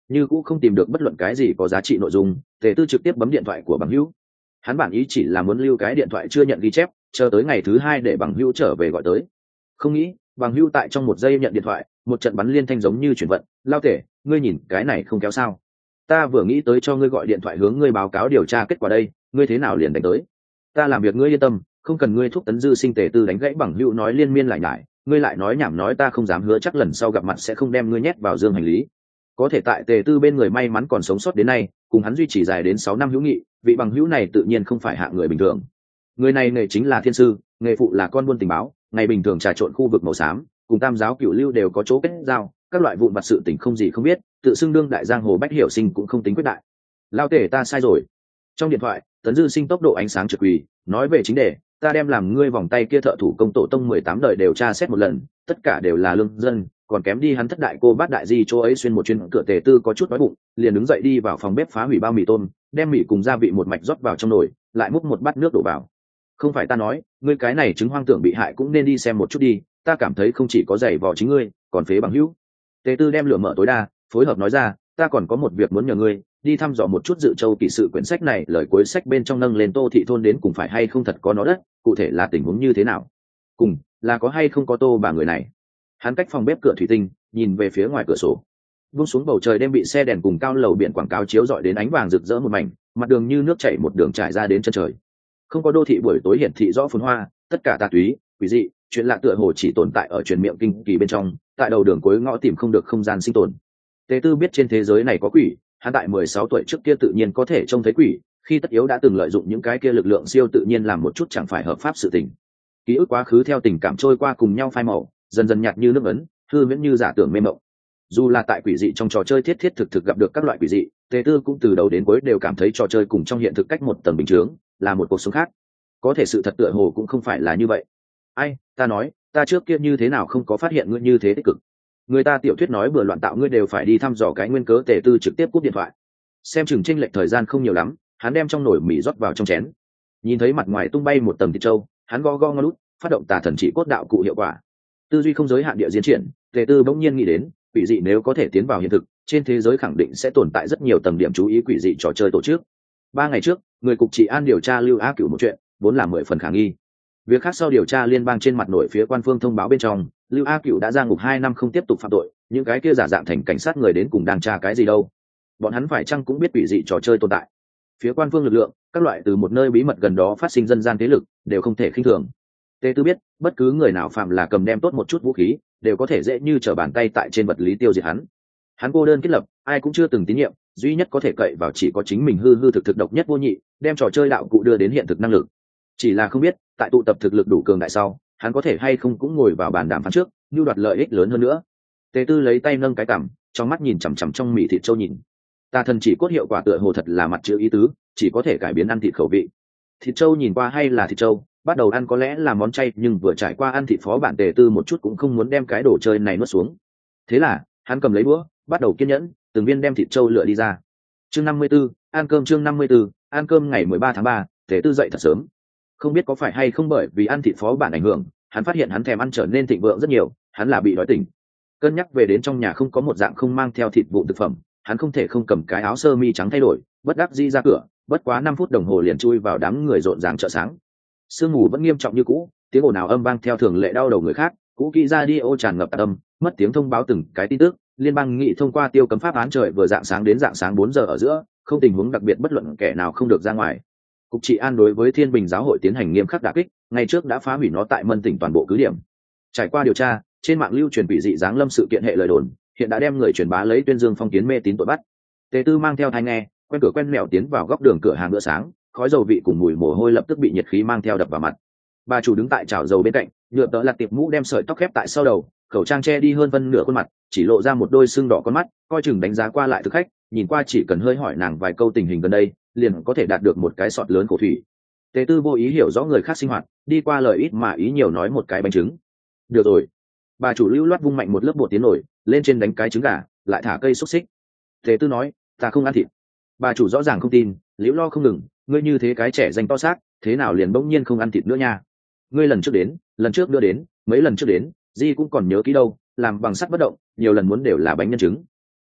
như cũng không tìm được bất luận cái gì có giá trị nội dung. Tề Tư trực tiếp bấm điện thoại của bằng hữu. Hắn bản ý chỉ là muốn lưu cái điện thoại chưa nhận ghi chép, chờ tới ngày thứ hai để bằng hữu trở về gọi tới. Không nghĩ bằng hữu tại trong một giây nhận điện thoại, một trận bắn liên thanh giống như chuyển vận. Lao Tể, ngươi nhìn cái này không kéo sao? Ta vừa nghĩ tới cho ngươi gọi điện thoại hướng ngươi báo cáo điều tra kết quả đây, ngươi thế nào liền đánh tới? Ta làm việc ngươi yên tâm, không cần ngươi thúc tấn dư sinh. Tề Tư đánh gãy bằng hữu nói liên miên lại nhải, ngươi lại nói nhảm nói ta không dám hứa chắc lần sau gặp mặt sẽ không đem ngươi nhét vào dương hành lý. Có thể tại Tề Tư bên người may mắn còn sống sót đến nay, cùng hắn duy trì dài đến 6 năm hữu nghị, vị bằng hữu này tự nhiên không phải hạng người bình thường. Người này nghề chính là thiên sư, nghề phụ là con buôn tình báo, ngày bình thường trà trộn khu vực màu xám, cùng Tam giáo Cửu Lưu đều có chỗ kết giao, các loại vụn vặt sự tình không gì không biết, tự xưng đương đại giang hồ bách hiểu sinh cũng không tính quyết đại. Lao Tể ta sai rồi. Trong điện thoại, Tấn Dư Sinh tốc độ ánh sáng trực quỳ, nói về chính đề, ta đem làm ngươi vòng tay kia thợ thủ công tổ tông 18 đời đều tra xét một lần, tất cả đều là lương dân, còn kém đi hắn thất đại cô bát đại di chỗ ấy xuyên một chuyến cửa. Tề Tư có chút đói bụng, liền đứng dậy đi vào phòng bếp phá hủy bao mì tôm, đem mì cùng gia vị một mạch rót vào trong nồi, lại múc một bát nước đổ vào. Không phải ta nói, ngươi cái này chứng hoang tưởng bị hại cũng nên đi xem một chút đi, ta cảm thấy không chỉ có giày vò chính ngươi, còn phế bằng hữu. Tề Tư đem lửa mở tối đa, phối hợp nói ra, ta còn có một việc muốn nhờ ngươi, đi thăm dò một chút Dự Châu Kỷ Sự quyển sách này, lời cuối sách bên trong nâng lên Tô thị thôn đến cùng phải hay không thật có nó đất, cụ thể là tình huống như thế nào, cùng là có hay không có Tô bà người này. Hắn cách phòng bếp cửa thủy tinh, nhìn về phía ngoài cửa sổ. Buông xuống bầu trời đêm bị xe đèn cùng cao lầu biển quảng cáo chiếu rọi đến ánh vàng rực rỡ một mảnh, mặt đường như nước chảy một đường trải ra đến chân trời. Không có đô thị buổi tối hiển thị rõ phồn hoa, tất cả tà túy, quỷ dị, chuyện lạ tựa hồ chỉ tồn tại ở truyền miệng kinh kỳ bên trong, tại đầu đường cuối ngõ tìm không được không gian sinh tồn. Tề Tư biết trên thế giới này có quỷ, hắn tại 16 tuổi trước kia tự nhiên có thể trông thấy quỷ, khi tất yếu đã từng lợi dụng những cái kia lực lượng siêu tự nhiên làm một chút chẳng phải hợp pháp sự tình. Ký ức quá khứ theo tình cảm trôi qua cùng nhau phai màu, dần dần nhạt như nước ấn, hư viễn như giả tưởng mê mộng. Dù là tại quỷ dị trong trò chơi thiết thiết thực thực gặp được các loại quỷ dị, Tề Tư cũng từ đầu đến cuối đều cảm thấy trò chơi cùng trong hiện thực cách một tầng bình chướng, là một cuộc sống khác. Có thể sự thật tựa hồ cũng không phải là như vậy. Ai, ta nói, ta trước kia như thế nào không có phát hiện ngươi như thế tích cực. Người ta tiểu thuyết nói bừa loạn tạo ngươi đều phải đi thăm dò cái nguyên cớ. Tề Tư trực tiếp cúp điện thoại. Xem chừng chênh lệch thời gian không nhiều lắm, hắn đem trong nồi mì rót vào trong chén. Nhìn thấy mặt ngoài tung bay một tầng thịt trâu, hắn go go ngó lút, phát động tà thần chỉ cốt đạo cụ hiệu quả. Tư duy không giới hạn địa diễn triển, Tề Tư bỗng nhiên nghĩ đến, quỷ dị nếu có thể tiến vào hiện thực, trên thế giới khẳng định sẽ tồn tại rất nhiều tầng điểm chú ý quỷ dị trò chơi tổ chức. 3 ngày trước, người cục trị an điều tra Lưu A Cửu một chuyện, vốn là 10 phần khả nghi. Việc khác sau điều tra liên bang trên mặt nổi phía quan phương thông báo bên trong, Lưu A Cửu đã ra ngục 2 năm không tiếp tục phạm tội, những cái kia giả dạng thành cảnh sát người đến cùng đang tra cái gì đâu? Bọn hắn phải chăng cũng biết quỷ dị trò chơi tồn tại? Phía quan phương lực lượng, các loại từ một nơi bí mật gần đó phát sinh dân gian thế lực, đều không thể khinh thường. Tề Tư biết, bất cứ người nào phạm là cầm đem tốt một chút vũ khí, đều có thể dễ như trở bàn tay tại trên vật lý tiêu diệt hắn. Hắn cô đơn kết lập, ai cũng chưa từng tín nhiệm, duy nhất có thể cậy vào chỉ có chính mình hư hư thực thực độc nhất vô nhị, đem trò chơi đạo cụ đưa đến hiện thực năng lực. Chỉ là không biết, tại tụ tập thực lực đủ cường đại sau, hắn có thể hay không cũng ngồi vào bàn đàm phán trước, như đoạt lợi ích lớn hơn nữa. Tề Tư lấy tay nâng cái cằm, trong mắt nhìn chằm chằm trong mì thịt trâu nhìn. Tà thần chỉ cốt hiệu quả tựa hồ thật là mặt chữ ý tứ, chỉ có thể cải biến ăn thịt khẩu vị. Thịt trâu nhìn qua hay là thịt trâu, bắt đầu ăn có lẽ là món chay, nhưng vừa trải qua ăn thịt phó bản, Tề Tư một chút cũng không muốn đem cái đồ chơi này nuốt xuống. Thế là hắn cầm lấy đũa, bắt đầu kiên nhẫn từng viên đem thịt trâu lựa đi ra. Chương 54, ăn cơm. Chương 54, ăn cơm. Ngày 13 tháng 3, Tề Tư dậy thật sớm. Không biết có phải hay không bởi vì ăn thịt phó bản ảnh hưởng, hắn phát hiện hắn thèm ăn trở nên thịnh vượng rất nhiều, hắn là bị đói tỉnh. Cân nhắc về đến trong nhà không có một dạng không mang theo thịt vụn thực phẩm, hắn không thể không cầm cái áo sơ mi trắng thay đổi, bất đắc dĩ ra cửa, bất quá 5 phút đồng hồ liền chui vào đám người rộn ràng chợ sáng. Sương mù vẫn nghiêm trọng như cũ, tiếng ồn ào âm vang theo thường lệ đau đầu người khác, cũ kỹ radio tràn ngập tạc âm, mất tiếng thông báo từng cái tin tức. Liên bang nghị thông qua tiêu cấm pháp án trời vừa dạng sáng đến dạng sáng 4 giờ ở giữa, không tình huống đặc biệt bất luận kẻ nào không được ra ngoài. Cục trị an đối với Thiên Bình giáo hội tiến hành nghiêm khắc đả kích, ngày trước đã phá hủy nó tại Mân tỉnh toàn bộ cứ điểm. Trải qua điều tra, trên mạng lưu truyền quỷ dị giáng lâm sự kiện hệ lời đồn, hiện đã đem người truyền bá lấy tuyên dương phong kiến mê tín tội bắt. Tề Tư mang theo tai nghe, quen cửa quen mẹo tiến vào góc đường cửa hàng bữa sáng, khói dầu vị cùng mùi mồ hôi lập tức bị nhiệt khí mang theo đập vào mặt. Bà chủ đứng tại chảo dầu bên cạnh, nhựa tợ lặt tiệp mũ đem sợi tóc khép tại sau đầu, khẩu trang che đi hơn phân nửa khuôn mặt, chỉ lộ ra một đôi sưng đỏ con mắt, coi chừng đánh giá qua lại thực khách, nhìn qua chỉ cần hơi hỏi nàng vài câu tình hình gần đây, liền có thể đạt được một cái sọt lớn cổ thủy. Tề Tư vô ý hiểu rõ người khác sinh hoạt, đi qua lời ít mà ý nhiều nói một cái bánh trứng. Được rồi. Bà chủ lưu loát vung mạnh một lớp bột tiến nổi, lên trên đánh cái trứng gà, lại thả cây xúc xích. Tề Tư nói, ta không ăn thịt. Bà chủ rõ ràng không tin, liễu lo không ngừng, ngươi như thế cái trẻ danh to xác, thế nào liền bỗng nhiên không ăn thịt nữa nha? Ngươi lần trước đến, lần trước đưa đến, mấy lần trước đến, Di cũng còn nhớ kỹ đâu, làm bằng sắt bất động, nhiều lần muốn đều là bánh nhân trứng.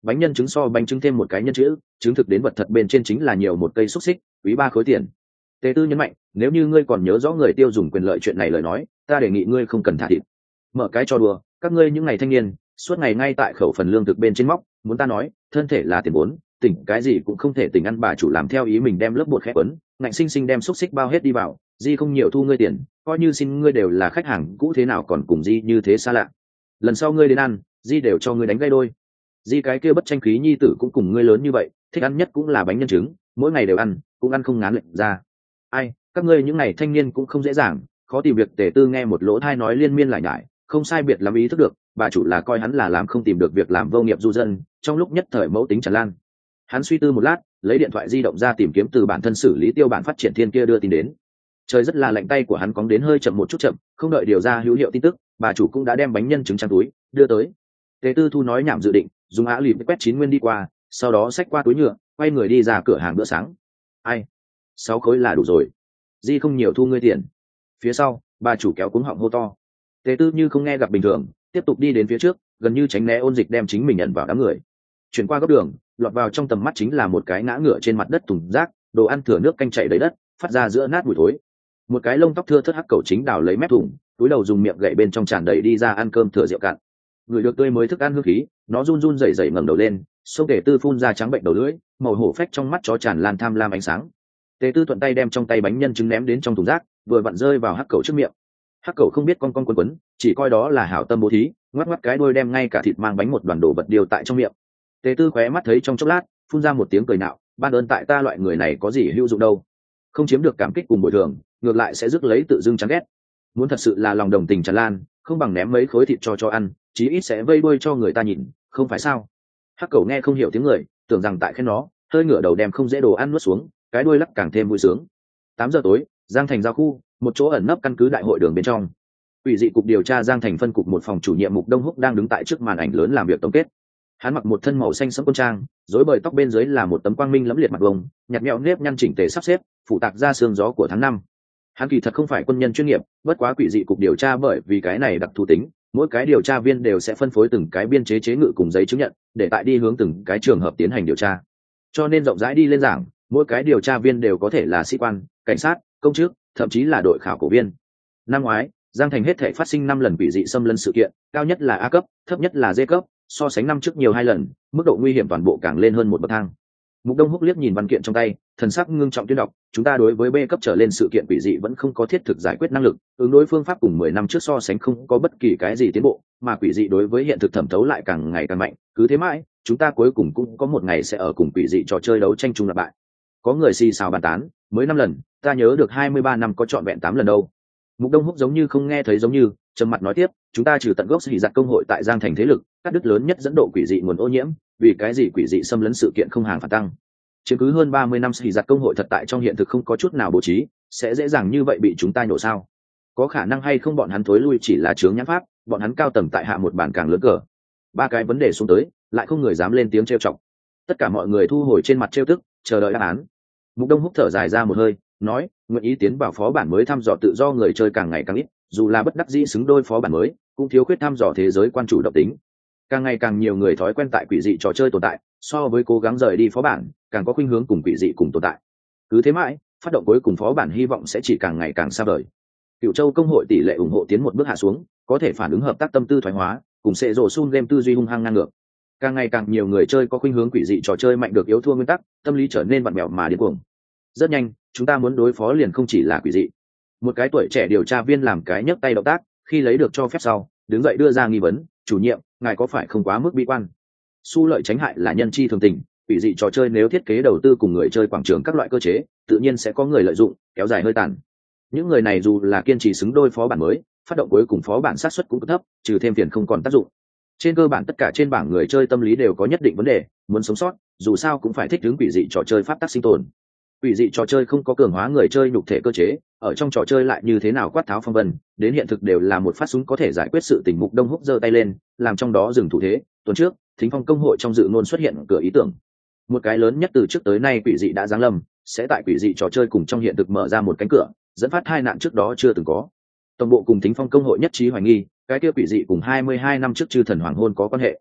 Bánh nhân trứng so bánh trứng thêm một cái nhân chữ, chứng thực đến vật thật bên trên chính là nhiều một cây xúc xích, quý 3 khối tiền. Tề Tư nhấn mạnh, nếu như ngươi còn nhớ rõ người tiêu dùng quyền lợi chuyện này lời nói, ta đề nghị ngươi không cần thả thịt. Mở cái cho đùa, các ngươi những ngày thanh niên, suốt ngày ngay tại khẩu phần lương thực bên trên móc, muốn ta nói, thân thể là tiền vốn, tỉnh cái gì cũng không thể tỉnh ăn. Bà chủ làm theo ý mình đem lớp bột khép quấn, ngạnh sinh sinh đem xúc xích bao hết đi vào, Di không nhiều thu ngươi tiền, coi như xin ngươi đều là khách hàng cũ thế nào còn cùng Di như thế xa lạ. Lần sau ngươi đến ăn, Di đều cho ngươi đánh gây đôi. Di cái kia bất tranh khí nhi tử cũng cùng ngươi lớn như vậy, thích ăn nhất cũng là bánh nhân trứng, mỗi ngày đều ăn, cũng ăn không ngán lệnh ra. Ai, các ngươi những ngày thanh niên cũng không dễ dàng, khó tìm việc. Tề Tư nghe một lỗ thai nói liên miên lại nhải, không sai biệt lắm ý thức được, bà chủ là coi hắn là làm không tìm được việc làm vô nghiệp du dân, trong lúc nhất thời mẫu tính tràn lan. Hắn suy tư một lát, lấy điện thoại di động ra tìm kiếm từ bản thân xử lý tiêu bản phát triển thiên kia đưa tin đến. Trời rất là lạnh, tay của hắn cóng đến hơi chậm một chút chậm, không đợi điều ra hữu hiệu tin tức, bà chủ cũng đã đem bánh nhân trứng trang túi đưa tới. Tề Tư thu nói nhảm dự định, dùng á lì quét 9 nguyên đi qua, sau đó xách qua túi nhựa, quay người đi ra cửa hàng bữa sáng. Ai, 6 khối là đủ rồi, Di không nhiều thu ngươi tiền. Phía sau, bà chủ kéo cuống họng hô to. Tề Tư như không nghe gặp bình thường, tiếp tục đi đến phía trước, gần như tránh né ôn dịch đem chính mình nhận vào đám người. Chuyển qua góc đường, lọt vào trong tầm mắt chính là một cái ngã ngửa trên mặt đất thùng rác, đồ ăn thừa nước canh chảy đầy đất, phát ra giữa nát mùi thối. Một cái lông tóc thưa thớt hắc cẩu chính đào lấy mép thùng, túi đầu dùng miệng gậy bên trong tràn đầy đi ra ăn cơm thừa rượu cạn. Người được tươi mới thức ăn hương khí, nó run run rẩy rẩy ngẩng đầu lên, xông Tề Tư phun ra trắng bệnh đầu lưỡi, màu hổ phách trong mắt chó tràn lan tham lam ánh sáng. Tề Tư thuận tay đem trong tay bánh nhân trứng ném đến trong thùng rác, vừa vặn rơi vào hắc cẩu trước miệng. Hắc cẩu không biết con quấn, chỉ coi đó là hảo tâm bố thí, ngoắc ngoắc cái đuôi đem ngay cả thịt mang bánh một đoàn đồ vật điều tại trong miệng. Tề Tư khóe mắt thấy trong chốc lát, phun ra một tiếng cười nạo, ban ơn tại ta loại người này có gì hữu dụng đâu, không chiếm được cảm kích cùng bồi thường, ngược lại sẽ rước lấy tự dưng chán ghét. Muốn thật sự là lòng đồng tình tràn lan, không bằng ném mấy khối thịt cho ăn, chí ít sẽ vây đuôi cho người ta nhìn, không phải sao? Hắc cẩu nghe không hiểu tiếng người, tưởng rằng tại khen nó, hơi ngửa đầu đem không dễ đồ ăn nuốt xuống, cái đuôi lắc càng thêm vui sướng. 8 giờ tối, Giang Thành giao khu, một chỗ ẩn nấp căn cứ đại hội đường bên trong. Ủy dị cục điều tra Giang Thành phân cục một phòng chủ nhiệm Mục Đông Húc đang đứng tại trước màn ảnh lớn làm việc tổng kết. Hắn mặc một thân màu xanh sẫm quân trang, rối bời tóc bên dưới là một tấm quang minh lẫm liệt mặt vông, nhạt nhẽo nếp nhăn chỉnh tề sắp xếp, phủ tạc ra sương gió của tháng 5. Hắn kỳ thật không phải quân nhân chuyên nghiệp, bất quá quỷ dị cục điều tra bởi vì cái này đặc thù tính, mỗi cái điều tra viên đều sẽ phân phối từng cái biên chế chế ngự cùng giấy chứng nhận, để tại đi hướng từng cái trường hợp tiến hành điều tra. Cho nên rộng rãi đi lên giảng, mỗi cái điều tra viên đều có thể là sĩ quan, cảnh sát, công chức, thậm chí là đội khảo cổ viên. Năm ngoái, Giang Thành hết thể phát sinh 5 lần quỷ dị xâm lấn sự kiện, cao nhất là A cấp, thấp nhất là D cấp, so sánh năm trước nhiều 2 lần, mức độ nguy hiểm toàn bộ càng lên hơn một bậc thang. Mục Đông Húc liếc nhìn văn kiện trong tay, thần sắc ngưng trọng tuyên đọc, chúng ta đối với B cấp trở lên sự kiện quỷ dị vẫn không có thiết thực giải quyết năng lực, ứng đối phương pháp cùng 10 năm trước so sánh không có bất kỳ cái gì tiến bộ, mà quỷ dị đối với hiện thực thẩm thấu lại càng ngày càng mạnh, cứ thế mãi, chúng ta cuối cùng cũng có một ngày sẽ ở cùng quỷ dị trò chơi đấu tranh chung là bại. Có người xì xào bàn tán, mới 5 lần, ta nhớ được 23 năm có trọn vẹn 8 lần đâu. Mục Đông Húc giống như không nghe thấy giống như, trầm mặt nói tiếp, chúng ta trừ tận gốc hỉ giặc công hội tại Giang Thành thế lực, cắt đứt lớn nhất dẫn độ quỷ dị nguồn ô nhiễm, vì cái gì quỷ dị xâm lấn sự kiện không hàng phản tăng. Chứng cứ hơn 30 năm hỉ giặc công hội thật tại trong hiện thực không có chút nào bố trí, sẽ dễ dàng như vậy bị chúng ta nhổ sao? Có khả năng hay không bọn hắn thối lui chỉ là chướng nhãn pháp, bọn hắn cao tầng tại hạ một bàn càng lớn cờ. 3 cái vấn đề xuống tới, lại không người dám lên tiếng trêu chọc. Tất cả mọi người thu hồi trên mặt trêu tức, chờ đợi đáp án. Mục Đông Húc thở dài ra một hơi, nói, nguyện ý tiến vào phó bản mới thăm dò tự do người chơi càng ngày càng ít, dù là bất đắc dĩ xứng đôi phó bản mới, cũng thiếu khuyết thăm dò thế giới quan chủ động tính. Càng ngày càng nhiều người thói quen tại quỷ dị trò chơi tồn tại, so với cố gắng rời đi phó bản, càng có khuynh hướng cùng quỷ dị cùng tồn tại. Cứ thế mãi, phát động cuối cùng phó bản hy vọng sẽ chỉ càng ngày càng xa vời. Cửu Châu công hội tỷ lệ ủng hộ tiến một bước hạ xuống, có thể phản ứng hợp tác tâm tư thoái hóa, cùng sẽ rồ sun game tư duy hung hăng ngang ngược. Càng ngày càng nhiều người chơi có khuynh hướng quỷ dị trò chơi mạnh được yếu thua nguyên tắc, tâm lý trở nên vặn vẹo mà điên cuồng. Rất nhanh, chúng ta muốn đối phó liền không chỉ là quỷ dị. Một cái tuổi trẻ điều tra viên làm cái nhấc tay động tác, khi lấy được cho phép sau, đứng dậy đưa ra nghi vấn, chủ nhiệm, ngài có phải không quá mức bi quan? Xu lợi tránh hại là nhân chi thường tình, quỷ dị trò chơi nếu thiết kế đầu tư cùng người chơi quảng trường các loại cơ chế, tự nhiên sẽ có người lợi dụng, kéo dài hơi tàn. Những người này dù là kiên trì xứng đôi phó bản mới, phát động cuối cùng phó bản sát suất cũng thấp, trừ thêm tiền không còn tác dụng. Trên cơ bản tất cả trên bảng người chơi tâm lý đều có nhất định vấn đề, muốn sống sót, dù sao cũng phải thích ứng quỷ dị trò chơi pháp tắc sinh tồn. Quỷ dị trò chơi không có cường hóa người chơi nhục thể cơ chế, ở trong trò chơi lại như thế nào quát tháo phong vân, đến hiện thực đều là một phát súng có thể giải quyết sự tình. Mục Đông Húc giơ tay lên, làm trong đó dừng thủ thế. Tuần trước, Thính Phong công hội trong dự ngôn xuất hiện cửa ý tưởng. Một cái lớn nhất từ trước tới nay quỷ dị đã giáng lâm, sẽ tại quỷ dị trò chơi cùng trong hiện thực mở ra một cánh cửa, dẫn phát tai nạn trước đó chưa từng có. Tổng bộ cùng Thính Phong công hội nhất trí hoài nghi, cái kia quỷ dị cùng 22 năm trước chư thần hoàng hôn có quan hệ.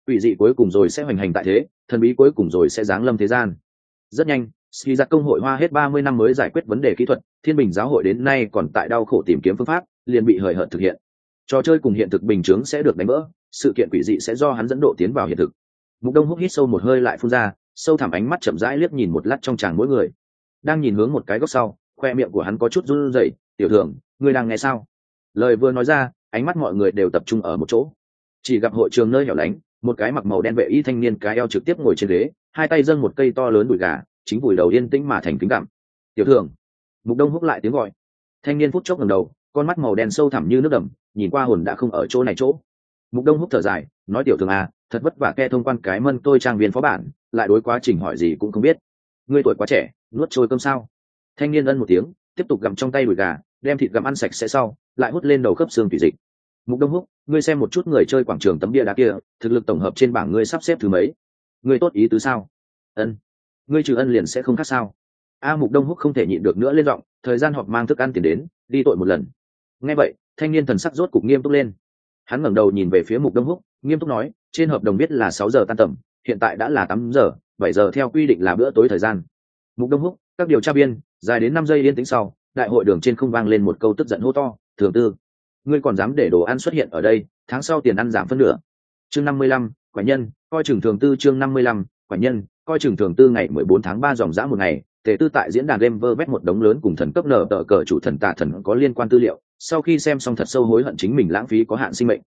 quỷ dị cuối cùng rồi sẽ hoành hành tại thế, thần bí cuối cùng rồi sẽ giáng lâm thế gian. Rất nhanh, Ski giặc công hội hoa hết 30 năm mới giải quyết vấn đề kỹ thuật, Thiên Bình giáo hội đến nay còn tại đau khổ tìm kiếm phương pháp, liền bị hời hợt thực hiện. Trò chơi cùng hiện thực bình chướng sẽ được đánh vỡ, sự kiện quỷ dị sẽ do hắn dẫn độ tiến vào hiện thực. Mục Đông Húc hít sâu một hơi lại phun ra, sâu thẳm ánh mắt chậm rãi liếc nhìn một lát trong tràng mỗi người. Đang nhìn hướng một cái góc sau, khoe miệng của hắn có chút run rẩy, "Tiểu Thường, ngươi đang nghe sao?" Lời vừa nói ra, ánh mắt mọi người đều tập trung ở một chỗ. Chỉ gặp hội trường nơi hẻo lánh, một cái mặc màu đen vệ y thanh niên cái eo trực tiếp ngồi trên ghế, hai tay dâng một cây to lớn đùi gà, chính vùi đầu yên tĩnh mà thành kính gặm. "Tiểu Thường." Mục Đông Húc lại tiếng gọi. Thanh niên phút chốc ngẩng đầu, con mắt màu đen sâu thẳm như nước đầm, nhìn qua hồn đã không ở chỗ này chỗ. Mục Đông Húc thở dài, nói: "Tiểu Thường à, thật vất vả ke thông quan cái mân tôi trang viên phó bản, lại đối quá trình hỏi gì cũng không biết. Ngươi tuổi quá trẻ, nuốt trôi cơm sao?" Thanh niên ân một tiếng, tiếp tục gặm trong tay đùi gà, đem thịt gặm ăn sạch sẽ sau, lại hút lên đầu khớp xương thủy dịch. "Mục Đông Húc, ngươi xem một chút người chơi quảng trường tấm bia đá kia, thực lực tổng hợp trên bảng ngươi sắp xếp thứ mấy? Ngươi tốt ý tứ sao?" "Ân." "Ngươi trừ ân liền sẽ không khác sao?" Mục Đông Húc không thể nhịn được nữa lên giọng, thời gian họp mang thức ăn tiền đến, đi tội một lần. Nghe vậy, thanh niên thần sắc rốt cục nghiêm túc lên. Hắn ngẩng đầu nhìn về phía Mục Đông Húc, nghiêm túc nói: "Trên hợp đồng viết là 6 giờ tan tầm, hiện tại đã là 8 giờ, 7 giờ theo quy định là bữa tối thời gian." Mục Đông Húc, các điều tra viên, dài đến 5 giây yên tĩnh sau, đại hội đường trên không vang lên một câu tức giận hô to: "Thường Tư, ngươi còn dám để đồ ăn xuất hiện ở đây, tháng sau tiền ăn giảm phân nửa." Chương 55, quả nhân, coi chừng Thường Tư. Chương 55, quả nhân, coi chừng Thường Tư. Ngày 14 tháng 3 dòng dã một ngày, Tề Tư tại diễn đàn game vơ vét một đống lớn cùng thần cấp nở tờ cờ chủ thần tà thần có liên quan tư liệu, sau khi xem xong thật sâu hối hận chính mình lãng phí có hạn sinh mệnh.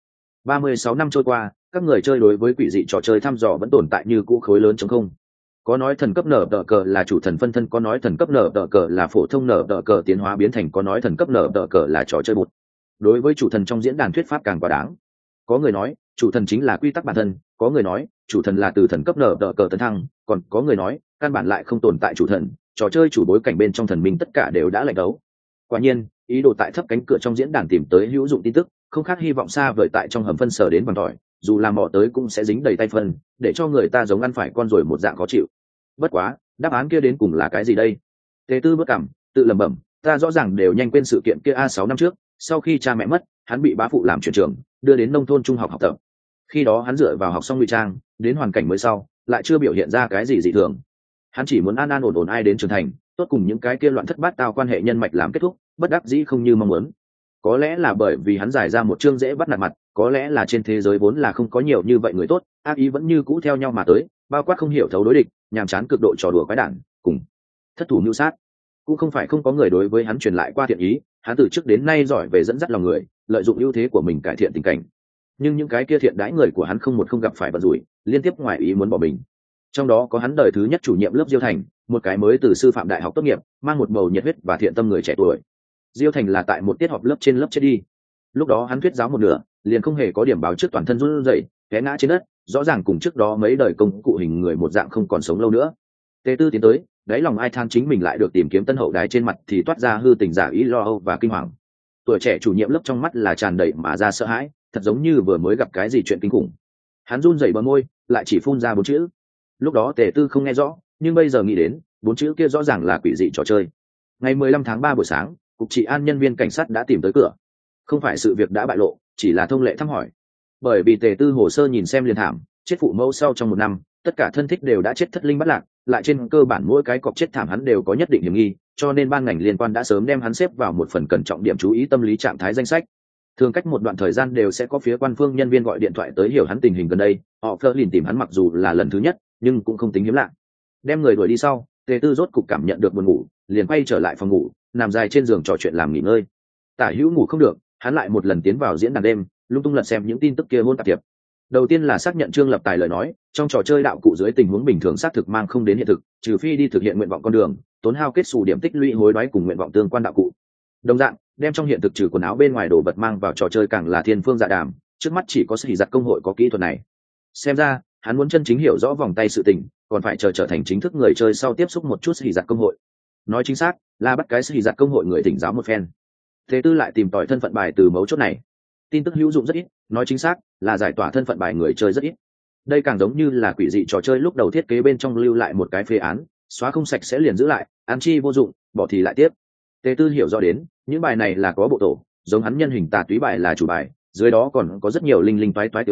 36 năm trôi qua, các người chơi đối với quỷ dị trò chơi thăm dò vẫn tồn tại như cũ khối lớn trống không. Có nói thần cấp nở tờ cờ là chủ thần phân thân, có nói thần cấp nở tờ cờ là phổ thông nở tờ cờ tiến hóa biến thành, có nói thần cấp nở tờ cờ là trò chơi bụt. Đối với chủ thần trong diễn đàn thuyết pháp càng quá đáng. Có người nói chủ thần chính là quy tắc bản thân, có người nói chủ thần là từ thần cấp nở tờ cờ tấn thăng, còn có người nói căn bản lại không tồn tại chủ thần, trò chơi chủ bối cảnh bên trong thần minh tất cả đều đã lạnh đấu. Quả nhiên, ý đồ tại thấp cánh cửa trong diễn đàn tìm tới hữu dụng tin tức, không khác hy vọng xa vời tại trong hầm phân sờ đến bằng tỏi, dù làm mò tới cũng sẽ dính đầy tay phân, để cho người ta giống ăn phải con rồi một dạng khó chịu. Bất quá, đáp án kia đến cùng là cái gì đây? Tề Tư bất cảm, tự lẩm bẩm, ta rõ ràng đều nhanh quên sự kiện kia 6 năm trước, sau khi cha mẹ mất, hắn bị bá phụ làm chuyển trưởng, đưa đến nông thôn trung học học tập. Khi đó hắn dựa vào học xong ngụy trang, đến hoàn cảnh mới sau, lại chưa biểu hiện ra cái gì dị thường. Hắn chỉ muốn an an ổn ổn ai đến trưởng thành, tốt cùng những cái kia loạn thất bát tao quan hệ nhân mạch làm kết thúc, bất đắc dĩ không như mong muốn. Có lẽ là bởi vì hắn giải ra một chương dễ bắt nạt mặt, có lẽ là trên thế giới vốn là không có nhiều như vậy người tốt, ác ý vẫn như cũ theo nhau mà tới, bao quát không hiểu thấu đối địch, nhàm chán cực độ trò đùa quái đản, cùng thất thủ mưu sát. Cũng không phải không có người đối với hắn truyền lại qua thiện ý, hắn từ trước đến nay giỏi về dẫn dắt lòng người, lợi dụng ưu thế của mình cải thiện tình cảnh. Nhưng những cái kia thiện đãi người của hắn không một không gặp phải vận rủi, liên tiếp ngoài ý muốn bỏ mình. Trong đó có hắn đời thứ nhất chủ nhiệm lớp Diêu Thành, một cái mới từ sư phạm đại học tốt nghiệp, mang một bầu nhiệt huyết và thiện tâm người trẻ tuổi. Diêu Thành là tại một tiết họp lớp trên lớp chết đi. Lúc đó hắn thuyết giáo một nửa, liền không hề có điểm báo trước toàn thân run rẩy, té ngã trên đất, rõ ràng cùng trước đó mấy đời công cụ hình người một dạng không còn sống lâu nữa. Tề Tư tiến tới, đáy lòng ai than chính mình lại được tìm kiếm tân hậu đài, trên mặt thì toát ra hư tình giả ý lo âu và kinh hoàng. Tuổi trẻ chủ nhiệm lớp trong mắt là tràn đầy mà ra sợ hãi, thật giống như vừa mới gặp cái gì chuyện kinh khủng. Hắn run rẩy bờ môi, lại chỉ phun ra 4 chữ. Lúc đó Tề Tư không nghe rõ, nhưng bây giờ nghĩ đến, 4 chữ kia rõ ràng là quỷ dị trò chơi. Ngày 15 tháng 3 buổi sáng, cục trị an nhân viên cảnh sát đã tìm tới cửa. Không phải sự việc đã bại lộ, chỉ là thông lệ thăm hỏi. Bởi vì Tề Tư hồ sơ nhìn xem liền thảm, chết phụ mẫu sau trong 1 năm, tất cả thân thích đều đã chết thất linh bất lạc, lại trên cơ bản mỗi cái cọc chết thảm hắn đều có nhất định hiểm nghi, cho nên ban ngành liên quan đã sớm đem hắn xếp vào một phần cần trọng điểm chú ý tâm lý trạng thái danh sách. Thường cách một đoạn thời gian đều sẽ có phía quan phương nhân viên gọi điện thoại tới hiểu hắn tình hình gần đây, họ phơ liền tìm hắn mặc dù là lần thứ nhất, nhưng cũng không tính hiếm lạ. Đem người đuổi đi sau, Tề Tư rốt cục cảm nhận được buồn ngủ, liền quay trở lại phòng ngủ, nằm dài trên giường trò chuyện làm nghỉ ngơi. Tả hữu ngủ không được, hắn lại một lần tiến vào diễn đàn đêm, lung tung lật xem những tin tức kia hôn tạp thiệp. Đầu tiên là xác nhận Trương Lập Tài lời nói, trong trò chơi đạo cụ dưới tình huống bình thường xác thực mang không đến hiện thực, trừ phi đi thực hiện nguyện vọng con đường, tốn hao kết xù điểm tích lũy hối đoái cùng nguyện vọng tương quan đạo cụ. Đồng dạng, đem trong hiện thực trừ quần áo bên ngoài đồ vật mang vào trò chơi càng là thiên phương dạ đàm, trước mắt chỉ có Sĩ Giặc công hội có kỹ thuật này. Xem ra, hắn muốn chân chính hiểu rõ vòng tay sự tình, còn phải chờ trở thành chính thức người chơi sau tiếp xúc một chút Sĩ Giặc công hội. Nói chính xác, là bắt cái Sĩ Giặc công hội người thỉnh giáo một phen. Thế Tư lại tìm tòi thân phận bài từ mấu chốt này. Tin tức hữu dụng rất ít, nói chính xác là giải tỏa thân phận bài người chơi rất ít. Đây càng giống như là quỷ dị trò chơi lúc đầu thiết kế bên trong lưu lại một cái phê án, xóa không sạch sẽ liền giữ lại, ăn chi vô dụng, bỏ thì lại tiếp. Tề Tư hiểu rõ đến, những bài này là có bộ tổ, giống hắn nhân hình tà túy bài là chủ bài, dưới đó còn có rất nhiều linh linh toái toái tiểu bài,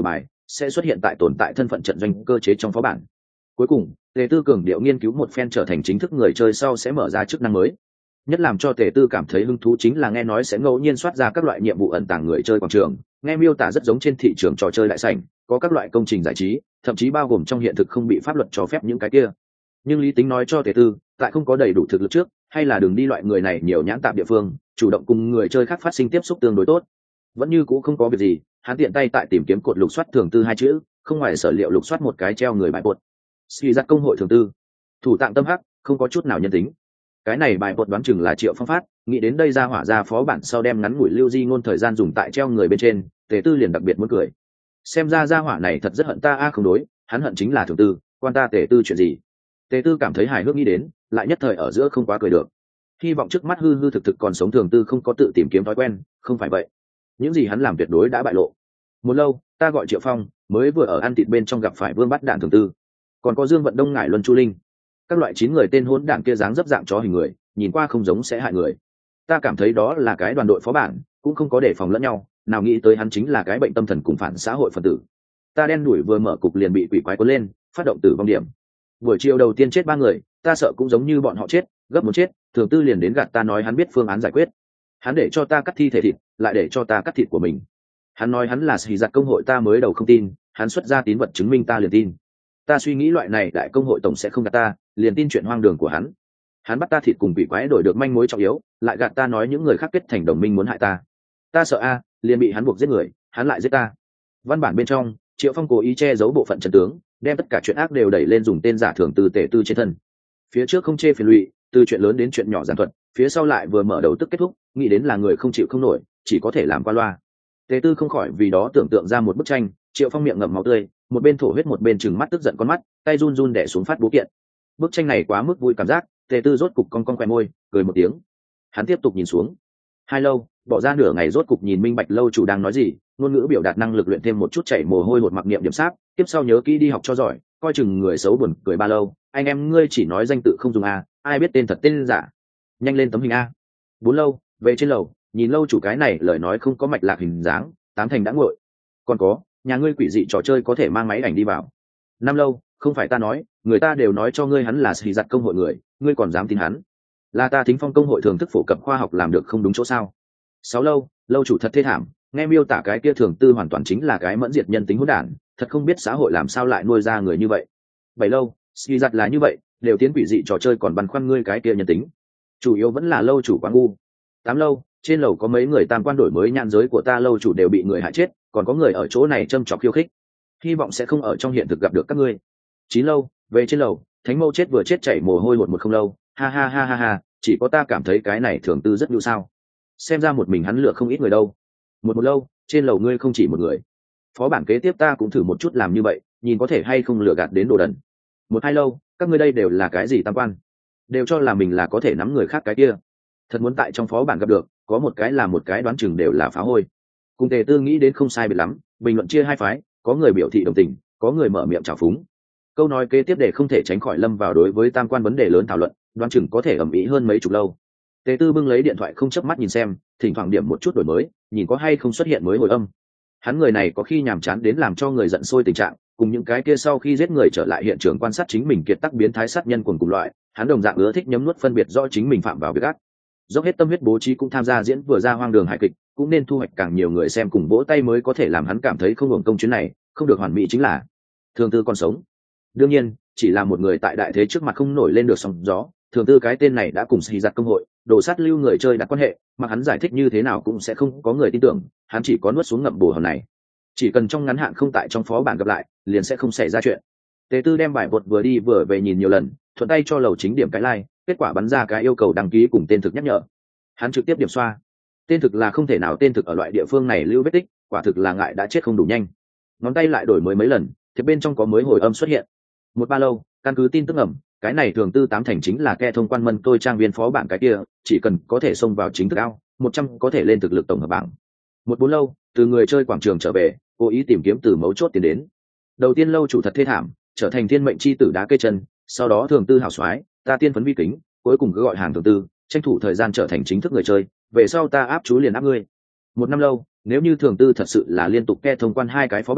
sẽ xuất hiện tại tồn tại thân phận trận doanh cơ chế trong phó bản. Cuối cùng Tề Tư cường điệu nghiên cứu một phen trở thành chính thức người chơi sau sẽ mở ra chức năng mới. Nhất làm cho Tề Tư cảm thấy hứng thú chính là nghe nói sẽ ngẫu nhiên soát ra các loại nhiệm vụ ẩn tàng người chơi quảng trường, nghe miêu tả rất giống trên thị trường trò chơi đại sảnh, có các loại công trình giải trí, thậm chí bao gồm trong hiện thực không bị pháp luật cho phép những cái kia. Nhưng lý tính nói cho Tề Tư, tại không có đầy đủ thực lực trước, hay là đừng đi loại người này nhiều nhãn tạp địa phương, chủ động cùng người chơi khác phát sinh tiếp xúc tương đối tốt. Vẫn như cũ không có việc gì, hắn tiện tay tại tìm kiếm cột lục soát thường tư hai chữ, không ngoài sở liệu lục soát một cái treo người bài bột. Suy giặc công hội thường tư, thủ tạng tâm hắc, không có chút nào nhân tính. Cái này bài bột đoán chừng là Triệu Phong phát, nghĩ đến đây ra hỏa ra phó bản sau đem ngắn ngủi lưu di ngôn thời gian dùng tại treo người bên trên, Tề Tư liền đặc biệt muốn cười. Xem ra hỏa này thật rất hận ta a, không đối, hắn hận chính là thường tư, quan ta Tề Tư chuyện gì. Tề Tư cảm thấy hài hước nghĩ đến, lại nhất thời ở giữa không quá cười được. Hy vọng trước mắt hư hư thực thực còn sống thường tư không có tự tìm kiếm thói quen, không phải vậy những gì hắn làm tuyệt đối đã bại lộ. Một lâu ta gọi Triệu Phong, mới vừa ở ăn thịt bên trong gặp phải Vương Bắt Đạn thường tư, còn có Dương Vận Đông Ngải Luân Chu Linh, các loại 9 người tên hỗn đản kia dáng dấp dạng chó hình người, nhìn qua không giống sẽ hại người. Ta cảm thấy đó là cái đoàn đội phó bản, cũng không có đề phòng lẫn nhau, nào nghĩ tới hắn chính là cái bệnh tâm thần cùng phản xã hội phần tử. Ta đen đuổi vừa mở cục liền bị quỷ quái cuốn lên, phát động tử vong điểm. Buổi chiều đầu tiên chết 3 người, ta sợ cũng giống như bọn họ chết, gấp muốn chết, thường tư liền đến gạt ta nói hắn biết phương án giải quyết. Hắn để cho ta cắt thi thể thịt, lại để cho ta cắt thịt của mình. Hắn nói hắn là sĩ giặc công hội, ta mới đầu không tin, hắn xuất ra tín vật chứng minh ta liền tin. Ta suy nghĩ loại này đại công hội tổng sẽ không gạt ta, liền tin chuyện hoang đường của hắn. Hắn bắt ta thịt cùng bị quái đổi được manh mối trọng yếu, lại gạt ta nói những người khác kết thành đồng minh muốn hại ta. Ta sợ a, liền bị hắn buộc giết người, hắn lại giết ta. Văn bản bên trong, Triệu Phong cố ý che giấu bộ phận chân tướng, đem tất cả chuyện ác đều đẩy lên dùng tên giả thường từ Tề Tư trên thân. Phía trước không chê phiền lụy, từ chuyện lớn đến chuyện nhỏ giản thuật, phía sau lại vừa mở đầu tức kết thúc, nghĩ đến là người không chịu không nổi, chỉ có thể làm qua loa. Tề Tư không khỏi vì đó tưởng tượng ra một bức tranh, Triệu Phong miệng ngậm máu tươi, một bên thổ huyết một bên trừng mắt tức giận con mắt, tay run run đè xuống phát bố kiện. Bức tranh này quá mức vui cảm giác, Tề Tư rốt cục cong cong khóe môi, cười một tiếng. Hắn tiếp tục nhìn xuống. Hai lâu, bỏ ra nửa ngày rốt cục nhìn minh bạch lâu chủ đang nói gì, ngôn ngữ biểu đạt năng lực luyện thêm một chút chảy mồ hôi hột mặc niệm điểm sát, tiếp sau nhớ kỹ đi học cho giỏi, coi chừng người xấu buồn cười ba lâu, anh em ngươi chỉ nói danh tự không dùng a, ai biết tên thật tên giả. Nhanh lên tấm hình a. 4 lâu, về trên lầu, nhìn lâu chủ cái này lời nói không có mạch lạc hình dáng, 8 thành đã nguội. Còn có, nhà ngươi quỷ dị trò chơi có thể mang máy ảnh đi vào. 5 lâu, không phải ta nói, người ta đều nói cho ngươi hắn là sĩ giặc công hội người, ngươi còn dám tin hắn? Là ta Thính Phong công hội thường thức phổ cập khoa học làm được không đúng chỗ sao? 6 lâu, lâu chủ thật thê thảm, nghe miêu tả cái kia thường tư hoàn toàn chính là cái mẫn diệt nhân tính hỗn đản, thật không biết xã hội làm sao lại nuôi ra người như vậy. 7 lâu, sĩ giặc là như vậy, đều tiến quỷ dị trò chơi còn băn khoăn ngươi cái kia nhân tính, chủ yếu vẫn là lâu chủ quá ngu. 8 lâu, trên lầu có mấy người tam quan đổi mới nhãn giới của ta lâu chủ đều bị người hại chết, còn có người ở chỗ này châm chọc khiêu khích, hy vọng sẽ không ở trong hiện thực gặp được các ngươi. 9 lâu, về trên lầu, thánh mâu chết vừa chết chảy mồ hôi một không lâu, ha ha ha ha ha, chỉ có ta cảm thấy cái này thường tư rất nhu sao, xem ra một mình hắn lựa không ít người đâu. Một lâu, trên lầu ngươi không chỉ một người, phó bản kế tiếp ta cũng thử một chút làm như vậy, nhìn có thể hay không lừa gạt đến đồ đần. 1-2 lâu, các ngươi đây đều là cái gì tam quan, đều cho là mình là có thể nắm người khác cái kia, thật muốn tại trong phó bản gặp được, có một cái là một cái đoán chừng đều là phá hôi. Cùng Tề Tư nghĩ đến không sai biệt lắm, bình luận chia hai phái, có người biểu thị đồng tình, có người mở miệng trào phúng. Câu nói kế tiếp để không thể tránh khỏi lâm vào đối với tam quan vấn đề lớn thảo luận, đoán chừng có thể ầm ĩ hơn mấy chục lâu. Tề Tư bưng lấy điện thoại không chớp mắt nhìn xem, thỉnh thoảng điểm một chút đổi mới, nhìn có hay không xuất hiện mới hồi âm. Hắn người này có khi nhàm chán đến làm cho người giận sôi tình trạng, cùng những cái kia sau khi giết người trở lại hiện trường quan sát chính mình kiệt tác biến thái sát nhân cùng loại, hắn đồng dạng ưa thích nhấm nuốt phân biệt rõ chính mình phạm vào việc ác. Dốc hết tâm huyết bố trí cũng tham gia diễn vừa ra hoang đường hài kịch, cũng nên thu hoạch càng nhiều người xem cùng vỗ tay mới có thể làm hắn cảm thấy không hưởng công chuyến này. Không được hoàn mỹ chính là thường tư còn sống. Đương nhiên, chỉ là một người tại đại thế trước mặt không nổi lên được sóng gió, thường tư cái tên này đã cùng sĩ giặc công hội đồ sát lưu người chơi đặt quan hệ, mà hắn giải thích như thế nào cũng sẽ không có người tin tưởng, hắn chỉ có nuốt xuống ngậm bù hòn này. Chỉ cần trong ngắn hạn không tại trong phó bản gặp lại, liền sẽ không xảy ra chuyện. Tề Tư đem bài bột vừa đi vừa về nhìn nhiều lần, thuận tay cho lầu chính điểm cái like, kết quả bắn ra cái yêu cầu đăng ký cùng tên thực nhắc nhở. Hắn trực tiếp điểm xoa. Tên thực là không thể nào tên thực ở loại địa phương này lưu vết tích, quả thực là ngại đã chết không đủ nhanh. Ngón tay lại đổi mới mấy lần, thì bên trong có mới hồi âm xuất hiện. 1-3 lâu, căn cứ tin tức ẩm, cái này thường tư 8 thành chính là ke thông quan mân tôi trang viên phó bản cái kia, chỉ cần có thể xông vào chính thức ao, 100 có thể lên thực lực tổng hợp bảng. 1-4 lâu, từ người chơi quảng trường trở về, cố ý tìm kiếm từ mấu chốt tiến đến. Đầu tiên lâu chủ thật thê thảm, trở thành thiên mệnh chi tử đá cây chân, sau đó thường tư hào soái, ta tiên phấn vi kính, cuối cùng cứ gọi hàng thường tư, tranh thủ thời gian trở thành chính thức người chơi, về sau ta áp chú liền áp ngươi. 1 năm lâu, nếu như thường tư thật sự là liên tục ke thông quan 2 cái phó bản,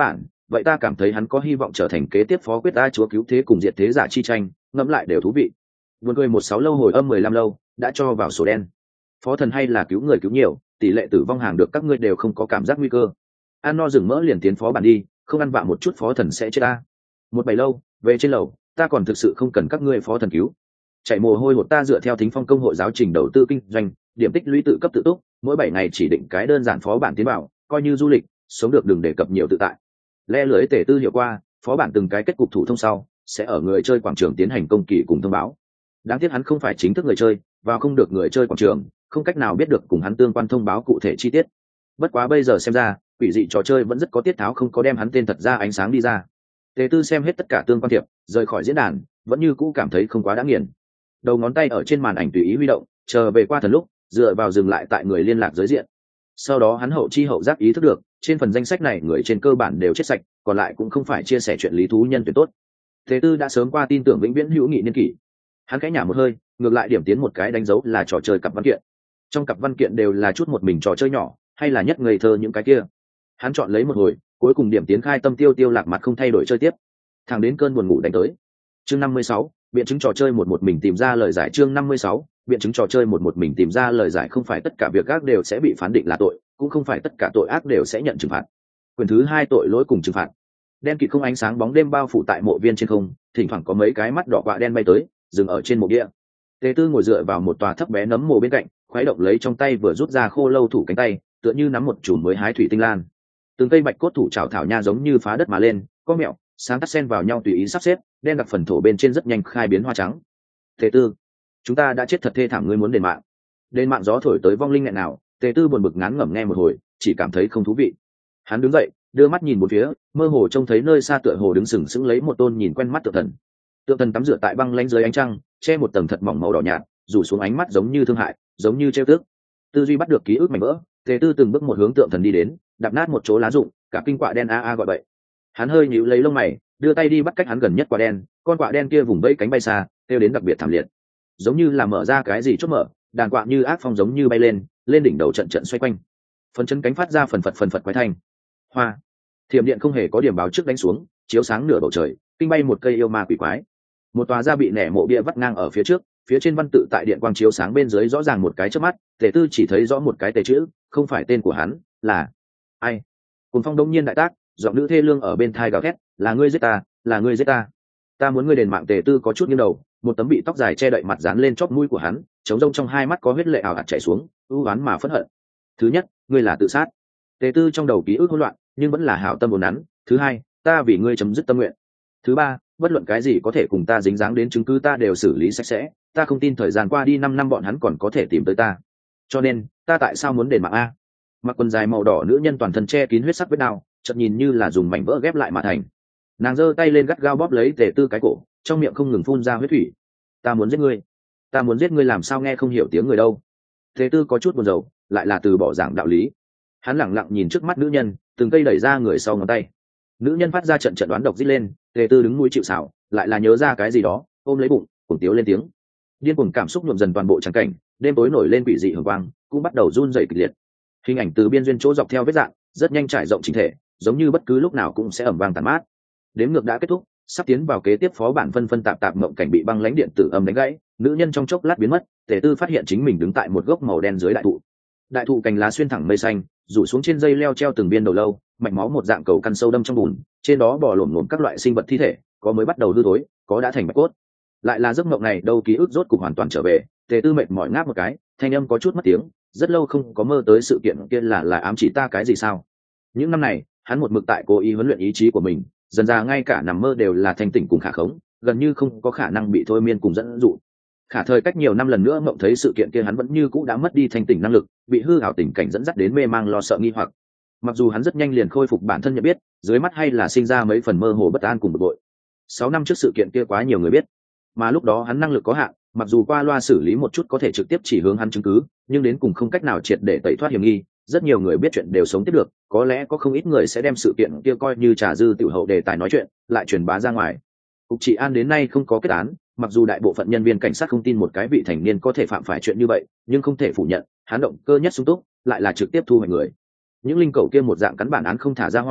vậy ta cảm thấy hắn có hy vọng trở thành kế tiếp phó quyết ta chúa cứu thế cùng diệt thế giả chi tranh, ngẫm lại đều thú vị. Buồn cười 16 lâu hồi âm 15 lâu đã cho vào sổ đen. Phó thần hay là cứu người cứu nhiều, tỷ lệ tử vong hàng được các ngươi đều không có cảm giác nguy cơ. Ăn no rừng mỡ liền tiến phó bản đi, không ăn vạ một chút phó thần sẽ chết ta. 17 lâu về trên lầu, ta còn thực sự không cần các ngươi phó thần cứu. Chạy mồ hôi hột ta dựa theo Thính Phong công hội giáo trình đầu tư kinh doanh, điểm tích lũy tự cấp tự túc, mỗi 7 ngày chỉ định cái đơn giản phó bản tiến vào, coi như du lịch, sống được đừng đề cập nhiều tự tại. Le lưới tể tư hiệu qua, phó bản từng cái kết cục thủ thông sau, sẽ ở người chơi quảng trường tiến hành công kỳ cùng thông báo. Đáng tiếc hắn không phải chính thức người chơi, vào không được người chơi quảng trường, không cách nào biết được cùng hắn tương quan thông báo cụ thể chi tiết. Bất quá bây giờ xem ra, quỷ dị trò chơi vẫn rất có tiết tháo, không có đem hắn tên thật ra ánh sáng đi ra. Tề tư xem hết tất cả tương quan thiệp, rời khỏi diễn đàn, vẫn như cũ cảm thấy không quá đã nghiền. Đầu ngón tay ở trên màn ảnh tùy ý huy động, chờ về qua thần lúc, dựa vào dừng lại tại người liên lạc giới diện. Sau đó hắn hậu chi hậu giác ý thức được, trên phần danh sách này người trên cơ bản đều chết sạch, còn lại cũng không phải chia sẻ chuyện lý thú nhân tuyệt tốt. Thế tư đã sớm qua tin tưởng vĩnh viễn hữu nghị niên kỷ. Hắn khẽ nhả một hơi, ngược lại điểm tiến một cái đánh dấu là trò chơi cặp văn kiện. Trong cặp văn kiện đều là chút một mình trò chơi nhỏ, hay là nhất ngây thơ những cái kia. Hắn chọn lấy một hồi, cuối cùng điểm tiến khai tâm tiêu tiêu lạc mặt không thay đổi chơi tiếp. Thẳng đến cơn buồn ngủ đánh tới. Chương 56, biện chứng trò chơi một mình tìm ra lời giải. Chương 56, biện chứng trò chơi một mình tìm ra lời giải. Không phải tất cả việc ác đều sẽ bị phán định là tội, cũng không phải tất cả tội ác đều sẽ nhận trừng phạt. Quyền thứ 2 tội lỗi cùng trừng phạt. Đen kịt không ánh sáng bóng đêm bao phủ tại mộ viên trên không, thỉnh thoảng có mấy cái mắt đỏ quạ đen bay tới, dừng ở trên mộ bia. Tề tư ngồi dựa vào một tòa thấp bé nấm mồ bên cạnh, khuấy động lấy trong tay vừa rút ra khô lâu thủ cánh tay, tựa như nắm một chùm mới hái thủy tinh lan. Từng cây bạch cốt thủ chảo thảo nha giống như phá đất mà lên, có mẹo, sáng tắt xen vào nhau tùy ý sắp xếp, đen đặc phần thổ bên trên rất nhanh khai biến hoa trắng. Tề tư, chúng ta đã chết thật thê thảm, ngươi muốn đền mạng. Đền mạng gió thổi tới vong linh nghẹn nào, Tề tư buồn bực ngán ngẩm nghe một hồi, chỉ cảm thấy không thú vị. Hắn đứng dậy, đưa mắt nhìn một phía, mơ hồ trông thấy nơi xa tựa hồ đứng sừng sững lấy một tôn nhìn quen mắt tượng thần. Tượng thần tắm rửa tại băng lãnh dưới ánh trăng, che một tầng thật mỏng màu đỏ nhạt, rủ xuống ánh mắt giống như thương hại, giống như trêu tức. Tư duy bắt được ký ức mảnh vỡ, Tề tư từng bước một hướng tượng thần đi đến, đạp nát một chỗ lá rụng, cả kinh quạ đen a gọi bậy. Hắn hơi nhíu lấy lông mày, đưa tay đi bắt cách hắn gần nhất quạ đen, con quạ đen kia vùng vẫy cánh bay xa, kêu đến đặc biệt thảm liệt, giống như là mở ra cái gì chốt mở, đàn quạ như ác phong giống như bay lên, lên đỉnh đầu trận trận xoay quanh, phấn chân cánh phát ra phần phật quái thanh. Hoa, thiểm điện không hề có điểm báo trước đánh xuống, chiếu sáng nửa bầu trời, kinh bay một cây yêu ma quỷ quái. Một tòa gia bị nẻ mộ bia vắt ngang ở phía trước, phía trên văn tự tại điện quang chiếu sáng bên dưới rõ ràng một cái chớp mắt, Tề tư chỉ thấy rõ một cái tề chữ, không phải tên của hắn, là ai. Cùng phong đông nhiên đại tác, giọng nữ thê lương ở bên thai gào thét, là ngươi giết ta, là ngươi giết ta, ta muốn ngươi đền mạng. Tề tư có chút nghiêng đầu, một tấm bị tóc dài che đậy mặt dán lên chóp mũi của hắn, trống rông trong hai mắt có huyết lệ ảo ạt chảy xuống, ưu oán mà phẫn hận. Thứ nhất, ngươi là tự sát. Tề tư trong đầu ký ức hỗn loạn, nhưng vẫn là hảo tâm ổn nắn. Thứ hai, ta vì ngươi chấm dứt tâm nguyện. Thứ ba, bất luận cái gì có thể cùng ta dính dáng đến chứng cứ ta đều xử lý sạch sẽ, ta không tin thời gian qua đi 5 năm bọn hắn còn có thể tìm tới ta, cho nên ta tại sao muốn đền mạng a. Mặc quần dài màu đỏ nữ nhân toàn thân che kín huyết sắc vết đao, chợt nhìn như là dùng mảnh vỡ ghép lại mà thành. Nàng giơ tay lên gắt gao bóp lấy Tề tư cái cổ, trong miệng không ngừng phun ra huyết thủy. Ta muốn giết ngươi, ta muốn giết ngươi, làm sao nghe không hiểu tiếng người đâu. Tề tư có chút buồn rầu, lại là từ bỏ giảng đạo lý. Hắn lẳng lặng nhìn trước mắt nữ nhân, từng cây đẩy ra người sau ngón tay. Nữ nhân phát ra trận trận đoán độc rít lên, Tề tư đứng mũi chịu sào, lại là nhớ ra cái gì đó, ôm lấy bụng, cuồng tiếu lên tiếng. Điên cuồng cảm xúc nhuộm dần toàn bộ trắng cảnh, đêm tối nổi lên quỷ dị hường quang, cũng bắt đầu run rẩy kịch liệt. Hình ảnh từ biên duyên chỗ dọc theo vết dạng, rất nhanh trải rộng chỉnh thể, giống như bất cứ lúc nào cũng sẽ ầm vang tàn mát. Đếm ngược đã kết thúc, sắp tiến vào kế tiếp phó bản phân tạp tạp mộng cảnh bị băng lãnh điện tử âm đánh gãy, nữ nhân trong chốc lát biến mất. Tề tư phát hiện chính mình đứng tại một gốc màu đen dưới đại thụ. Đại thụ cành lá xuyên thẳng mây xanh, rủ xuống trên dây leo treo từng viên đầu lâu, mạch máu một dạng cầu căn sâu đâm trong bùn, trên đó bò lổm ngổm các loại sinh vật thi thể, có mới bắt đầu hư thối, có đã thành bạch cốt. Lại là giấc mộng này đâu, ký ức rốt cục hoàn toàn trở về. Tề tư mệt mỏi ngáp một cái, thanh âm có chút mất tiếng, rất lâu không có mơ tới sự kiện kia, là ám chỉ ta cái gì sao. Những năm này hắn một mực tại cố ý huấn luyện ý chí của mình, dần ra ngay cả nằm mơ đều là thanh tỉnh cùng khả khống, gần như không có khả năng bị thôi miên cùng dẫn dụ. Khả thời cách nhiều năm lần nữa mộng thấy sự kiện kia, hắn vẫn như cũ đã mất đi thanh tỉnh năng lực, bị hư ảo tình cảnh dẫn dắt đến mê mang lo sợ nghi hoặc. Mặc dù hắn rất nhanh liền khôi phục bản thân nhận biết, dưới mắt hay là sinh ra mấy phần mơ hồ bất an cùng bực bội. 6 năm trước sự kiện kia quá nhiều người biết, mà lúc đó hắn năng lực có hạn, mặc dù qua loa xử lý một chút có thể trực tiếp chỉ hướng hắn chứng cứ, nhưng đến cùng không cách nào triệt để tẩy thoát hiểm nghi. Rất nhiều người biết chuyện đều sống tiếp được, có lẽ có không ít người sẽ đem sự kiện kia coi như trà dư tiểu hậu đề tài nói chuyện, lại truyền bá ra ngoài. Cục trị an đến nay không có kết án, mặc dù đại bộ phận nhân viên cảnh sát không tin một cái vị thành niên có thể phạm phải chuyện như vậy, nhưng không thể phủ nhận, hắn động cơ nhất sung túc, lại là trực tiếp thu hoạch người. Những linh cầu kia một dạng cắn bản án không thả ra hỏa,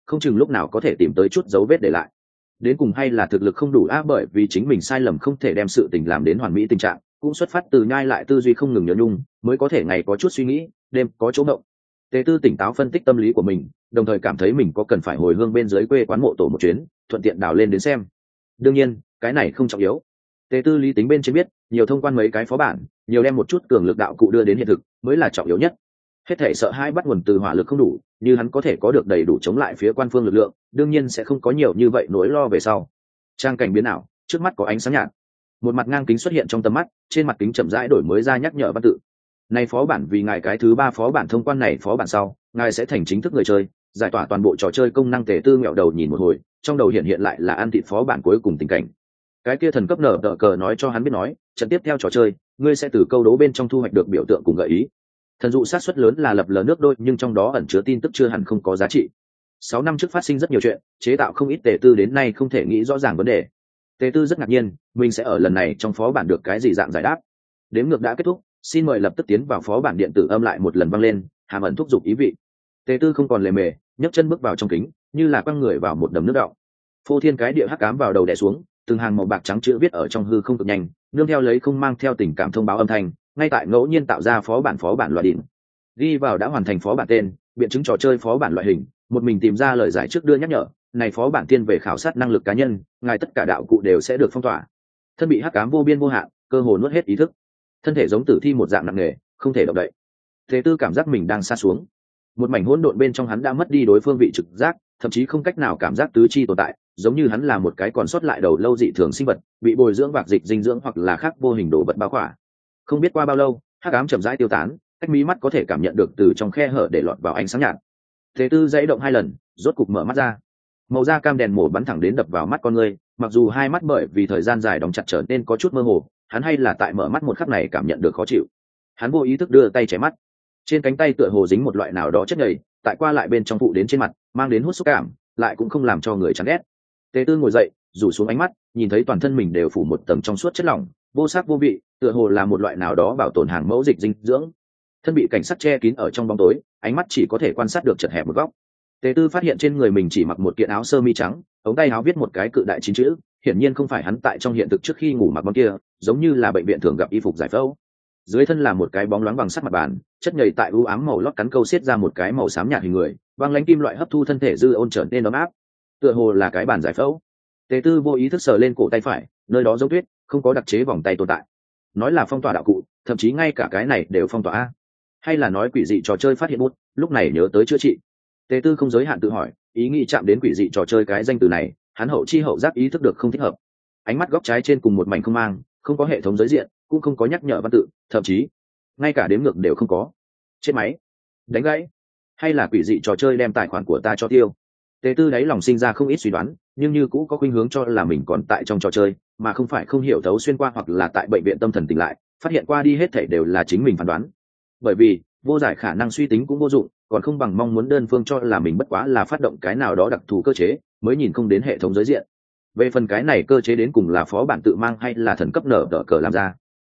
không chừng lúc nào có thể tìm tới chút dấu vết để lại. Đến cùng hay là thực lực không đủ bởi vì chính mình sai lầm không thể đem sự tình làm đến hoàn mỹ tình trạng, cũng xuất phát từ nhai lại tư duy không ngừng nhớ nhung, mới có thể ngày có chút suy nghĩ, đêm có chỗ động. Tề Tư tỉnh táo phân tích tâm lý của mình, đồng thời cảm thấy mình có cần phải hồi hương bên dưới quê quán mộ tổ một chuyến, thuận tiện đào lên đến xem. Đương nhiên, cái này không trọng yếu. Tề Tư lý tính bên trên biết, nhiều thông quan mấy cái phó bản, nhiều đem một chút cường lực đạo cụ đưa đến hiện thực, mới là trọng yếu nhất. Hết thể sợ hai bắt nguồn từ hỏa lực không đủ, như hắn có thể có được đầy đủ chống lại phía quan phương lực lượng, đương nhiên sẽ không có nhiều như vậy nỗi lo về sau. Trang cảnh biến ảo, trước mắt có ánh sáng nhạt, một mặt ngang kính xuất hiện trong tầm mắt, trên mặt kính chậm rãi đổi mới ra nhắc nhở văn tự. Này phó bản vì ngài cái thứ 3 phó bản thông quan này phó bản sau, ngài sẽ thành chính thức người chơi, giải tỏa toàn bộ trò chơi công năng. Tề Tư ngẹo đầu nhìn một hồi, trong đầu hiện lại là ăn thịt phó bản cuối cùng tình cảnh. Cái kia thần cấp nở tờ cờ nói cho hắn biết nói, trận tiếp theo trò chơi, ngươi sẽ từ câu đố bên trong thu hoạch được biểu tượng cùng gợi ý. Thần dụ sát suất lớn là lập lờ nước đôi, nhưng trong đó ẩn chứa tin tức chưa hẳn không có giá trị. 6 năm trước phát sinh rất nhiều chuyện, chế tạo không ít. Tề Tư đến nay không thể nghĩ rõ ràng vấn đề. Tề Tư rất ngạc nhiên, mình sẽ ở lần này trong phó bản được cái gì dạng giải đáp. Đếm ngược đã kết thúc, xin mời lập tức tiến vào phó bản. Điện tử âm lại một lần vang lên, hàm ẩn thúc giục ý vị. Tề Tư không còn lề mề, nhấc chân bước vào trong kính, như là quăng người vào một đầm nước đọng. Phô thiên cái địa hắc ám vào đầu đè xuống, từng hàng màu bạc trắng chữ viết ở trong hư không cực nhanh, nương theo lấy không mang theo tình cảm thông báo âm thanh, ngay tại ngẫu nhiên tạo ra phó bản loại đỉnh. Ghi vào đã hoàn thành phó bản tên, biện chứng trò chơi phó bản loại hình, một mình tìm ra lời giải trước đưa nhắc nhở, này phó bản tiên về khảo sát năng lực cá nhân, ngài tất cả đạo cụ đều sẽ được phong tỏa. Thân bị hắc ám vô biên vô hạn, cơ hồ nuốt hết ý thức. Thân thể giống tử thi một dạng nặng nề, không thể động đậy. Thế Tư cảm giác mình đang sa xuống. Một mảnh hỗn độn bên trong hắn đã mất đi đối phương vị trực giác, thậm chí không cách nào cảm giác tứ chi tồn tại, giống như hắn là một cái còn sót lại đầu lâu dị thường sinh vật, bị bồi dưỡng vạc dịch dinh dưỡng hoặc là khác vô hình đồ vật bao khỏa. Không biết qua bao lâu, hắc ám chậm rãi tiêu tán, cách mí mắt có thể cảm nhận được từ trong khe hở để lọt vào ánh sáng nhạt. Thế Tư dãy động 2 lần, rốt cục mở mắt ra. Màu da cam đèn mổ bắn thẳng đến đập vào mắt con người, mặc dù hai mắt bởi vì thời gian dài đóng chặt trở nên có chút mơ hồ, hắn hay là tại mở mắt một khắc này cảm nhận được khó chịu. Hắn vô ý thức đưa tay che mắt, trên cánh tay tựa hồ dính một loại nào đó chất nhầy, tại qua lại bên trong phụ đến trên mặt, mang đến hút xúc cảm, lại cũng không làm cho người chán ghét. Tề Tư ngồi dậy, rủ xuống ánh mắt, nhìn thấy toàn thân mình đều phủ một tầng trong suốt chất lỏng, vô sắc vô vị, tựa hồ là một loại nào đó bảo tồn hàng mẫu dịch dinh dưỡng. Thân bị cảnh sát che kín ở trong bóng tối, ánh mắt chỉ có thể quan sát được chật hẹp một góc. Tề Tư phát hiện trên người mình chỉ mặc một kiện áo sơ mi trắng, ống tay áo viết một cái cự đại 9 chữ, hiển nhiên không phải hắn tại trong hiện thực trước khi ngủ mặc món kia, giống như là bệnh viện thường gặp y phục giải phẫu. Dưới thân là một cái bóng loáng bằng sắt mặt bàn, chất nhầy tại u ám màu lót cắn câu xiết ra một cái màu xám nhạt hình người, băng lãnh kim loại hấp thu thân thể dư ôn trở nên ấm áp, tựa hồ là cái bàn giải phẫu. Tề Tư vô ý thức sờ lên cổ tay phải, nơi đó giống tuyết, không có đặc chế vòng tay tồn tại. Nói là phong tỏa đạo cụ, thậm chí ngay cả cái này đều phong tỏa. Hay là nói quỷ dị trò chơi phát hiện bút, lúc này nhớ tới chữa trị. Tề Tư không giới hạn tự hỏi, ý nghĩ chạm đến quỷ dị trò chơi cái danh từ này, hắn hậu chi hậu giác ý thức được không thích hợp. Ánh mắt góc trái trên cùng một mảnh không mang, không có hệ thống giới diện, cũng không có nhắc nhở văn tự, thậm chí ngay cả đếm ngược đều không có. Chết máy, đánh gãy, hay là quỷ dị trò chơi đem tài khoản của ta cho tiêu. Tề Tư đáy lòng sinh ra không ít suy đoán, nhưng như cũ có khuynh hướng cho là mình còn tại trong trò chơi, mà không phải không hiểu thấu xuyên qua hoặc là tại bệnh viện tâm thần tỉnh lại, phát hiện qua đi hết thảy đều là chính mình phán đoán. Bởi vì vô giải khả năng suy tính cũng vô dụng, còn không bằng mong muốn đơn phương cho là mình bất quá là phát động cái nào đó đặc thù cơ chế, mới nhìn không đến hệ thống giới diện. Về phần cái này cơ chế đến cùng là phó bản tự mang hay là thần cấp nở đỡ cờ làm ra,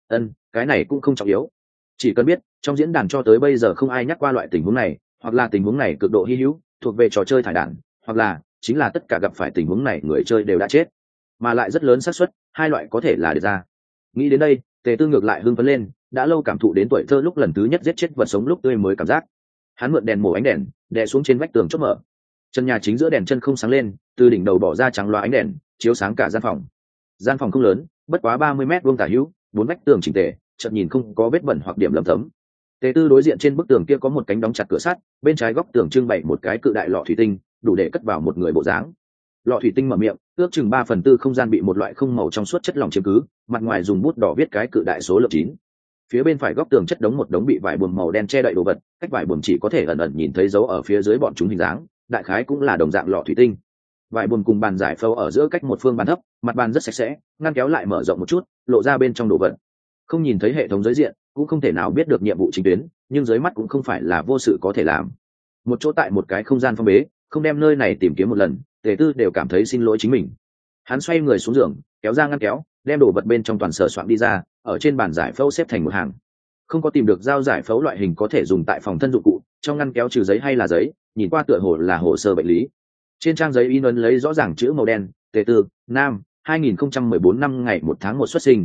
cái này cũng không trọng yếu. Chỉ cần biết trong diễn đàn cho tới bây giờ không ai nhắc qua loại tình huống này, hoặc là tình huống này cực độ hy hữu, thuộc về trò chơi thải đản, hoặc là chính là tất cả gặp phải tình huống này người chơi đều đã chết, mà lại rất lớn xác suất hai loại có thể là được ra. Nghĩ đến đây, Tề Tư ngược lại hưng phấn lên, đã lâu cảm thụ đến tuổi thơ lúc lần thứ nhất giết chết vật sống lúc tươi mới cảm giác. Hắn mượn đèn mổ ánh đèn, đè xuống trên vách tường chốt mở. Chân nhà chính giữa đèn chân không sáng lên, từ đỉnh đầu bỏ ra trắng loá ánh đèn, chiếu sáng cả gian phòng. Gian phòng không lớn, bất quá 30 mét vuông tả hữu, 4 vách tường chỉnh tề, chợt nhìn không có vết bẩn hoặc điểm lấm tấm. Tề Tư đối diện trên bức tường kia có một cánh đóng chặt cửa sắt, bên trái góc tường trưng bày một cái cự đại lọ thủy tinh, đủ để cất vào một người bộ dáng. Lọ thủy tinh mở miệng, ước chừng 3/4 không gian bị một loại không màu trong suốt chất lỏng chiếm cứ, mặt ngoài dùng bút đỏ viết cái cự đại số lượng 9. Phía bên phải góc tường chất đống một đống bị vải buồm màu đen che đậy đồ vật, cách vải buồm chỉ có thể ẩn ẩn nhìn thấy dấu ở phía dưới bọn chúng hình dáng, đại khái cũng là đồng dạng lọ thủy tinh. Vải buồm cùng bàn giải phẫu ở giữa cách một phương bàn thấp, mặt bàn rất sạch sẽ, ngăn kéo lại mở rộng một chút, lộ ra bên trong đồ vật. Không nhìn thấy hệ thống giới diện, cũng không thể nào biết được nhiệm vụ chính tuyến, nhưng dưới mắt cũng không phải là vô sự có thể làm. Một chỗ tại một cái không gian phong bế, không đem nơi này tìm kiếm một lần, Tề Tư đều cảm thấy xin lỗi chính mình. Hắn xoay người xuống giường, kéo ra ngăn kéo, đem đồ vật bên trong toàn sờ soạn đi ra, ở trên bàn giải phẫu xếp thành một hàng. Không có tìm được dao giải phẫu loại hình có thể dùng tại phòng thân dụng cụ, trong ngăn kéo trừ giấy hay là giấy, nhìn qua tựa hồ là hồ sơ bệnh lý. Trên trang giấy in ấn lấy rõ ràng chữ màu đen: Tề Tư, nam, 2014 năm ngày 1 tháng 1 xuất sinh,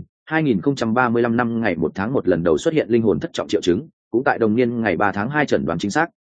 2035 năm ngày 1 tháng 1 lần đầu xuất hiện linh hồn thất trọng triệu chứng, cũng tại đồng niên ngày 3 tháng 2 chẩn đoán chính xác.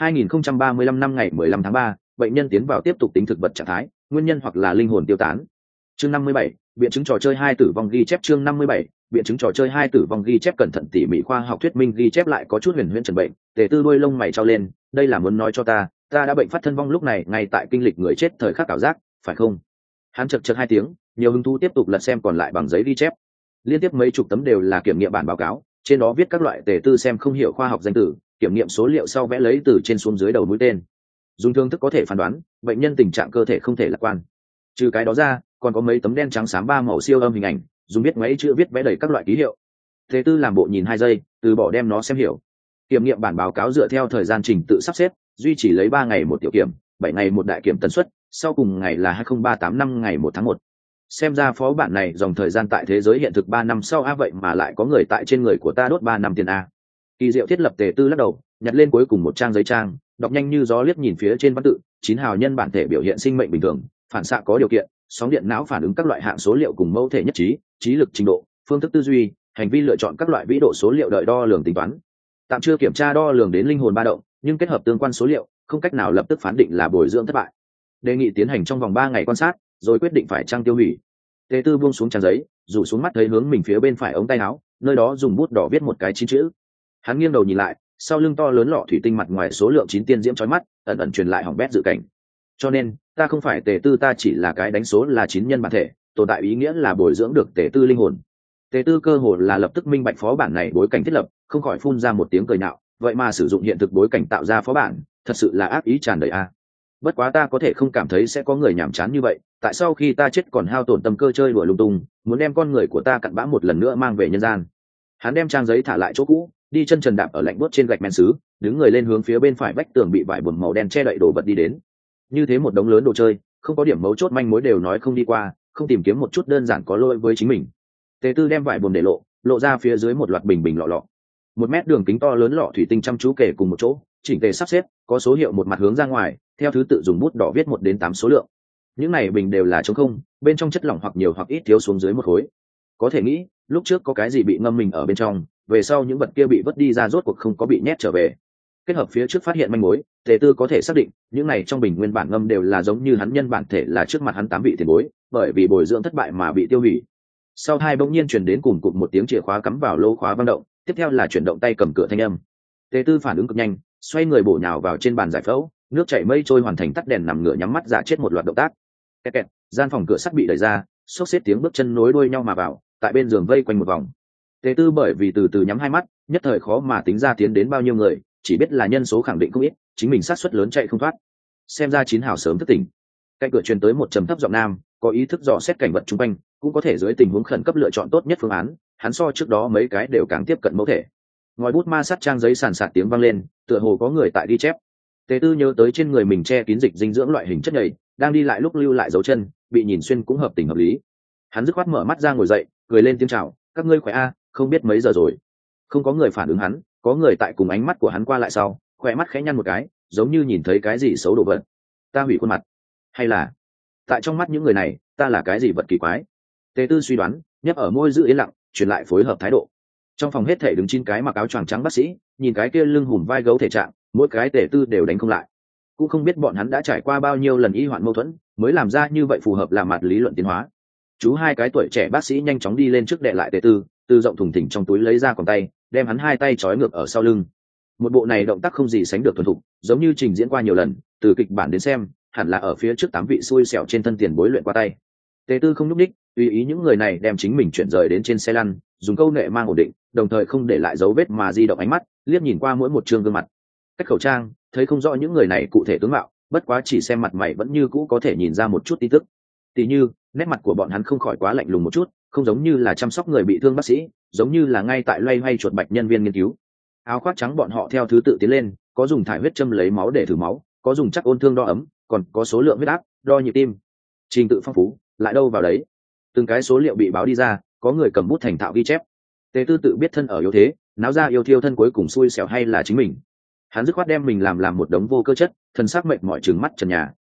2035 năm ngày 15 tháng 3, bệnh nhân tiến vào tiếp tục tính thực vật trạng thái, nguyên nhân hoặc là linh hồn tiêu tán. Chương 57, biện chứng trò chơi 2 tử vong ghi chép. Chương 57, biện chứng trò chơi 2 tử vong ghi chép. Cẩn thận tỉ mỉ khoa học thuyết minh ghi chép lại có chút huyền huyễn trần bệnh. Tề Tư đuôi lông mày trao lên, đây là muốn nói cho ta đã bệnh phát thân vong lúc này ngay tại kinh lịch người chết thời khắc ảo giác, phải không? Hắn chật chật 2 tiếng, nhiều hứng thú tiếp tục lật xem còn lại bằng giấy ghi chép. Liên tiếp mấy chục tấm đều là kiểm nghiệm bản báo cáo, trên đó viết các loại Tề Tư xem không hiểu khoa học danh từ, kiểm nghiệm số liệu sau vẽ lấy từ trên xuống dưới đầu mũi tên. Dùng thương thức có thể phán đoán bệnh nhân tình trạng cơ thể không thể lạc quan. Trừ cái đó ra, còn có mấy tấm đen trắng xám 3 màu siêu âm hình ảnh, dùng viết ngoáy chữ viết vẽ đầy các loại ký hiệu. Tề Tư làm bộ nhìn 2 giây, từ bỏ đem nó xem hiểu. Kiểm nghiệm bản báo cáo dựa theo thời gian trình tự sắp xếp, duy trì lấy 3 ngày một tiểu kiểm, 7 ngày một đại kiểm tần suất, sau cùng ngày là 2038 năm ngày 1 tháng 1. Xem ra phó bản này dòng thời gian tại thế giới hiện thực 3 năm sau vậy mà lại có người tại trên người của ta đốt 3 năm tiền a. Kỳ diệu thiết lập. Tề Tư lắc đầu, nhặt lên cuối cùng một trang giấy trang, đọc nhanh như gió liếc nhìn phía trên văn tự: 9 hào nhân bản thể biểu hiện sinh mệnh bình thường, phản xạ có điều kiện, sóng điện não phản ứng các loại hạng số liệu cùng mẫu thể nhất trí, trí lực trình độ, phương thức tư duy, hành vi lựa chọn các loại vĩ độ số liệu đợi đo lường tính toán. Tạm chưa kiểm tra đo lường đến linh hồn ba động, nhưng kết hợp tương quan số liệu, không cách nào lập tức phán định là bồi dưỡng thất bại. Đề nghị tiến hành trong vòng 3 ngày quan sát, rồi quyết định phải trang tiêu hủy. Tề Tư buông xuống trang giấy, rủ xuống mắt thấy hướng mình phía bên phải ống tay áo, nơi đó dùng bút đỏ viết một cái 9 chữ. Hắn nghiêng đầu nhìn lại, sau lưng to lớn lọ thủy tinh mặt ngoài số lượng 9 tiên diễm chói mắt, ẩn ẩn truyền lại hỏng bét dự cảnh. Cho nên, ta không phải Tề Tư, ta chỉ là cái đánh số là 9 nhân bản thể, tồn tại ý nghĩa là bồi dưỡng được Tề Tư linh hồn. Tề Tư cơ hồ là lập tức minh bạch phó bản này bối cảnh thiết lập, không khỏi phun ra một tiếng cười nhạo, vậy mà sử dụng hiện thực bối cảnh tạo ra phó bản, thật sự là ác ý tràn đầy a. Bất quá ta có thể không cảm thấy sẽ có người nhàm chán như vậy, tại sao khi ta chết còn hao tổn tâm cơ chơi đùa lung tung, muốn đem con người của ta cặn bã một lần nữa mang về nhân gian. Hắn đem trang giấy thả lại chỗ cũ, đi chân trần đạp ở lạnh buốt trên gạch men sứ, đứng người lên hướng phía bên phải vách tường bị vải buồm màu đen che đậy đồ vật đi đến. Như thế một đống lớn đồ chơi, không có điểm mấu chốt manh mối đều nói không đi qua, không tìm kiếm một chút đơn giản có lỗi với chính mình. Tề Tư đem vải buồm để lộ ra phía dưới một loạt bình lọ lọ. 1 mét đường kính to lớn lọ thủy tinh chăm chú kể cùng một chỗ, chỉnh tề sắp xếp, có số hiệu một mặt hướng ra ngoài, theo thứ tự dùng bút đỏ viết 1 đến 8 số lượng. Những này bình đều là trống không, bên trong chất lỏng hoặc nhiều hoặc ít thiếu xuống dưới một khối. Có thể nghĩ, lúc trước có cái gì bị ngâm mình ở bên trong, về sau những vật kia bị vứt đi ra rốt cuộc không có bị nhét trở về. Kết hợp phía trước phát hiện manh mối, Tề Tư có thể xác định, những này trong bình nguyên bản ngâm đều là giống như hắn nhân bản thể là trước mặt hắn 8 vị tiền bối, bởi vì bồi dưỡng thất bại mà bị tiêu hủy. Sau hai bỗng nhiên truyền đến cùng cụm một tiếng chìa khóa cắm vào lỗ khóa vang động, tiếp theo là chuyển động tay cầm cửa thanh âm. Tề Tư phản ứng cực nhanh, xoay người bổ nhào vào trên bàn giải phẫu, nước chảy mây trôi hoàn thành tắt đèn nằm ngửa nhắm mắt giả chết một loạt động tác. Kẹt kẹt, gian phòng cửa sắt bị đẩy ra, xốc xếp tiếng bước chân nối đuôi nhau mà vào, tại bên giường vây quanh một vòng. Tề Tư bởi vì từ từ nhắm hai mắt, nhất thời khó mà tính ra tiến đến bao nhiêu người, chỉ biết là nhân số khẳng định không ít, chính mình xác suất lớn chạy không thoát. Xem ra 9 hào sớm thức tỉnh. Cạnh cửa truyền tới một trầm thấp giọng nam, có ý thức dò xét cảnh vật xung quanh, cũng có thể dưới tình huống khẩn cấp lựa chọn tốt nhất phương án, hắn so trước đó mấy cái đều càng tiếp cận mẫu thể. Ngòi bút ma sát trang giấy sàn sạt tiếng vang lên, tựa hồ có người tại ghi chép. Tề Tư nhớ tới trên người mình che kín dịch dinh dưỡng loại hình chất nhầy, đang đi lại lúc lưu lại dấu chân, bị nhìn xuyên cũng hợp tình hợp lý. Hắn dứt khoát mở mắt ra ngồi dậy, cười lên tiếng chào, các ngươi khỏe a, không biết mấy giờ rồi. Không có người phản ứng hắn, có người tại cùng ánh mắt của hắn qua lại sau, khỏe mắt khẽ nhăn một cái, giống như nhìn thấy cái gì xấu đồ vật. Ta hủy khuôn mặt, hay là tại trong mắt những người này, ta là cái gì vật kỳ quái? Tề Tư suy đoán, nhấp ở môi giữ yên lặng, truyền lại phối hợp thái độ. Trong phòng hết thể đứng 9 cái mặc áo choàng trắng bác sĩ, nhìn cái kia lưng hùm vai gấu thể trạng, mỗi cái Tề Tư đều đánh không lại. Cũng không biết bọn hắn đã trải qua bao nhiêu lần y hoạn mâu thuẫn, mới làm ra như vậy phù hợp làm mặt lý luận tiến hóa. Chú 2 cái tuổi trẻ bác sĩ nhanh chóng đi lên trước đè lại Tề Tư, từ rộng thùng thình trong túi lấy ra còng tay, đem hắn 2 tay trói ngược ở sau lưng. Một bộ này động tác không gì sánh được thuần thục, giống như trình diễn qua nhiều lần, từ kịch bản đến xem, hẳn là ở phía trước 8 vị xui xẻo trên thân tiền bối luyện qua tay. Tề Tư không nhúc đích, tùy ý những người này đem chính mình chuyển rời đến trên xe lăn, dùng câu nệ mang ổn định, đồng thời không để lại dấu vết mà di động ánh mắt, liếc nhìn qua mỗi một trương gương mặt. Cách khẩu trang, thấy không rõ những người này cụ thể tướng mạo, bất quá chỉ xem mặt mày vẫn như cũ có thể nhìn ra một chút tin tức. Tỷ như, nét mặt của bọn hắn không khỏi quá lạnh lùng một chút, không giống như là chăm sóc người bị thương bác sĩ, giống như là ngay tại loay hoay chuột bạch nhân viên nghiên cứu. Áo khoác trắng bọn họ theo thứ tự tiến lên, có dùng thải huyết châm lấy máu để thử máu, có dùng chắc ôn thương đo ấm, còn có số lượng huyết áp, đo nhịp tim. Trình tự phong phú, lại đâu vào đấy. Từng cái số liệu bị báo đi ra, có người cầm bút thành thạo ghi chép. Tề Tư tự biết thân ở yếu thế, náo ra yêu thiêu thân cuối cùng xui xẻo hay là chính mình. Hắn dứt khoát đem mình làm một đống vô cơ chất, thân xác mệt mỏi trừng mắt trần nhà,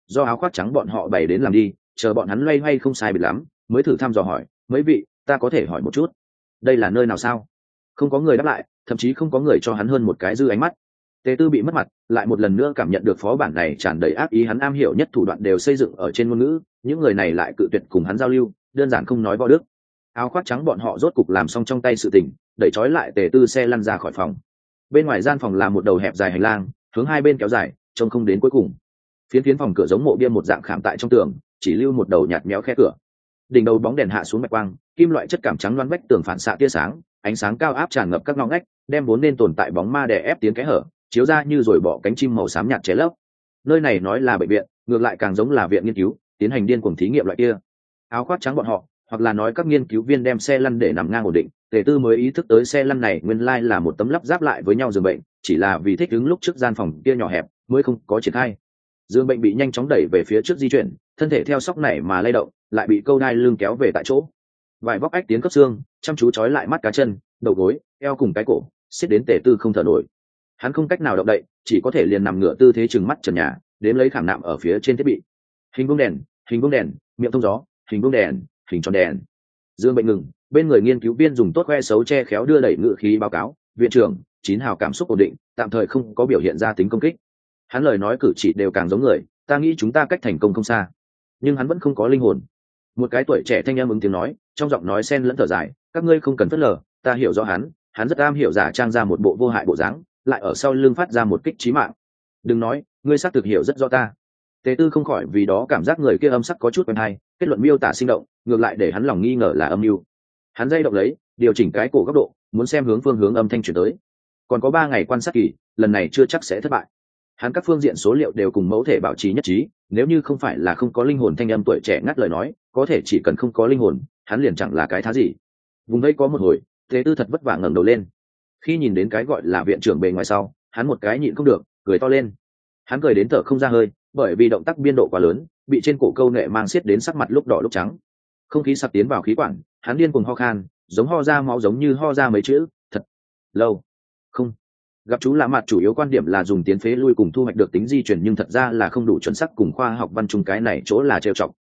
do áo khoác trắng bọn họ bày đến làm đi, chờ bọn hắn loay hoay không sai biệt lắm mới thử thăm dò hỏi, mấy vị, ta có thể hỏi một chút, đây là nơi nào sao? Không có người đáp lại, thậm chí không có người cho hắn hơn một cái dư ánh mắt. Tề Tư bị mất mặt, lại một lần nữa cảm nhận được phó bản này tràn đầy ác ý, hắn am hiểu nhất thủ đoạn đều xây dựng ở trên ngôn ngữ, những người này lại cự tuyệt cùng hắn giao lưu, đơn giản không nói võ đức. Áo khoác trắng bọn họ rốt cục làm xong trong tay sự tình, đẩy trói lại Tề Tư xe lăn ra khỏi phòng. Bên ngoài gian phòng là một đầu hẹp dài hành lang, hướng hai bên kéo dài, trông không đến cuối cùng. Phiến phòng cửa giống mộ bia một dạng khảm tại trong tường, chỉ lưu một đầu nhạt méo khe cửa. Đỉnh đầu bóng đèn hạ xuống bạch quang, kim loại chất cảm trắng loáng vách tường phản xạ tia sáng, ánh sáng cao áp tràn ngập các ngõ ngách, đem vốn nên tồn tại bóng ma đè ép tiến cái hở, chiếu ra như rồi bỏ cánh chim màu xám nhạt che lấp. Nơi này nói là bệnh viện, ngược lại càng giống là viện nghiên cứu, tiến hành điên cuồng thí nghiệm loại kia. Áo khoác trắng bọn họ, hoặc là nói các nghiên cứu viên đem xe lăn để nằm ngang ổn định. Tề Tư mới ý thức tới xe lăn này nguyên lai là một tấm lắp ráp lại với nhau giường bệnh, chỉ là vì thích ứng lúc trước gian phòng kia nhỏ hẹp mới không có triển khai. Giường bệnh bị nhanh chóng đẩy về phía trước di chuyển, thân thể theo sóc này mà lay động, lại bị câu đai lưng kéo về tại chỗ. Vài vóc ách tiến cấp xương, chăm chú trói lại mắt cá chân, đầu gối, eo cùng cái cổ, xiết đến Tề Tư không thở nổi. Hắn không cách nào động đậy, chỉ có thể liền nằm ngửa tư thế chừng mắt trần nhà, đếm lấy khảm nạm ở phía trên thiết bị. Hình vuông đèn, miệng thông gió, hình vuông đèn, hình tròn đèn. Dương bệnh ngừng, bên người nghiên cứu viên dùng tốt khoe xấu che khéo đưa đẩy ngự khí báo cáo, viện trưởng, 9 hào cảm xúc ổn định, tạm thời không có biểu hiện ra tính công kích. Hắn lời nói cử chỉ đều càng giống người, ta nghĩ chúng ta cách thành công không xa. Nhưng hắn vẫn không có linh hồn. Một cái tuổi trẻ thanh em ứng tiếng nói, trong giọng nói xen lẫn thở dài, các ngươi không cần phớt lờ, ta hiểu rõ hắn rất am hiểu giả trang ra một bộ vô hại bộ dáng, lại ở sau lưng phát ra một kích chí mạng. Đừng nói, ngươi xác thực hiểu rất rõ ta. Tề Tư không khỏi vì đó cảm giác người kia âm sắc có chút quen hay, kết luận miêu tả sinh động, ngược lại để hắn lòng nghi ngờ là âm mưu. Hắn dây động lấy, điều chỉnh cái cổ góc độ, muốn xem phương hướng âm thanh truyền tới. Còn có 3 ngày quan sát kỳ, lần này chưa chắc sẽ thất bại. Hắn các phương diện số liệu đều cùng mẫu thể bảo trì nhất trí, nếu như không phải là không có linh hồn thanh âm tuổi trẻ ngắt lời nói, có thể chỉ cần không có linh hồn, hắn liền chẳng là cái thá gì. Vùng đây có một hồi, Tề Tư thật vất vả ngẩng đầu lên. Khi nhìn đến cái gọi là viện trưởng bề ngoài sau, hắn một cái nhịn không được, cười to lên. Hắn cười đến thở không ra hơi, bởi vì động tác biên độ quá lớn, bị trên cổ câu nệ mang xiết đến sắc mặt lúc đỏ lúc trắng. Không khí sặc tiến vào khí quản, hắn điên cuồng ho khan, giống ho ra máu, giống như ho ra mấy chữ, thật lâu. Không. Gặp chú lạ mặt chủ yếu quan điểm là dùng tiến phế lui cùng thu hoạch được tính di chuyển, nhưng thật ra là không đủ chuẩn xác cùng khoa học văn chung, cái này chỗ là trêu chọc.